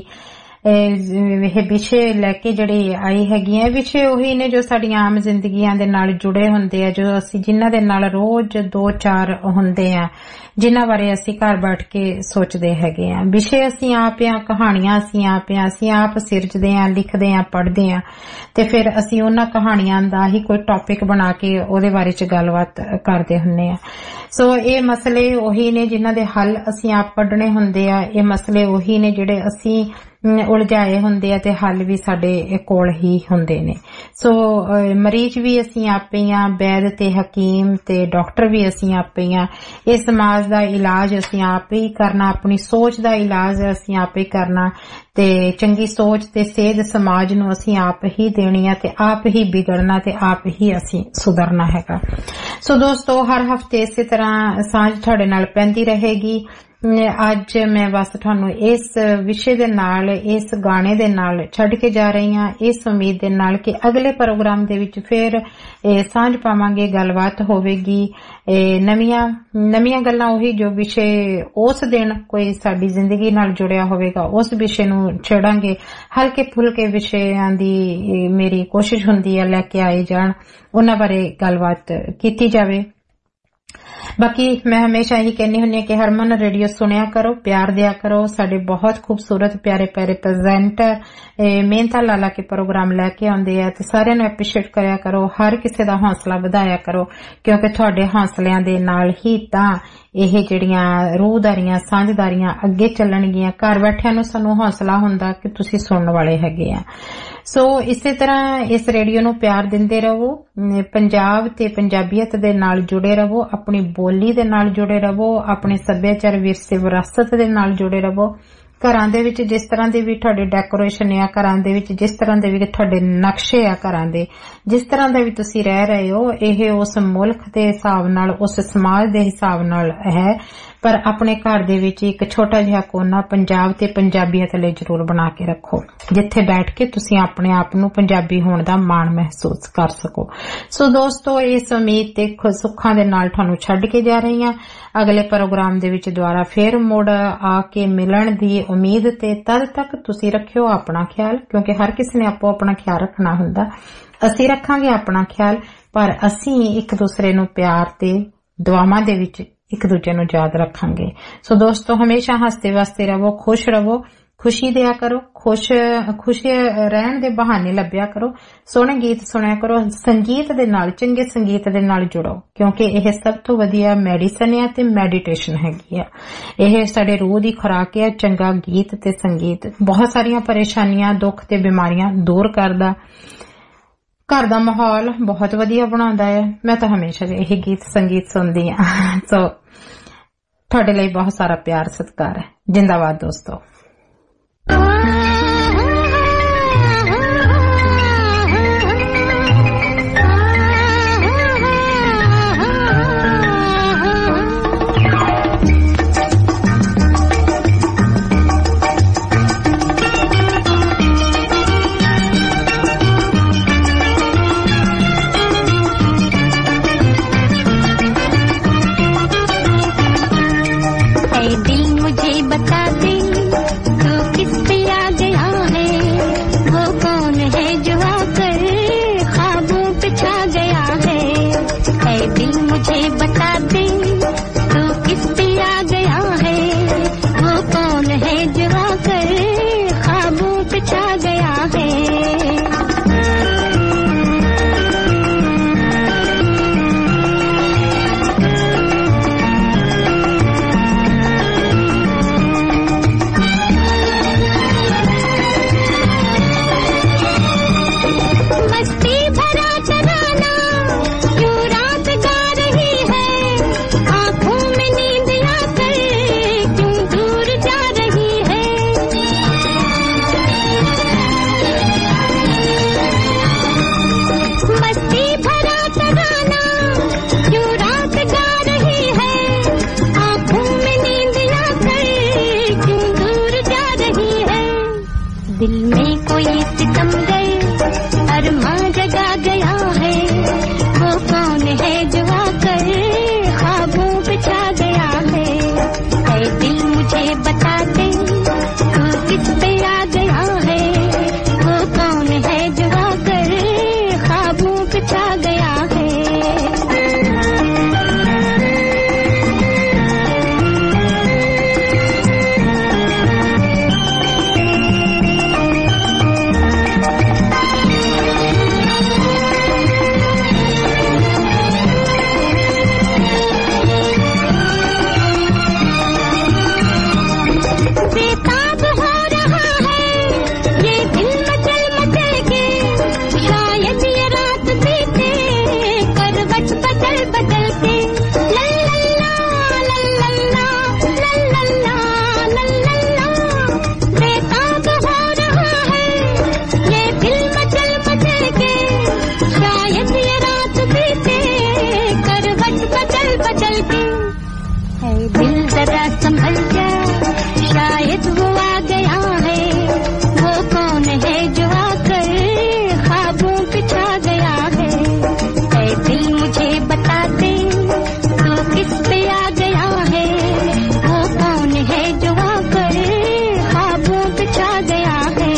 ਇਹ ਵਿਸ਼ੇ ਲੈ ਕੇ ਜਿਹੜੀ ਆਈ ਹੈਗੀ ਹੈ। ਵਿਸ਼ੇ ਉਹੀ ਨੇ ਜੋ ਸਾਡੀਆਂ ਆਮ ਜ਼ਿੰਦਗੀਆਂ ਦੇ ਨਾਲ ਜੁੜੇ ਹੁੰਦੇ ਆ, ਜੋ ਅਸੀਂ ਜਿਨ੍ਹਾਂ ਦੇ ਨਾਲ ਰੋਜ਼ 2-4 ਹੁੰਦੇ ਆ, ਜਿਨ੍ਹਾਂ ਬਾਰੇ ਅਸੀਂ ਘਰ ਬੈਠ ਕੇ ਸੋਚਦੇ ਹੈਗੇ ਆ। ਵਿਸ਼ੇ ਅਸੀਂ ਆਪ ਆ, ਕਹਾਣੀਆਂ ਅਸੀਂ ਆਪ ਸਿਰਜਦੇ ਆ, ਲਿਖਦੇ ਆ, ਪੜ੍ਹਦੇ ਆ ਤੇ ਫਿਰ ਅਸੀਂ ਉਹਨਾਂ ਕਹਾਣੀਆਂ ਦਾ ਹੀ ਕੋਈ ਟੌਪਿਕ ਬਣਾ ਕੇ ਉਹਦੇ ਬਾਰੇ ਚ ਗੱਲਬਾਤ ਕਰਦੇ ਹੁੰਦੇ ਆ। ਸੋ ਇਹ ਮਸਲੇ ਉਹੀ ਨੇ ਜਿਨ੍ਹਾਂ ਦੇ ਹੱਲ ਅਸੀਂ ਆਪ ਕੱਢਣੇ ਹੁੰਦੇ ਆ। ਇਹ ਮਸਲੇ ਉਹੀ ਨੇ ਜਿਹੜੇ ਅਸੀਂ ਉਲਝਾਏ ਹੁੰਦੇ ਆ ਤੇ ਹੱਲ ਵੀ ਸਾਡੇ ਕੋਲ ਹੀ ਹੁੰਦੇ ਨੇ। ਸੋ ਮਰੀਜ਼ ਵੀ ਅਸੀਂ ਆਪੇ ਆ, ਵੈਦ ਤੇ ਹਕੀਮ ਤੇ ਡਾਕਟਰ ਵੀ ਅਸੀਂ ਆਪੇ ਆ। ਇਹ ਸਮਾਜ ਦਾ ਇਲਾਜ ਅਸੀਂ ਆਪ ਹੀ ਕਰਨਾ, ਆਪਣੀ ਸੋਚ ਦਾ ਇਲਾਜ ਅਸੀਂ ਆਪ ਹੀ ਕਰਨਾ ਤੇ ਚੰਗੀ ਸੋਚ ਤੇ ਸੇਧ ਸਮਾਜ ਨੂੰ ਅਸੀਂ ਆਪ ਹੀ ਦੇਣੀ ਆ ਤੇ ਆਪ ਹੀ ਵਿਗੜਨਾ ਤੇ ਆਪ ਹੀ ਅਸੀਂ ਸੁਧਰਨਾ ਹੈਗਾ। ਸੋ ਦੋਸਤੋ ਹਰ ਹਫਤੇ ਇਸੇ ਤਰ੍ਹਾਂ ਸਾਂਝ ਤੁਹਾਡੇ ਨਾਲ ਪੈਂਦੀ ਰਹੇਗੀ। ਅੱਜ ਮੈਂ ਬਸ ਤੁਹਾਨੂੰ ਇਸ ਵਿਸ਼ੇ ਦੇ ਨਾਲ, ਇਸ ਗਾਣੇ ਦੇ ਨਾਲ ਛੱਡ ਕੇ ਜਾ ਰਹੀ ਹਾਂ, ਇਸ ਉਮੀਦ ਦੇ ਨਾਲ ਕਿ ਅਗਲੇ ਪ੍ਰੋਗਰਾਮ ਦੇ ਵਿੱਚ ਫਿਰ ਸਾਂਝ ਪਾਵਾਂਗੇ, ਗੱਲਬਾਤ ਹੋਵੇਗੀ, ਨਵੀਆਂ ਗੱਲਾਂ, ਉਹੀ ਜੋ ਵਿਸ਼ੇ ਉਸ ਦਿਨ ਕੋਈ ਸਾਡੀ ਜ਼ਿੰਦਗੀ ਨਾਲ ਜੁੜਿਆ ਹੋਵੇਗਾ ਉਸ ਵਿਸ਼ੇ ਨੂੰ ਛੇੜਾਂਗੇ। ਹਲਕੇ ਫੁਲਕੇ ਵਿਸ਼ਿਆਂ ਦੀ ਮੇਰੀ ਕੋਸ਼ਿਸ਼ ਹੁੰਦੀ ਹੈ ਲੈ ਕੇ ਆਏ ਜਾਣ, ਉਹਨਾਂ ਬਾਰੇ ਗੱਲਬਾਤ ਕੀਤੀ ਜਾਵੇ। ਬਾਕੀ ਮੈਂ ਹਮੇਸ਼ਾ ਹੀ ਕਹਿੰਦੀ ਹੁੰਦੀ ਹਾਂ ਕਿ ਹਰਮਨ ਰੇਡੀਓ ਸੁਣਿਆ ਕਰੋ, ਪਿਆਰ ਦਿਆ ਕਰੋ। ਸਾਡੇ ਬਹੁਤ ਖੂਬਸੂਰਤ ਪਿਆਰੇ ਪ੍ਰੈਜ਼ੈਂਟਰ ਮਿਹਨਤਾਂ ਲਾ ਲਾ ਕੇ ਪ੍ਰੋਗਰਾਮ ਲੈ ਕੇ ਆਉਂਦੇ ਆ ਤੇ ਸਾਰਿਆਂ ਨੂੰ ਐਪਰੀਸ਼ੀਏਟ ਕਰਿਆ ਕਰੋ, ਹਰ ਕਿਸੇ ਦਾ ਹੌਸਲਾ ਵਧਾਇਆ ਕਰੋ ਕਿਉਂਕਿ ਤੁਹਾਡੇ ਹੌਸਲਿਆਂ ਦੇ ਨਾਲ ਹੀ ਤਾਂ ਇਹ ਜਿਹੜੀਆਂ ਰੂਹਦਾਰੀਆਂ, ਸਾਂਝਦਾਰੀਆਂ ਅੱਗੇ ਚੱਲਣਗੀਆਂ। ਘਰ ਬੈਠਿਆਂ ਨੂੰ ਸਾਨੂੰ ਹੌਸਲਾ ਹੁੰਦਾ ਕਿ ਤੁਸੀਂ ਸੁਣਨ ਵਾਲੇ ਹੈਗੇ ਆ। ਸੋ ਇਸੇ ਤਰ੍ਹਾਂ ਇਸ ਰੇਡੀਓ ਨੂੰ ਪਿਆਰ ਦਿੰਦੇ ਰਹੋ, ਪੰਜਾਬ ਤੇ ਪੰਜਾਬੀਅਤ ਦੇ ਨਾਲ ਜੁੜੇ ਰਹੋ, ਆਪਣੀ ਬੋਲੀ ਦੇ ਨਾਲ ਜੁੜੇ ਰਹੋ, ਆਪਣੇ ਸੱਭਿਆਚਾਰ ਵਿਰਸੇ ਵਿਰਾਸਤ ਦੇ ਨਾਲ ਜੁੜੇ ਰਹੋ। ਘਰਾਂ ਦੇ ਵਿੱਚ ਜਿਸ ਤਰ੍ਹਾਂ ਦੀ ਵੀ ਤੁਹਾਡੇ ਡੈਕੋਰੇਸ਼ਨ ਆ, ਘਰਾਂ ਦੇ ਵਿੱਚ ਜਿਸ ਤਰ੍ਹਾਂ ਦੇ ਵੀ ਤੁਹਾਡੇ ਨਕਸ਼ੇ ਆ, ਘਰਾਂ ਦੇ ਜਿਸ ਤਰ੍ਹਾਂ ਦਾ ਵੀ ਤੁਸੀਂ ਰਹਿ ਰਹੇ ਹੋ, ਇਹ ਉਸ ਮੁਲਕ ਦੇ ਹਿਸਾਬ ਨਾਲ, ਉਸ ਸਮਾਜ ਦੇ ਹਿਸਾਬ ਨਾਲ ਹੈ, ਪਰ ਆਪਣੇ ਘਰ ਦੇ ਵਿੱਚ ਇੱਕ ਛੋਟਾ ਜਿਹਾ ਕੋਨਾ ਪੰਜਾਬ ਤੇ ਪੰਜਾਬੀਅਤ ਲਈ ਜ਼ਰੂਰ ਬਣਾ ਕੇ ਰੱਖੋ, ਜਿੱਥੇ ਬੈਠ ਕੇ ਤੁਸੀਂ ਆਪਣੇ ਆਪ ਨੂੰ ਪੰਜਾਬੀ ਹੋਣ ਦਾ ਮਾਣ ਮਹਿਸੂਸ ਕਰ ਸਕੋ। ਸੋ ਦੋਸਤੋ ਇਸ ਉਮੀਦ ਤੇ ਸੁੱਖਾਂ ਦੇ ਨਾਲ ਤੁਹਾਨੂੰ ਛੱਡ ਕੇ ਜਾ ਰਹੀ ਹਾਂ। ਅਗਲੇ ਪ੍ਰੋਗਰਾਮ ਦੇ ਵਿੱਚ ਦੁਬਾਰਾ ਫੇਰ ਮੁੜ ਆ ਕੇ ਮਿਲਣ ਦੀ ਉਮੀਦ ਤੇ ਤਦ ਤੱਕ ਤੁਸੀਂ ਰੱਖਿਓ ਆਪਣਾ ਖਿਆਲ, ਕਿਉਂਕਿ ਹਰ ਕਿਸੇ ਨੇ ਆਪੋ ਆਪਣਾ ਖਿਆਲ ਰੱਖਣਾ ਹੁੰਦਾ। ਅਸੀਂ ਰੱਖਾਂਗੇ ਆਪਣਾ ਖਿਆਲ, ਪਰ ਅਸੀਂ ਇੱਕ ਦੂਸਰੇ ਨੂੰ ਪਿਆਰ ਤੇ ਦੁਆਵਾਂ ਦੇ ਵਿੱਚ ਇੱਕ ਦੂਜੇ ਨੂੰ ਯਾਦ ਰੱਖਾਂਗੇ। ਸੋ ਦੋਸਤੋ ਹਮੇਸ਼ਾ ਹੱਸਦੇ ਵਸਦੇ ਰਹੋ, ਖੁਸ਼ ਰਹੋ, ਖੁਸ਼ੀ ਦਿਆ ਕਰੋ, ਖੁਸ਼ ਰਹਿਣ ਦੇ ਬਹਾਨੇ ਲੱਭਿਆ ਕਰੋ, ਸੋਹਣੇ ਗੀਤ ਸੁਣਿਆ ਕਰੋ, ਸੰਗੀਤ ਦੇ ਨਾਲ, ਚੰਗੇ ਸੰਗੀਤ ਦੇ ਨਾਲ ਜੁੜੋ ਕਿਉਂਕਿ ਇਹ ਸਭ ਤੋਂ ਵਧੀਆ ਮੈਡੀਸਨ ਹੈ ਤੇ ਮੈਡੀਟੇਸ਼ਨ ਹੈਗੀ ਆ। ਇਹ ਸਾਡੇ ਰੂਹ ਦੀ ਖੁਰਾਕ ਹੈ। ਚੰਗਾ ਗੀਤ ਤੇ ਸੰਗੀਤ ਬਹੁਤ ਸਾਰੀਆਂ ਪਰੇਸ਼ਾਨੀਆਂ, ਦੁੱਖ ਤੇ ਬਿਮਾਰੀਆਂ ਦੂਰ ਕਰਦਾ, ਘਰ ਦਾ ਮਾਹੌਲ ਬਹੁਤ ਵਧੀਆ ਬਣਾਉਂਦਾ ਹੈ। ਮੈਂ ਤਾਂ ਹਮੇਸ਼ਾ ਇਹ ਗੀਤ ਸੰਗੀਤ ਸੁਣਦੀ ਹਾਂ। ਸੋ ਤੁਹਾਡੇ ਲਈ ਬਹੁਤ ਸਾਰਾ ਪਿਆਰ ਸਤਿਕਾਰ ਹੈ। ਜਿੰਦਾਬਾਦ ਦੋਸਤੋ। दिल मुझे बता दे दिल मुझे बता दे तू किस पे आ गया है, वो कौन है जो आकर ख्वाबों पे छा गया है। दिल में कोई सितमगर अरमां जगा गया है, वो कौन है जो आकर ख्वाबों पे छा गया है। ऐ दिल मुझे बता दे तू किस पे आ गया है, वो कौन है जो आकर ख्वाबों पे छा गया है। जरा संभल जा, शायद वो आ गया है, वो कौन है जो आकर ख्वाबों पे छा गया है। ऐ दिल मुझे बता दे तू किस पे आ गया है, वो कौन है जो आकर ख्वाबों पे छा गया है।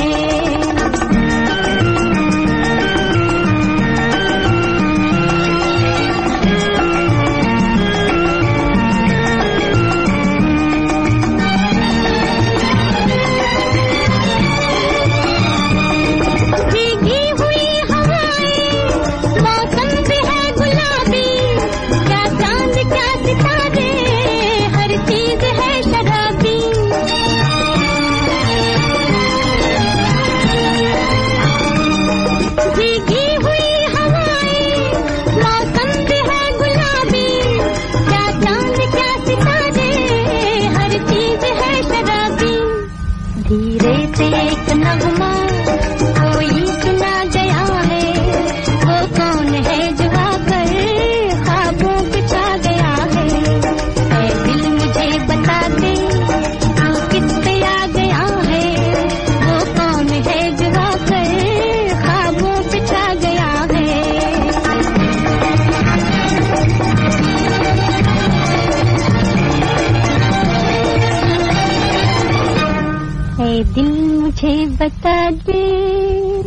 धीरे से एक नगमा कोई सुना गया है, वो कौन है जो आकर ख्वाबों पे छा गया है। ऐ दिल मुझे बता दे तू किस पे आ गया है, वो कौन है जो आकर ख्वाबों पे छा गया है। ऐ दिल मुझे बता दे